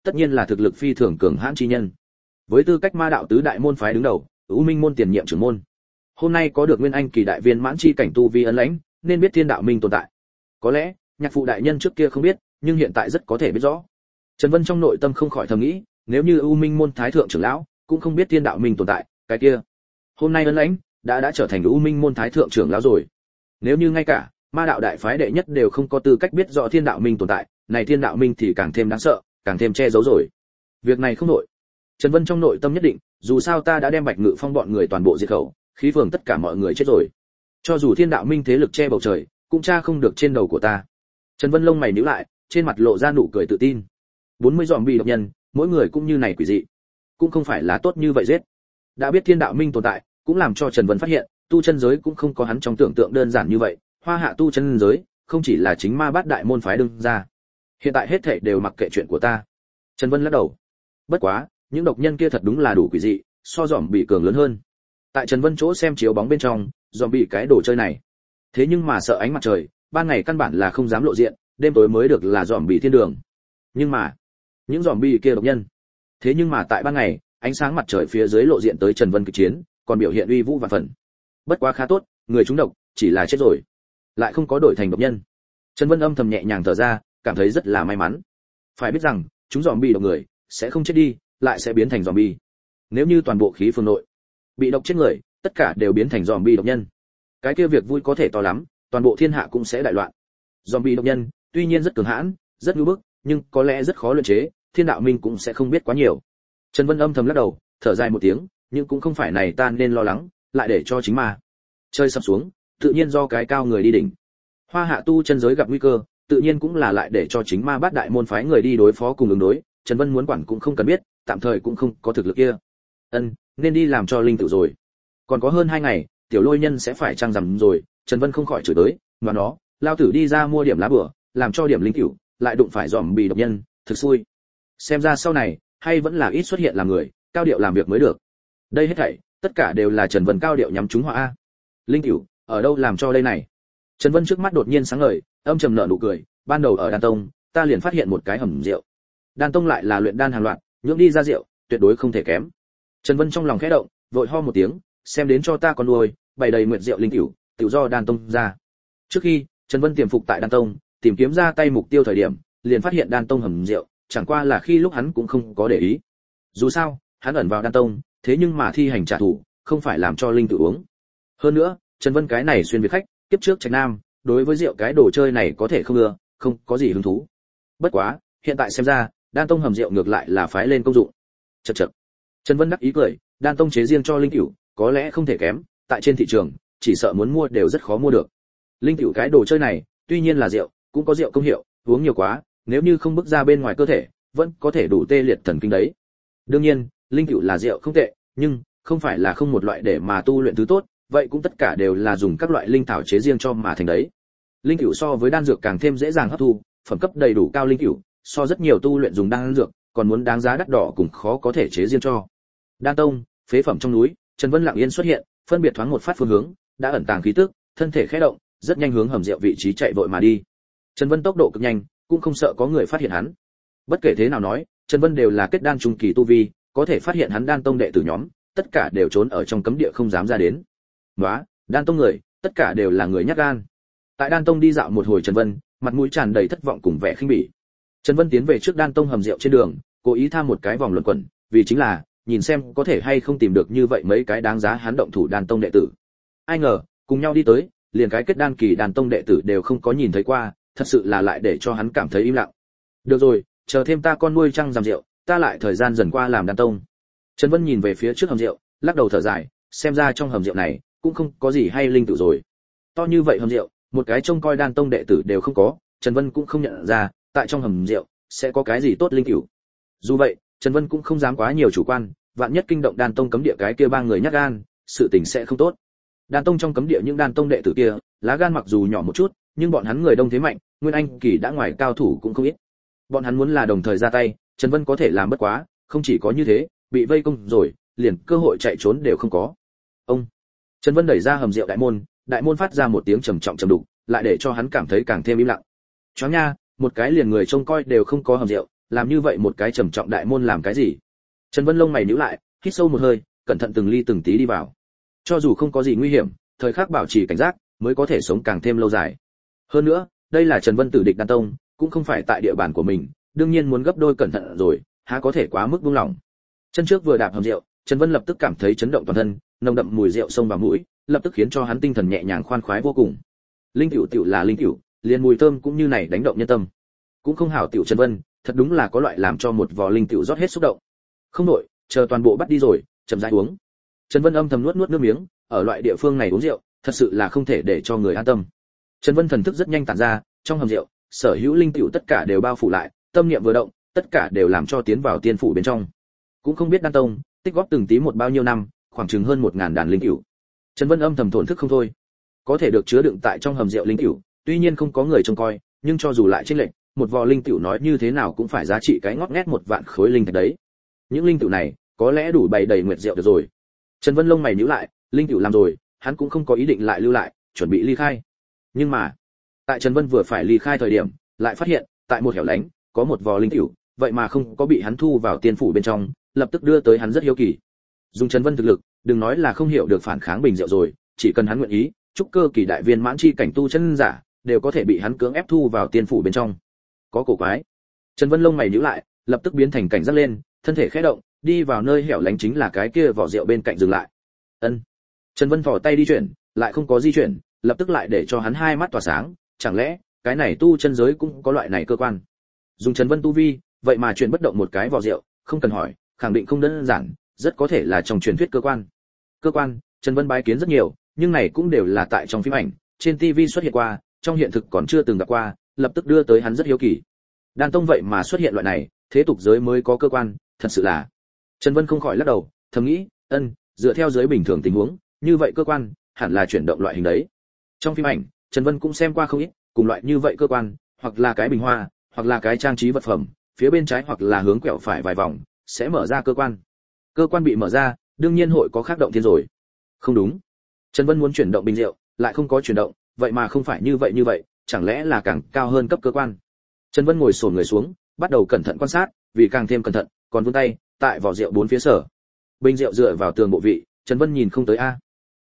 tất nhiên là thực lực phi thường cường hãn chi nhân. Với tư cách ma đạo tứ đại môn phái đứng đầu, U Minh môn tiền nhiệm trưởng môn, hôm nay có được nguyên anh kỳ đại viên mãn chi cảnh tu vi ấn lãnh, nên biết Thiên Đạo Minh tồn tại. Có lẽ, nhạc phụ đại nhân trước kia không biết, nhưng hiện tại rất có thể biết rõ. Trần Vân trong nội tâm không khỏi thầm nghĩ, nếu như U Minh môn thái thượng trưởng lão cũng không biết Thiên Đạo Minh tồn tại, cái kia, hôm nay ấn lãnh đã trở thành U Minh môn thái thượng trưởng lão rồi. Nếu như ngay cả ma đạo đại phái đệ nhất đều không có tư cách biết rõ Thiên Đạo Minh tồn tại, này Thiên Đạo Minh thì càng thêm đáng sợ, càng thêm che giấu rồi. Việc này không nổi. Trần Vân trong nội tâm nhất định, dù sao ta đã đem Bạch Ngự Phong bọn người toàn bộ diệt khẩu, khí phường tất cả mọi người chết rồi. Cho dù Thiên Đạo Minh thế lực che bầu trời, cũng tra không được trên đầu của ta. Trần Vân lông mày nhíu lại, trên mặt lộ ra nụ cười tự tin. 40 zombie độc nhân, mỗi người cũng như này quỷ dị, cũng không phải là tốt như vậy giết. Đã biết Thiên Đạo Minh tồn tại, cũng làm cho Trần Vân phát hiện, tu chân giới cũng không có hắn trong tưởng tượng đơn giản như vậy. Hoa hạ tu chân giới, không chỉ là chính ma bát đại môn phái đương ra. Hiện tại hết thảy đều mặc kệ chuyện của ta. Trần Vân lắc đầu. Bất quá, những độc nhân kia thật đúng là đủ quỷ dị, so dòm bị cường lớn hơn. Tại Trần Vân chỗ xem chiếu bóng bên trong, dòm bị cái đồ chơi này. Thế nhưng mà sợ ánh mặt trời, ban ngày căn bản là không dám lộ diện, đêm tối mới được là dòm bị thiên đường. Nhưng mà, những dòm bị kia độc nhân. Thế nhưng mà tại ban ngày, ánh sáng mặt trời phía dưới lộ diện tới Trần Vân kịch chiến, còn biểu hiện uy vũ vạn phần. Bất quá khá tốt, người chúng độc, chỉ là chết rồi, lại không có đổi thành độc nhân. Trần Vân âm thầm nhẹ nhàng thở ra, cảm thấy rất là may mắn. Phải biết rằng, chúng dòm bị độc người sẽ không chết đi, lại sẽ biến thành zombie. Nếu như toàn bộ khí phương nội bị độc chết người, tất cả đều biến thành zombie độc nhân, cái kia việc vui có thể to lắm, toàn bộ thiên hạ cũng sẽ đại loạn. Zombie độc nhân tuy nhiên rất cường hãn, rất ngưu bức, nhưng có lẽ rất khó luyện chế, Thiên Đạo Minh cũng sẽ không biết quá nhiều. Trần Vân âm thầm lắc đầu, thở dài một tiếng, nhưng cũng không phải này ta nên lo lắng, lại để cho chính ma chơi sập xuống, tự nhiên do cái cao người đi đỉnh. Hoa hạ tu chân giới gặp nguy cơ, tự nhiên cũng là lại để cho chính ma bát đại môn phái người đi đối phó cùng ứng đối. Trần Vân muốn quản cũng không cần biết, tạm thời cũng không có thực lực kia. Nên đi làm cho linh tử rồi. Còn có hơn 2 ngày, tiểu lôi nhân sẽ phải trăng rằm rồi. Trần Vân không khỏi chửi tới, mà nó, lao tử đi ra mua điểm lá bửa, làm cho điểm linh tiểu, lại đụng phải dòm bì độc nhân, thực xui. Xem ra sau này, hay vẫn là ít xuất hiện làm người, cao điệu làm việc mới được. Đây hết thảy, tất cả đều là Trần Vân cao điệu nhắm trúng họa a. Linh tiểu, ở đâu làm cho đây này? Trần Vân trước mắt đột nhiên sáng ngời, âm trầm nở nụ cười, ban đầu ở Đan Tông, ta liền phát hiện một cái hầm rượu. Đan Tông lại là luyện đan hàng loạt, nhưỡng đi ra rượu, tuyệt đối không thể kém. Trần Vân trong lòng khẽ động, vội ho một tiếng, xem đến cho ta con nuôi, bày đầy nguyệt rượu linh tiểu, tiểu do Đan Tông ra. Trước khi Trần Vân tiềm phục tại Đan Tông, tìm kiếm ra tay mục tiêu thời điểm, liền phát hiện Đan Tông hầm rượu, chẳng qua là khi lúc hắn cũng không có để ý. Dù sao, hắn ẩn vào Đan Tông, thế nhưng mà thi hành trả thù, không phải làm cho linh tử uống. Hơn nữa, Trần Vân cái này xuyên việt khách, kiếp trước Trạch Nam, đối với rượu cái đồ chơi này có thể không ưa, không có gì hứng thú. Bất quá, hiện tại xem ra, Đan Tông hầm rượu ngược lại là phái lên công dụng. Chậc chậc. Trần Vân đắc ý cười, Đan Tông chế riêng cho linh cửu, có lẽ không thể kém, tại trên thị trường, chỉ sợ muốn mua đều rất khó mua được. Linh cửu cái đồ chơi này, tuy nhiên là rượu, cũng có rượu công hiệu, uống nhiều quá, nếu như không bước ra bên ngoài cơ thể, vẫn có thể đủ tê liệt thần kinh đấy. Đương nhiên, linh cửu là rượu không tệ, nhưng không phải là không một loại để mà tu luyện thứ tốt, vậy cũng tất cả đều là dùng các loại linh thảo chế riêng cho mà thành đấy. Linh cửu so với đan dược càng thêm dễ dàng hấp thu, phẩm cấp đầy đủ cao linh cửu, so rất nhiều tu luyện dùng đan dược, còn muốn đáng giá đắt đỏ cũng khó có thể chế riêng cho. Đan Tông, phế phẩm trong núi, Trần Vân lặng yên xuất hiện, phân biệt thoáng một phát phương hướng, đã ẩn tàng khí tức, thân thể khẽ động, rất nhanh hướng hầm rượu vị trí chạy vội mà đi. Trần Vân tốc độ cực nhanh, cũng không sợ có người phát hiện hắn. Bất kể thế nào nói, Trần Vân đều là kết đan trung kỳ tu vi, có thể phát hiện hắn Đan Tông đệ tử nhóm, tất cả đều trốn ở trong cấm địa không dám ra đến. Nóa, Đan Tông người, tất cả đều là người nhát gan. Tại Đan Tông đi dạo một hồi Trần Vân, mặt mũi tràn đầy thất vọng cùng vẻ khinh bỉ. Trần Vân tiến về trước Đan Tông hầm rượu trên đường, cố ý tham một cái vòng luẩn quẩn, vì chính là nhìn xem có thể hay không tìm được như vậy mấy cái đáng giá hắn động thủ Đan Tông đệ tử. Ai ngờ, cùng nhau đi tới, liền cái kết đan kỳ Đan Tông đệ tử đều không có nhìn thấy qua, thật sự là lại để cho hắn cảm thấy im lặng. Được rồi, chờ thêm ta con nuôi trăng giam rượu, ta lại thời gian dần qua làm Đan Tông. Trần Vân nhìn về phía trước hầm rượu, lắc đầu thở dài, xem ra trong hầm rượu này cũng không có gì hay linh tử rồi. To như vậy hầm rượu, một cái trông coi Đan Tông đệ tử đều không có, Trần Vân cũng không nhận ra, tại trong hầm rượu sẽ có cái gì tốt linh cửu. Dù vậy, Trần Vân cũng không dám quá nhiều chủ quan, vạn nhất kinh động Đan Tông cấm địa cái kia ba người nhát gan, sự tình sẽ không tốt. Đan Tông trong cấm địa những Đan Tông đệ tử kia, lá gan mặc dù nhỏ một chút, nhưng bọn hắn người đông thế mạnh, nguyên anh kỳ đã ngoài cao thủ cũng không ít. Bọn hắn muốn là đồng thời ra tay, Trần Vân có thể làm bất quá, không chỉ có như thế, bị vây công rồi, liền cơ hội chạy trốn đều không có. Ông Trần Vân đẩy ra hầm rượu đại môn phát ra một tiếng trầm trọng trầm đục, lại để cho hắn cảm thấy càng thêm im lặng. Choáng nha, một cái liền người trông coi đều không có hầm rượu, làm như vậy một cái trầm trọng đại môn làm cái gì? Trần Vân lông mày nhíu lại, hít sâu một hơi, cẩn thận từng ly từng tí đi vào. Cho dù không có gì nguy hiểm, thời khắc bảo trì cảnh giác, mới có thể sống càng thêm lâu dài. Hơn nữa, đây là Trần Vân tử địch Đan Tông, cũng không phải tại địa bàn của mình, đương nhiên muốn gấp đôi cẩn thận rồi, há có thể quá mức buông lỏng. Chân trước vừa đạp hầm rượu, Trần Vân lập tức cảm thấy chấn động toàn thân, nồng đậm mùi rượu xông vào mũi, lập tức khiến cho hắn tinh thần nhẹ nhàng khoan khoái vô cùng. Linh tiểu tiểu là linh tiểu, liền mùi thơm cũng như này đánh động nhân tâm. Cũng không hảo tiểu Trần Vân, thật đúng là có loại làm cho một vò linh tiểu rót hết xúc động. Không nội, chờ toàn bộ bắt đi rồi, chậm rãi uống. Trần Vân âm thầm nuốt nuốt nước miếng, ở loại địa phương này uống rượu, thật sự là không thể để cho người an tâm. Trần Vân thần thức rất nhanh tản ra, trong hầm rượu, sở hữu linh tiểu tất cả đều bao phủ lại, tâm niệm vừa động, tất cả đều làm cho tiến vào tiên phủ bên trong. Cũng không biết Đan Tông tích góp từng tí một bao nhiêu năm, khoảng chừng hơn 1000 đàn linh tiểu. Trần Vân âm thầm thổn thức không thôi. Có thể được chứa đựng tại trong hầm rượu linh tiểu, tuy nhiên không có người trông coi, nhưng cho dù lại chênh lệch, một vò linh tiểu nói như thế nào cũng phải giá trị cái ngót nghét 1 vạn khối linh thạch đấy. Những linh tiểu này, có lẽ đủ bày đầy nguyệt rượu được rồi. Trần Vân lông mày nhíu lại, linh tiểu làm rồi, hắn cũng không có ý định lại lưu lại, chuẩn bị ly khai. Nhưng mà, tại Trần Vân vừa phải ly khai thời điểm, lại phát hiện, tại một hẻo lánh, có một vò linh tiểu, vậy mà không có bị hắn thu vào tiên phủ bên trong, lập tức đưa tới hắn rất hiếu kỳ. Dùng Trần Vân thực lực, đừng nói là không hiểu được phản kháng bình rượu rồi, chỉ cần hắn nguyện ý, trúc cơ kỳ đại viên mãn chi cảnh tu chân giả, đều có thể bị hắn cưỡng ép thu vào tiên phủ bên trong. Có cổ quái. Trần Vân lông mày nhíu lại, lập tức biến thành cảnh giác lên, thân thể khẽ động, đi vào nơi hẻo lánh chính là cái kia vỏ rượu bên cạnh dừng lại. Ân. Trần Vân thò tay đi chuyển, lại không có di chuyển, lập tức lại để cho hắn hai mắt tỏa sáng, chẳng lẽ cái này tu chân giới cũng có loại này cơ quan? Dùng Trần Vân tu vi, vậy mà chuyển bất động một cái vỏ rượu, không cần hỏi, khẳng định không đơn giản, rất có thể là trong truyền thuyết cơ quan. Cơ quan, Trần Vân bái kiến rất nhiều, nhưng này cũng đều là tại trong phim ảnh, trên TV xuất hiện qua, trong hiện thực còn chưa từng gặp qua, lập tức đưa tới hắn rất hiếu kỳ. Đan Tông vậy mà xuất hiện loại này, thế tục giới mới có cơ quan, thật sự là. Trần Vân không khỏi lắc đầu, thầm nghĩ, dựa theo giới bình thường tình huống, như vậy cơ quan hẳn là chuyển động loại hình đấy. Trong phim ảnh, Trần Vân cũng xem qua không ít, cùng loại như vậy cơ quan, hoặc là cái bình hoa, hoặc là cái trang trí vật phẩm, phía bên trái hoặc là hướng quẹo phải vài vòng, sẽ mở ra cơ quan. Cơ quan bị mở ra, đương nhiên hội có khác động thiên rồi. Không đúng. Trần Vân muốn chuyển động bình rượu, lại không có chuyển động, vậy mà không phải như vậy, chẳng lẽ là càng cao hơn cấp cơ quan. Trần Vân ngồi xổm người xuống, bắt đầu cẩn thận quan sát, vì càng thêm cẩn thận, còn vươn tay, tại vỏ rượu bốn phía sở. Bình rượu dựa vào tường bộ vị, Trần Vân nhìn không tới a.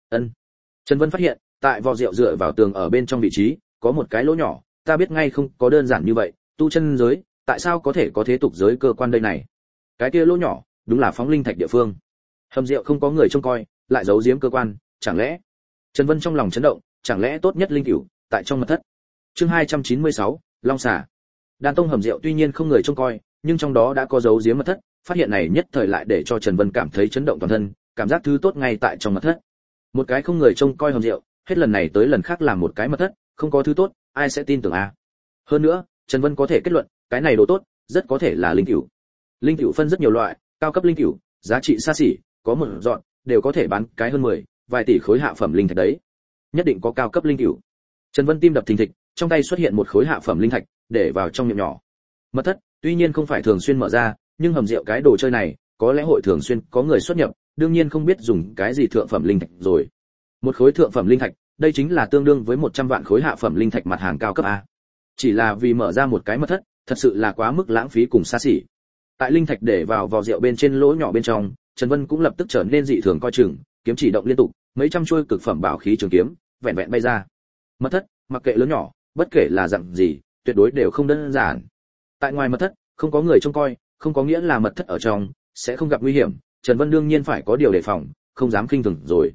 Trần Vân phát hiện, tại vỏ rượu dựa vào tường ở bên trong vị trí, có một cái lỗ nhỏ, ta biết ngay không có đơn giản như vậy, tu chân giới, tại sao có thể có thế tục giới cơ quan đây này? Cái kia lỗ nhỏ, đúng là phóng linh thạch địa phương. Hầm rượu không có người trông coi, lại giấu giếm cơ quan, chẳng lẽ? Trần Vân trong lòng chấn động, chẳng lẽ tốt nhất linh cửu tại trong mật thất. Chương 296, Long xà. Đan Tông hầm rượu tuy nhiên không người trông coi, nhưng trong đó đã có giấu giếm mật thất, phát hiện này nhất thời lại để cho Trần Vân cảm thấy chấn động toàn thân, cảm giác thứ tốt ngay tại trong mật thất. Một cái không người trông coi hầm rượu, hết lần này tới lần khác làm một cái mật thất, không có thứ tốt, ai sẽ tin tưởng a? Hơn nữa, Trần Vân có thể kết luận, cái này đồ tốt, rất có thể là linh cửu. Linh cửu phân rất nhiều loại, cao cấp linh cửu, giá trị xa xỉ, có một dọn đều có thể bán cái hơn 10, vài tỷ khối hạ phẩm linh thạch đấy. Nhất định có cao cấp linh cửu. Trần Vân tim đập thình thịch, trong tay xuất hiện một khối hạ phẩm linh thạch, để vào trong miệng nhỏ. Mật thất, tuy nhiên không phải thường xuyên mở ra, nhưng hầm rượu cái đồ chơi này, có lẽ hội thường xuyên có người xuất nhập, đương nhiên không biết dùng cái gì thượng phẩm linh thạch rồi. Một khối thượng phẩm linh thạch, đây chính là tương đương với 100 vạn khối hạ phẩm linh thạch mặt hàng cao cấp a. Chỉ là vì mở ra một cái mật thất, thật sự là quá mức lãng phí cùng xa xỉ. Tại linh thạch để vào vò rượu bên trên lỗ nhỏ bên trong, Trần Vân cũng lập tức trở nên dị thường coi chừng, kiếm chỉ động liên tục, mấy trăm chuôi cực phẩm bảo khí trường kiếm vẹn vẹn bay ra. Mật thất, mặc kệ lớn nhỏ, bất kể là dạng gì, tuyệt đối đều không đơn giản. Tại ngoài mật thất, không có người trông coi, không có nghĩa là mật thất ở trong sẽ không gặp nguy hiểm, Trần Vân đương nhiên phải có điều đề phòng, không dám khinh thường rồi.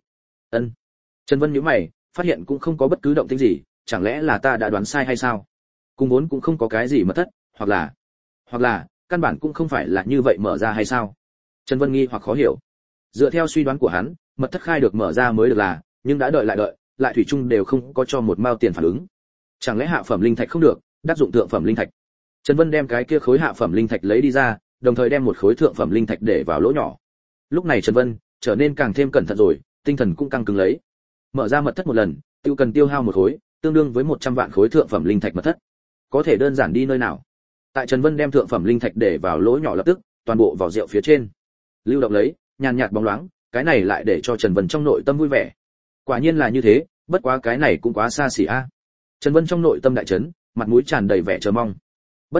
Trần Vân nhíu mày, phát hiện cũng không có bất cứ động tĩnh gì, chẳng lẽ là ta đã đoán sai hay sao? Cùng vốn cũng không có cái gì mật thất, hoặc là căn bản cũng không phải là như vậy mở ra hay sao? Trần Vân nghi hoặc khó hiểu. Dựa theo suy đoán của hắn, mật thất khai được mở ra mới được là, nhưng đã đợi lại thủy chung đều không có cho một mao tiền phản ứng. Chẳng lẽ hạ phẩm linh thạch không được, đắc dụng thượng phẩm linh thạch? Trần Vân đem cái kia khối hạ phẩm linh thạch lấy đi ra, đồng thời đem một khối thượng phẩm linh thạch để vào lỗ nhỏ. Lúc này Trần Vân trở nên càng thêm cẩn thận rồi, tinh thần cũng căng cứng lấy. Mở ra mật thất một lần, tiêu cần tiêu hao một khối, tương đương với 100 vạn khối thượng phẩm linh thạch mật thất. Có thể đơn giản đi nơi nào? Tại Trần Vân đem thượng phẩm linh thạch để vào lỗ nhỏ lập tức, toàn bộ vào rượu phía trên lưu động lấy, nhàn nhạt bóng loáng, cái này lại để cho Trần Vân trong nội tâm vui vẻ. Quả nhiên là như thế, bất quá cái này cũng quá xa xỉ a. Trần Vân trong nội tâm đại chấn, mặt mũi tràn đầy vẻ chờ mong. Bất quá,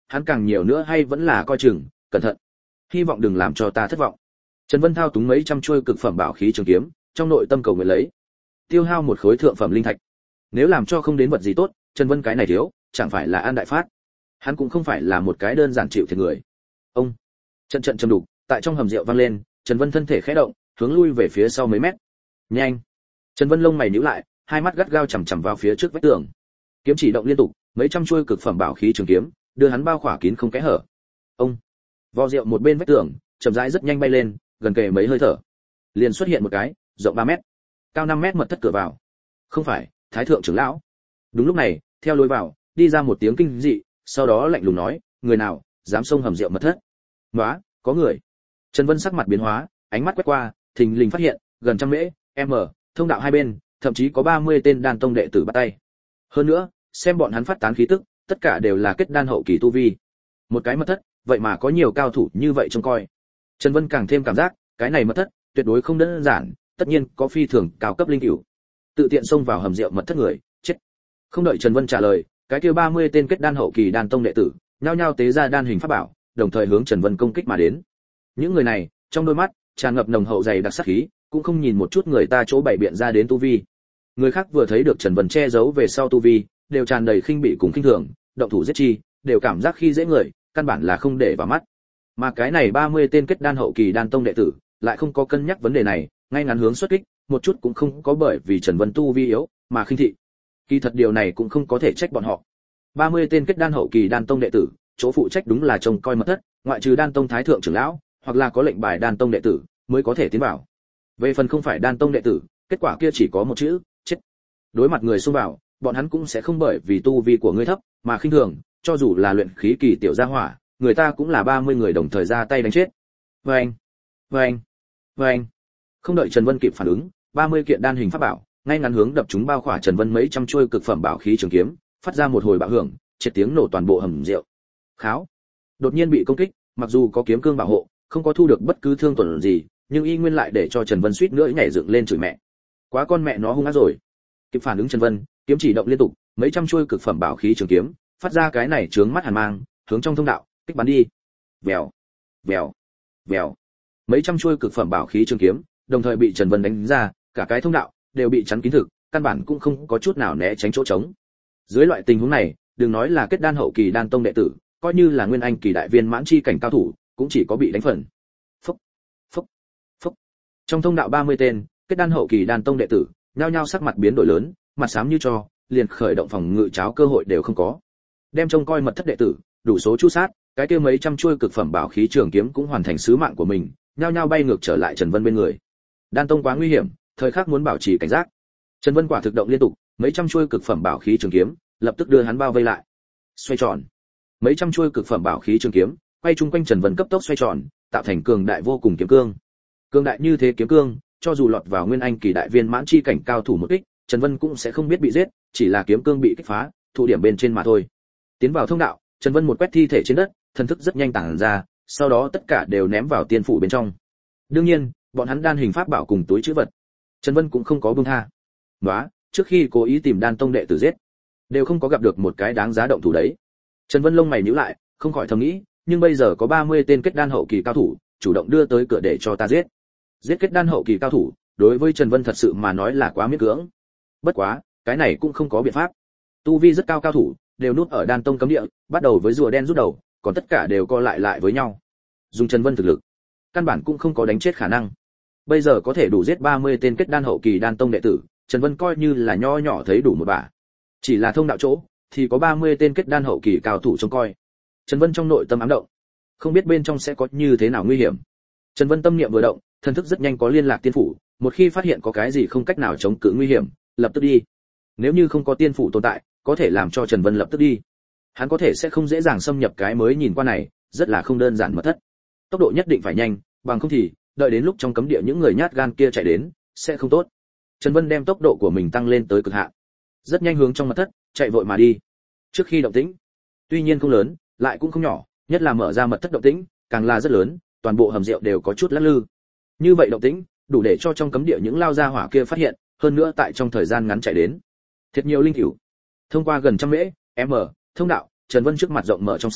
hắn càng nhiều nữa hay vẫn là coi chừng, cẩn thận. Hy vọng đừng làm cho ta thất vọng. Trần Vân thao túng mấy trăm chuôi cực phẩm bảo khí trường kiếm, trong nội tâm cầu nguyện lấy. Tiêu hao một khối thượng phẩm linh thạch. Nếu làm cho không đến vật gì tốt, Trần Vân cái này thiếu, chẳng phải là an đại phát. Hắn cũng không phải là một cái đơn giản chịu thiệt người. Ông trận trận trầm đục, tại trong hầm rượu vang lên, Trần Vân thân thể khẽ động, hướng lui về phía sau mấy mét. Nhanh! Trần Vân lông mày nhíu lại, hai mắt gắt gao chằm chằm vào phía trước vách tường. Kiếm chỉ động liên tục, mấy trăm chuôi cực phẩm bảo khí trường kiếm, đưa hắn bao khỏa kín không kẽ hở. Ông vò rượu một bên vách tường, chậm rãi rất nhanh bay lên, gần kề mấy hơi thở, liền xuất hiện một cái, rộng 3 mét, cao 5 mét mật thất cửa vào. Không phải, Thái thượng trưởng lão. Đúng lúc này, theo lối vào, đi ra một tiếng kinh dị, sau đó lạnh lùng nói, người nào dám xông hầm rượu mật thất? Nóa, có người. Trần Vân sắc mặt biến hóa, ánh mắt quét qua, thình lình phát hiện, gần trăm mễ, thông đạo hai bên, thậm chí có 30 tên đan tông đệ tử bắt tay. Hơn nữa, xem bọn hắn phát tán khí tức, tất cả đều là kết đan hậu kỳ tu vi. Một cái mật thất, vậy mà có nhiều cao thủ như vậy trông coi. Trần Vân càng thêm cảm giác, cái này mật thất tuyệt đối không đơn giản, tất nhiên có phi thường cao cấp linh cửu. Tự tiện xông vào hầm rượu mật thất người, chết. Không đợi Trần Vân trả lời, cái kia 30 tên kết đan hậu kỳ đan tông đệ tử, nhao nhao tế ra đan hình pháp bảo, đồng thời hướng Trần Vân công kích mà đến. Những người này, trong đôi mắt tràn ngập nồng hậu dày đặc sát khí, cũng không nhìn một chút người ta chỗ bày biện ra đến tu vi. Người khác vừa thấy được Trần Vân che giấu về sau tu vi, đều tràn đầy khinh bỉ cùng khinh thường, động thủ giết chi, đều cảm giác khi dễ người, căn bản là không để vào mắt. Mà cái này 30 tên kết đan hậu kỳ đan tông đệ tử, lại không có cân nhắc vấn đề này, ngay ngắn hướng xuất kích, một chút cũng không có bởi vì Trần Vân tu vi yếu mà khinh thị. Kỳ thật điều này cũng không có thể trách bọn họ. 30 tên kết đan hậu kỳ đan tông đệ tử, chỗ phụ trách đúng là trông coi mật thất, ngoại trừ đan tông thái thượng trưởng lão, hoặc là có lệnh bài đan tông đệ tử, mới có thể tiến vào. Về phần không phải đan tông đệ tử, kết quả kia chỉ có một chữ, chết. Đối mặt người xung vào, bọn hắn cũng sẽ không bởi vì tu vi của ngươi thấp mà khinh thường, cho dù là luyện khí kỳ tiểu gia hỏa, người ta cũng là 30 người đồng thời ra tay đánh chết. Vâng, vâng, vâng. Không đợi Trần Vân kịp phản ứng, 30 kiện đan hình pháp bảo, ngay ngắn hướng đập chúng bao khỏa Trần Vân mấy trăm chuôi cực phẩm bảo khí trường kiếm, phát ra một hồi bạo hưởng, triệt tiếng nổ toàn bộ hầm rượu. Kháo. Đột nhiên bị công kích, mặc dù có kiếm cương bảo hộ, không có thu được bất cứ thương tổn gì, nhưng y nguyên lại để cho Trần Vân suýt nữa nhảy dựng lên chửi mẹ. Quá con mẹ nó hung ác rồi. Kịp phản ứng Trần Vân, kiếm chỉ động liên tục, mấy trăm chuôi cực phẩm bảo khí trường kiếm, phát ra cái này chướng mắt hàn mang, hướng trong thông đạo kích bắn đi. Vèo, vèo, vèo. Mấy trăm chuôi cực phẩm bảo khí trường kiếm, đồng thời bị Trần Vân đánh ra, cả cái thông đạo đều bị chắn kín thực, căn bản cũng không có chút nào né tránh chỗ trống. Dưới loại tình huống này, đừng nói là kết đan hậu kỳ đan tông đệ tử, coi như là nguyên anh kỳ đại viên mãn chi cảnh cao thủ, cũng chỉ có bị đánh phần. Phốc, phốc, phốc. Trong thông đạo 30 tên, kết đan hậu kỳ đan tông đệ tử, nhao nhao sắc mặt biến đổi lớn, mặt xám như tro, liền khởi động phòng ngự cháo cơ hội đều không có. Đem trông coi mật thất đệ tử, đủ số chu sát, cái kia mấy trăm chuôi cực phẩm bảo khí trường kiếm cũng hoàn thành sứ mạng của mình, nhao nhao bay ngược trở lại Trần Vân bên người. Đan tông quá nguy hiểm, thời khắc muốn bảo trì cảnh giác. Trần Vân quả thực động liên tục, mấy trăm chuôi cực phẩm bảo khí trường kiếm, lập tức đưa hắn bao vây lại. Xoay tròn. Mấy trăm chuôi cực phẩm bảo khí trường kiếm, quay chung quanh Trần Vân cấp tốc xoay tròn, tạo thành cường đại vô cùng kiếm cương. Cường đại như thế kiếm cương, cho dù lọt vào nguyên anh kỳ đại viên mãn chi cảnh cao thủ một kích, Trần Vân cũng sẽ không biết bị giết, chỉ là kiếm cương bị kích phá, thụ điểm bên trên mà thôi. Tiến vào thông đạo, Trần Vân một quét thi thể trên đất, thần thức rất nhanh tản ra, sau đó tất cả đều ném vào tiên phủ bên trong. Đương nhiên, bọn hắn đan hình pháp bảo cùng túi trữ vật, Trần Vân cũng không có buông tha. Nóa, trước khi cố ý tìm đan tông đệ tử giết, đều không có gặp được một cái đáng giá động thủ đấy. Trần Vân lông mày nhíu lại, không khỏi thầm nghĩ, nhưng bây giờ có 30 tên kết đan hậu kỳ cao thủ, chủ động đưa tới cửa để cho ta giết. Giết kết đan hậu kỳ cao thủ, đối với Trần Vân thật sự mà nói là quá miễn cưỡng. Bất quá, cái này cũng không có biện pháp. Tu vi rất cao cao thủ, đều núp ở đan tông cấm địa, bắt đầu với rùa đen rút đầu, còn tất cả đều co lại với nhau. Dùng Trần Vân thực lực, căn bản cũng không có đánh chết khả năng. Bây giờ có thể đủ giết 30 tên kết đan hậu kỳ đan tông đệ tử, Trần Vân coi như là nho nhỏ thấy đủ một bả. Chỉ là thông đạo chỗ, thì có 30 tên kết đan hậu kỳ cao thủ trông coi. Trần Vân trong nội tâm ám động, không biết bên trong sẽ có như thế nào nguy hiểm. Trần Vân tâm niệm vừa động, thần thức rất nhanh có liên lạc tiên phủ, một khi phát hiện có cái gì không cách nào chống cự nguy hiểm, lập tức đi. Nếu như không có tiên phủ tồn tại, có thể làm cho Trần Vân lập tức đi. Hắn có thể sẽ không dễ dàng xâm nhập cái mới nhìn qua này, rất là không đơn giản mật thất. Tốc độ nhất định phải nhanh, bằng không thì đợi đến lúc trong cấm địa những người nhát gan kia chạy đến, sẽ không tốt. Trần Vân đem tốc độ của mình tăng lên tới cực hạn, rất nhanh hướng trong mật thất chạy vội mà đi. Trước khi động tĩnh, tuy nhiên không lớn, lại cũng không nhỏ, nhất là mở ra mật thất động tĩnh, càng là rất lớn, toàn bộ hầm rượu đều có chút lắc lư. Như vậy động tĩnh, đủ để cho trong cấm địa những lao ra hỏa kia phát hiện, hơn nữa tại trong thời gian ngắn chạy đến. Thiệt nhiều linh cửu. Thông qua gần trăm mễ, thông đạo, Trần Vân trước mặt rộng mở trong sáng,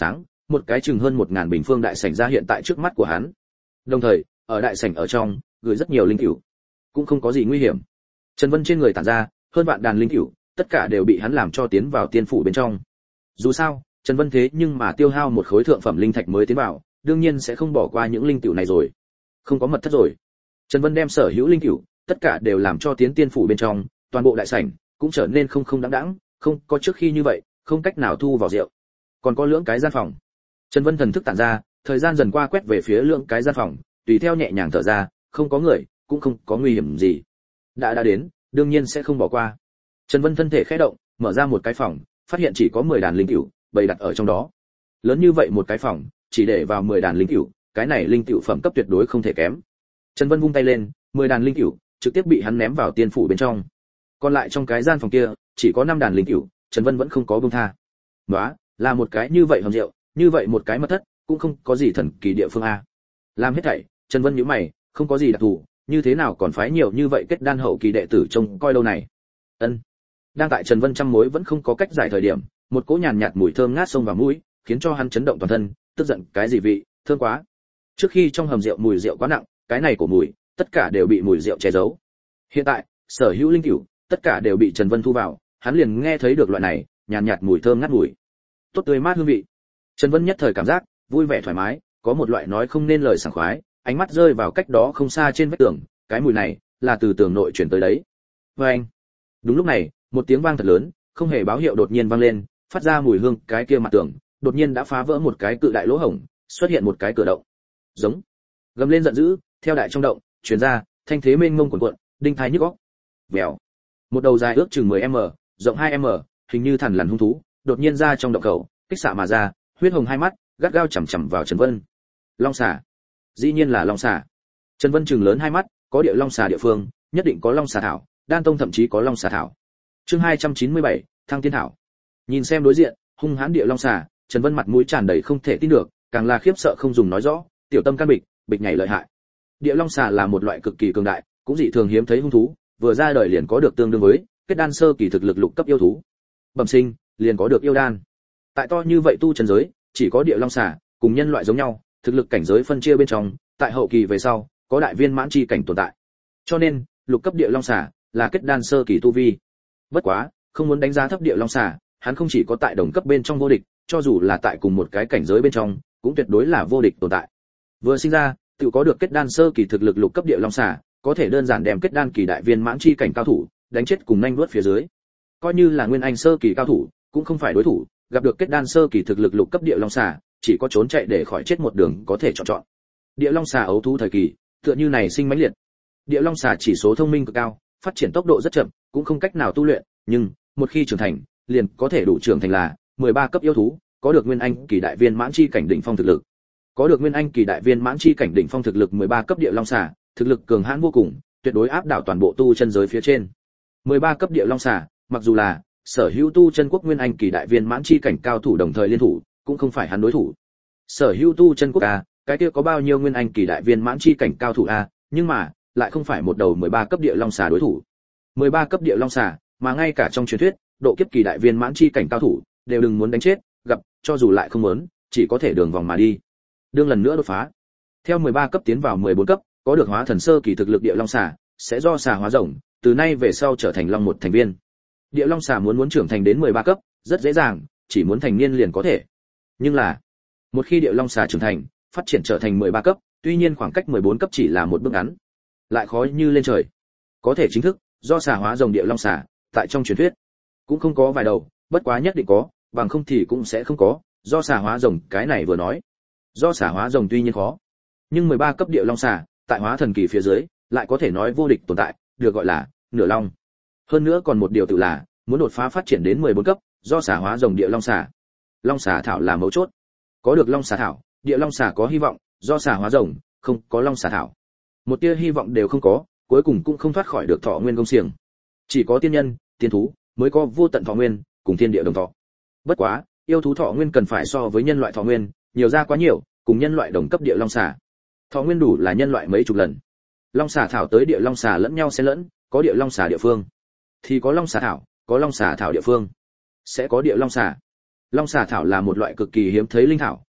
một cái chừng hơn 1000 bình phương đại sảnh ra hiện tại trước mắt của hắn. Đồng thời, ở đại sảnh ở trong, gửi rất nhiều linh cửu, cũng không có gì nguy hiểm. Trần Vân trên người tản ra hơn vạn đàn linh cửu, tất cả đều bị hắn làm cho tiến vào tiên phủ bên trong. Dù sao, Trần Vân thế nhưng mà tiêu hao một khối thượng phẩm linh thạch mới tiến vào, đương nhiên sẽ không bỏ qua những linh cửu này rồi. Không có mật thất rồi. Trần Vân đem sở hữu linh cửu, tất cả đều làm cho tiến tiên phủ bên trong, toàn bộ đại sảnh cũng trở nên không đãng đãng, không có trước khi như vậy, không cách nào thu vào rượu. Còn có lưỡng cái gian phòng. Trần Vân thần thức tản ra, thời gian dần qua quét về phía lưỡng cái gian phòng, tùy theo nhẹ nhàng thở ra, không có người, cũng không có nguy hiểm gì. Đã đến, đương nhiên sẽ không bỏ qua. Trần Vân thân thể khẽ động, mở ra một cái phòng, phát hiện chỉ có 10 đàn linh cửu bày đặt ở trong đó. Lớn như vậy một cái phòng, chỉ để vào 10 đàn linh cửu, cái này linh cửu phẩm cấp tuyệt đối không thể kém. Trần Vân vung tay lên, 10 đàn linh cửu trực tiếp bị hắn ném vào tiên phủ bên trong. Còn lại trong cái gian phòng kia, chỉ có 5 đàn linh cửu, Trần Vân vẫn không có buông tha. Đó, là một cái như vậy hầm rượu, như vậy một cái mật thất, cũng không có gì thần kỳ địa phương a. Làm hết thảy, Trần Vân nhíu mày, không có gì đặc thù, như thế nào còn phái nhiều như vậy kết đan hậu kỳ đệ tử trông coi lâu này. Ân. Đang tại Trần Vân trăm mối vẫn không có cách giải thời điểm, một cỗ nhàn nhạt mùi thơm ngát xông vào mũi, khiến cho hắn chấn động toàn thân, tức giận, cái gì vị, thơm quá. Trước khi trong hầm rượu mùi rượu quá nặng, cái này của mùi, tất cả đều bị mùi rượu che giấu. Hiện tại, sở hữu linh cửu, tất cả đều bị Trần Vân thu vào, hắn liền nghe thấy được loại này nhàn nhạt mùi thơm ngát mùi. Tốt tươi mát hương vị. Trần Vân nhất thời cảm giác vui vẻ thoải mái, có một loại nói không nên lời sảng khoái, ánh mắt rơi vào cách đó không xa trên vách tường, cái mùi này là từ tường nội chuyển tới đấy. Oeng. Đúng lúc này, một tiếng vang thật lớn, không hề báo hiệu đột nhiên vang lên, phát ra mùi hương, cái kia mặt tường đột nhiên đã phá vỡ một cái cự đại lỗ hổng, xuất hiện một cái cửa động. Giống. Gầm lên giận dữ, theo đại trong động truyền ra, thanh thế mênh mông cuồn cuộn, đinh tai nhức óc. Vèo. Một đầu dài ước chừng 10m, rộng 2m, hình như thằn lằn hung thú, đột nhiên ra trong động khẩu, kích xạ mà ra, huyết hồng hai mắt, gắt gao chằm chằm vào Trần Vân. Long xà. Dĩ nhiên là long xà. Trần Vân trừng lớn hai mắt, có địa long xà địa phương, nhất định có long xà thảo, đan tông thậm chí có long xà thảo. Chương 297, thăng tiên thảo. Nhìn xem đối diện, hung hãn địa long xà, Trần Vân mặt mũi tràn đầy không thể tin được, càng là khiếp sợ không dùng nói rõ, tiểu tâm can bịch, bịch nhảy lợi hại. Địa long xà là một loại cực kỳ cường đại, cũng dị thường hiếm thấy hung thú, vừa ra đời liền có được tương đương với kết đan sơ kỳ thực lực lục cấp yêu thú. Bẩm sinh, liền có được yêu đan. Tại to như vậy tu chân giới, chỉ có địa long xà cùng nhân loại giống nhau, thực lực cảnh giới phân chia bên trong, tại hậu kỳ về sau, có đại viên mãn chi cảnh tồn tại. Cho nên, lục cấp địa long xà là kết đan sơ kỳ tu vi. Bất quá, không muốn đánh giá thấp địa long xà, hắn không chỉ có tại đồng cấp bên trong vô địch, cho dù là tại cùng một cái cảnh giới bên trong, cũng tuyệt đối là vô địch tồn tại. Vừa sinh ra, tự có được kết đan sơ kỳ thực lực lục cấp địa long xà, có thể đơn giản đem kết đan kỳ đại viên mãn chi cảnh cao thủ đánh chết cùng nhanh đuốt phía dưới. Coi như là nguyên anh sơ kỳ cao thủ, cũng không phải đối thủ, gặp được kết đan sơ kỳ thực lực lục cấp địa long xà, chỉ có trốn chạy để khỏi chết một đường có thể chọn. Địa long xà ấu thú thời kỳ, tựa như này sinh mãnh liệt. Địa long xà chỉ số thông minh cực cao, phát triển tốc độ rất chậm, cũng không cách nào tu luyện, nhưng một khi trưởng thành, liền có thể đủ trưởng thành là 13 cấp yêu thú, có được nguyên anh kỳ đại viên mãn chi cảnh đỉnh phong thực lực. Có được nguyên anh kỳ đại viên mãn chi cảnh đỉnh phong thực lực 13 cấp địa long xà, thực lực cường hãn vô cùng, tuyệt đối áp đảo toàn bộ tu chân giới phía trên. 13 cấp địa long xà, mặc dù là sở hữu tu chân quốc nguyên anh kỳ đại viên mãn chi cảnh cao thủ đồng thời liên thủ, cũng không phải hắn đối thủ. Sở hữu tu chân quốc a, cái kia có bao nhiêu nguyên anh kỳ đại viên mãn chi cảnh cao thủ a, nhưng mà lại không phải một đầu 13 cấp địa long xà đối thủ. 13 cấp địa long xà, mà ngay cả trong truyền thuyết, độ kiếp kỳ đại viên mãn chi cảnh cao thủ đều đừng muốn đánh chết, gặp, cho dù lại không muốn, chỉ có thể đường vòng mà đi. Đương lần nữa đột phá. Theo 13 cấp tiến vào 14 cấp, có được hóa thần sơ kỳ thực lực địa long xà, sẽ do xà hóa rồng, từ nay về sau trở thành long một thành viên. Địa long xà muốn trưởng thành đến 13 cấp, rất dễ dàng, chỉ muốn thành niên liền có thể. Nhưng là, một khi địa long xà trưởng thành, phát triển trở thành 13 cấp, tuy nhiên khoảng cách 14 cấp chỉ là một bước ngắn, lại khó như lên trời. Có thể chính thức do xà hóa rồng địa long xà, tại trong truyền thuyết cũng không có vài đầu, bất quá nhất định có, bằng không thì cũng sẽ không có, do xà hóa rồng cái này vừa nói. Do xà hóa rồng tuy nhiên khó, nhưng 13 cấp địa long xà, tại hóa thần kỳ phía dưới, lại có thể nói vô địch tồn tại, được gọi là nửa long. Hơn nữa còn một điều tự là, muốn đột phá phát triển đến 14 cấp, do xà hóa rồng địa long xà. Long xà thảo là mấu chốt. Có được long xà thảo, địa long xà có hy vọng, do xà hóa rồng, không có long xà thảo, một tia hy vọng đều không có, cuối cùng cũng không thoát khỏi được thọ nguyên công xiềng. Chỉ có tiên nhân, tiên thú mới có vô tận thọ nguyên, cùng thiên địa đồng thọ. Bất quá, yêu thú thọ nguyên cần phải so với nhân loại thọ nguyên nhiều ra quá nhiều, cùng nhân loại đồng cấp địa long xà, thọ nguyên đủ là nhân loại mấy chục lần. Long xà thảo tới địa long xà lẫn nhau xen lẫn, có địa long xà địa phương thì có long xà thảo, có long xà thảo địa phương sẽ có địa long xà. Long xà thảo là một loại cực kỳ hiếm thấy linh thảo,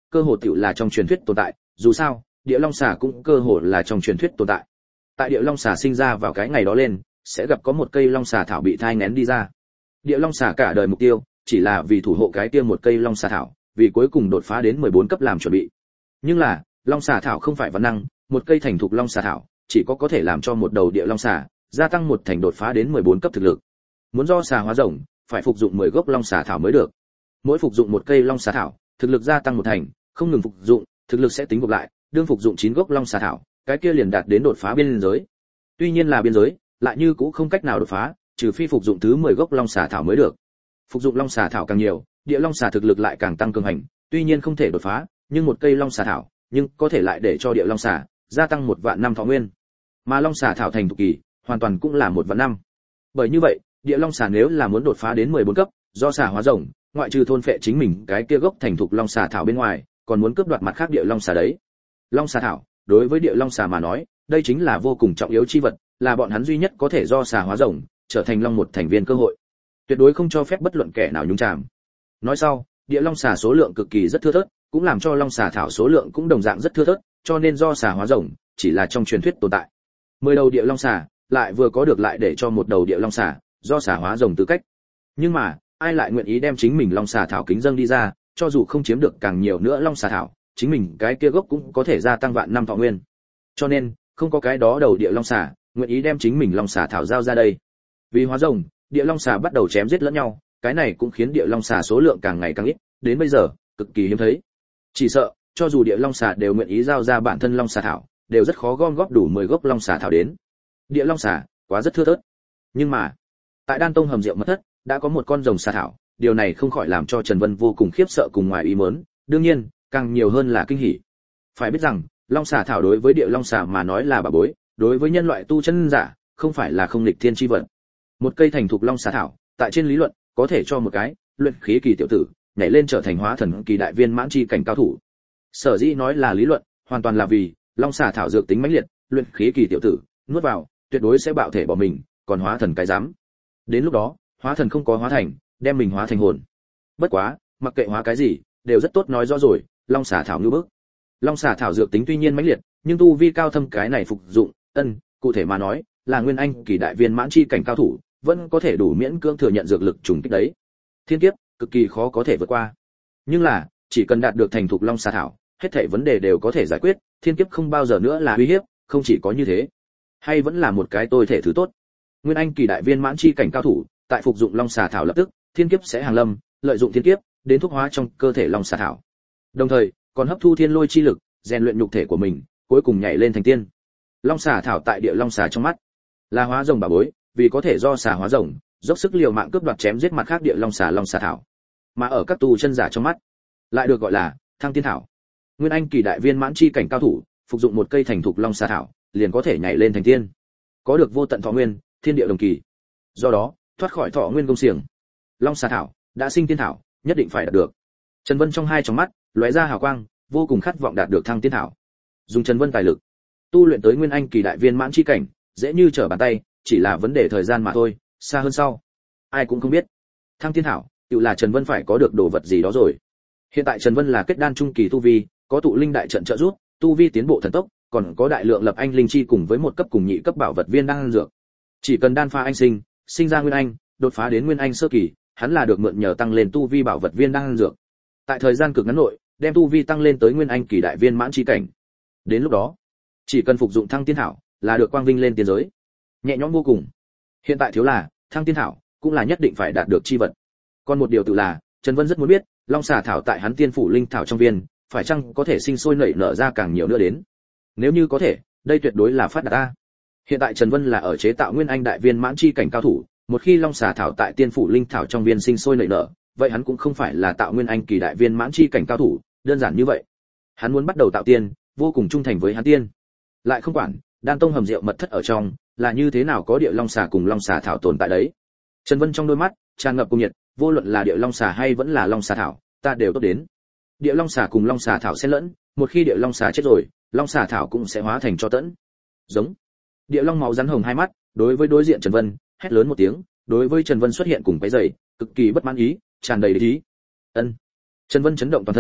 cơ hồ tiểu là trong truyền thuyết tồn tại, dù sao, địa long xà cũng cơ hồ là trong truyền thuyết tồn tại. Tại địa long xà sinh ra vào cái ngày đó lên, sẽ gặp có một cây long xà thảo bị thai nghén đi ra. Địa long xà cả đời mục tiêu chỉ là vì thủ hộ cái kia một cây long xà thảo, vì cuối cùng đột phá đến 14 cấp làm chuẩn bị. Nhưng là, long xà thảo không phải văn năng, một cây thành thục long xà thảo, chỉ có thể làm cho một đầu địa long xà gia tăng một thành đột phá đến 14 cấp thực lực. Muốn do xà hóa rồng, phải phục dụng 10 gốc long xà thảo mới được. Mỗi phục dụng một cây long xà thảo, thực lực gia tăng một thành, không ngừng phục dụng, thực lực sẽ tính gộp lại, đương phục dụng 9 gốc long xà thảo, cái kia liền đạt đến đột phá biên giới. Tuy nhiên là biên giới, lại như cũng không cách nào đột phá, trừ phi phục dụng thứ 10 gốc long xà thảo mới được. Phục dụng long xà thảo càng nhiều, địa long xà thực lực lại càng tăng cường hành, tuy nhiên không thể đột phá, nhưng một cây long xà thảo, nhưng có thể lại để cho địa long xà gia tăng 1 vạn năm thọ nguyên. Mà long xà thảo thành thục kỳ, hoàn toàn cũng là 1 vạn năm. Bởi như vậy, địa long xà nếu là muốn đột phá đến 14 cấp, do xà hóa rồng, ngoại trừ thôn phệ chính mình cái kia gốc thành thục long xà thảo bên ngoài, còn muốn cướp đoạt mặt khác địa long xà đấy. Long xà thảo, đối với địa long xà mà nói, đây chính là vô cùng trọng yếu chi vật, là bọn hắn duy nhất có thể do xà hóa rồng trở thành long một thành viên cơ hội. Tuyệt đối không cho phép bất luận kẻ nào nhúng chàm. Nói sau, địa long xà số lượng cực kỳ rất thưa thớt, cũng làm cho long xà thảo số lượng cũng đồng dạng rất thưa thớt, cho nên do xà hóa rồng chỉ là trong truyền thuyết tồn tại. 10 đầu địa long xà, lại vừa có được lại để cho một đầu địa long xà do xà hóa rồng tư cách. Nhưng mà, ai lại nguyện ý đem chính mình long xà thảo kính dâng đi ra, cho dù không chiếm được càng nhiều nữa long xà thảo, chính mình cái kia gốc cũng có thể gia tăng vạn năm thọ nguyên. Cho nên, không có cái đó đầu địa long xà nguyện ý đem chính mình long xà thảo giao ra đây. Vì hóa rồng, địa long xà bắt đầu chém giết lẫn nhau, cái này cũng khiến địa long xà số lượng càng ngày càng ít, đến bây giờ cực kỳ hiếm thấy. Chỉ sợ, cho dù địa long xà đều nguyện ý giao ra bản thân long xà thảo, đều rất khó gom góp đủ 10 gốc long xà thảo đến. Địa long xà quá rất thưa thớt. Nhưng mà, tại Đan Tông hầm rượu mật thất, đã có một con rồng xà thảo, điều này không khỏi làm cho Trần Vân vô cùng khiếp sợ cùng ngoài ý muốn, đương nhiên, càng nhiều hơn là kinh hỉ. Phải biết rằng, long xà thảo đối với địa long xà mà nói là bảo bối, đối với nhân loại tu chân giả, không phải là không nghịch thiên chi vật. Một cây thành thục long xà thảo, tại trên lý luận, có thể cho một cái luyện khí kỳ tiểu tử nhảy lên trở thành hóa thần kỳ đại viên mãn chi cảnh cao thủ. Sở dĩ nói là lý luận, hoàn toàn là vì long xà thảo dược tính mãnh liệt, luyện khí kỳ tiểu tử nuốt vào, tuyệt đối sẽ bạo thể bỏ mình, còn hóa thần cái dám. Đến lúc đó, hóa thần không có hóa thành, đem mình hóa thành hồn. Bất quá, mặc kệ hóa cái gì, đều rất tốt nói rõ rồi, long xà thảo như bước. Long xà thảo dược tính tuy nhiên mãnh liệt, nhưng tu vi cao thâm cái này phục dụng, cụ thể mà nói, là nguyên anh kỳ đại viên mãn chi cảnh cao thủ, vẫn có thể đủ miễn cưỡng thừa nhận dược lực trùng kích đấy. Thiên kiếp, cực kỳ khó có thể vượt qua. Nhưng là, chỉ cần đạt được thành thục long xà thảo, hết thảy vấn đề đều có thể giải quyết, thiên kiếp không bao giờ nữa là uy hiếp, không chỉ có như thế, hay vẫn là một cái tôi thể thứ tốt. Nguyên anh kỳ đại viên mãn chi cảnh cao thủ, tại phục dụng long xà thảo lập tức, thiên kiếp sẽ hàng lâm, lợi dụng thiên kiếp đến thuốc hóa trong cơ thể long xà thảo. Đồng thời, còn hấp thu thiên lôi chi lực, rèn luyện nhục thể của mình, cuối cùng nhảy lên thành tiên. Long xà thảo tại địa long xà trong mắt, là hóa rồng bảo bối, vì có thể do xà hóa rồng, dốc sức liều mạng cướp đoạt chém giết mặt khác địa long xà thảo. Mà ở các tu chân giả trong mắt, lại được gọi là thăng tiên thảo. Nguyên anh kỳ đại viên mãn chi cảnh cao thủ, phục dụng một cây thành thục long xà thảo, liền có thể nhảy lên thành tiên, có được vô tận thọ nguyên, thiên địa đồng kỳ. Do đó, thoát khỏi thọ nguyên công xiềng. Long xà thảo đã sinh tiên thảo, nhất định phải đạt được. Trần Vân trong hai tròng mắt lóe ra hào quang, vô cùng khát vọng đạt được thăng tiên thảo. Dùng Trần Vân tài lực, tu luyện tới nguyên anh kỳ đại viên mãn chi cảnh, dễ như trở bàn tay, chỉ là vấn đề thời gian mà thôi, xa hơn sau, ai cũng không biết. Thăng tiên thảo, tự là Trần Vân phải có được đồ vật gì đó rồi. Hiện tại Trần Vân là kết đan trung kỳ tu vi, có tụ linh đại trận trợ giúp, tu vi tiến bộ thần tốc, còn có đại lượng lập anh linh chi cùng với một cấp cùng nhị cấp bảo vật viên đan dược. Chỉ cần đan pha anh sinh, sinh ra nguyên anh, đột phá đến nguyên anh sơ kỳ, hắn là được mượn nhờ tăng lên tu vi bảo vật viên đan dược. Tại thời gian cực ngắn nội, đem tu vi tăng lên tới nguyên anh kỳ đại viên mãn chi cảnh. Đến lúc đó, chỉ cần phục dụng thăng tiên thảo, là được quang vinh lên tiên giới. Nhẹ nhõm vô cùng. Hiện tại thiếu là, thăng tiên thảo cũng là nhất định phải đạt được chi vật. Còn một điều tự là, Trần Vân rất muốn biết, long xà thảo tại hắn tiên phủ linh thảo trong viên, phải chăng có thể sinh sôi nảy nở ra càng nhiều nữa đến. Nếu như có thể, đây tuyệt đối là phát đạt ta. Hiện tại Trần Vân là ở chế tạo nguyên anh đại viên mãn chi cảnh cao thủ, một khi long xà thảo tại tiên phủ linh thảo trong viên sinh sôi nảy nở, vậy hắn cũng không phải là tạo nguyên anh kỳ đại viên mãn chi cảnh cao thủ, đơn giản như vậy. Hắn muốn bắt đầu tạo tiên, vô cùng trung thành với hắn tiên. Lại không quản, Đan Tông hầm rượu mật thất ở trong, là như thế nào có địa long xà cùng long xà thảo tồn tại đấy. Trần Vân trong đôi mắt tràn ngập cùng nhiệt, vô luận là địa long xà hay vẫn là long xà thảo, ta đều tốt đến. Địa long xà cùng long xà thảo xen lẫn, một khi địa long xà chết rồi, long xà thảo cũng sẽ hóa thành tro tẫn. Giống. Địa long máu rắn hồng hai mắt, đối với đối diện Trần Vân, hét lớn một tiếng, đối với Trần Vân xuất hiện cùng cái giày, cực kỳ bất mãn ý, tràn đầy địch ý. Ân. Trần Vân chấn động toàn thân,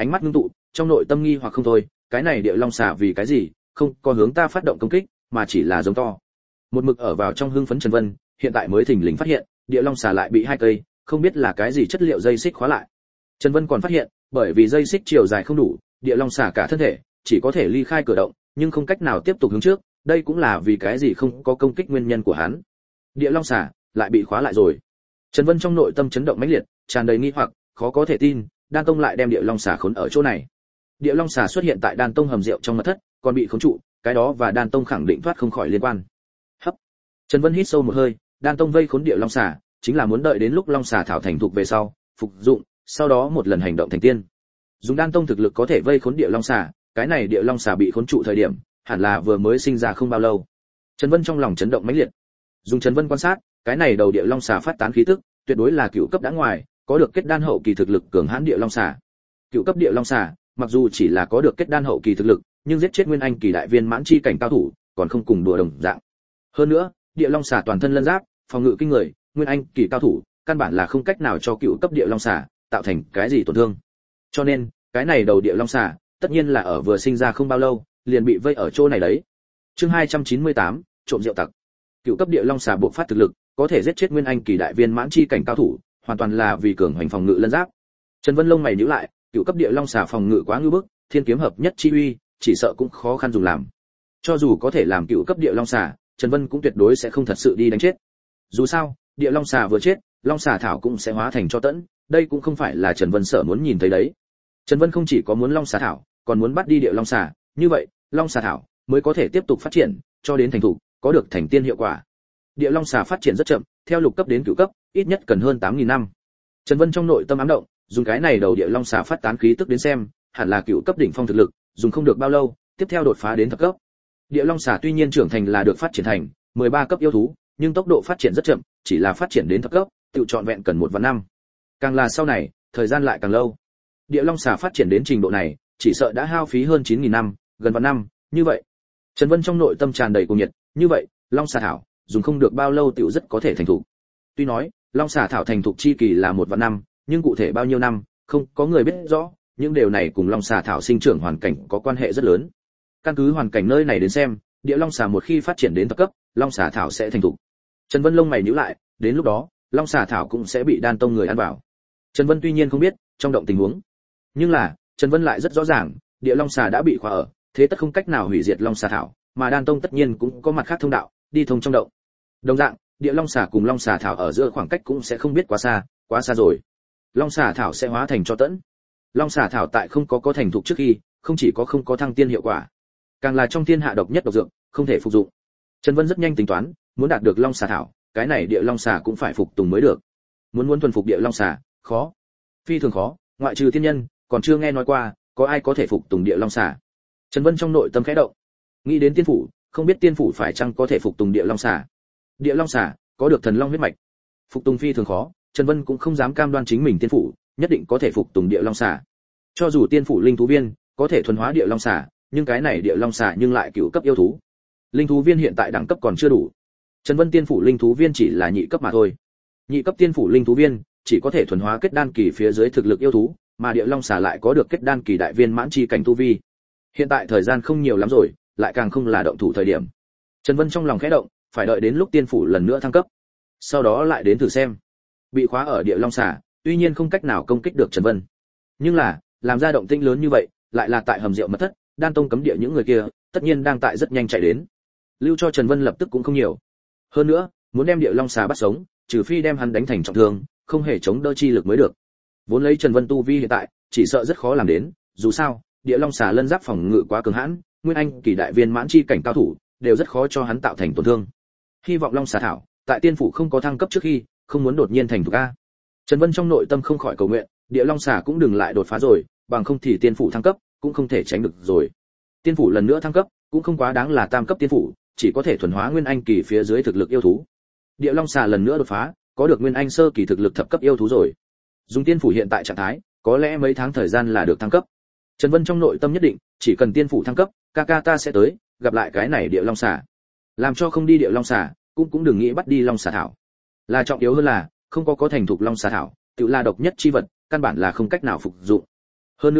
ánh mắt ngưng tụ, trong nội tâm nghi hoặc không thôi, cái này địa long xà vì cái gì không có hướng ta phát động công kích, mà chỉ là giống to. Một mực ở vào trong hưng phấn Trần Vân, hiện tại mới thình lình phát hiện, địa long xà lại bị hai cây, không biết là cái gì chất liệu dây xích khóa lại. Trần Vân còn phát hiện, bởi vì dây xích chiều dài không đủ, địa long xà cả thân thể chỉ có thể ly khai cửa động, nhưng không cách nào tiếp tục hướng trước, đây cũng là vì cái gì không có công kích nguyên nhân của hắn. Địa long xà lại bị khóa lại rồi. Trần Vân trong nội tâm chấn động mãnh liệt, tràn đầy nghi hoặc, khó có thể tin, Đan Tông lại đem địa long xà khốn ở chỗ này. Địa long xà xuất hiện tại Đan Tông hầm rượu trong mật thất, còn bị khốn trụ, cái đó và Đan Tông khẳng định thoát không khỏi liên quan. Hấp. Trần Vân hít sâu một hơi, Đan Tông vây khốn địa long xà, chính là muốn đợi đến lúc long xà thảo thành thục về sau, phục dụng, sau đó một lần hành động thành tiên. Dùng Đan Tông thực lực có thể vây khốn địa long xà, cái này địa long xà bị khốn trụ thời điểm, hẳn là vừa mới sinh ra không bao lâu. Trần Vân trong lòng chấn động mãnh liệt. Dùng Trần Vân quan sát, cái này đầu địa long xà phát tán khí tức, tuyệt đối là cựu cấp đã ngoài, có được kết đan hậu kỳ thực lực cường hãn địa long xà. Cựu cấp địa long xà, mặc dù chỉ là có được kết đan hậu kỳ thực lực, nhưng giết chết nguyên anh kỳ đại viên mãn chi cảnh cao thủ, còn không cùng đùa đồng dạng. Hơn nữa, địa long xà toàn thân lân giáp, phòng ngự kinh người, nguyên anh kỳ cao thủ, căn bản là không cách nào cho cựu cấp địa long xà tạo thành cái gì tổn thương. Cho nên, cái này đầu địa long xà, tất nhiên là ở vừa sinh ra không bao lâu, liền bị vây ở chỗ này đấy. Chương 298, trộm rượu tặc. Cựu cấp địa long xà bộc phát thực lực, có thể giết chết nguyên anh kỳ đại viên mãn chi cảnh cao thủ, hoàn toàn là vì cường hành phòng ngự lân giáp. Trần Vân lông mày nhíu lại, cựu cấp địa long xà phòng ngự quá ngưu bức, thiên kiếm hợp nhất chi uy, chỉ sợ cũng khó khăn dùng làm. Cho dù có thể làm cựu cấp địa long xà, Trần Vân cũng tuyệt đối sẽ không thật sự đi đánh chết. Dù sao, địa long xà vừa chết, long xà thảo cũng sẽ hóa thành tro tẫn, đây cũng không phải là Trần Vân sợ muốn nhìn thấy đấy. Trần Vân không chỉ có muốn long xà thảo, còn muốn bắt đi địa long xà, như vậy, long xà thảo mới có thể tiếp tục phát triển, cho đến thành thủ, có được thành tiên hiệu quả. Địa long xà phát triển rất chậm, theo lục cấp đến cửu cấp, ít nhất cần hơn 8000 năm. Trần Vân trong nội tâm ám động, dùng cái này đầu địa long xà phát tán khí tức đến xem, hẳn là cửu cấp đỉnh phong thực lực, dùng không được bao lâu, tiếp theo đột phá đến thập cấp. Địa long xà tuy nhiên trưởng thành là được phát triển thành 13 cấp yêu thú, nhưng tốc độ phát triển rất chậm, chỉ là phát triển đến thập cấp, tự trọn vẹn cần 1 vạn năm. Càng là sau này, thời gian lại càng lâu. Địa long xà phát triển đến trình độ này, chỉ sợ đã hao phí hơn 9000 năm, gần vạn năm, như vậy. Trần Vân trong nội tâm tràn đầy cuồng nhiệt, như vậy, long xà thảo, dùng không được bao lâu tiểu rất có thể thành thục. Tuy nói, long xà thảo thành thục chi kỳ là 1 vạn năm, nhưng cụ thể bao nhiêu năm, không có người biết rõ, những điều này cùng long xà thảo sinh trưởng hoàn cảnh có quan hệ rất lớn. Căn cứ hoàn cảnh nơi này đến xem, địa long xà một khi phát triển đến thập cấp, long xà thảo sẽ thành thục. Trần Vân lông mày nhíu lại, đến lúc đó, long xà thảo cũng sẽ bị Đan Tông người ăn vào. Trần Vân tuy nhiên không biết trong động tình huống, nhưng là Trần Vân lại rất rõ ràng, địa long xà đã bị khóa ở, thế tất không cách nào hủy diệt long xà thảo, mà Đan Tông tất nhiên cũng có mặt khác thông đạo, đi thông trong động. Đồng dạng, địa long xà cùng long xà thảo ở giữa khoảng cách cũng sẽ không biết quá xa rồi. Long xà thảo sẽ hóa thành cho tẫn. Long xà thảo tại không có thành thục trước khi, không chỉ có không có thăng tiên hiệu quả, càng là trong thiên hạ độc nhất độc dược, không thể phục dụng. Trần Vân rất nhanh tính toán, muốn đạt được long xà thảo, cái này địa long xà cũng phải phục tùng mới được. Muốn thuần phục địa long xà, khó, phi thường khó, ngoại trừ tiên nhân, còn chưa nghe nói qua có ai có thể phục tùng địa long xà. Trần Vân trong nội tâm khẽ động, nghĩ đến tiên phủ, không biết tiên phủ phải chăng có thể phục tùng địa long xà. Địa long xà có được thần long huyết mạch, phục tùng phi thường khó, Trần Vân cũng không dám cam đoan chính mình tiên phủ nhất định có thể phục tùng địa long xà. Cho dù tiên phủ linh thú viên có thể thuần hóa địa long xà, nhưng cái này địa long xà nhưng lại cửu cấp yêu thú. Linh thú viên hiện tại đẳng cấp còn chưa đủ. Trần Vân tiên phủ linh thú viên chỉ là nhị cấp mà thôi. Nhị cấp tiên phủ linh thú viên chỉ có thể thuần hóa kết đan kỳ phía dưới thực lực yêu thú, mà địa long xà lại có được kết đan kỳ đại viên mãn chi cảnh tu vi. Hiện tại thời gian không nhiều lắm rồi, lại càng không là động thủ thời điểm. Trần Vân trong lòng khẽ động, phải đợi đến lúc tiên phủ lần nữa thăng cấp, sau đó lại đến thử xem. Bị khóa ở địa long xà, tuy nhiên không cách nào công kích được Trần Vân, nhưng là làm ra động tĩnh lớn như vậy, lại là tại hầm rượu mật thất, Đan Tông cấm địa những người kia, tất nhiên đang tại rất nhanh chạy đến. Lưu cho Trần Vân lập tức cũng không nhiều. Hơn nữa, muốn đem địa long xà bắt sống, trừ phi đem hắn đánh thành trọng thương, không hề chống đỡ chi lực mới được. Vốn lấy Trần Vân tu vi hiện tại, chỉ sợ rất khó làm đến, dù sao, địa long xà lân giáp phòng ngự quá cường hãn, nguyên anh kỳ đại viên mãn chi cảnh cao thủ, đều rất khó cho hắn tạo thành tổn thương. Hy vọng long xà thảo, tại tiên phủ không có thăng cấp trước khi, không muốn đột nhiên thành thục a. Trần Vân trong nội tâm không khỏi cầu nguyện, địa long xà cũng đừng lại đột phá rồi, bằng không thì tiên phủ thăng cấp cũng không thể tránh được rồi. Tiên phủ lần nữa thăng cấp, cũng không quá đáng là tam cấp tiên phủ, chỉ có thể thuần hóa nguyên anh kỳ phía dưới thực lực yêu thú. Địa long xà lần nữa đột phá, có được nguyên anh sơ kỳ thực lực thập cấp yêu thú rồi. Dùng tiên phủ hiện tại trạng thái, có lẽ mấy tháng thời gian là được thăng cấp. Trần Vân trong nội tâm nhất định, chỉ cần tiên phủ thăng cấp, ca ta sẽ tới, gặp lại cái này địa long xà. Làm cho không đi địa long xà, cũng đừng nghĩ bắt đi long xà thảo. Là trọng yếu hơn là, không có thành thục long xà thảo, tự là độc nhất chi vật, căn bản là không cách nào phục dụng. Hơn nữa,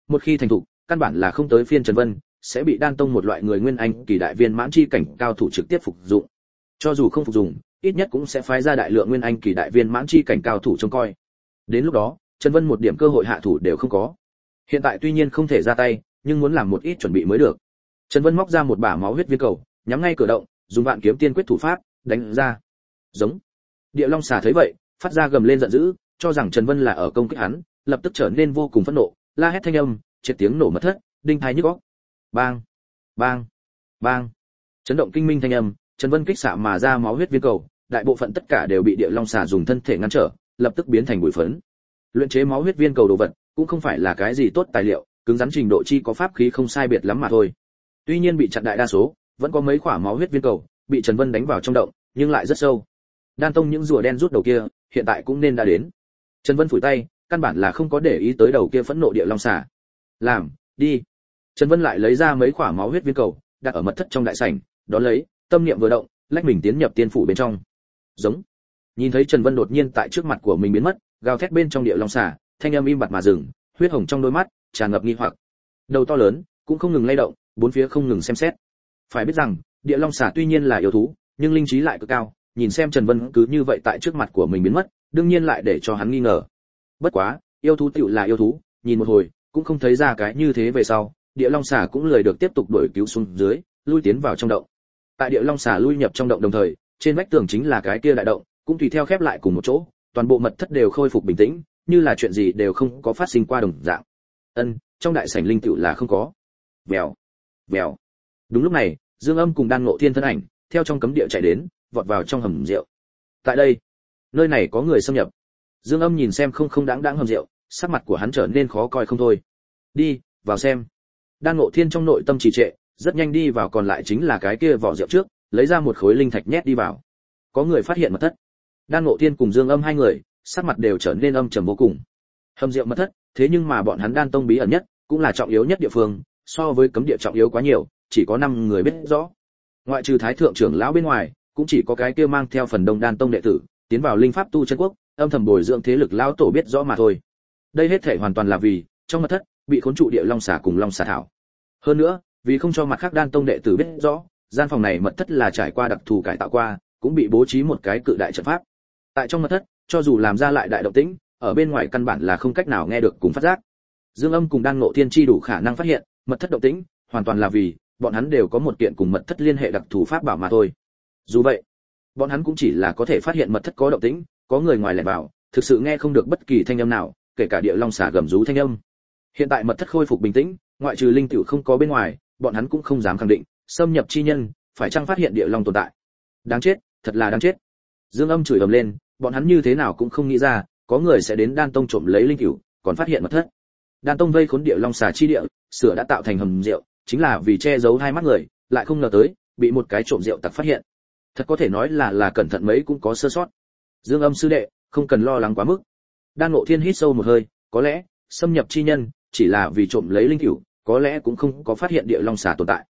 một khi thành thục, căn bản là không tới phiên Trần Vân sẽ bị Đan Tông một loại người nguyên anh kỳ đại viên mãn chi cảnh cao thủ trực tiếp phục dụng. Cho dù không phục dụng, ít nhất cũng sẽ phái ra đại lượng nguyên anh kỳ đại viên mãn chi cảnh cao thủ trông coi. Đến lúc đó, Trần Vân một điểm cơ hội hạ thủ đều không có. Hiện tại tuy nhiên không thể ra tay, nhưng muốn làm một ít chuẩn bị mới được. Trần Vân móc ra một bả máu huyết viên cầu, nhắm ngay cửa động, dùng vạn kiếm tiên quyết thủ pháp đánh ra. Giống. Địa Long xà thấy vậy, phát ra gầm lên giận dữ, cho rằng Trần Vân là ở công kích hắn, lập tức trở nên vô cùng phẫn nộ, la hét thanh âm, triệt tiếng nổ mật thất, đinh tai nhức óc. Bang, bang, bang. Chấn động kinh minh thanh âm, Trần Vân kích xạ mà ra máu huyết viên cầu, đại bộ phận tất cả đều bị Địa Long xà dùng thân thể ngăn trở, lập tức biến thành bụi phấn. Luyện chế máu huyết viên cầu đồ vật, cũng không phải là cái gì tốt tài liệu, cứng rắn trình độ chi có pháp khí không sai biệt lắm mà thôi. Tuy nhiên bị chặn đại đa số, vẫn có mấy quả máu huyết viên cầu bị Trần Vân đánh vào trong động, nhưng lại rất sâu. Đan Tông những rùa đen rút đầu kia, hiện tại cũng nên đã đến. Trần Vân phủi tay, căn bản là không có để ý tới đầu kia phẫn nộ Địa Long xà. Làm, đi. Trần Vân lại lấy ra mấy quả máu huyết viên cầu, đặt ở mật thất trong đại sảnh, đón lấy, tâm niệm vừa động, lách mình tiến nhập tiên phủ bên trong. Giống. Nhìn thấy Trần Vân đột nhiên tại trước mặt của mình biến mất, gào thét bên trong Địa Long xà, thanh âm im bặt mà dừng, huyết hồng trong đôi mắt tràn ngập nghi hoặc. Đầu to lớn cũng không ngừng lay động, bốn phía không ngừng xem xét. Phải biết rằng, Địa Long xà tuy nhiên là yêu thú, nhưng linh trí lại cực cao, nhìn xem Trần Vân cứ như vậy tại trước mặt của mình biến mất, đương nhiên lại để cho hắn nghi ngờ. Bất quá, yêu thú tựu là yêu thú, nhìn một hồi, cũng không thấy ra cái như thế về sau, Địa Long xà cũng lười được tiếp tục đuổi cứu xuống dưới, lui tiến vào trong động. Tại Địa Long xà lui nhập trong động đồng thời, trên vách tường chính là cái kia đại động, cũng tùy theo khép lại cùng một chỗ, toàn bộ mật thất đều khôi phục bình tĩnh, như là chuyện gì đều không có phát sinh qua đồng dạng. Trong đại sảnh linh tựu là không có. Vèo, vèo. Đúng lúc này, Dương Âm cùng Đan Ngộ Thiên thân ảnh theo trong cấm địa chạy đến, vọt vào trong hầm rượu. Tại đây, nơi này có người xâm nhập. Dương Âm nhìn xem không đáng hầm rượu, sắc mặt của hắn trở nên khó coi không thôi. Đi, vào xem. Đan Ngộ Thiên trong nội tâm trì trệ, rất nhanh đi vào, còn lại chính là cái kia vỏ rượu trước, lấy ra một khối linh thạch nhét đi vào. Có người phát hiện mật thất. Đan Ngộ Thiên cùng Dương Âm hai người, sắc mặt đều trở nên âm trầm vô cùng. Hầm rượu mật thất, thế nhưng mà bọn hắn Đan Tông bí ẩn nhất, cũng là trọng yếu nhất địa phương, so với cấm địa trọng yếu quá nhiều, chỉ có 5 người biết rõ. Ngoại trừ Thái thượng trưởng lão bên ngoài, cũng chỉ có cái kia mang theo phần đông Đan Tông đệ tử, tiến vào linh pháp tu chân quốc, âm thầm bồi dưỡng thế lực lão tổ biết rõ mà thôi. Đây hết thảy hoàn toàn là vì trong mật thất bị khốn trụ Địa Long xà cùng Long xà thảo. Hơn nữa, vì không cho mặt khác Đan Tông đệ tử biết rõ, gian phòng này mật thất là trải qua đặc thù cải tạo qua, cũng bị bố trí một cái cự đại trận pháp. Tại trong mật thất, cho dù làm ra lại đại động tĩnh, ở bên ngoài căn bản là không cách nào nghe được cùng phát giác. Dương Âm cùng Đan Ngộ Thiên chi đủ khả năng phát hiện, mật thất động tĩnh, hoàn toàn là vì bọn hắn đều có một kiện cùng mật thất liên hệ đặc thù pháp bảo mà thôi. Dù vậy, bọn hắn cũng chỉ là có thể phát hiện mật thất có động tĩnh, có người ngoài lẻn vào, thực sự nghe không được bất kỳ thanh âm nào, kể cả Địa Long xà gầm rú thanh âm. Hiện tại mật thất khôi phục bình tĩnh, ngoại trừ linh tiểu không có bên ngoài, bọn hắn cũng không dám khẳng định, xâm nhập chi nhân, phải chăng phát hiện Địa Long tồn tại. Đáng chết, thật là đáng chết. Dương Âm chửi ầm lên, bọn hắn như thế nào cũng không nghĩ ra, có người sẽ đến Đan Tông trộm lấy linh tiểu, còn phát hiện mật thất. Đan Tông vây khốn Địa Long xà chi địa, sửa đã tạo thành hầm rượu, chính là vì che giấu hai mắt người, lại không ngờ tới, bị một cái trộm rượu tặc phát hiện. Thật có thể nói là cẩn thận mấy cũng có sơ sót. Dương Âm sư đệ, không cần lo lắng quá mức. Đan Ngộ Thiên hít sâu một hơi, có lẽ xâm nhập chi nhân chỉ là vì trộm lấy linh tiểu, có lẽ cũng không có phát hiện Địa Long xà tồn tại.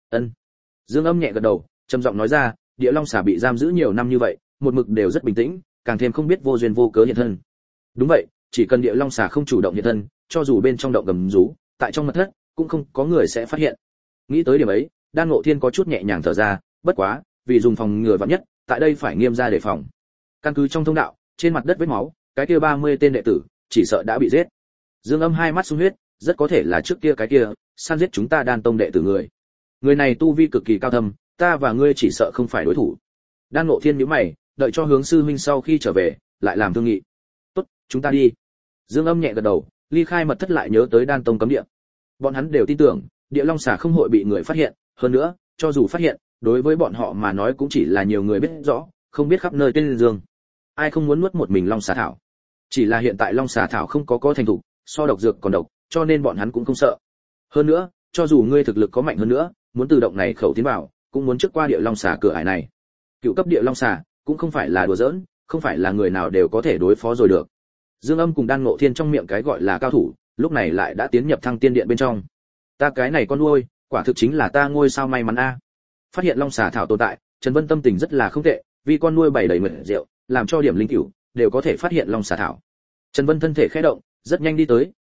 Dương Âm nhẹ gật đầu, trầm giọng nói ra, Địa Long xà bị giam giữ nhiều năm như vậy, một mực đều rất bình tĩnh, càng thêm không biết vô duyên vô cớ hiện thân. Đúng vậy, chỉ cần Địa Long xà không chủ động hiện thân, cho dù bên trong động gầm rú, tại trong mật thất cũng không có người sẽ phát hiện. Nghĩ tới điểm ấy, Đan Ngộ Thiên có chút nhẹ nhàng thở ra, bất quá, vì dùng phòng ngừa vạn nhất, tại đây phải nghiêm ra đề phòng. Căn cứ trong thông đạo, trên mặt đất vết máu, cái kia 30 tên đệ tử, chỉ sợ đã bị giết. Dương Âm hai mắt sung huyết, rất có thể là trước kia cái kia, săn giết chúng ta Đan Tông đệ tử người. Người này tu vi cực kỳ cao thâm, ta và ngươi chỉ sợ không phải đối thủ. Đan Ngộ Thiên nhíu mày, đợi cho Hướng sư huynh sau khi trở về, lại làm thương nghị. Tốt, chúng ta đi. Dương Âm nhẹ gật đầu, ly khai mật thất lại nhớ tới Đan Tông cấm địa. Bọn hắn đều tin tưởng, Địa Long xà không hội bị người phát hiện, hơn nữa, cho dù phát hiện, đối với bọn họ mà nói cũng chỉ là nhiều người biết rõ, không biết khắp nơi tên dương. Ai không muốn nuốt một mình Long xà thảo? Chỉ là hiện tại Long xà thảo không có thành thủ, so độc dược còn độc, cho nên bọn hắn cũng không sợ. Hơn nữa, cho dù ngươi thực lực có mạnh hơn nữa, muốn tự động này khẩu tiến vào, cũng muốn trước qua Địa Long xà cửa ải này. Cựu cấp Địa Long xà cũng không phải là đùa giỡn, không phải là người nào đều có thể đối phó rồi được. Dương Âm cùng Đan Ngộ Thiên trong miệng cái gọi là cao thủ, lúc này lại đã tiến nhập Thăng Tiên Điện bên trong. Ta cái này con nuôi, quả thực chính là ta ngôi sao may mắn a. Phát hiện Long xà thảo tồn tại, Trần Vân tâm tình rất là không tệ, vì con nuôi bày đầy mật rượu, làm cho điểm linh cửu đều có thể phát hiện Long xà thảo. Trần Vân thân thể khẽ động, rất nhanh đi tới,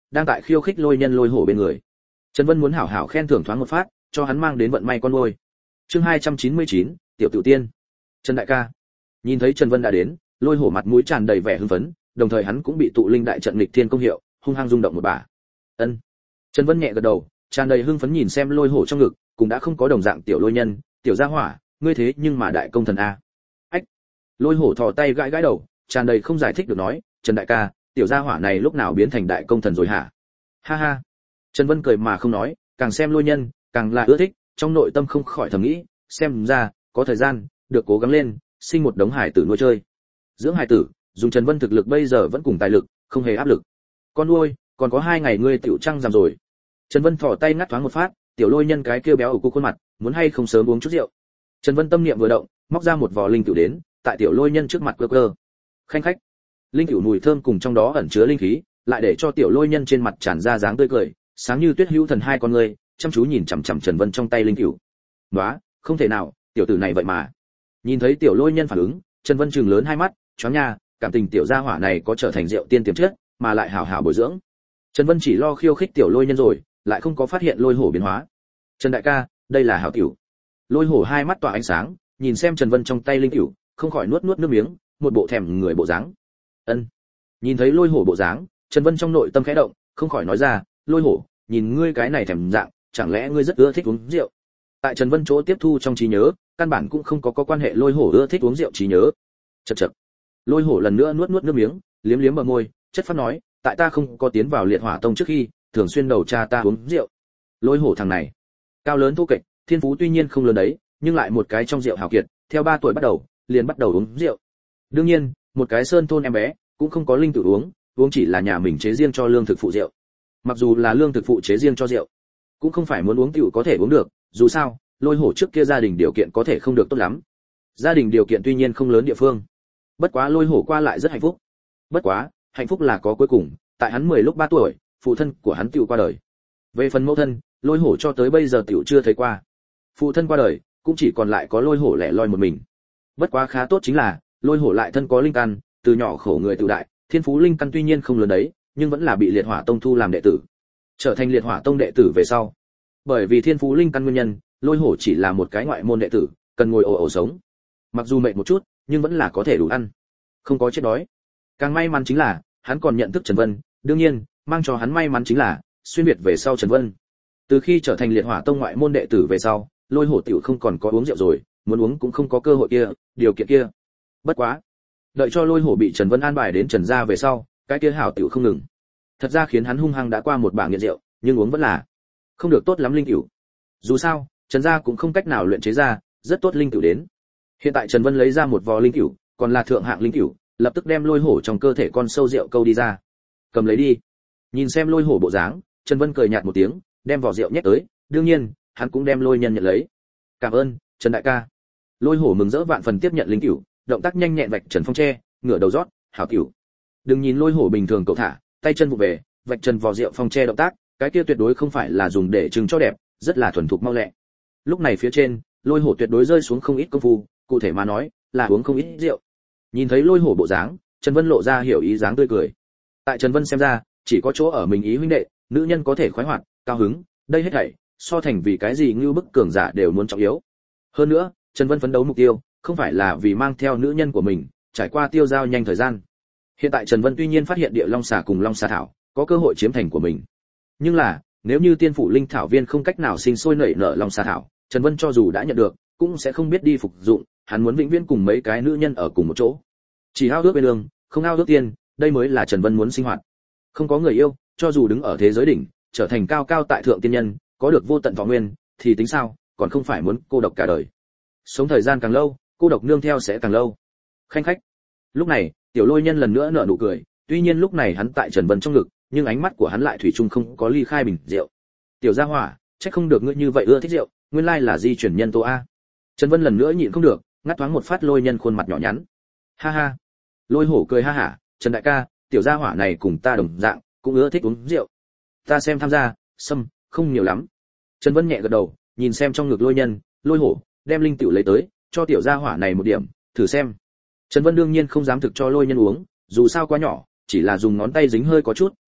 đang tại khiêu khích lôi nhân lôi hổ bên người. Trần Vân muốn hảo hảo khen thưởng thoáng một phát, cho hắn mang đến vận may con nuôi. Chương 299, tiểu tự tiên. Trần đại ca. Nhìn thấy Trần Vân đã đến, lôi hổ mặt mũi tràn đầy vẻ hưng phấn, đồng thời hắn cũng bị tụ linh đại trận nghịch thiên công hiệu, hung hăng rung động một bả. Ân. Trần Vân nhẹ gật đầu, tràn đầy hưng phấn nhìn xem lôi hổ trong ngực, cũng đã không có đồng dạng tiểu lôi nhân, tiểu gia hỏa, ngươi thế nhưng mà đại công thần a. Ách. Lôi hổ thò tay gãi gãi đầu, tràn đầy không giải thích được nói, Trần đại ca, tiểu gia hỏa này lúc nào biến thành đại công thần rồi hả? Ha ha. Trần Vân cười mà không nói, càng xem lôi nhân, càng là ưa thích, trong nội tâm không khỏi thầm nghĩ, xem ra, có thời gian, được cố gắng lên, sinh một đống hải tử nuôi chơi. Dưỡng hải tử, dùng Trần Vân thực lực bây giờ vẫn cùng tài lực, không hề áp lực. Con nuôi, còn có 2 ngày ngươi tiểu trăng rằm rồi. Trần Vân thò tay ngắt thoáng một phát, tiểu lôi nhân cái kêu béo ở cô khuôn mặt, muốn hay không sớm uống chút rượu. Trần Vân tâm niệm vừa động, móc ra một vò linh tiểu đến, tại tiểu lôi nhân trước mặt cơ cơ. Khanh khách. Linh tiểu mùi thơm cùng trong đó ẩn chứa linh khí, lại để cho tiểu lôi nhân trên mặt tràn ra dáng tươi cười, sáng như tuyết hữu thần hai con người, chăm chú nhìn chằm chằm Trần Vân trong tay linh tiểu. "Nóa, không thể nào, tiểu tử này vậy mà." Nhìn thấy tiểu lôi nhân phản ứng, Trần Vân trừng lớn hai mắt, choáng nha, cảm tình tiểu gia hỏa này có trở thành rượu tiên tiềm chất, mà lại hảo hảo bồi dưỡng. Trần Vân chỉ lo khiêu khích tiểu lôi nhân rồi, lại không có phát hiện lôi hổ biến hóa. "Trần đại ca, đây là hảo tiểu." Lôi hổ hai mắt tỏa ánh sáng, nhìn xem Trần Vân trong tay linh tiểu, không khỏi nuốt nuốt nước miếng, một bộ thèm người bộ dáng. Ân. Nhìn thấy lôi hổ bộ dáng, Trần Vân trong nội tâm khẽ động, không khỏi nói ra, "Lôi hổ, nhìn ngươi cái này thèm dạng, chẳng lẽ ngươi rất ưa thích uống rượu?" Tại Trần Vân chỗ tiếp thu trong trí nhớ, căn bản cũng không có quan hệ lôi hổ ưa thích uống rượu trí nhớ. Chậc chậc. Lôi hổ lần nữa nuốt nuốt nước miếng, liếm liếm bờ môi, chất phát nói, "Tại ta không có tiến vào Liệt Hỏa Tông trước khi, thường xuyên đầu cha ta uống rượu." Lôi hổ thằng này, cao lớn thô kệch, thiên phú tuy nhiên không lớn đấy, nhưng lại một cái trong rượu hào kiệt, theo 3 tuổi bắt đầu, liền bắt đầu uống rượu. Đương nhiên, một cái sơn thôn em bé, cũng không có linh tự uống chỉ là nhà mình chế riêng cho lương thực phụ rượu. Mặc dù là lương thực phụ chế riêng cho rượu, cũng không phải muốn uống tiểu có thể uống được, dù sao, lôi hổ trước kia gia đình điều kiện có thể không được tốt lắm. Gia đình điều kiện tuy nhiên không lớn địa phương, bất quá lôi hổ qua lại rất hạnh phúc. Bất quá, hạnh phúc là có cuối cùng, tại hắn 10 lúc 3 tuổi, phụ thân của hắn tiểu qua đời. Về phần mẫu thân, lôi hổ cho tới bây giờ tiểu chưa thấy qua. Phụ thân qua đời, cũng chỉ còn lại có lôi hổ lẻ loi một mình. Bất quá khá tốt chính là, lôi hổ lại thân có linh căn, từ nhỏ khổ người tự đại, thiên phú linh căn tuy nhiên không lớn đấy, nhưng vẫn là bị Liệt Hỏa Tông thu làm đệ tử. Trở thành Liệt Hỏa Tông đệ tử về sau, bởi vì thiên phú linh căn nguyên nhân, lôi hổ chỉ là một cái ngoại môn đệ tử, cần ngồi ổ ổ sống. Mặc dù mệt một chút, nhưng vẫn là có thể đủ ăn, không có chết đói. Càng may mắn chính là, hắn còn nhận thức Trần Vân, đương nhiên, mang cho hắn may mắn chính là, xuyên việt về sau Trần Vân. Từ khi trở thành Liệt Hỏa Tông ngoại môn đệ tử về sau, lôi hổ tiểu không còn có uống rượu rồi, muốn uống cũng không có cơ hội kia, điều kiện kia. Bất quá, đợi cho lôi hổ bị Trần Vân an bài đến Trần gia về sau, cái kia hảo tiểu không ngừng. Thật ra khiến hắn hung hăng đã qua một bảng nghiện rượu, nhưng uống vẫn là không được tốt lắm linh tiểu. Dù sao, Trần gia cũng không cách nào luyện chế ra rất tốt linh tiểu đến. Hiện tại Trần Vân lấy ra một vò linh tiểu, còn là thượng hạng linh tiểu, lập tức đem lôi hổ trong cơ thể con sâu rượu câu đi ra. "Cầm lấy đi." Nhìn xem lôi hổ bộ dáng, Trần Vân cười nhạt một tiếng, đem vỏ rượu nhét tới, đương nhiên, hắn cũng đem lôi nhân nhận lấy. "Cảm ơn, Trần đại ca." Lôi hổ mừng rỡ vạn phần tiếp nhận linh tiểu, động tác nhanh nhẹn vạch trần phong tre, ngửa đầu rót, "Hảo tiểu." Đừng nhìn lôi hổ bình thường cậu thả, tay chân vụ về, vạch trần vỏ rượu phong tre động tác, cái kia tuyệt đối không phải là dùng để trưng cho đẹp, rất là thuần thục mau lẹ. Lúc này phía trên, lôi hổ tuyệt đối rơi xuống không ít công phu, cụ thể mà nói, là uống không ít rượu. Nhìn thấy lôi hổ bộ dáng, Trần Vân lộ ra hiểu ý dáng tươi cười. Tại Trần Vân xem ra, chỉ có chỗ ở mình ý huynh đệ, nữ nhân có thể khoái hoạt, cao hứng, đây hết thảy, so thành vì cái gì ngưu bức cường giả đều muốn trọng yếu. Hơn nữa, Trần Vân phấn đấu mục tiêu, không phải là vì mang theo nữ nhân của mình, trải qua tiêu dao nhanh thời gian. Hiện tại Trần Vân tuy nhiên phát hiện địa long xà cùng long xà thảo, có cơ hội chiếm thành của mình. Nhưng là, nếu như tiên phủ linh thảo viên không cách nào sinh sôi nảy nở long xà thảo, Trần Vân cho dù đã nhận được, cũng sẽ không biết đi phục dụng, hắn muốn vĩnh viễn cùng mấy cái nữ nhân ở cùng một chỗ. Chỉ ao ước bên đường, không ao ước tiên, đây mới là Trần Vân muốn sinh hoạt. Không có người yêu, cho dù đứng ở thế giới đỉnh, trở thành cao cao tại thượng tiên nhân, có được vô tận thọ nguyên, thì tính sao, còn không phải muốn cô độc cả đời. Sống thời gian càng lâu, cô độc nương theo sẽ càng lâu. Khanh khách. Lúc này, tiểu lôi nhân lần nữa nở nụ cười, tuy nhiên lúc này hắn tại Trần Vân trong ngực, nhưng ánh mắt của hắn lại thủy chung không có ly khai bình rượu. Tiểu gia hỏa, chắc không được ngươi như vậy ưa thích rượu, nguyên lai là di chuyển nhân tố a. Trần Vân lần nữa nhịn không được, ngắt thoáng một phát lôi nhân khuôn mặt nhỏ nhắn. Ha ha. Lôi hổ cười ha hả, Trần đại ca, tiểu gia hỏa này cùng ta đồng dạng, cũng ưa thích uống rượu. Ta xem tham gia, xâm, không nhiều lắm. Trần Vân nhẹ gật đầu, nhìn xem trong ngực lôi nhân, lôi hổ, đem linh tiểu lấy tới, cho tiểu gia hỏa này một điểm, thử xem. Trần Vân đương nhiên không dám thực cho lôi nhân uống, dù sao quá nhỏ, chỉ là dùng ngón tay dính hơi có chút,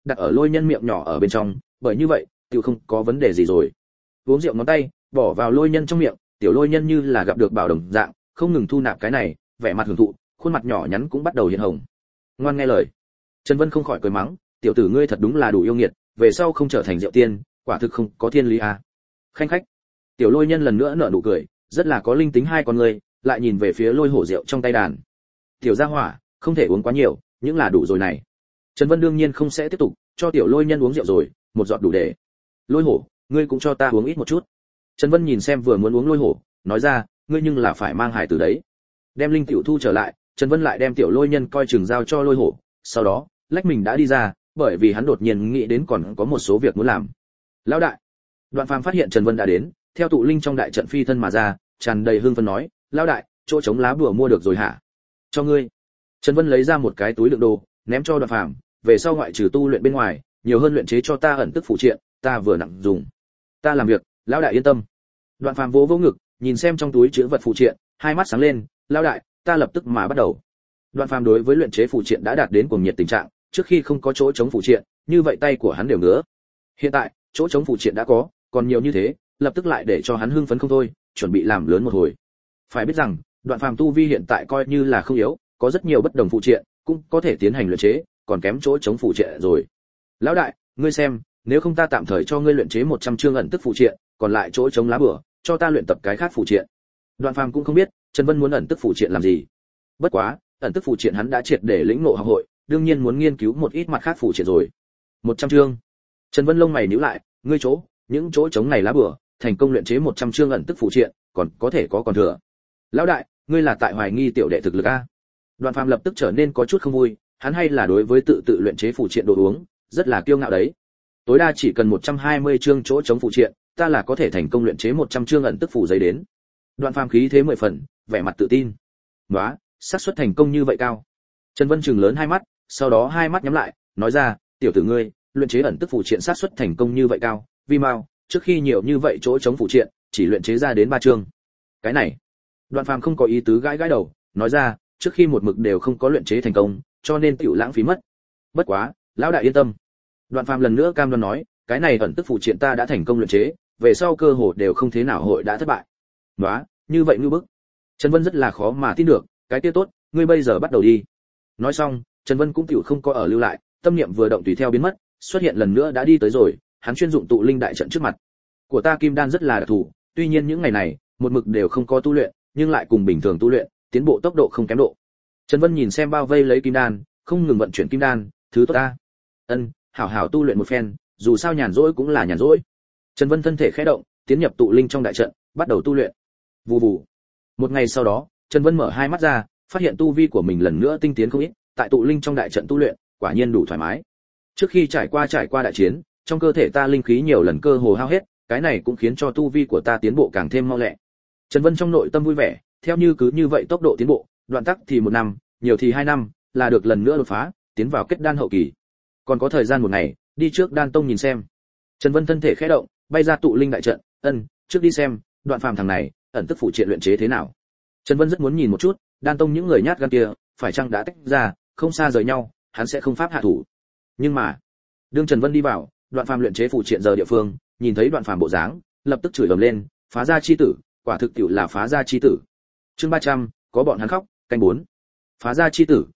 đặt ở Lôi Nhân miệng nhỏ ở bên trong, bởi như vậy, tiểu không có vấn đề gì rồi. Uống rượu ngón tay, bỏ vào Lôi Nhân trong miệng, tiểu Lôi Nhân như là gặp được bảo đồng dạng, không ngừng thu nạp cái này, vẻ mặt hưởng thụ, khuôn mặt nhỏ nhắn cũng bắt đầu hiện hồng. Ngoan nghe lời. Trần Vân không khỏi cười mắng, tiểu tử ngươi thật đúng là đủ yêu nghiệt, về sau không trở thành rượu tiên, quả thực không có thiên lý a. Khanh khách. Tiểu Lôi Nhân lần nữa nở nụ cười, rất là có linh tính hai con người, lại nhìn về phía Lôi Hổ rượu trong tay đàn. Tiểu gia hỏa, không thể uống quá nhiều, những là đủ rồi này. Trần Vân đương nhiên không sẽ tiếp tục cho tiểu Lôi Nhân uống rượu rồi, một giọt đủ để. Lôi Hổ, ngươi cũng cho ta uống ít một chút. Trần Vân nhìn xem vừa muốn uống Lôi Hổ, nói ra, ngươi nhưng là phải mang hải từ đấy. Đem linh tiểu thu trở lại, Trần Vân lại đem tiểu Lôi Nhân coi chừng giao cho Lôi Hổ, sau đó, lách mình đã đi ra, bởi vì hắn đột nhiên nghĩ đến còn có một số việc muốn làm. Lão đại. Đoạn Phàm phát hiện Trần Vân đã đến, theo tụ linh trong đại trận phi thân mà ra, tràn đầy hưng phấn nói, lão đại, chỗ chống lá bùa mua được rồi hả? Cho ngươi. Trần Vân lấy ra một cái túi đựng đồ, ném cho Đoạn Phàm, về sau ngoại trừ tu luyện bên ngoài, nhiều hơn luyện chế cho ta ẩn tức phụ triện, ta vừa nặng dùng. Ta làm việc, lão đại yên tâm. Đoạn Phàm vỗ vỗ ngực, nhìn xem trong túi chứa vật phụ triện, hai mắt sáng lên, lão đại, ta lập tức mà bắt đầu. Đoạn Phàm đối với luyện chế phụ triện đã đạt đến cuồng nhiệt tình trạng, trước khi không có chỗ chống phụ triện, như vậy tay của hắn đều ngứa. Hiện tại, chỗ chống phụ triện đã có, còn nhiều như thế, lập tức lại để cho hắn hưng phấn không thôi, chuẩn bị làm lớn một hồi. Phải biết rằng, Đoạn Phàm tu vi hiện tại coi như là không yếu, có rất nhiều bất đồng phụ triện, cũng có thể tiến hành luyện chế, còn kém chỗ chống phụ triện rồi. Lão đại, ngươi xem, nếu không ta tạm thời cho ngươi luyện chế 100 chương ẩn tức phụ triện, còn lại chỗ chống lá bùa, cho ta luyện tập cái khác phụ triện. Đoạn Phàm cũng không biết, Trần Vân muốn ẩn tức phụ triện làm gì. Bất quá, ẩn tức phụ triện hắn đã triệt để lĩnh ngộ học hội, đương nhiên muốn nghiên cứu một ít mặt khác phụ triện rồi. 100 chương. Trần Vân lông mày nhíu lại, ngươi chỗ, những chỗ chống này lá bùa, thành công luyện chế 100 chương ẩn tức phụ triện, còn có thể có còn thừa. Lão đại, ngươi là tại hoài nghi tiểu đệ thực lực a? Đoạn Phàm lập tức trở nên có chút không vui, hắn hay là đối với tự luyện chế phụ triện đồ uống, rất là kiêu ngạo đấy. Tối đa chỉ cần 120 chương chỗ chống phụ triện, ta là có thể thành công luyện chế 100 chương ẩn tức phù giấy đến. Đoạn Phàm khí thế 10 phần, vẻ mặt tự tin. Nóa, xác suất thành công như vậy cao. Trần Vân trừng lớn hai mắt, sau đó hai mắt nhắm lại, nói ra, tiểu tử ngươi, luyện chế ẩn tức phụ triện xác suất thành công như vậy cao, vì mau, trước khi nhiều như vậy chỗ chống phụ triện, chỉ luyện chế ra đến 3 chương. Cái này, Đoạn Phàm không có ý tứ gãi gãi đầu, nói ra, trước khi một mực đều không có luyện chế thành công, cho nên tiểu lãng phí mất. Bất quá, lão đại yên tâm. Đoạn Phàm lần nữa cam đoan nói, cái này ẩn tức phụ triện ta đã thành công luyện chế, về sau cơ hội đều không thế nào hội đã thất bại. Nóa, như vậy ngư bức. Trần Vân rất là khó mà tin được, cái kia tốt, ngươi bây giờ bắt đầu đi. Nói xong, Trần Vân cũng tiểu không có ở lưu lại, tâm niệm vừa động tùy theo biến mất, xuất hiện lần nữa đã đi tới rồi, hắn chuyên dụng tụ linh đại trận trước mặt. Của ta kim đan rất là đặc thù, tuy nhiên những ngày này, một mực đều không có tu luyện, nhưng lại cùng bình thường tu luyện, tiến bộ tốc độ không kém độ. Trần Vân nhìn xem bao vây lấy kim đan, không ngừng vận chuyển kim đan, thứ tốt ta. Ân, hảo hảo tu luyện một phen, dù sao nhàn rỗi cũng là nhàn rỗi. Trần Vân thân thể khẽ động, tiến nhập tụ linh trong đại trận, bắt đầu tu luyện. Vù vù. Một ngày sau đó, Trần Vân mở hai mắt ra, phát hiện tu vi của mình lần nữa tinh tiến không ít, tại tụ linh trong đại trận tu luyện, quả nhiên đủ thoải mái. Trước khi trải qua đại chiến, trong cơ thể ta linh khí nhiều lần cơ hồ hao hết, cái này cũng khiến cho tu vi của ta tiến bộ càng thêm mau lẹ. Trần Vân trong nội tâm vui vẻ, theo như cứ như vậy tốc độ tiến bộ, đoạn tắc thì 1 năm, nhiều thì 2 năm, là được lần nữa đột phá, tiến vào kết đan hậu kỳ. Còn có thời gian 1 ngày, đi trước đan tông nhìn xem. Trần Vân thân thể khẽ động, bay ra tụ linh đại trận, trước đi xem, Đoạn Phàm thằng này, ẩn tức phụ triện luyện chế thế nào. Trần Vân rất muốn nhìn một chút, đan tông những người nhát gan kia, phải chăng đã tách ra, không xa rời nhau, hắn sẽ không pháp hạ thủ. Nhưng mà, đương Trần Vân đi vào, Đoạn Phàm luyện chế phụ triện giờ địa phương, nhìn thấy Đoạn Phàm bộ dáng, lập tức chửi ầm lên, phá gia chi tử, quả thực tiểu là phá gia chi tử. Chương 300, có bọn hắn khóc, canh 4. Phá gia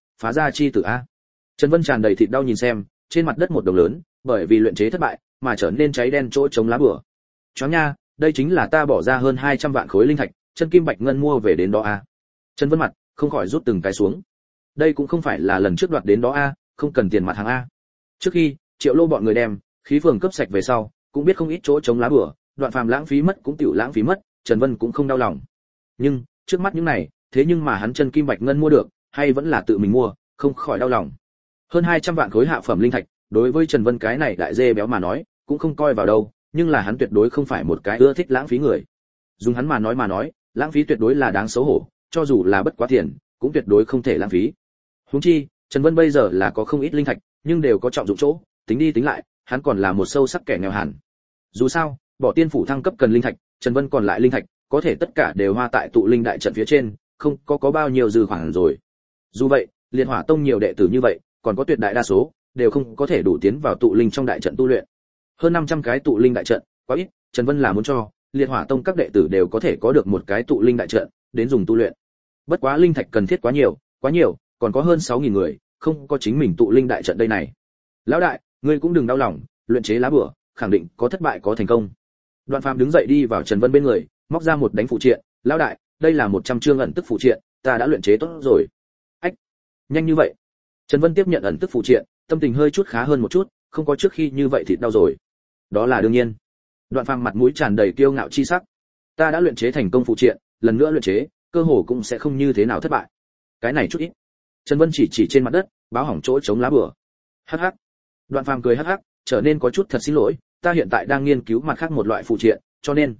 chi tử a. Trần Vân tràn đầy thịt đau nhìn xem, trên mặt đất một đồng lớn, bởi vì luyện chế thất bại, mà trở nên cháy đen chỗ chống lá bùa. Choáng nha, đây chính là ta bỏ ra hơn 200 vạn khối linh thạch, chân kim bạch ngân mua về đến đó a. Trần Vân mặt không khỏi rút từng cái xuống. Đây cũng không phải là lần trước đoạt đến đó a, không cần tiền mặt hàng a. Trước khi Triệu Lô bọn người đem khí phường cấp sạch về sau, cũng biết không ít chỗ chống lá bùa, Đoạn Phàm lãng phí mất cũng tiểu lãng phí mất, Trần Vân cũng không đau lòng. Nhưng, trước mắt những này, thế nhưng mà hắn chân kim bạch ngân mua được, hay vẫn là tự mình mua, không khỏi đau lòng. Hơn 200 vạn khối hạ phẩm linh thạch, đối với Trần Vân cái này đại dê béo mà nói, cũng không coi vào đâu, nhưng là hắn tuyệt đối không phải một cái ưa thích lãng phí người. Dùng hắn mà nói, lãng phí tuyệt đối là đáng xấu hổ, cho dù là bất quá tiền, cũng tuyệt đối không thể lãng phí. Huống chi, Trần Vân bây giờ là có không ít linh thạch, nhưng đều có trọng dụng chỗ, tính đi tính lại, hắn còn là một sâu sắc kẻ nghèo hàn. Dù sao, bỏ tiên phủ thăng cấp cần linh thạch, Trần Vân còn lại linh thạch, có thể tất cả đều hoa tại tụ linh đại trận phía trên, không có bao nhiêu dư khoản rồi. Dù vậy, Liệt Hỏa Tông nhiều đệ tử như vậy, còn có tuyệt đại đa số đều không có thể đủ tiến vào tụ linh trong đại trận tu luyện. Hơn 500 cái tụ linh đại trận, quá ít, Trần Vân là muốn cho Liệt Hỏa Tông các đệ tử đều có thể có được một cái tụ linh đại trận đến dùng tu luyện. Bất quá linh thạch cần thiết quá nhiều, còn có hơn 6000 người, không có chính mình tụ linh đại trận đây này. Lão đại, ngươi cũng đừng đau lòng, luyện chế lá bùa, khẳng định có thất bại có thành công. Đoạn Phàm đứng dậy đi vào Trần Vân bên người, móc ra một đánh phụ triện, "Lão đại, đây là 100 chương ẩn tức phụ triện, ta đã luyện chế tốt rồi." Ách, nhanh như vậy? Trần Vân tiếp nhận ẩn tức phụ triện, tâm tình hơi chút khá hơn một chút, không có trước khi như vậy thì đau rồi. Đó là đương nhiên. Đoạn Phàm mặt mũi tràn đầy kiêu ngạo chi sắc. "Ta đã luyện chế thành công phụ triện, lần nữa luyện chế, cơ hồ cũng sẽ không như thế nào thất bại." Cái này chút ít. Trần Vân chỉ trên mặt đất, báo hỏng chỗ chống lá bùa. Hắc hắc. Đoạn Phàm cười hắc hắc, trở nên có chút thật xin lỗi, ta hiện tại đang nghiên cứu mặt khác một loại phụ triện, cho nên.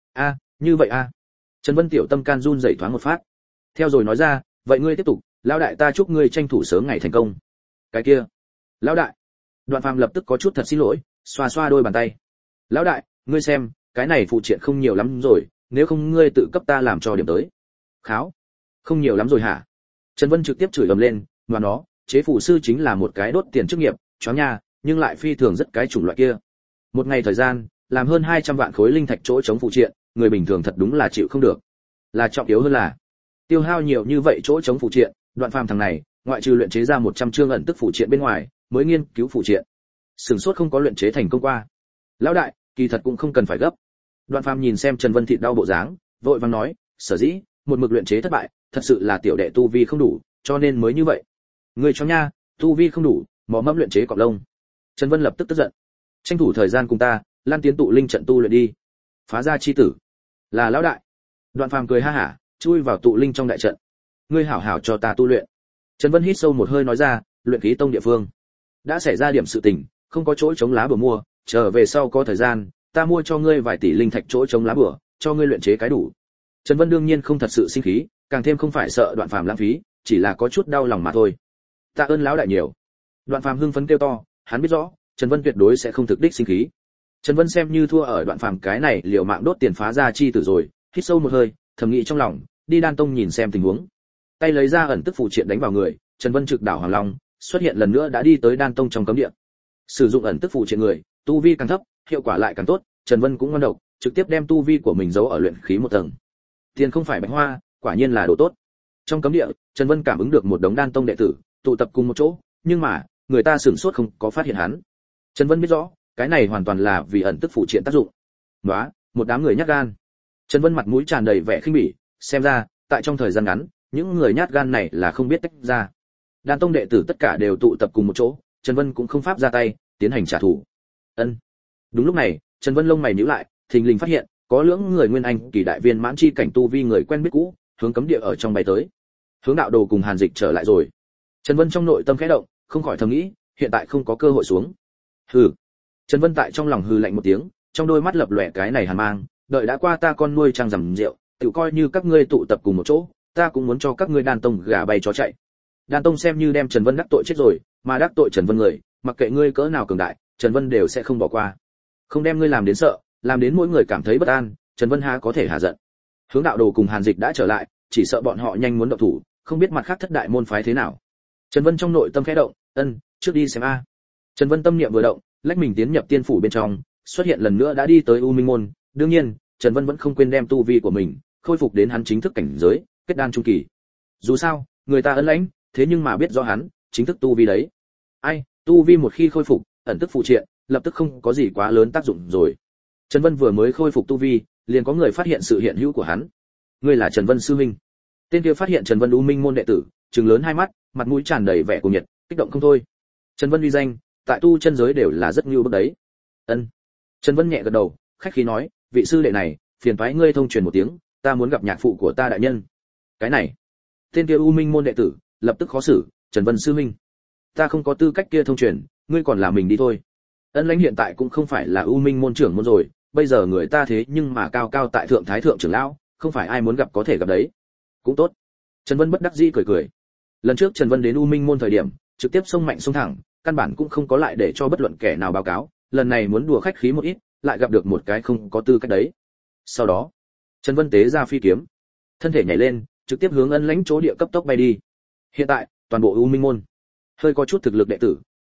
Như vậy a. Trần Vân tiểu tâm can run rẩy thoáng một phát. Theo rồi nói ra, vậy ngươi tiếp tục, lão đại ta chúc ngươi tranh thủ sớm ngày thành công. Cái kia. Lão đại. Đoạn Phàm lập tức có chút thật xin lỗi, xoa xoa đôi bàn tay. Lão đại, ngươi xem, cái này phụ triện không nhiều lắm rồi, nếu không ngươi tự cấp ta làm cho điểm tới. Kháo. Không nhiều lắm rồi hả? Trần Vân trực tiếp chửi ầm lên, mà nó, chế phù sư chính là một cái đốt tiền chức nghiệp, choáng nha, nhưng lại phi thường rất cái chủng loại kia. Một ngày thời gian, làm hơn 200 vạn khối linh thạch chỗ chống phụ triện, người bình thường thật đúng là chịu không được. Là trọng yếu hơn là, tiêu hao nhiều như vậy chỗ chống phụ triện, Đoạn Phàm thằng này, ngoại trừ luyện chế ra 100 chương ẩn tức phụ triện bên ngoài, mới nghiên cứu phụ triện. Sừng sốt không có luyện chế thành công qua. Lão đại, kỳ thật cũng không cần phải gấp. Đoạn Phàm nhìn xem Trần Vân thịt đau bộ dáng, vội vàng nói, sở dĩ một mực luyện chế thất bại, thật sự là tiểu đệ tu vi không đủ, cho nên mới như vậy. Ngươi cho nha, tu vi không đủ, mò mẫm luyện chế cọp lông. Trần Vân lập tức tức giận. Tranh thủ thời gian cùng ta, lan tiến tụ linh trận tu luyện đi. Phá ra chi tử. Là lão đại. Đoạn Phàm cười ha hả, chui vào tụ linh trong đại trận. Ngươi hảo hảo cho ta tu luyện. Trần Vân hít sâu một hơi nói ra, luyện khí tông địa phương đã xảy ra điểm sự tình, không có chỗ chống lá bùa mua, trở về sau có thời gian, ta mua cho ngươi vài tỷ linh thạch chỗ chống lá bùa, cho ngươi luyện chế cái đủ. Trần Vân đương nhiên không thật sự sinh khí, càng thêm không phải sợ Đoạn Phàm lãng phí, chỉ là có chút đau lòng mà thôi. Tạ ơn lão đại nhiều. Đoạn Phàm hưng phấn kêu to, hắn biết rõ, Trần Vân tuyệt đối sẽ không thực đích sinh khí. Trần Vân xem như thua ở Đoạn Phàm cái này liều mạng đốt tiền phá ra chi tử rồi, hít sâu một hơi, thầm nghĩ trong lòng, đi Đan Tông nhìn xem tình huống. Tay lấy ra ẩn tức phù triện đánh vào người, Trần Vân trực đảo Hoàng Long, xuất hiện lần nữa đã đi tới Đan Tông trong cấm địa. Sử dụng ẩn tức phù triện người, tu vi càng thấp, hiệu quả lại càng tốt, Trần Vân cũng ngon độc, trực tiếp đem tu vi của mình giấu ở luyện khí một tầng. Tiền không phải bạch hoa, quả nhiên là đồ tốt. Trong cấm địa, Trần Vân cảm ứng được một đống Đan Tông đệ tử tụ tập cùng một chỗ, nhưng mà, người ta sửng sốt không có phát hiện hắn. Trần Vân biết rõ, cái này hoàn toàn là vì ẩn tức phụ triện tác dụng. Nóa, một đám người nhát gan. Trần Vân mặt mũi tràn đầy vẻ khinh bỉ, xem ra, tại trong thời gian ngắn, những người nhát gan này là không biết tách ra. Đan Tông đệ tử tất cả đều tụ tập cùng một chỗ, Trần Vân cũng không pháp ra tay, tiến hành trả thù. Ân. Đúng lúc này, Trần Vân lông mày nhíu lại, thình lình phát hiện, có lưỡng người nguyên anh kỳ đại viên mãn chi cảnh tu vi người quen biết cũ, hướng cấm địa ở trong bay tới. Hướng đạo đồ cùng Hàn Dịch trở lại rồi. Trần Vân trong nội tâm khẽ động, không khỏi thầm nghĩ, hiện tại không có cơ hội xuống. Hừ. Trần Vân tại trong lòng hừ lạnh một tiếng, trong đôi mắt lập lòe cái này hàn mang, đợi đã qua ta con nuôi trang rằm rượu, tự coi như các ngươi tụ tập cùng một chỗ, ta cũng muốn cho các ngươi Đan Tông gà bay chó chạy. Đan Tông xem như đem Trần Vân đắc tội chết rồi, mà đắc tội Trần Vân người, mặc kệ ngươi cỡ nào cường đại, Trần Vân đều sẽ không bỏ qua. Không đem ngươi làm đến sợ, làm đến mỗi người cảm thấy bất an, Trần Vân há có thể hạ giận. Hướng đạo đồ cùng Hàn Dịch đã trở lại, chỉ sợ bọn họ nhanh muốn động thủ, không biết mặt khác thất đại môn phái thế nào. Trần Vân trong nội tâm khẽ động, trước đi xem a. Trần Vân tâm niệm vừa động, lách mình tiến nhập tiên phủ bên trong, xuất hiện lần nữa đã đi tới U Minh môn, đương nhiên, Trần Vân vẫn không quên đem tu vi của mình khôi phục đến hắn chính thức cảnh giới, kết đan trung kỳ. Dù sao, người ta ấn lãnh, thế nhưng mà biết rõ hắn chính thức tu vi đấy. Ai, tu vi một khi khôi phục, ẩn tức phụ triện, lập tức không có gì quá lớn tác dụng rồi. Trần Vân vừa mới khôi phục tu vi, liền có người phát hiện sự hiện hữu của hắn. Ngươi là Trần Vân sư huynh. Tên kia phát hiện Trần Vân U Minh môn đệ tử, trừng lớn hai mắt, mặt mũi tràn đầy vẻ cuồng nhiệt, kích động không thôi. Trần Vân uy danh, tại tu chân giới đều là rất nhu bức đấy. Trần Vân nhẹ gật đầu, khách khí nói, vị sư đệ này, phiền toái ngươi thông truyền một tiếng, ta muốn gặp nhạc phụ của ta đại nhân. Cái này, tên kia U Minh môn đệ tử lập tức khó xử, Trần Vân sư huynh, ta không có tư cách kia thông truyền, ngươi còn là mình đi thôi. Ân Lãnh hiện tại cũng không phải là U Minh môn trưởng môn rồi, bây giờ người ta thế nhưng mà cao cao tại thượng thái thượng trưởng lão, không phải ai muốn gặp có thể gặp đấy. Cũng tốt. Trần Vân bất đắc dĩ cười cười. Lần trước Trần Vân đến U Minh môn thời điểm, trực tiếp xông mạnh xông thẳng, căn bản cũng không có lại để cho bất luận kẻ nào báo cáo, lần này muốn đùa khách khí một ít, lại gặp được một cái không có tư cách đấy. Sau đó, Trần Vân tế ra phi kiếm, thân thể nhảy lên, trực tiếp hướng Ân Lãnh chỗ địa cấp tốc bay đi. Hiện tại, toàn bộ U Minh môn, hơi có chút thực lực đệ tử,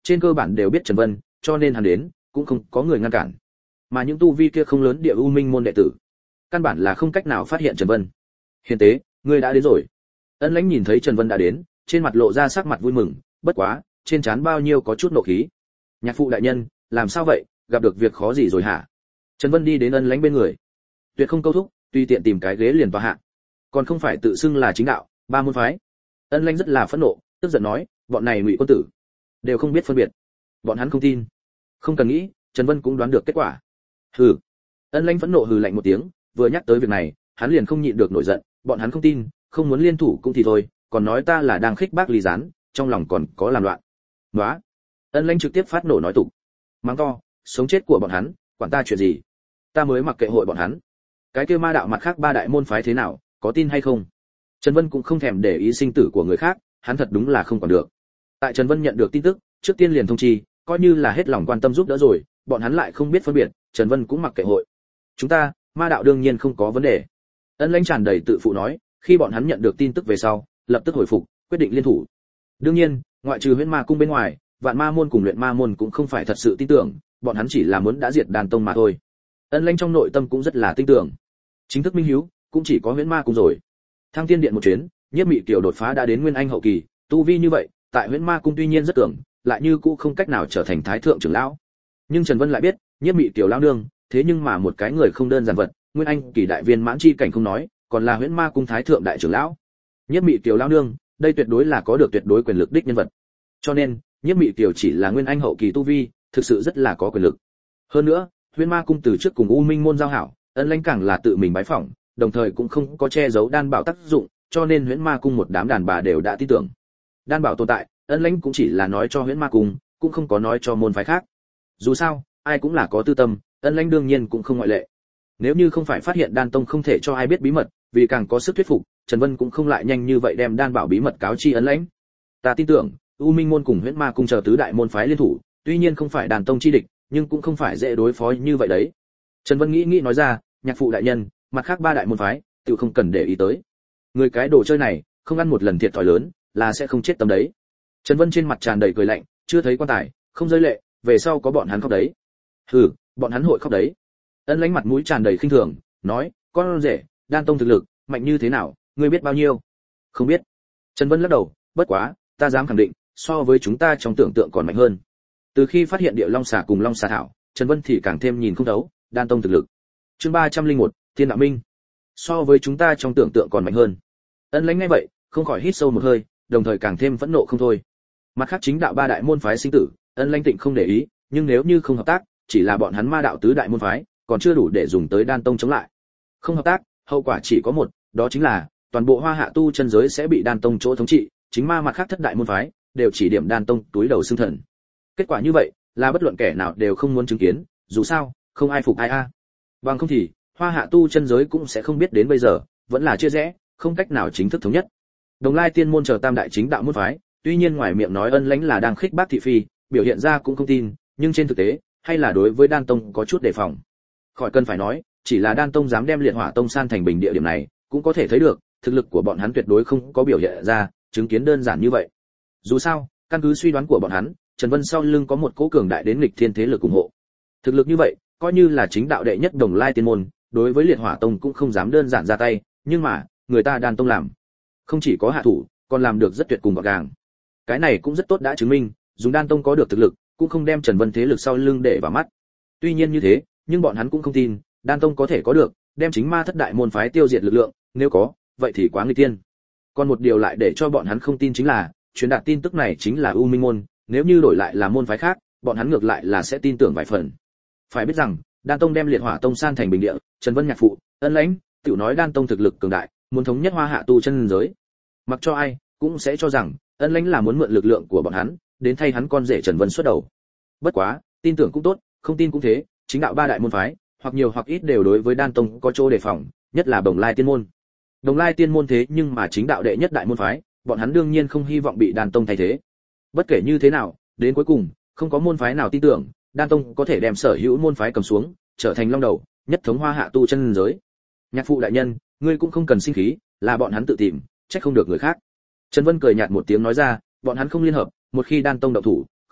trên cơ bản đều biết Trần Vân, cho nên hắn đến cũng không có người ngăn cản. Mà những tu vi kia không lớn địa U Minh môn đệ tử, căn bản là không cách nào phát hiện Trần Vân. Hiền tế, ngươi đã đến rồi. Ân Lãnh nhìn thấy Trần Vân đã đến, trên mặt lộ ra sắc mặt vui mừng, bất quá, trên trán bao nhiêu có chút nộ khí. Nhạc phụ đại nhân, làm sao vậy, gặp được việc khó gì rồi hả? Trần Vân đi đến Ân Lãnh bên người, tuyệt không câu thúc, tùy tiện tìm cái ghế liền tòa hạ. Còn không phải tự xưng là chính đạo, ba môn phái. Ân Lãnh rất là phẫn nộ, tức giận nói, bọn này ngụy quân tử, đều không biết phân biệt. Bọn hắn không tin. Không cần nghĩ, Trần Vân cũng đoán được kết quả. Hừ. Ân Lãnh phẫn nộ hừ lạnh một tiếng, vừa nhắc tới việc này, hắn liền không nhịn được nổi giận, bọn hắn không tin, không muốn liên thủ cũng thì thôi, còn nói ta là đang khích bác Lý Gián, trong lòng còn có làm loạn. Nóa. Ân Lãnh trực tiếp phát nổ nói tục. Mắng to, sống chết của bọn hắn, quản ta chuyện gì? Ta mới mặc kệ hội bọn hắn. Cái kia ma đạo mặt khác ba đại môn phái thế nào, có tin hay không? Trần Vân cũng không thèm để ý sinh tử của người khác, hắn thật đúng là không còn được. Tại Trần Vân nhận được tin tức, trước tiên liền thông chi, coi như là hết lòng quan tâm giúp đỡ rồi, bọn hắn lại không biết phân biệt, Trần Vân cũng mặc kệ hội. Chúng ta, ma đạo đương nhiên không có vấn đề. Ân Lãnh tràn đầy tự phụ nói, khi bọn hắn nhận được tin tức về sau, lập tức hồi phục, quyết định liên thủ. Đương nhiên, ngoại trừ Huyễn Ma cung bên ngoài, Vạn Ma môn cùng Luyện Ma môn cũng không phải thật sự tin tưởng, bọn hắn chỉ là muốn đã diệt Đan tông mà thôi. Ân Lãnh trong nội tâm cũng rất là tin tưởng. Chính thức minh hiếu, cũng chỉ có Huyễn Ma cung rồi. Thăng Tiên điện một chuyến, Nhiếp Mị Kiều đột phá đã đến Nguyên Anh hậu kỳ, tu vi như vậy, tại Huyễn Ma cung tuy nhiên rất cường, lại như cũ không cách nào trở thành thái thượng trưởng lão. Nhưng Trần Vân lại biết, Nhiếp Mị Kiều lão nương, thế nhưng mà một cái người không đơn giản vật, Nguyên Anh kỳ đại viên mãn chi cảnh không nói, còn là Huyễn Ma cung thái thượng đại trưởng lão. Nhiếp Mị Kiều lão nương, đây tuyệt đối là có được tuyệt đối quyền lực đích nhân vật. Cho nên, Nhiếp Mị Kiều chỉ là Nguyên Anh hậu kỳ tu vi, thực sự rất là có quyền lực. Hơn nữa, Huyễn Ma cung từ trước cùng U Minh môn giao hảo, Ân Lãnh càng là tự mình bái phỏng, đồng thời cũng không có che giấu đan bảo tác dụng, cho nên Huyễn Ma cung một đám đàn bà đều đã tin tưởng. Đan bảo tồn tại, Ân Lãnh cũng chỉ là nói cho Huyễn Ma cung, cũng không có nói cho môn phái khác. Dù sao, ai cũng là có tư tâm, Ân Lãnh đương nhiên cũng không ngoại lệ. Nếu như không phải phát hiện Đan tông không thể cho ai biết bí mật, vì càng có sức thuyết phục, Trần Vân cũng không lại nhanh như vậy đem đan bảo bí mật cáo chi Ân Lãnh. Ta tin tưởng, U Minh môn cùng Huyễn Ma cung chờ tứ đại môn phái liên thủ, tuy nhiên không phải Đan tông chi địch, nhưng cũng không phải dễ đối phó như vậy đấy. Trần Vân nghĩ nói ra, nhạc phụ đại nhân, mặt khác ba đại môn phái, tự không cần để ý tới. Người cái đồ chơi này, không ăn một lần thiệt thòi lớn, là sẽ không chết tâm đấy. Trần Vân trên mặt tràn đầy cười lạnh, chưa thấy quan tài, không rơi lệ, về sau có bọn hắn khóc đấy. Hừ, bọn hắn hội khóc đấy. Ân Lãnh mặt mũi tràn đầy khinh thường, nói, con rể, Đan tông thực lực mạnh như thế nào, ngươi biết bao nhiêu? Không biết. Trần Vân lắc đầu, bất quá, ta dám khẳng định, so với chúng ta trong tưởng tượng còn mạnh hơn. Từ khi phát hiện địa long xà cùng long xà thảo, Trần Vân thì càng thêm nhìn không thấu, Đan tông thực lực. Chương 301, Thiên đạo minh. So với chúng ta trong tưởng tượng còn mạnh hơn. Ân Lãnh nghe vậy, không khỏi hít sâu một hơi, đồng thời càng thêm phẫn nộ không thôi. Mặt khác chính đạo ba đại môn phái sinh tử, Ân Lãnh tịnh không để ý, nhưng nếu như không hợp tác, chỉ là bọn hắn ma đạo tứ đại môn phái, còn chưa đủ để dùng tới Đan tông chống lại. Không hợp tác, hậu quả chỉ có một, đó chính là toàn bộ Hoa Hạ tu chân giới sẽ bị Đan tông chỗ thống trị, chính ma mặt khác thất đại môn phái đều chỉ điểm Đan tông túi đầu xương thần. Kết quả như vậy, là bất luận kẻ nào đều không muốn chứng kiến, dù sao, không ai phục ai a. Bằng không thì, Hoa Hạ tu chân giới cũng sẽ không biết đến bây giờ, vẫn là chia rẽ, không cách nào chính thức thống nhất. Đồng Lai Tiên môn chờ tam đại chính đạo môn phái, tuy nhiên ngoài miệng nói Ân Lãnh là đang khích bác thị phi, biểu hiện ra cũng không tin, nhưng trên thực tế, hay là đối với Đan tông có chút đề phòng. Khỏi cần phải nói, chỉ là Đan tông dám đem Liệt Hỏa tông san thành bình địa điểm này, cũng có thể thấy được, thực lực của bọn hắn tuyệt đối không có biểu hiện ra, chứng kiến đơn giản như vậy. Dù sao, căn cứ suy đoán của bọn hắn, Trần Vân sau lưng có một cỗ cường đại đến nghịch thiên thế lực ủng hộ. Thực lực như vậy, coi như là chính đạo đệ nhất Đồng Lai Tiên môn, đối với Liệt Hỏa tông cũng không dám đơn giản ra tay, nhưng mà, người ta Đan tông làm, không chỉ có hạ thủ, còn làm được rất tuyệt cùng gọn gàng. Cái này cũng rất tốt đã chứng minh, dùng Đan tông có được thực lực, cũng không đem Trần Vân thế lực sau lưng để vào mắt. Tuy nhiên như thế, nhưng bọn hắn cũng không tin, Đan tông có thể có được, đem chính ma thất đại môn phái tiêu diệt lực lượng, nếu có, vậy thì quá nguy tiên. Còn một điều lại để cho bọn hắn không tin chính là, truyền đạt tin tức này chính là U Minh môn, nếu như đổi lại là môn phái khác, bọn hắn ngược lại là sẽ tin tưởng vài phần. Phải biết rằng, Đan tông đem Liệt Hỏa tông san thành bình địa, Trần Vân nhạc phụ, Ân Lãnh, tiểu nói Đan tông thực lực cường đại, muốn thống nhất Hoa Hạ tu chân giới. Mặc cho ai, cũng sẽ cho rằng, Ân Lãnh là muốn mượn lực lượng của bọn hắn, đến thay hắn con rể Trần Vân xuất đầu. Bất quá, tin tưởng cũng tốt, không tin cũng thế, chính đạo ba đại môn phái, hoặc nhiều hoặc ít đều đối với Đan tông có chỗ đề phòng, nhất là Đồng Lai Tiên môn. Đồng Lai Tiên môn thế nhưng mà chính đạo đệ nhất đại môn phái, bọn hắn đương nhiên không hy vọng bị Đan tông thay thế. Bất kể như thế nào, đến cuối cùng, không có môn phái nào tin tưởng, Đan tông có thể đem sở hữu môn phái cầm xuống, trở thành long đầu, nhất thống Hoa Hạ tu chân giới. Nhạc phụ đại nhân, ngươi cũng không cần sinh khí, là bọn hắn tự tìm, trách không được người khác. Trần Vân cười nhạt một tiếng nói ra, bọn hắn không liên hợp, một khi Đan tông động thủ,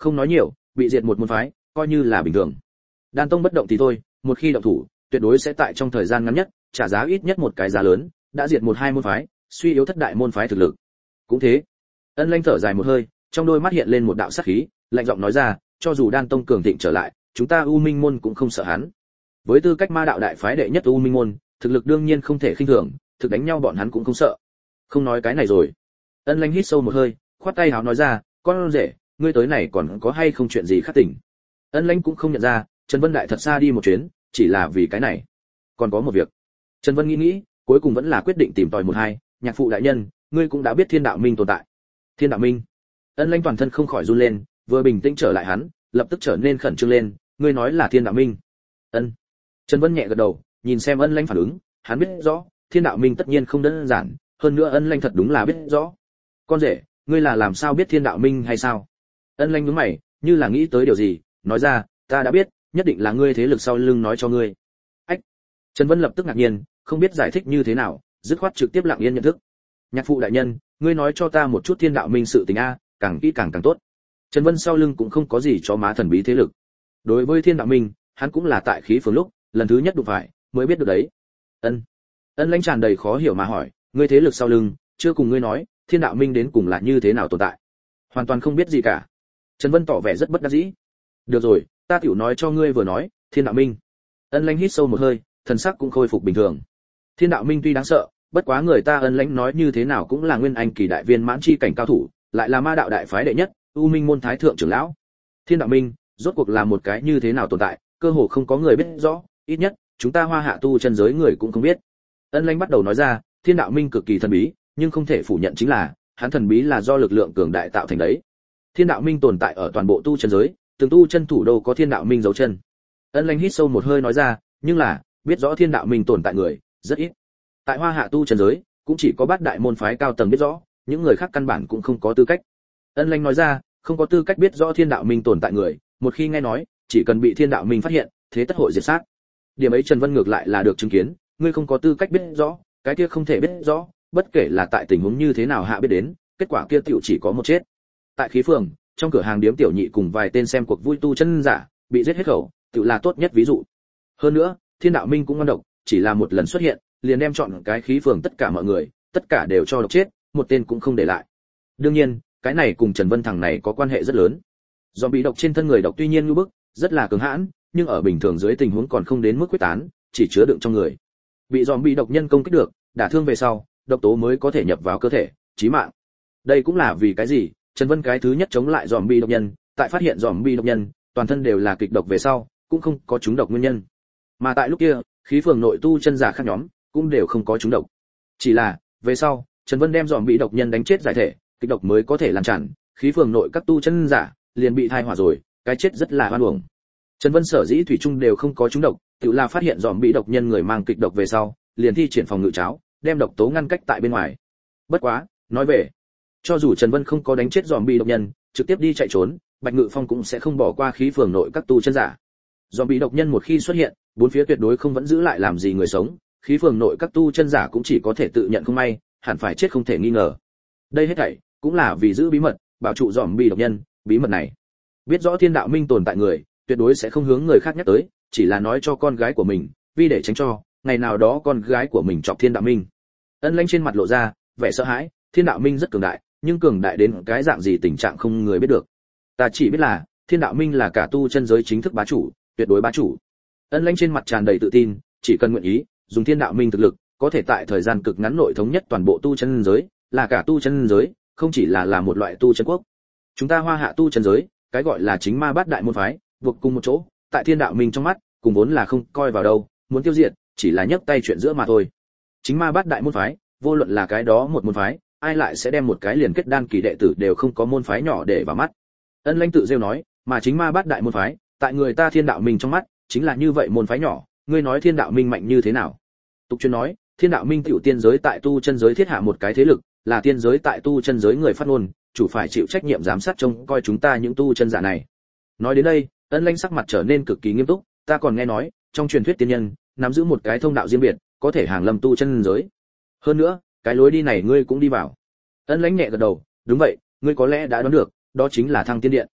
không nói nhiều, bị diệt một môn phái, coi như là bình thường. Đan tông bất động thì thôi, một khi động thủ, tuyệt đối sẽ tại trong thời gian ngắn nhất, trả giá ít nhất một cái giá lớn, đã diệt một hai môn phái, suy yếu thất đại môn phái thực lực. Cũng thế. Ân Lanh thở dài một hơi, trong đôi mắt hiện lên một đạo sát khí, lạnh giọng nói ra, cho dù Đan tông cường thịnh trở lại, chúng ta U Minh môn cũng không sợ hắn. Với tư cách ma đạo đại phái đệ nhất U Minh môn, thực lực đương nhiên không thể khinh thường, thực đánh nhau bọn hắn cũng không sợ. Không nói cái này rồi. Ân Lanh hít sâu một hơi, khoát tay háo nói ra, con rể, ngươi tới này còn có hay không chuyện gì khác tỉnh? Ân Lanh cũng không nhận ra, Trần Vân Đại thật xa đi một chuyến, chỉ là vì cái này. Còn có một việc. Trần Vân nghĩ, cuối cùng vẫn là quyết định tìm tòi một hai, nhạc phụ đại nhân, ngươi cũng đã biết Thiên Đạo Minh tồn tại. Thiên Đạo Minh? Ân Lanh toàn thân không khỏi run lên, vừa bình tĩnh trở lại hắn, lập tức trở nên khẩn trương lên, ngươi nói là Thiên Đạo Minh? Ân. Trần Vân nhẹ gật đầu, nhìn xem Ân Lanh phản ứng, hắn biết rõ, Thiên Đạo Minh tất nhiên không đơn giản, hơn nữa Ân Lanh thật đúng là biết rõ. Con rể, ngươi là làm sao biết Thiên Đạo Minh hay sao? Ân Lanh nhướng mày, như là nghĩ tới điều gì, nói ra, ta đã biết, nhất định là ngươi thế lực sau lưng nói cho ngươi. Ách. Trần Vân lập tức ngạc nhiên, không biết giải thích như thế nào, dứt khoát trực tiếp lặng yên nhận thức. Nhạc phụ đại nhân, ngươi nói cho ta một chút Thiên Đạo Minh sự tình a, càng kỹ càng tốt. Trần Vân sau lưng cũng không có gì cho má thần bí thế lực. Đối với Thiên Đạo Minh, hắn cũng là tại khí phường lúc, lần thứ nhất đụng phải, mới biết được đấy. Ân. Ân Lãnh tràn đầy khó hiểu mà hỏi, ngươi thế lực sau lưng, chưa cùng ngươi nói, Thiên Đạo Minh đến cùng là như thế nào tồn tại? Hoàn toàn không biết gì cả. Trần Vân tỏ vẻ rất bất đắc dĩ. Được rồi, ta tiểu nói cho ngươi vừa nói, Thiên Đạo Minh. Ân Lãnh hít sâu một hơi, thần sắc cũng khôi phục bình thường. Thiên Đạo Minh tuy đáng sợ, bất quá người ta Ân Lãnh nói như thế nào cũng là nguyên anh kỳ đại viên mãn chi cảnh cao thủ, lại là ma đạo đại phái đệ nhất, U Minh môn thái thượng trưởng lão. Thiên Đạo Minh, rốt cuộc là một cái như thế nào tồn tại, cơ hồ không có người biết rõ, ít nhất, chúng ta Hoa Hạ tu chân giới người cũng không biết. Ân Lãnh bắt đầu nói ra, Thiên Đạo Minh cực kỳ thần bí, nhưng không thể phủ nhận chính là, hắn thần bí là do lực lượng cường đại tạo thành đấy. Thiên Đạo Minh tồn tại ở toàn bộ tu chân giới, từng tu chân thủ đô có Thiên Đạo Minh dấu chân. Ân Lãnh hít sâu một hơi nói ra, nhưng là, biết rõ Thiên Đạo Minh tồn tại người, rất ít. Tại Hoa Hạ tu chân giới, cũng chỉ có bát đại môn phái cao tầng biết rõ, những người khác căn bản cũng không có tư cách. Ân Lãnh nói ra, không có tư cách biết rõ Thiên Đạo Minh tồn tại người, một khi nghe nói, chỉ cần bị Thiên Đạo Minh phát hiện, thế tất hội diệt sát. Điểm ấy Trần Vân ngược lại là được chứng kiến, ngươi không có tư cách biết rõ, cái kia không thể biết rõ, bất kể là tại tình huống như thế nào hạ biết đến, kết quả kia tiểu chỉ có một chết. Tại khí phường, trong cửa hàng điếm tiểu nhị cùng vài tên xem cuộc vui tu chân giả, bị giết hết khẩu, tiểu là tốt nhất ví dụ. Hơn nữa, Thiên Đạo Minh cũng ngon độc, chỉ là một lần xuất hiện, liền đem chọn cái khí phường tất cả mọi người, tất cả đều cho độc chết, một tên cũng không để lại. Đương nhiên, cái này cùng Trần Vân thằng này có quan hệ rất lớn. Zombie độc trên thân người độc tuy nhiên như bức, rất là cường hãn, nhưng ở bình thường dưới tình huống còn không đến mức quyết tán, chỉ chứa đựng trong người. Bị zombie độc nhân công kích được, đả thương về sau, độc tố mới có thể nhập vào cơ thể, chí mạng. Đây cũng là vì cái gì, Trần Vân cái thứ nhất chống lại zombie độc nhân, tại phát hiện zombie độc nhân, toàn thân đều là kịch độc về sau, cũng không có trúng độc nguyên nhân. Mà tại lúc kia, khí phường nội tu chân giả khác nhóm, cũng đều không có trúng độc. Chỉ là, về sau, Trần Vân đem zombie độc nhân đánh chết giải thể, kịch độc mới có thể lan tràn, khí phường nội các tu chân giả liền bị thai hỏa rồi, cái chết rất là oan uổng. Trần Vân sở dĩ thủy chung đều không có trúng độc, tự là phát hiện zombie độc nhân người mang kịch độc về sau, liền thi triển phòng ngự cháo, đem độc tố ngăn cách tại bên ngoài. Bất quá, nói về, cho dù Trần Vân không có đánh chết zombie độc nhân, trực tiếp đi chạy trốn, Bạch Ngự Phong cũng sẽ không bỏ qua khí phường nội các tu chân giả. Zombie độc nhân một khi xuất hiện, bốn phía tuyệt đối không vẫn giữ lại làm gì người sống, khí phường nội các tu chân giả cũng chỉ có thể tự nhận không may, hẳn phải chết không thể nghi ngờ. Đây hết thảy cũng là vì giữ bí mật, bảo trụ zombie độc nhân, bí mật này. Biết rõ Thiên Đạo Minh tồn tại người, tuyệt đối sẽ không hướng người khác nhắc tới, chỉ là nói cho con gái của mình, vì để tránh cho ngày nào đó con gái của mình chọc Thiên Đạo Minh. Ân Lãnh trên mặt lộ ra vẻ sợ hãi, Thiên Đạo Minh rất cường đại, nhưng cường đại đến cái dạng gì tình trạng không người biết được. Ta chỉ biết là, Thiên Đạo Minh là cả tu chân giới chính thức bá chủ, tuyệt đối bá chủ. Ân Lãnh trên mặt tràn đầy tự tin, chỉ cần nguyện ý, dùng Thiên Đạo Minh thực lực, có thể tại thời gian cực ngắn nội thống nhất toàn bộ tu chân giới, là cả tu chân giới, không chỉ là một loại tu chân quốc. Chúng ta Hoa Hạ tu chân giới, cái gọi là chính ma bát đại môn phái, buộc cùng một chỗ, tại Thiên Đạo Minh trong mắt, cùng vốn là không coi vào đâu, muốn tiêu diệt, chỉ là nhấc tay chuyện giữa mà thôi. Chính ma bát đại môn phái, vô luận là cái đó một môn phái, ai lại sẽ đem một cái liền kết đan kỳ đệ tử đều không có môn phái nhỏ để vào mắt. Ân Lãnh tự rêu nói, mà chính ma bát đại môn phái, tại người ta Thiên Đạo Minh trong mắt, chính là như vậy môn phái nhỏ, ngươi nói Thiên Đạo Minh mạnh như thế nào? Tục chuyên nói, Thiên Đạo Minh tiểu tiên giới tại tu chân giới thiết hạ một cái thế lực, là tiên giới tại tu chân giới người phát ngôn, chủ phải chịu trách nhiệm giám sát trông coi chúng ta những tu chân giả này. Nói đến đây, Ân Lãnh sắc mặt trở nên cực kỳ nghiêm túc, ta còn nghe nói, trong truyền thuyết tiên nhân, nắm giữ một cái thông đạo riêng biệt, có thể hàng lâm tu chân giới. Hơn nữa, cái lối đi này ngươi cũng đi vào. Ân Lãnh nhẹ gật đầu, đúng vậy, ngươi có lẽ đã đoán được, đó chính là Thăng Tiên Điện.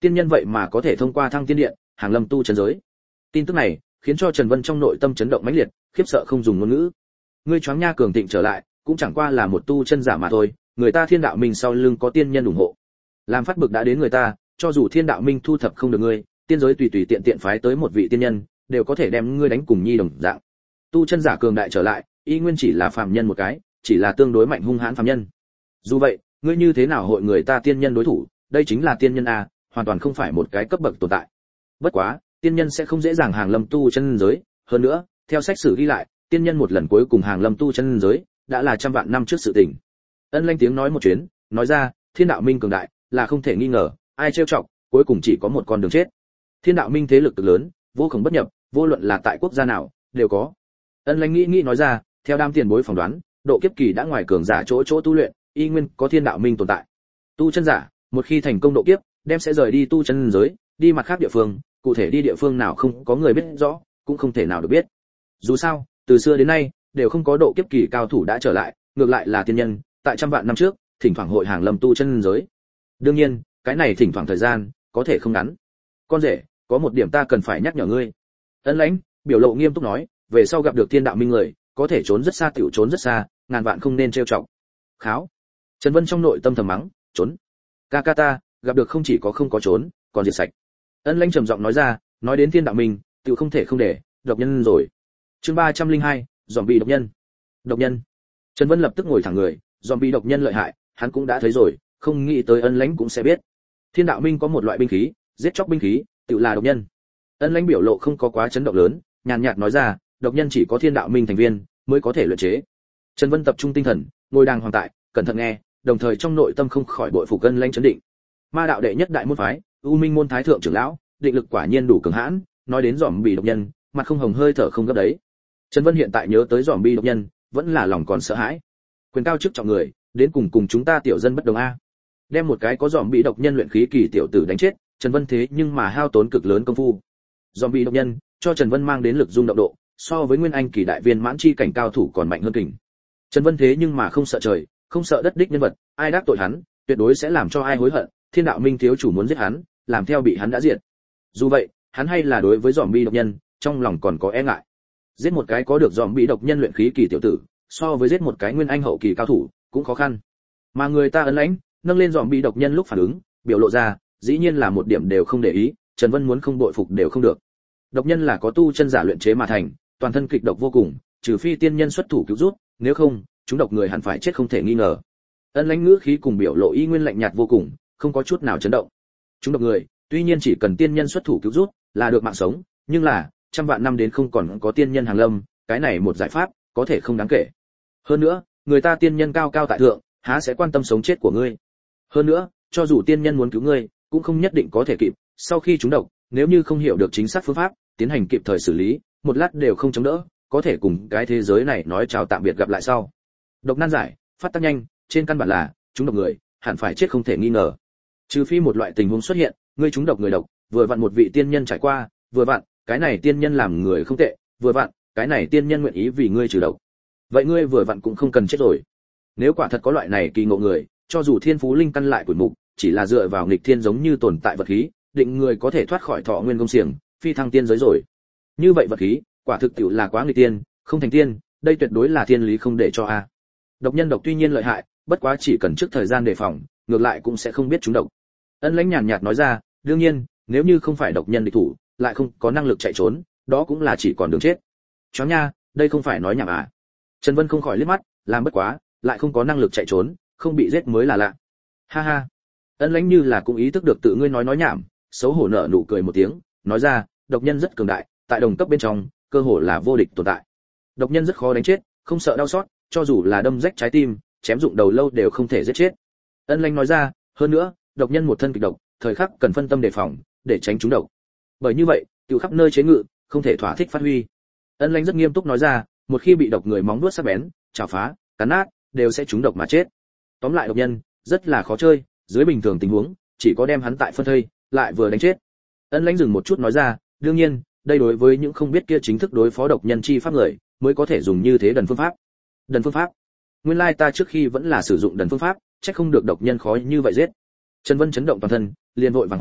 tiên nhân vậy mà có thể thông qua thăng tiên điện hàng lâm tu chân giới. Tin tức này khiến cho Trần Vân trong nội tâm chấn động mãnh liệt, khiếp sợ không dùng ngôn ngữ. Ngươi choáng nha cường thịnh trở lại, cũng chẳng qua là một tu chân giả mà thôi, người ta Thiên Đạo Minh sau lưng có tiên nhân ủng hộ. Làm phát bực đã đến người ta, cho dù Thiên Đạo Minh thu thập không được ngươi, tiên giới tùy tùy tiện tiện phái tới một vị tiên nhân, đều có thể đem ngươi đánh cùng nhi đồng dạng. Tu chân giả cường đại trở lại, y nguyên chỉ là phàm nhân một cái, chỉ là tương đối mạnh hung hãn phàm nhân. Dù vậy, ngươi như thế nào hội người ta tiên nhân đối thủ, đây chính là tiên nhân a, hoàn toàn không phải một cái cấp bậc tồn tại. Bất quá, tiên nhân sẽ không dễ dàng hàng lâm tu chân giới, hơn nữa, theo sách sử ghi lại, tiên nhân một lần cuối cùng hàng lâm tu chân giới, đã là trăm vạn năm trước sự tình. Ân Lanh tiếng nói một chuyến, nói ra, Thiên Đạo Minh cường đại, là không thể nghi ngờ, ai trêu chọc, cuối cùng chỉ có một con đường chết. Thiên Đạo Minh thế lực cực lớn, vô cùng bất nhập, vô luận là tại quốc gia nào, đều có. Ân Lanh nghĩ nói ra, theo đám tiền bối phỏng đoán, độ kiếp kỳ đã ngoài cường giả chỗ tu luyện, y nguyên có Thiên Đạo Minh tồn tại. Tu chân giả, một khi thành công độ kiếp, đem sẽ rời đi tu chân giới, đi mặt khác địa phương, cụ thể đi địa phương nào không có người biết rõ, cũng không thể nào được biết. Dù sao, từ xưa đến nay, đều không có độ kiếp kỳ cao thủ đã trở lại, ngược lại là tiên nhân, tại trăm vạn năm trước, thỉnh thoảng hội hàng lâm tu chân giới. Đương nhiên, cái này thỉnh thoảng thời gian, có thể không ngắn. Con rể, có một điểm ta cần phải nhắc nhở ngươi. Ân Lãnh, biểu lộ nghiêm túc nói, về sau gặp được Thiên Đạo Minh người, có thể trốn rất xa tiểu trốn rất xa, ngàn vạn không nên trêu chọc. Kháo. Trần Vân trong nội tâm thầm mắng, trốn. Ca ca ta, gặp được không chỉ có không có trốn, còn diệt sạch. Ân Lãnh trầm giọng nói ra, nói đến Thiên Đạo Minh, tiểu không thể không để, độc nhân rồi. Chương 302, zombie độc nhân. Độc nhân. Trần Vân lập tức ngồi thẳng người, zombie độc nhân lợi hại, hắn cũng đã thấy rồi, không nghĩ tới Ân Lãnh cũng sẽ biết. Thiên Đạo Minh có một loại binh khí, giết chóc binh khí, tự là độc nhân. Ân Lãnh biểu lộ không có quá chấn động lớn, nhàn nhạt nói ra, độc nhân chỉ có Thiên Đạo Minh thành viên mới có thể luyện chế. Trần Vân tập trung tinh thần, ngồi đàng hoàng tại, cẩn thận nghe, đồng thời trong nội tâm không khỏi bội phục Ân Lãnh chấn định. Ma đạo đệ nhất đại môn phái, U Minh môn thái thượng trưởng lão, định lực quả nhiên đủ cường hãn, nói đến zombie độc nhân, mặt không hồng hơi thở không gấp đấy. Trần Vân hiện tại nhớ tới zombie độc nhân, vẫn là lòng còn sợ hãi. Quyền cao chức trọng người, đến cùng chúng ta tiểu dân bất đồng a. Đem một cái có zombie độc nhân luyện khí kỳ tiểu tử đánh chết, Trần Vân thế nhưng mà hao tốn cực lớn công phu. Zombie độc nhân, cho Trần Vân mang đến lực rung động độ, so với Nguyên Anh kỳ đại viên mãn chi cảnh cao thủ còn mạnh hơn kình. Trần Vân thế nhưng mà không sợ trời, không sợ đất đích nhân vật, ai đắc tội hắn, tuyệt đối sẽ làm cho ai hối hận. Thiên Đạo Minh thiếu chủ muốn giết hắn, làm theo bị hắn đã diệt. Dù vậy, hắn hay là đối với zombie độc nhân, trong lòng còn có e ngại. Giết một cái có được zombie độc nhân luyện khí kỳ tiểu tử, so với giết một cái Nguyên Anh hậu kỳ cao thủ, cũng khó khăn. Mà người ta Ân Lãnh, nâng lên zombie độc nhân lúc phản ứng, biểu lộ ra, dĩ nhiên là một điểm đều không để ý, Trần Vân muốn không bội phục đều không được. Độc nhân là có tu chân giả luyện chế mà thành, toàn thân kịch độc vô cùng, trừ phi tiên nhân xuất thủ cứu giúp, nếu không, chúng độc người hẳn phải chết không thể nghi ngờ. Ân Lãnh ngữ khí cùng biểu lộ y nguyên lạnh nhạt vô cùng, không có chút nào chấn động. Chúng độc người, tuy nhiên chỉ cần tiên nhân xuất thủ cứu giúp, là được mạng sống, nhưng là, trăm vạn năm đến không còn có tiên nhân hàng lâm, cái này một giải pháp, có thể không đáng kể. Hơn nữa, người ta tiên nhân cao cao tại thượng, há sẽ quan tâm sống chết của ngươi. Hơn nữa, cho dù tiên nhân muốn cứu ngươi, cũng không nhất định có thể kịp, sau khi trúng độc, nếu như không hiểu được chính xác phương pháp, tiến hành kịp thời xử lý, một lát đều không chống đỡ, có thể cùng cái thế giới này nói chào tạm biệt gặp lại sau. Độc nan giải, phát tác nhanh, trên căn bản là, trúng độc người, hẳn phải chết không thể nghi ngờ. Trừ phi một loại tình huống xuất hiện, ngươi trúng độc người độc, vừa vặn một vị tiên nhân trải qua, vừa vặn, cái này tiên nhân làm người không tệ, vừa vặn, cái này tiên nhân nguyện ý vì ngươi trừ độc. Vậy ngươi vừa vặn cũng không cần chết rồi. Nếu quả thật có loại này kỳ ngộ người, cho dù thiên phú linh căn lại quỷ mục, chỉ là dựa vào nghịch thiên giống như tồn tại vật khí, định người có thể thoát khỏi thọ nguyên công xiềng, phi thăng tiên giới rồi. Như vậy vật khí, quả thực tiểu là quá nghịch tiên, không thành tiên, đây tuyệt đối là thiên lý không để cho a. Độc nhân độc tuy nhiên lợi hại, bất quá chỉ cần trước thời gian đề phòng, ngược lại cũng sẽ không biết chúng độc. Ân Lãnh nhàn nhạt nói ra, đương nhiên, nếu như không phải độc nhân địch thủ, lại không có năng lực chạy trốn, đó cũng là chỉ còn đường chết. Chó nha, đây không phải nói nhảm à? Trần Vân không khỏi liếc mắt, làm bất quá, lại không có năng lực chạy trốn, không bị giết mới là lạ. Ha ha. Ân Lãnh như là cũng ý thức được tự ngươi nói nhảm, xấu hổ nở nụ cười một tiếng, nói ra, độc nhân rất cường đại, tại đồng cấp bên trong, cơ hồ là vô địch tồn tại. Độc nhân rất khó đánh chết, không sợ đau xót, cho dù là đâm rách trái tim, chém dụng đầu lâu đều không thể giết chết. Ân Lãnh nói ra, hơn nữa, độc nhân một thân kịch độc, thời khắc cần phân tâm đề phòng, để tránh trúng độc. Bởi như vậy, tiêu khắp nơi chế ngự, không thể thỏa thích phát huy. Ân Lãnh rất nghiêm túc nói ra, một khi bị độc người móng vuốt sắc bén, chảo phá, cắn nát, đều sẽ trúng độc mà chết. Tóm lại độc nhân, rất là khó chơi, dưới bình thường tình huống, chỉ có đem hắn tại phân thây, lại vừa đánh chết. Ân Lãnh dừng một chút nói ra, đương nhiên, đây đối với những không biết kia chính thức đối phó độc nhân chi pháp người, mới có thể dùng như thế đần phương pháp. Đần phương pháp? Nguyên lai ta trước khi vẫn là sử dụng đần phương pháp, chắc không được độc nhân khó như vậy giết. Trần Vân chấn động toàn thân, liền vội vàng hỏi,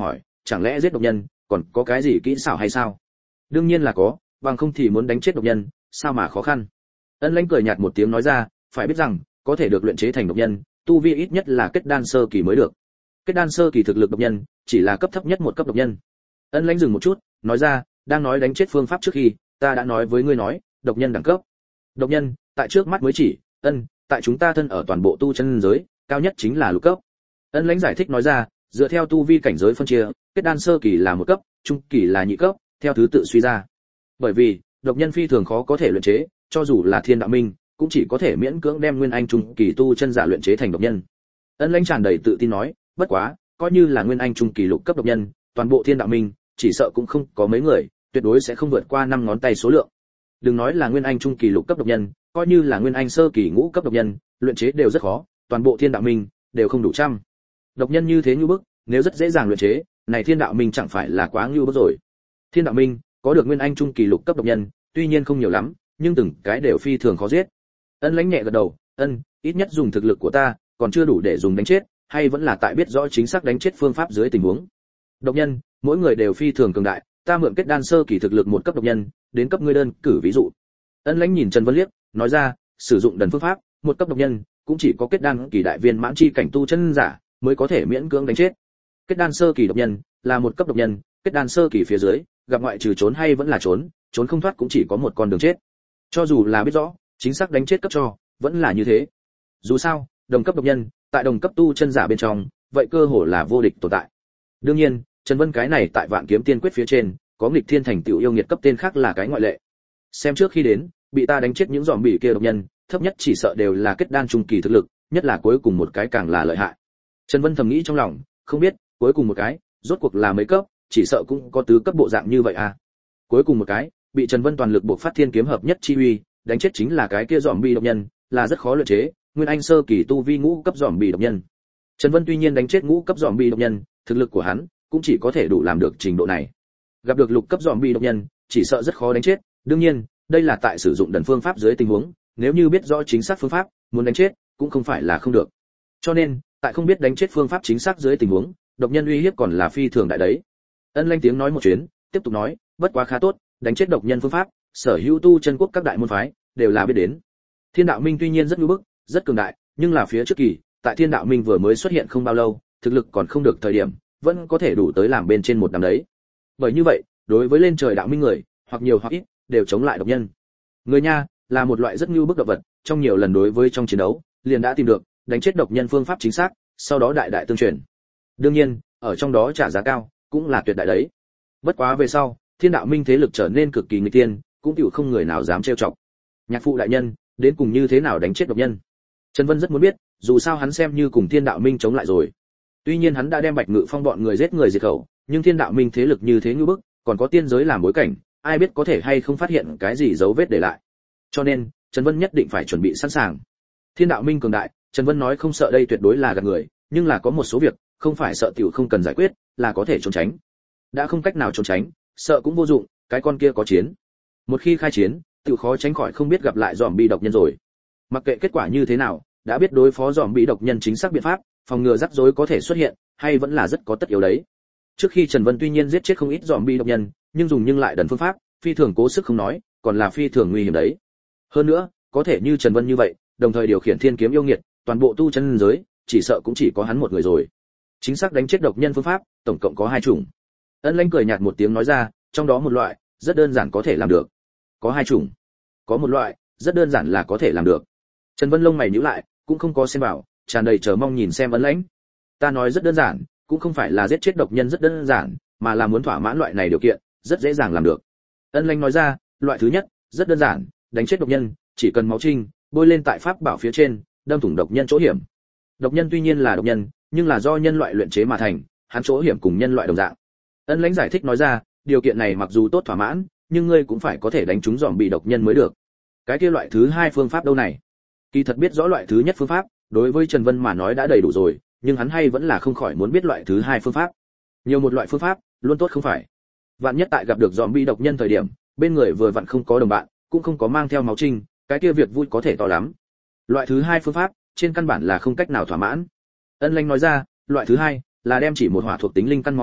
chẳng lẽ giết độc nhân còn có cái gì kỹ xảo hay sao? Đương nhiên là có, bằng không thì muốn đánh chết độc nhân, sao mà khó khăn. Ân Lãnh cười nhạt một tiếng nói ra, phải biết rằng, có thể được luyện chế thành độc nhân, tu vi ít nhất là kết đan sơ kỳ mới được. Kết đan sơ kỳ thực lực độc nhân, chỉ là cấp thấp nhất một cấp độc nhân. Ân Lãnh dừng một chút, nói ra, đang nói đánh chết phương pháp trước khi, ta đã nói với ngươi nói, độc nhân đẳng cấp. Độc nhân, tại trước mắt mới chỉ, tại chúng ta thân ở toàn bộ tu chân giới, cao nhất chính là lục cấp. Ân Lãnh giải thích nói ra, dựa theo tu vi cảnh giới phân chia, kết đan sơ kỳ là một cấp, trung kỳ là nhị cấp, theo thứ tự suy ra. Bởi vì, độc nhân phi thường khó có thể luyện chế, cho dù là Thiên Đạo Minh, cũng chỉ có thể miễn cưỡng đem nguyên anh trung kỳ tu chân giả luyện chế thành độc nhân. Ân Lãnh tràn đầy tự tin nói, bất quá, coi như là nguyên anh trung kỳ lục cấp độc nhân, toàn bộ Thiên Đạo Minh, chỉ sợ cũng không có mấy người, tuyệt đối sẽ không vượt qua 5 ngón tay số lượng. Đừng nói là nguyên anh trung kỳ lục cấp độc nhân, coi như là nguyên anh sơ kỳ ngũ cấp độc nhân, luyện chế đều rất khó, toàn bộ Thiên Đạo Minh đều không đủ trăm. Độc nhân như thế như bức, nếu rất dễ dàng luyện chế, này Thiên Đạo Minh chẳng phải là quá nhu bức rồi. Thiên Đạo Minh có được nguyên anh trung kỳ lục cấp độc nhân, tuy nhiên không nhiều lắm, nhưng từng cái đều phi thường khó giết. Ân Lãnh nhẹ gật đầu, ít nhất dùng thực lực của ta, còn chưa đủ để dùng đánh chết, hay vẫn là tại biết rõ chính xác đánh chết phương pháp dưới tình huống. Độc nhân, mỗi người đều phi thường cường đại, ta mượn kết đan sơ kỳ thực lực một cấp độc nhân, đến cấp ngươi đơn cử ví dụ. Ân Lãnh nhìn Trần Vân liếc, nói ra, sử dụng đần phương pháp, một cấp độc nhân, cũng chỉ có kết đan kỳ đại viên mãn chi cảnh tu chân giả mới có thể miễn cưỡng đánh chết. Kết đan sơ kỳ độc nhân là một cấp độc nhân, kết đan sơ kỳ phía dưới, gặp ngoại trừ trốn hay vẫn là trốn, trốn không thoát cũng chỉ có một con đường chết. Cho dù là biết rõ, chính xác đánh chết cấp cho, vẫn là như thế. Dù sao, đồng cấp độc nhân, tại đồng cấp tu chân giả bên trong, vậy cơ hồ là vô địch tồn tại. Đương nhiên, Trần Vân cái này tại Vạn Kiếm Tiên Quyết phía trên, có nghịch thiên thành tựu yêu nghiệt cấp tên khác là cái ngoại lệ. Xem trước khi đến, bị ta đánh chết những zombie kia độc nhân, thấp nhất chỉ sợ đều là kết đan trung kỳ thực lực, nhất là cuối cùng một cái càng là lợi hại. Trần Vân thầm nghĩ trong lòng, không biết, cuối cùng một cái, rốt cuộc là mấy cấp, chỉ sợ cũng có tứ cấp bộ dạng như vậy à. Cuối cùng một cái, bị Trần Vân toàn lực buộc phát thiên kiếm hợp nhất chi uy, đánh chết chính là cái kia zombie độc nhân, là rất khó luyện chế, nguyên anh sơ kỳ tu vi ngũ cấp zombie độc nhân. Trần Vân tuy nhiên đánh chết ngũ cấp zombie độc nhân, thực lực của hắn cũng chỉ có thể đủ làm được trình độ này. Gặp được lục cấp zombie độc nhân, chỉ sợ rất khó đánh chết, đương nhiên, đây là tại sử dụng đần phương pháp dưới tình huống, nếu như biết rõ chính xác phương pháp, muốn đánh chết cũng không phải là không được. Cho nên, tại không biết đánh chết phương pháp chính xác dưới tình huống, độc nhân uy hiếp còn là phi thường đại đấy. Ân Lãnh tiếng nói một chuyến, tiếp tục nói, bất quá khá tốt, đánh chết độc nhân phương pháp, sở hữu tu chân quốc các đại môn phái đều là biết đến. Thiên Đạo Minh tuy nhiên rất nhu bức, rất cường đại, nhưng là phía trước kỳ, tại Thiên Đạo Minh vừa mới xuất hiện không bao lâu, thực lực còn không được thời điểm, vẫn có thể đủ tới làm bên trên một đám đấy. Bởi như vậy, đối với lên trời đạo minh người, hoặc nhiều hoặc ít, đều chống lại độc nhân. Người nha, là một loại rất nhu bức động vật, trong nhiều lần đối với trong chiến đấu, liền đã tìm được đánh chết độc nhân phương pháp chính xác, sau đó đại đại tương truyền. Đương nhiên, ở trong đó trả giá cao, cũng là tuyệt đại đấy. Bất quá về sau, Thiên Đạo Minh thế lực trở nên cực kỳ nguy tiên, cũng tiểu không người nào dám trêu chọc. Nhạc phụ đại nhân, đến cùng như thế nào đánh chết độc nhân? Trần Vân rất muốn biết, dù sao hắn xem như cùng Thiên Đạo Minh chống lại rồi. Tuy nhiên hắn đã đem Bạch Ngự Phong bọn người giết người diệt khẩu, nhưng Thiên Đạo Minh thế lực như thế như bức, còn có tiên giới làm bối cảnh, ai biết có thể hay không phát hiện cái gì dấu vết để lại. Cho nên, Trần Vân nhất định phải chuẩn bị sẵn sàng. Thiên Đạo Minh cường đại, Trần Vân nói không sợ đây tuyệt đối là gạt người, nhưng là có một số việc, không phải sợ tiểu không cần giải quyết, là có thể trốn tránh. Đã không cách nào trốn tránh, sợ cũng vô dụng, cái con kia có chiến. Một khi khai chiến, tiểu khó tránh khỏi không biết gặp lại zombie độc nhân rồi. Mặc kệ kết quả như thế nào, đã biết đối phó zombie độc nhân chính xác biện pháp, phòng ngừa rắc rối có thể xuất hiện, hay vẫn là rất có tất yếu đấy. Trước khi Trần Vân tuy nhiên giết chết không ít zombie độc nhân, nhưng dùng nhưng lại đần phương pháp, phi thường cố sức không nói, còn là phi thường nguy hiểm đấy. Hơn nữa, có thể như Trần Vân như vậy, đồng thời điều khiển thiên kiếm yêu nghiệt, toàn bộ tu chân giới, chỉ sợ cũng chỉ có hắn một người rồi. Chính xác đánh chết độc nhân phương pháp, tổng cộng có 2 chủng. Ân Lãnh cười nhạt một tiếng nói ra, trong đó một loại, rất đơn giản có thể làm được. Có 2 chủng. Có một loại, rất đơn giản là có thể làm được. Trần Vân lông mày nhíu lại, cũng không có xem vào, tràn đầy chờ mong nhìn xem Ân Lãnh. Ta nói rất đơn giản, cũng không phải là giết chết độc nhân rất đơn giản, mà là muốn thỏa mãn loại này điều kiện, rất dễ dàng làm được. Ân Lãnh nói ra, loại thứ nhất, rất đơn giản, đánh chết độc nhân, chỉ cần máu trinh, bôi lên tại pháp bảo phía trên, đâm thủng độc nhân chỗ hiểm. Độc nhân tuy nhiên là độc nhân, nhưng là do nhân loại luyện chế mà thành, hắn chỗ hiểm cùng nhân loại đồng dạng. Ân Lãnh giải thích nói ra, điều kiện này mặc dù tốt thỏa mãn, nhưng ngươi cũng phải có thể đánh trúng zombie độc nhân mới được. Cái kia loại thứ 2 phương pháp đâu này? Kỳ thật biết rõ loại thứ nhất phương pháp, đối với Trần Vân mà nói đã đầy đủ rồi, nhưng hắn hay vẫn là không khỏi muốn biết loại thứ 2 phương pháp. Nhiều một loại phương pháp, luôn tốt không phải? Vạn nhất tại gặp được zombie độc nhân thời điểm, bên người vừa vặn không có đồng bạn, cũng không có mang theo máu trinh, cái kia việc vui có thể to lắm. Loại thứ 2 phương pháp, trên căn bản là không cách nào thỏa mãn. Ân Lãnh nói ra, loại thứ 2 là đem chỉ một hỏa thuộc tính linh căn máu huyết,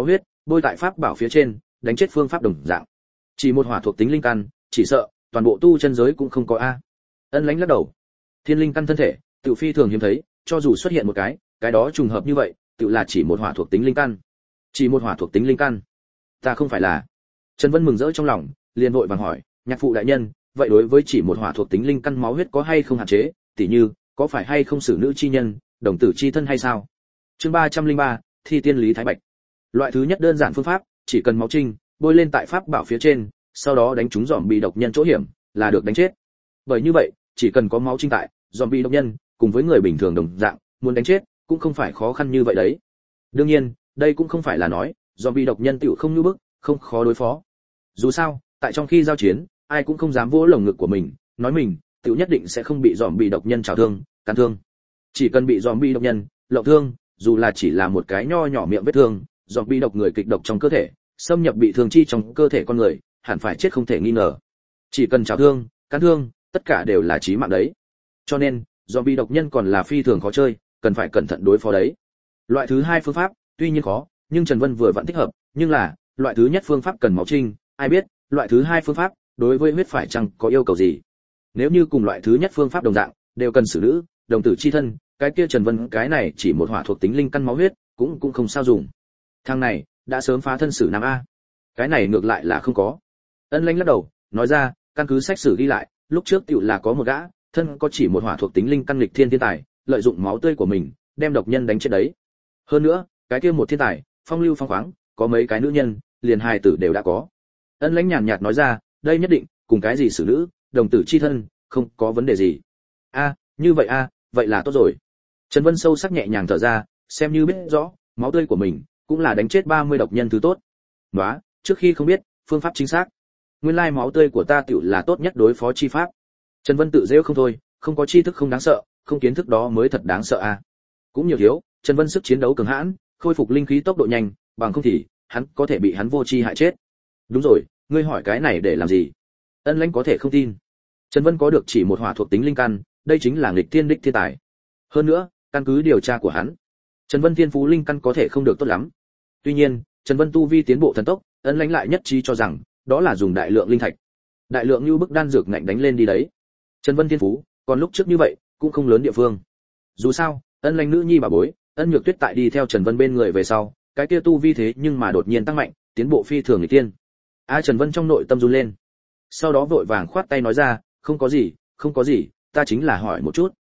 bôi tại pháp bảo phía trên, đánh chết phương pháp đồng dạng. Chỉ một hỏa thuộc tính linh căn, chỉ sợ toàn bộ tu chân giới cũng không có a. Ân Lãnh lắc đầu. Thiên linh căn thân thể, tự phi thường hiếm thấy, cho dù xuất hiện một cái đó trùng hợp như vậy, tự là chỉ một hỏa thuộc tính linh căn. Chỉ một hỏa thuộc tính linh căn. Ta không phải là. Trần Vân mừng rỡ trong lòng, liền vội vàng hỏi, nhạc phụ đại nhân, vậy đối với chỉ một hỏa thuộc tính linh căn máu huyết có hay không hạn chế, tỉ như, có phải hay không xử nữ chi nhân, đồng tử chi thân hay sao? Chương 303, Thi tiên Lý Thái Bạch. Loại thứ nhất đơn giản phương pháp, chỉ cần máu trinh, bôi lên tại pháp bảo phía trên, sau đó đánh trúng zombie độc nhân chỗ hiểm, là được đánh chết. Bởi như vậy, chỉ cần có máu trinh tại, zombie độc nhân, cùng với người bình thường đồng dạng, muốn đánh chết, cũng không phải khó khăn như vậy đấy. Đương nhiên, đây cũng không phải là nói, zombie độc nhân tiểu không như bức, không khó đối phó. Dù sao, tại trong khi giao chiến, ai cũng không dám vỗ lồng ngực của mình, nói mình, tiểu nhất định sẽ không bị zombie độc nhân trảo thương, cắn thương. Chỉ cần bị zombie độc nhân lộng thương, dù là chỉ là một cái nho nhỏ miệng vết thương, zombie độc người kịch độc trong cơ thể, xâm nhập bị thương chi trong cơ thể con người, hẳn phải chết không thể nghi ngờ. Chỉ cần trảo thương, cắn thương, tất cả đều là chí mạng đấy. Cho nên, zombie độc nhân còn là phi thường khó chơi, cần phải cẩn thận đối phó đấy. Loại thứ hai phương pháp, tuy nhiên khó, nhưng Trần Vân vừa vẫn thích hợp, nhưng là, loại thứ nhất phương pháp cần máu trinh, ai biết, loại thứ hai phương pháp, đối với huyết phải chăng có yêu cầu gì? Nếu như cùng loại thứ nhất phương pháp đồng dạng, đều cần xử nữ, đồng tử chi thân, cái kia Trần Vân cái này chỉ một hỏa thuộc tính linh căn máu huyết, cũng không sao dùng. Thằng này đã sớm phá thân sử nam a. Cái này ngược lại là không có. Ân Lãnh lắc đầu, nói ra, căn cứ sách sử ghi lại, lúc trước tiểu là có một gã, thân có chỉ một hỏa thuộc tính linh căn nghịch thiên thiên tài, lợi dụng máu tươi của mình, đem độc nhân đánh chết đấy. Hơn nữa, cái kia một thiên tài, phong lưu phong khoáng, có mấy cái nữ nhân, liền hài tử đều đã có. Ân Lãnh nhàn nhạt nói ra, đây nhất định cùng cái gì xử nữ, đồng tử chi thân, không có vấn đề gì. A, như vậy a, vậy là tốt rồi. Trần Vân sâu sắc nhẹ nhàng thở ra, xem như biết rõ, máu tươi của mình cũng là đánh chết 30 độc nhân thứ tốt. Nóa, trước khi không biết phương pháp chính xác. Nguyên lai máu tươi của ta tiểu là tốt nhất đối phó chi pháp. Trần Vân tự giễu không thôi, không có tri thức không đáng sợ, không kiến thức đó mới thật đáng sợ a. Cũng nhiều thiếu, Trần Vân sức chiến đấu cường hãn, khôi phục linh khí tốc độ nhanh, bằng không thì hắn có thể bị hắn vô tri hại chết. Đúng rồi, ngươi hỏi cái này để làm gì? Ân Lãnh có thể không tin. Trần Vân có được chỉ một hỏa thuộc tính linh căn, đây chính là nghịch thiên đích thiên tài. Hơn nữa, căn cứ điều tra của hắn, Trần Vân thiên phú linh căn có thể không được tốt lắm. Tuy nhiên, Trần Vân tu vi tiến bộ thần tốc, Ân Lãnh lại nhất trí cho rằng, đó là dùng đại lượng linh thạch. Đại lượng như bức đan dược ngạnh đánh lên đi đấy. Trần Vân thiên phú, còn lúc trước như vậy, cũng không lớn địa phương. Dù sao, Ân Lãnh nữ nhi bà bối, Ân Nhược Tuyết tại đi theo Trần Vân bên người về sau, cái kia tu vi thế nhưng mà đột nhiên tăng mạnh, tiến bộ phi thường nghịch tiên. Trần Vân trong nội tâm run lên. Sau đó vội vàng khoát tay nói ra, không có gì, ta chính là hỏi một chút,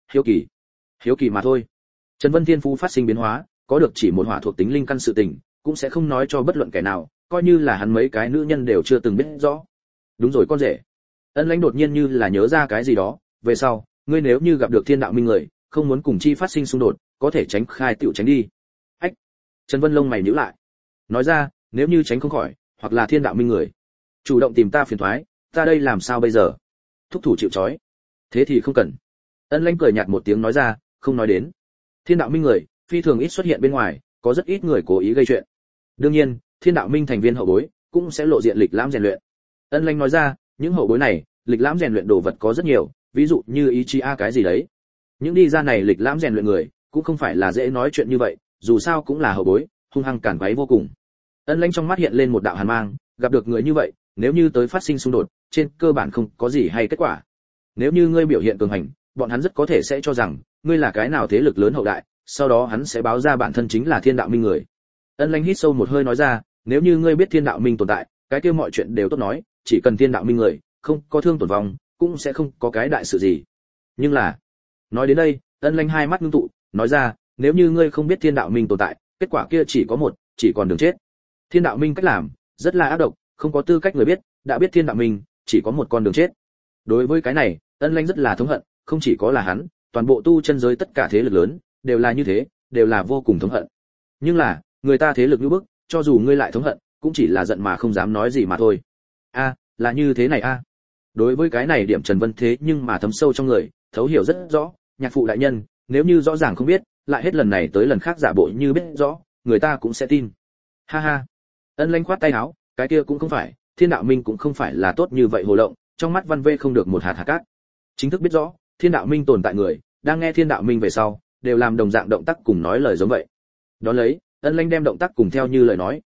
hiếu kỳ mà thôi. Trần Vân thiên phú phát sinh biến hóa, có được chỉ một hỏa thuộc tính linh căn sự tình, cũng sẽ không nói cho bất luận kẻ nào, coi như là hắn mấy cái nữ nhân đều chưa từng biết rõ. Đúng rồi con rể. Ân Lãnh đột nhiên như là nhớ ra cái gì đó, về sau, ngươi nếu như gặp được thiên đạo minh người, không muốn cùng chi phát sinh xung đột, có thể tránh khai tiểu tránh đi. Ách. Trần Vân lông mày nhíu lại. Nói ra, nếu như tránh không khỏi, hoặc là thiên đạo minh người chủ động tìm ta phiền toái, ta đây làm sao bây giờ? Thúc thủ chịu trói. Thế thì không cần. Ân Lãnh cười nhạt một tiếng nói ra, không nói đến. Thiên đạo minh người phi thường ít xuất hiện bên ngoài, có rất ít người cố ý gây chuyện. Đương nhiên, thiên đạo minh thành viên hậu bối cũng sẽ lộ diện lịch lãm rèn luyện. Ân Lãnh nói ra, những hậu bối này, lịch lãm rèn luyện đồ vật có rất nhiều, ví dụ như ý chí cái gì đấy. Những đi ra này lịch lãm rèn luyện người, cũng không phải là dễ nói chuyện như vậy, dù sao cũng là hậu bối, hung hăng cản quấy vô cùng. Ân Lãnh trong mắt hiện lên một đạo hàn mang, gặp được người như vậy, nếu như tới phát sinh xung đột, trên cơ bản không có gì hay kết quả. Nếu như ngươi biểu hiện cường hành, bọn hắn rất có thể sẽ cho rằng ngươi là cái nào thế lực lớn hậu đại, sau đó hắn sẽ báo ra bản thân chính là thiên đạo minh người. Ân Lãnh hít sâu một hơi nói ra, nếu như ngươi biết thiên đạo minh tồn tại, cái kia mọi chuyện đều tốt nói, chỉ cần thiên đạo minh người không có thương tổn vong, cũng sẽ không có cái đại sự gì. Nhưng là, nói đến đây, Ân Lãnh hai mắt ngưng tụ, nói ra, nếu như ngươi không biết thiên đạo minh tồn tại, kết quả kia chỉ có một, chỉ còn đường chết. Thiên đạo minh cách làm rất là ác độc, không có tư cách người biết, đã biết thiên đạo minh chỉ có một con đường chết. Đối với cái này, Ân Lãnh rất là thống hận, không chỉ có là hắn, toàn bộ tu chân giới tất cả thế lực lớn đều là như thế, đều là vô cùng thống hận. Nhưng là, người ta thế lực như bức, cho dù ngươi lại thống hận, cũng chỉ là giận mà không dám nói gì mà thôi. Là như thế này a. Đối với cái này điểm Trần Vân thế nhưng mà thấm sâu trong người, thấu hiểu rất rõ, nhạc phụ đại nhân, nếu như rõ ràng không biết, lại hết lần này tới lần khác giả bộ như biết rõ, người ta cũng sẽ tin. Ha ha. Ân Lãnh khoát tay áo, cái kia cũng không phải, thiên đạo minh cũng không phải là tốt như vậy hồ lộng, trong mắt Văn Vê không được một hạt hạt cát. Chính thức biết rõ, thiên đạo minh tồn tại người, đang nghe thiên đạo minh về sau, đều làm đồng dạng động tác cùng nói lời giống vậy. Đó lấy, Ân Lãnh đem động tác cùng theo như lời nói,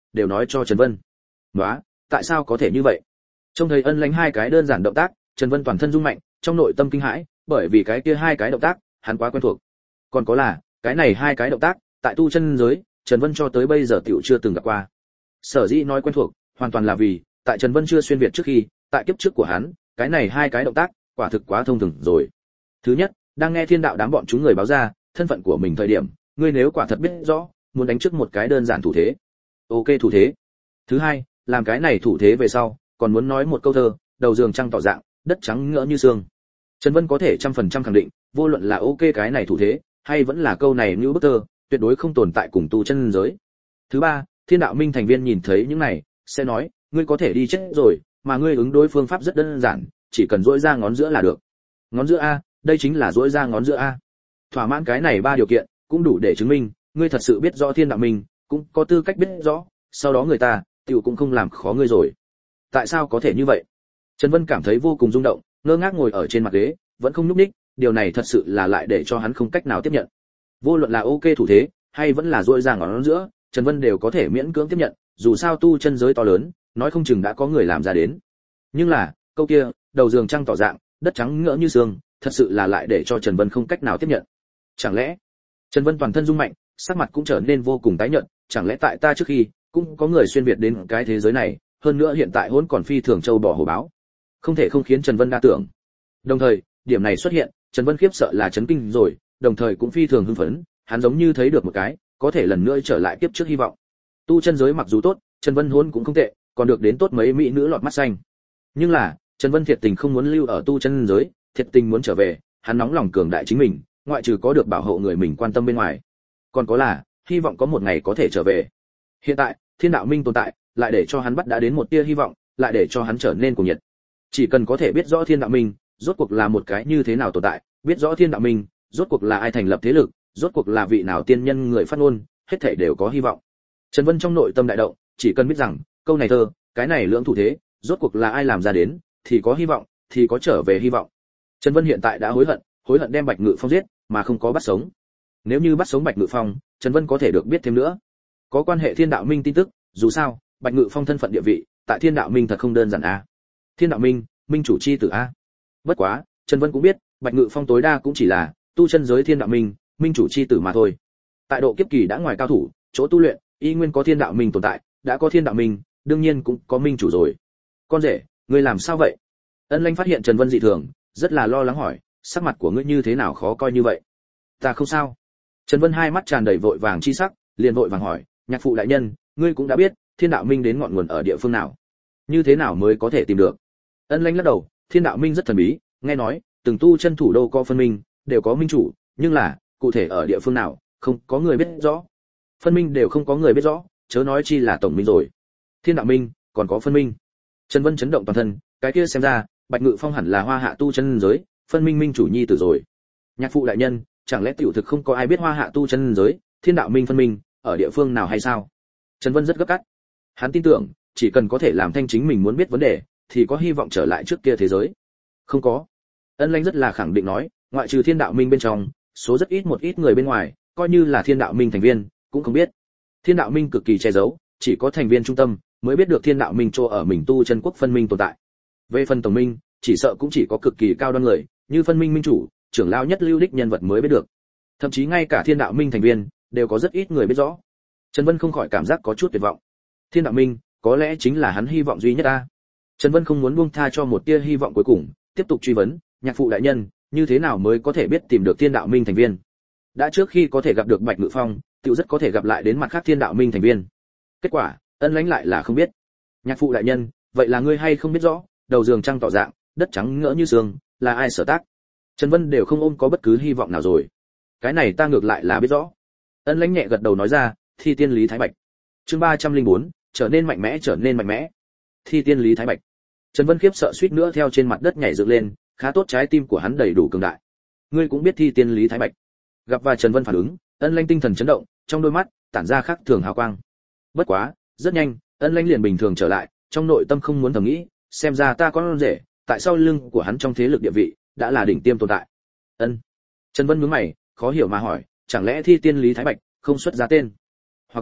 đều nói cho Trần Vân. Nóa, tại sao có thể như vậy? Trông thấy Ân Lãnh hai cái đơn giản động tác, Trần Vân toàn thân rung mạnh, trong nội tâm kinh hãi, bởi vì cái kia hai cái động tác, hắn quá quen thuộc. Còn có là, cái này hai cái động tác, tại tu chân giới, Trần Vân cho tới bây giờ tiểu chưa từng gặp qua. Sở dĩ nói quen thuộc, hoàn toàn là vì, tại Trần Vân chưa xuyên việt trước khi, tại kiếp trước của hắn, cái này hai cái động tác, quả thực quá thông thường rồi. Thứ nhất, đang nghe Thiên Đạo đám bọn chúng người báo ra, thân phận của mình thời điểm, ngươi nếu quả thật biết rõ, muốn đánh trước một cái đơn giản thủ thế. Ok thủ thế. Thứ hai, làm cái này thủ thế về sau, còn muốn nói một câu thơ, đầu giường trăng tỏ dạng, đất trắng ngỡ như sương. Trần Vân có thể 100% khẳng định, vô luận là ok cái này thủ thế, hay vẫn là câu này như bức thơ, tuyệt đối không tồn tại cùng tu chân giới. Thứ ba, Thiên Đạo Minh thành viên nhìn thấy những này, sẽ nói, ngươi có thể đi chết rồi, mà ngươi ứng đối phương pháp rất đơn giản, chỉ cần duỗi ra ngón giữa là được. Ngón giữa a, đây chính là duỗi ra ngón giữa a. Thỏa mãn cái này ba điều kiện, cũng đủ để chứng minh, ngươi thật sự biết rõ Thiên Đạo Minh, cũng có tư cách biết rõ, sau đó người ta, tiểu cũng không làm khó ngươi rồi. Tại sao có thể như vậy? Trần Vân cảm thấy vô cùng rung động, ngơ ngác ngồi ở trên mặt ghế, vẫn không nhúc nhích, điều này thật sự là lại để cho hắn không cách nào tiếp nhận. Vô luận là ok thủ thế, hay vẫn là duỗi ra ngón giữa, Trần Vân đều có thể miễn cưỡng tiếp nhận, dù sao tu chân giới to lớn, nói không chừng đã có người làm ra đến. Nhưng là, câu kia, đầu giường trăng tỏ dạng, đất trắng ngỡ như sương, thật sự là lại để cho Trần Vân không cách nào tiếp nhận. Chẳng lẽ, Trần Vân toàn thân rung mạnh, sắc mặt cũng trở nên vô cùng tái nhợt, chẳng lẽ tại ta trước khi, cũng có người xuyên việt đến cái thế giới này, hơn nữa hiện tại hỗn còn phi thường châu bò hổ báo. Không thể không khiến Trần Vân đa tưởng. Đồng thời, điểm này xuất hiện, Trần Vân khiếp sợ là chấn kinh rồi, đồng thời cũng phi thường hưng phấn, hắn giống như thấy được một cái, có thể lần nữa trở lại kiếp trước hy vọng. Tu chân giới mặc dù tốt, Trần Vân hôn cũng không tệ, còn được đến tốt mấy mỹ nữ lọt mắt xanh. Nhưng là, Trần Vân thiệt tình không muốn lưu ở tu chân giới, thiệt tình muốn trở về, hắn nóng lòng cường đại chính mình, ngoại trừ có được bảo hộ người mình quan tâm bên ngoài. Còn có là, hy vọng có một ngày có thể trở về. Hiện tại, Thiên Đạo Minh tồn tại, lại để cho hắn bắt đã đến một tia hy vọng, lại để cho hắn trở nên cuồng nhiệt. Chỉ cần có thể biết rõ Thiên Đạo Minh, rốt cuộc là một cái như thế nào tồn tại, biết rõ Thiên Đạo Minh, rốt cuộc là ai thành lập thế lực, rốt cuộc là vị nào tiên nhân người phát ngôn, hết thảy đều có hy vọng. Trần Vân trong nội tâm đại động, chỉ cần biết rằng, câu này thơ, cái này lưỡng thủ thế, rốt cuộc là ai làm ra đến, thì có hy vọng, thì có trở về hy vọng. Trần Vân hiện tại đã hối hận đem Bạch Ngự Phong giết, mà không có bắt sống. Nếu như bắt sống Bạch Ngự Phong, Trần Vân có thể được biết thêm nữa. Có quan hệ Thiên Đạo Minh tin tức, dù sao, Bạch Ngự Phong thân phận địa vị, tại Thiên Đạo Minh thật không đơn giản a. Thiên Đạo Minh, minh chủ chi tử a. Bất quá, Trần Vân cũng biết, Bạch Ngự Phong tối đa cũng chỉ là tu chân giới Thiên Đạo Minh, minh chủ chi tử mà thôi. Tại độ kiếp kỳ đã ngoài cao thủ, chỗ tu luyện, y nguyên có Thiên Đạo Minh tồn tại, đã có Thiên Đạo Minh, đương nhiên cũng có minh chủ rồi. Con rể, ngươi làm sao vậy? Ân Lanh phát hiện Trần Vân dị thường, rất là lo lắng hỏi, sắc mặt của ngươi như thế nào khó coi như vậy? Ta không sao. Trần Vân hai mắt tràn đầy vội vàng chi sắc, liền vội vàng hỏi, nhạc phụ đại nhân, ngươi cũng đã biết, Thiên Đạo Minh đến ngọn nguồn ở địa phương nào? Như thế nào mới có thể tìm được? Ân Lanh lắc đầu, Thiên Đạo Minh rất thần bí, nghe nói, từng tu chân thủ đô có phân minh, đều có minh chủ, nhưng là, cụ thể ở địa phương nào, không có người biết rõ. Phân minh đều không có người biết rõ, chớ nói chi là tổng minh rồi. Thiên Đạo Minh, còn có phân minh. Trần Vân chấn động toàn thân, cái kia xem ra, Bạch Ngự Phong hẳn là Hoa Hạ tu chân giới, phân minh minh chủ nhi tử rồi. Nhạc phụ đại nhân, chẳng lẽ tiểu thực không có ai biết Hoa Hạ tu chân giới, Thiên Đạo Minh phân minh, ở địa phương nào hay sao? Trần Vân rất gấp gáp. Hắn tin tưởng, chỉ cần có thể làm thanh chính mình muốn biết vấn đề, thì có hy vọng trở lại trước kia thế giới. Không có. Ân Lanh rất là khẳng định nói, ngoại trừ Thiên Đạo Minh bên trong, số rất ít một ít người bên ngoài, coi như là Thiên Đạo Minh thành viên, cũng không biết. Thiên Đạo Minh cực kỳ che giấu, chỉ có thành viên trung tâm mới biết được Thiên Đạo Minh chỗ ở mình tu chân quốc phân minh tồn tại. Về phần tổng minh, chỉ sợ cũng chỉ có cực kỳ cao đoan người, như phân minh minh chủ, trưởng lão nhất lưu đích nhân vật mới biết được. Thậm chí ngay cả Thiên Đạo Minh thành viên đều có rất ít người biết rõ. Trần Vân không khỏi cảm giác có chút tuyệt vọng. Thiên Đạo Minh, có lẽ chính là hắn hy vọng duy nhất ta. Trần Vân không muốn buông tha cho một tia hy vọng cuối cùng, tiếp tục truy vấn, nhạc phụ đại nhân, như thế nào mới có thể biết tìm được Thiên Đạo Minh thành viên? Đã trước khi có thể gặp được Bạch Ngự Phong, tiểu rất có thể gặp lại đến mặt khác Thiên Đạo Minh thành viên. Kết quả, Ân Lãnh lại là không biết. Nhạc phụ đại nhân, vậy là ngươi hay không biết rõ, đầu giường trăng tỏ dạng, đất trắng ngỡ như sương, là ai sở tác? Trần Vân đều không ôm có bất cứ hy vọng nào rồi. Cái này ta ngược lại là biết rõ. Ân Lãnh nhẹ gật đầu nói ra, Thi Tiên Lý Thái Bạch. Chương 304, trở nên mạnh mẽ. Thi Tiên Lý Thái Bạch. Trần Vân khiếp sợ suýt nữa theo trên mặt đất nhảy dựng lên, khá tốt trái tim của hắn đầy đủ cường đại. Ngươi cũng biết Thi Tiên Lý Thái Bạch? Gặp và Trần Vân phản ứng, Ân Lãnh tinh thần chấn động, trong đôi mắt tản ra khác thường hào quang. Bất quá, rất nhanh, Ân Lãnh liền bình thường trở lại, trong nội tâm không muốn thầm nghĩ, xem ra ta có con rể, tại sao lưng của hắn trong thế lực địa vị đã là đỉnh tiêm tồn tại. Ân. Trần Vân nhướng mày, khó hiểu mà hỏi, chẳng lẽ Thi Tiên Lý Thái Bạch không xuất ra tên, hoặc là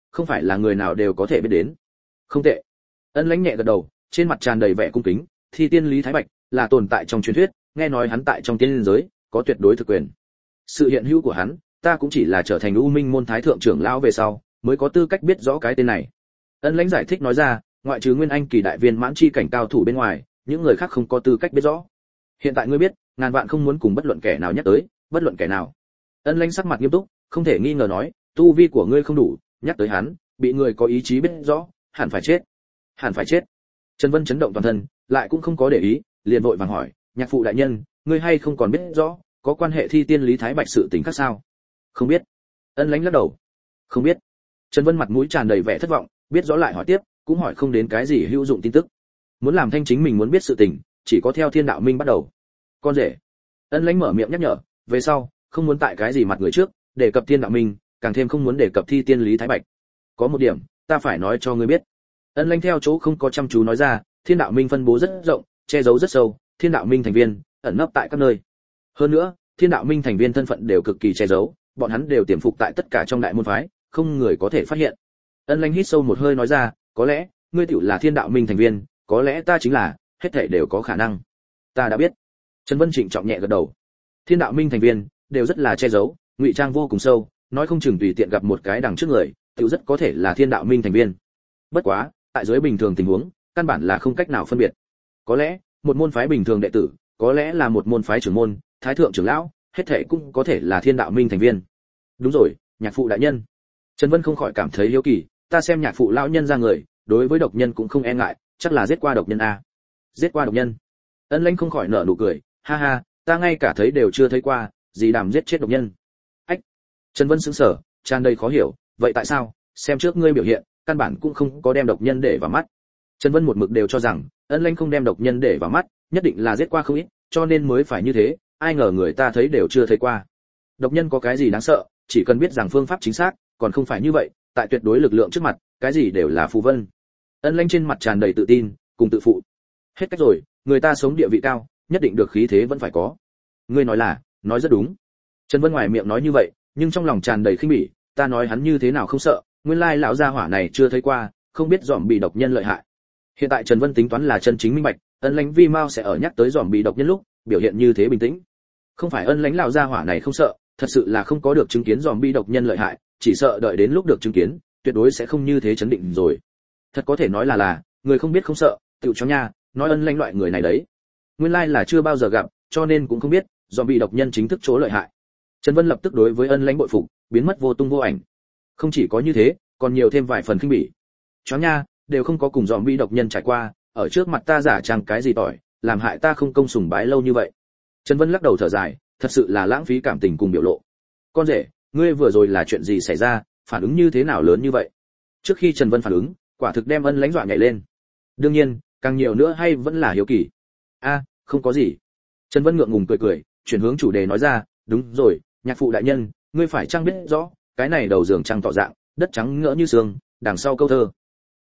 không phải là người nào đều có thể biết đến. Không tệ. Ân Lãnh nhẹ gật đầu, trên mặt tràn đầy vẻ cung kính, Thi Tiên Lý Thái Bạch là tồn tại trong truyền thuyết, nghe nói hắn tại trong tiên giới có tuyệt đối thực quyền. Sự hiện hữu của hắn, ta cũng chỉ là trở thành U Minh môn thái thượng trưởng lão về sau, mới có tư cách biết rõ cái tên này. Ân Lãnh giải thích nói ra, ngoại trừ Nguyên Anh kỳ đại viên mãn chi cảnh cao thủ bên ngoài, những người khác không có tư cách biết rõ. Hiện tại ngươi biết, ngàn vạn không muốn cùng bất luận kẻ nào nhắc tới, bất luận kẻ nào. Ân Lãnh sắc mặt nghiêm túc, không thể nghi ngờ nói, tu vi của ngươi không đủ, nhắc tới hắn, bị người có ý chí biết rõ, hẳn phải chết. Hẳn phải chết. Trần Vân chấn động toàn thân, lại cũng không có để ý, liền vội vàng hỏi, nhạc phụ đại nhân, ngươi hay không còn biết rõ, có quan hệ Thi Tiên Lý Thái Bạch sự tình khác sao? Không biết. Ân Lãnh lắc đầu. Không biết. Trần Vân mặt mũi tràn đầy vẻ thất vọng, biết rõ lại hỏi tiếp, cũng hỏi không đến cái gì hữu dụng tin tức. Muốn làm thanh chính mình muốn biết sự tình, chỉ có theo Thiên Đạo Minh bắt đầu. Con rể. Ân Lãnh mở miệng nhắc nhở, về sau, không muốn tại cái gì mặt người trước, đề cập Thiên Đạo Minh, càng thêm không muốn đề cập Thi Tiên Lý Thái Bạch. Có một điểm, ta phải nói cho ngươi biết. Ân Lãnh theo chỗ không có chăm chú nói ra, Thiên Đạo Minh phân bố rất rộng, che giấu rất sâu, Thiên Đạo Minh thành viên ẩn nấp tại các nơi. Hơn nữa, Thiên Đạo Minh thành viên thân phận đều cực kỳ che giấu, bọn hắn đều tiềm phục tại tất cả trong đại môn phái, không người có thể phát hiện. Ân Lãnh hít sâu một hơi nói ra, có lẽ ngươi tiểu là Thiên Đạo Minh thành viên, có lẽ ta chính là, hết thảy đều có khả năng. Ta đã biết. Trần Vân trịnh trọng nhẹ gật đầu. Thiên Đạo Minh thành viên đều rất là che giấu, ngụy trang vô cùng sâu, nói không chừng tùy tiện gặp một cái đằng trước người, tiểu rất có thể là Thiên Đạo Minh thành viên. Bất quá, tại dưới bình thường tình huống, căn bản là không cách nào phân biệt. Có lẽ, một môn phái bình thường đệ tử, có lẽ là một môn phái trưởng môn, thái thượng trưởng lão, hết thảy cũng có thể là Thiên Đạo Minh thành viên. Đúng rồi, nhạc phụ đại nhân. Trần Vân không khỏi cảm thấy hiếu kỳ, ta xem nhạc phụ lão nhân ra người, đối với độc nhân cũng không e ngại, chắc là giết qua độc nhân a. Giết qua độc nhân. Ân Lãnh không khỏi nở nụ cười, ha ha, ta ngay cả thấy đều chưa thấy qua, gì đảm giết chết độc nhân. Ách. Trần Vân sững sờ, tràn đầy khó hiểu, vậy tại sao, xem trước ngươi biểu hiện, căn bản cũng không có đem độc nhân để vào mắt. Trần Vân một mực đều cho rằng, Ân Lãnh không đem độc nhân để vào mắt, nhất định là giết qua không ít, cho nên mới phải như thế, ai ngờ người ta thấy đều chưa thấy qua. Độc nhân có cái gì đáng sợ, chỉ cần biết rằng phương pháp chính xác, còn không phải như vậy, tại tuyệt đối lực lượng trước mặt, cái gì đều là phù vân. Ân Lãnh trên mặt tràn đầy tự tin, cùng tự phụ. Hết cách rồi, người ta sống địa vị cao, nhất định được khí thế vẫn phải có. Ngươi nói là, nói rất đúng. Trần Vân ngoài miệng nói như vậy, nhưng trong lòng tràn đầy khinh bỉ, ta nói hắn như thế nào không sợ, nguyên lai lão gia hỏa này chưa thấy qua, không biết dòm bị độc nhân lợi hại. Hiện tại Trần Vân tính toán là chân chính minh bạch, Ân Lãnh vi mao sẽ ở nhắc tới dòm bị độc nhân lúc, biểu hiện như thế bình tĩnh. Không phải Ân Lãnh lão gia hỏa này không sợ, thật sự là không có được chứng kiến dòm bị độc nhân lợi hại, chỉ sợ đợi đến lúc được chứng kiến, tuyệt đối sẽ không như thế chấn định rồi. Thật có thể nói là người không biết không sợ, tựu cho nha, nói Ân Lãnh loại người này đấy. Nguyên lai là chưa bao giờ gặp, cho nên cũng không biết, dòm bị độc nhân chính thức chỗ lợi hại. Trần Vân lập tức đối với Ân Lãnh bội phục, biến mất vô tung vô ảnh. Không chỉ có như thế, còn nhiều thêm vài phần khinh bỉ. Chó nha, đều không có cùng dòm bị độc nhân trải qua, ở trước mặt ta giả trang cái gì tỏi, làm hại ta không công sùng bái lâu như vậy. Trần Vân lắc đầu thở dài, thật sự là lãng phí cảm tình cùng biểu lộ. Con rể, ngươi vừa rồi là chuyện gì xảy ra, phản ứng như thế nào lớn như vậy? Trước khi Trần Vân phản ứng, quả thực đem Ân Lãnh dọa nhảy lên. Đương nhiên, càng nhiều nữa hay vẫn là hiếu kỳ. A, không có gì. Trần Vân ngượng ngùng cười cười, chuyển hướng chủ đề nói ra, đúng rồi, nhạc phụ đại nhân, ngươi phải chăng biết rõ, cái này đầu giường trăng tỏ dạng, đất trắng ngỡ như sương, đằng sau câu thơ.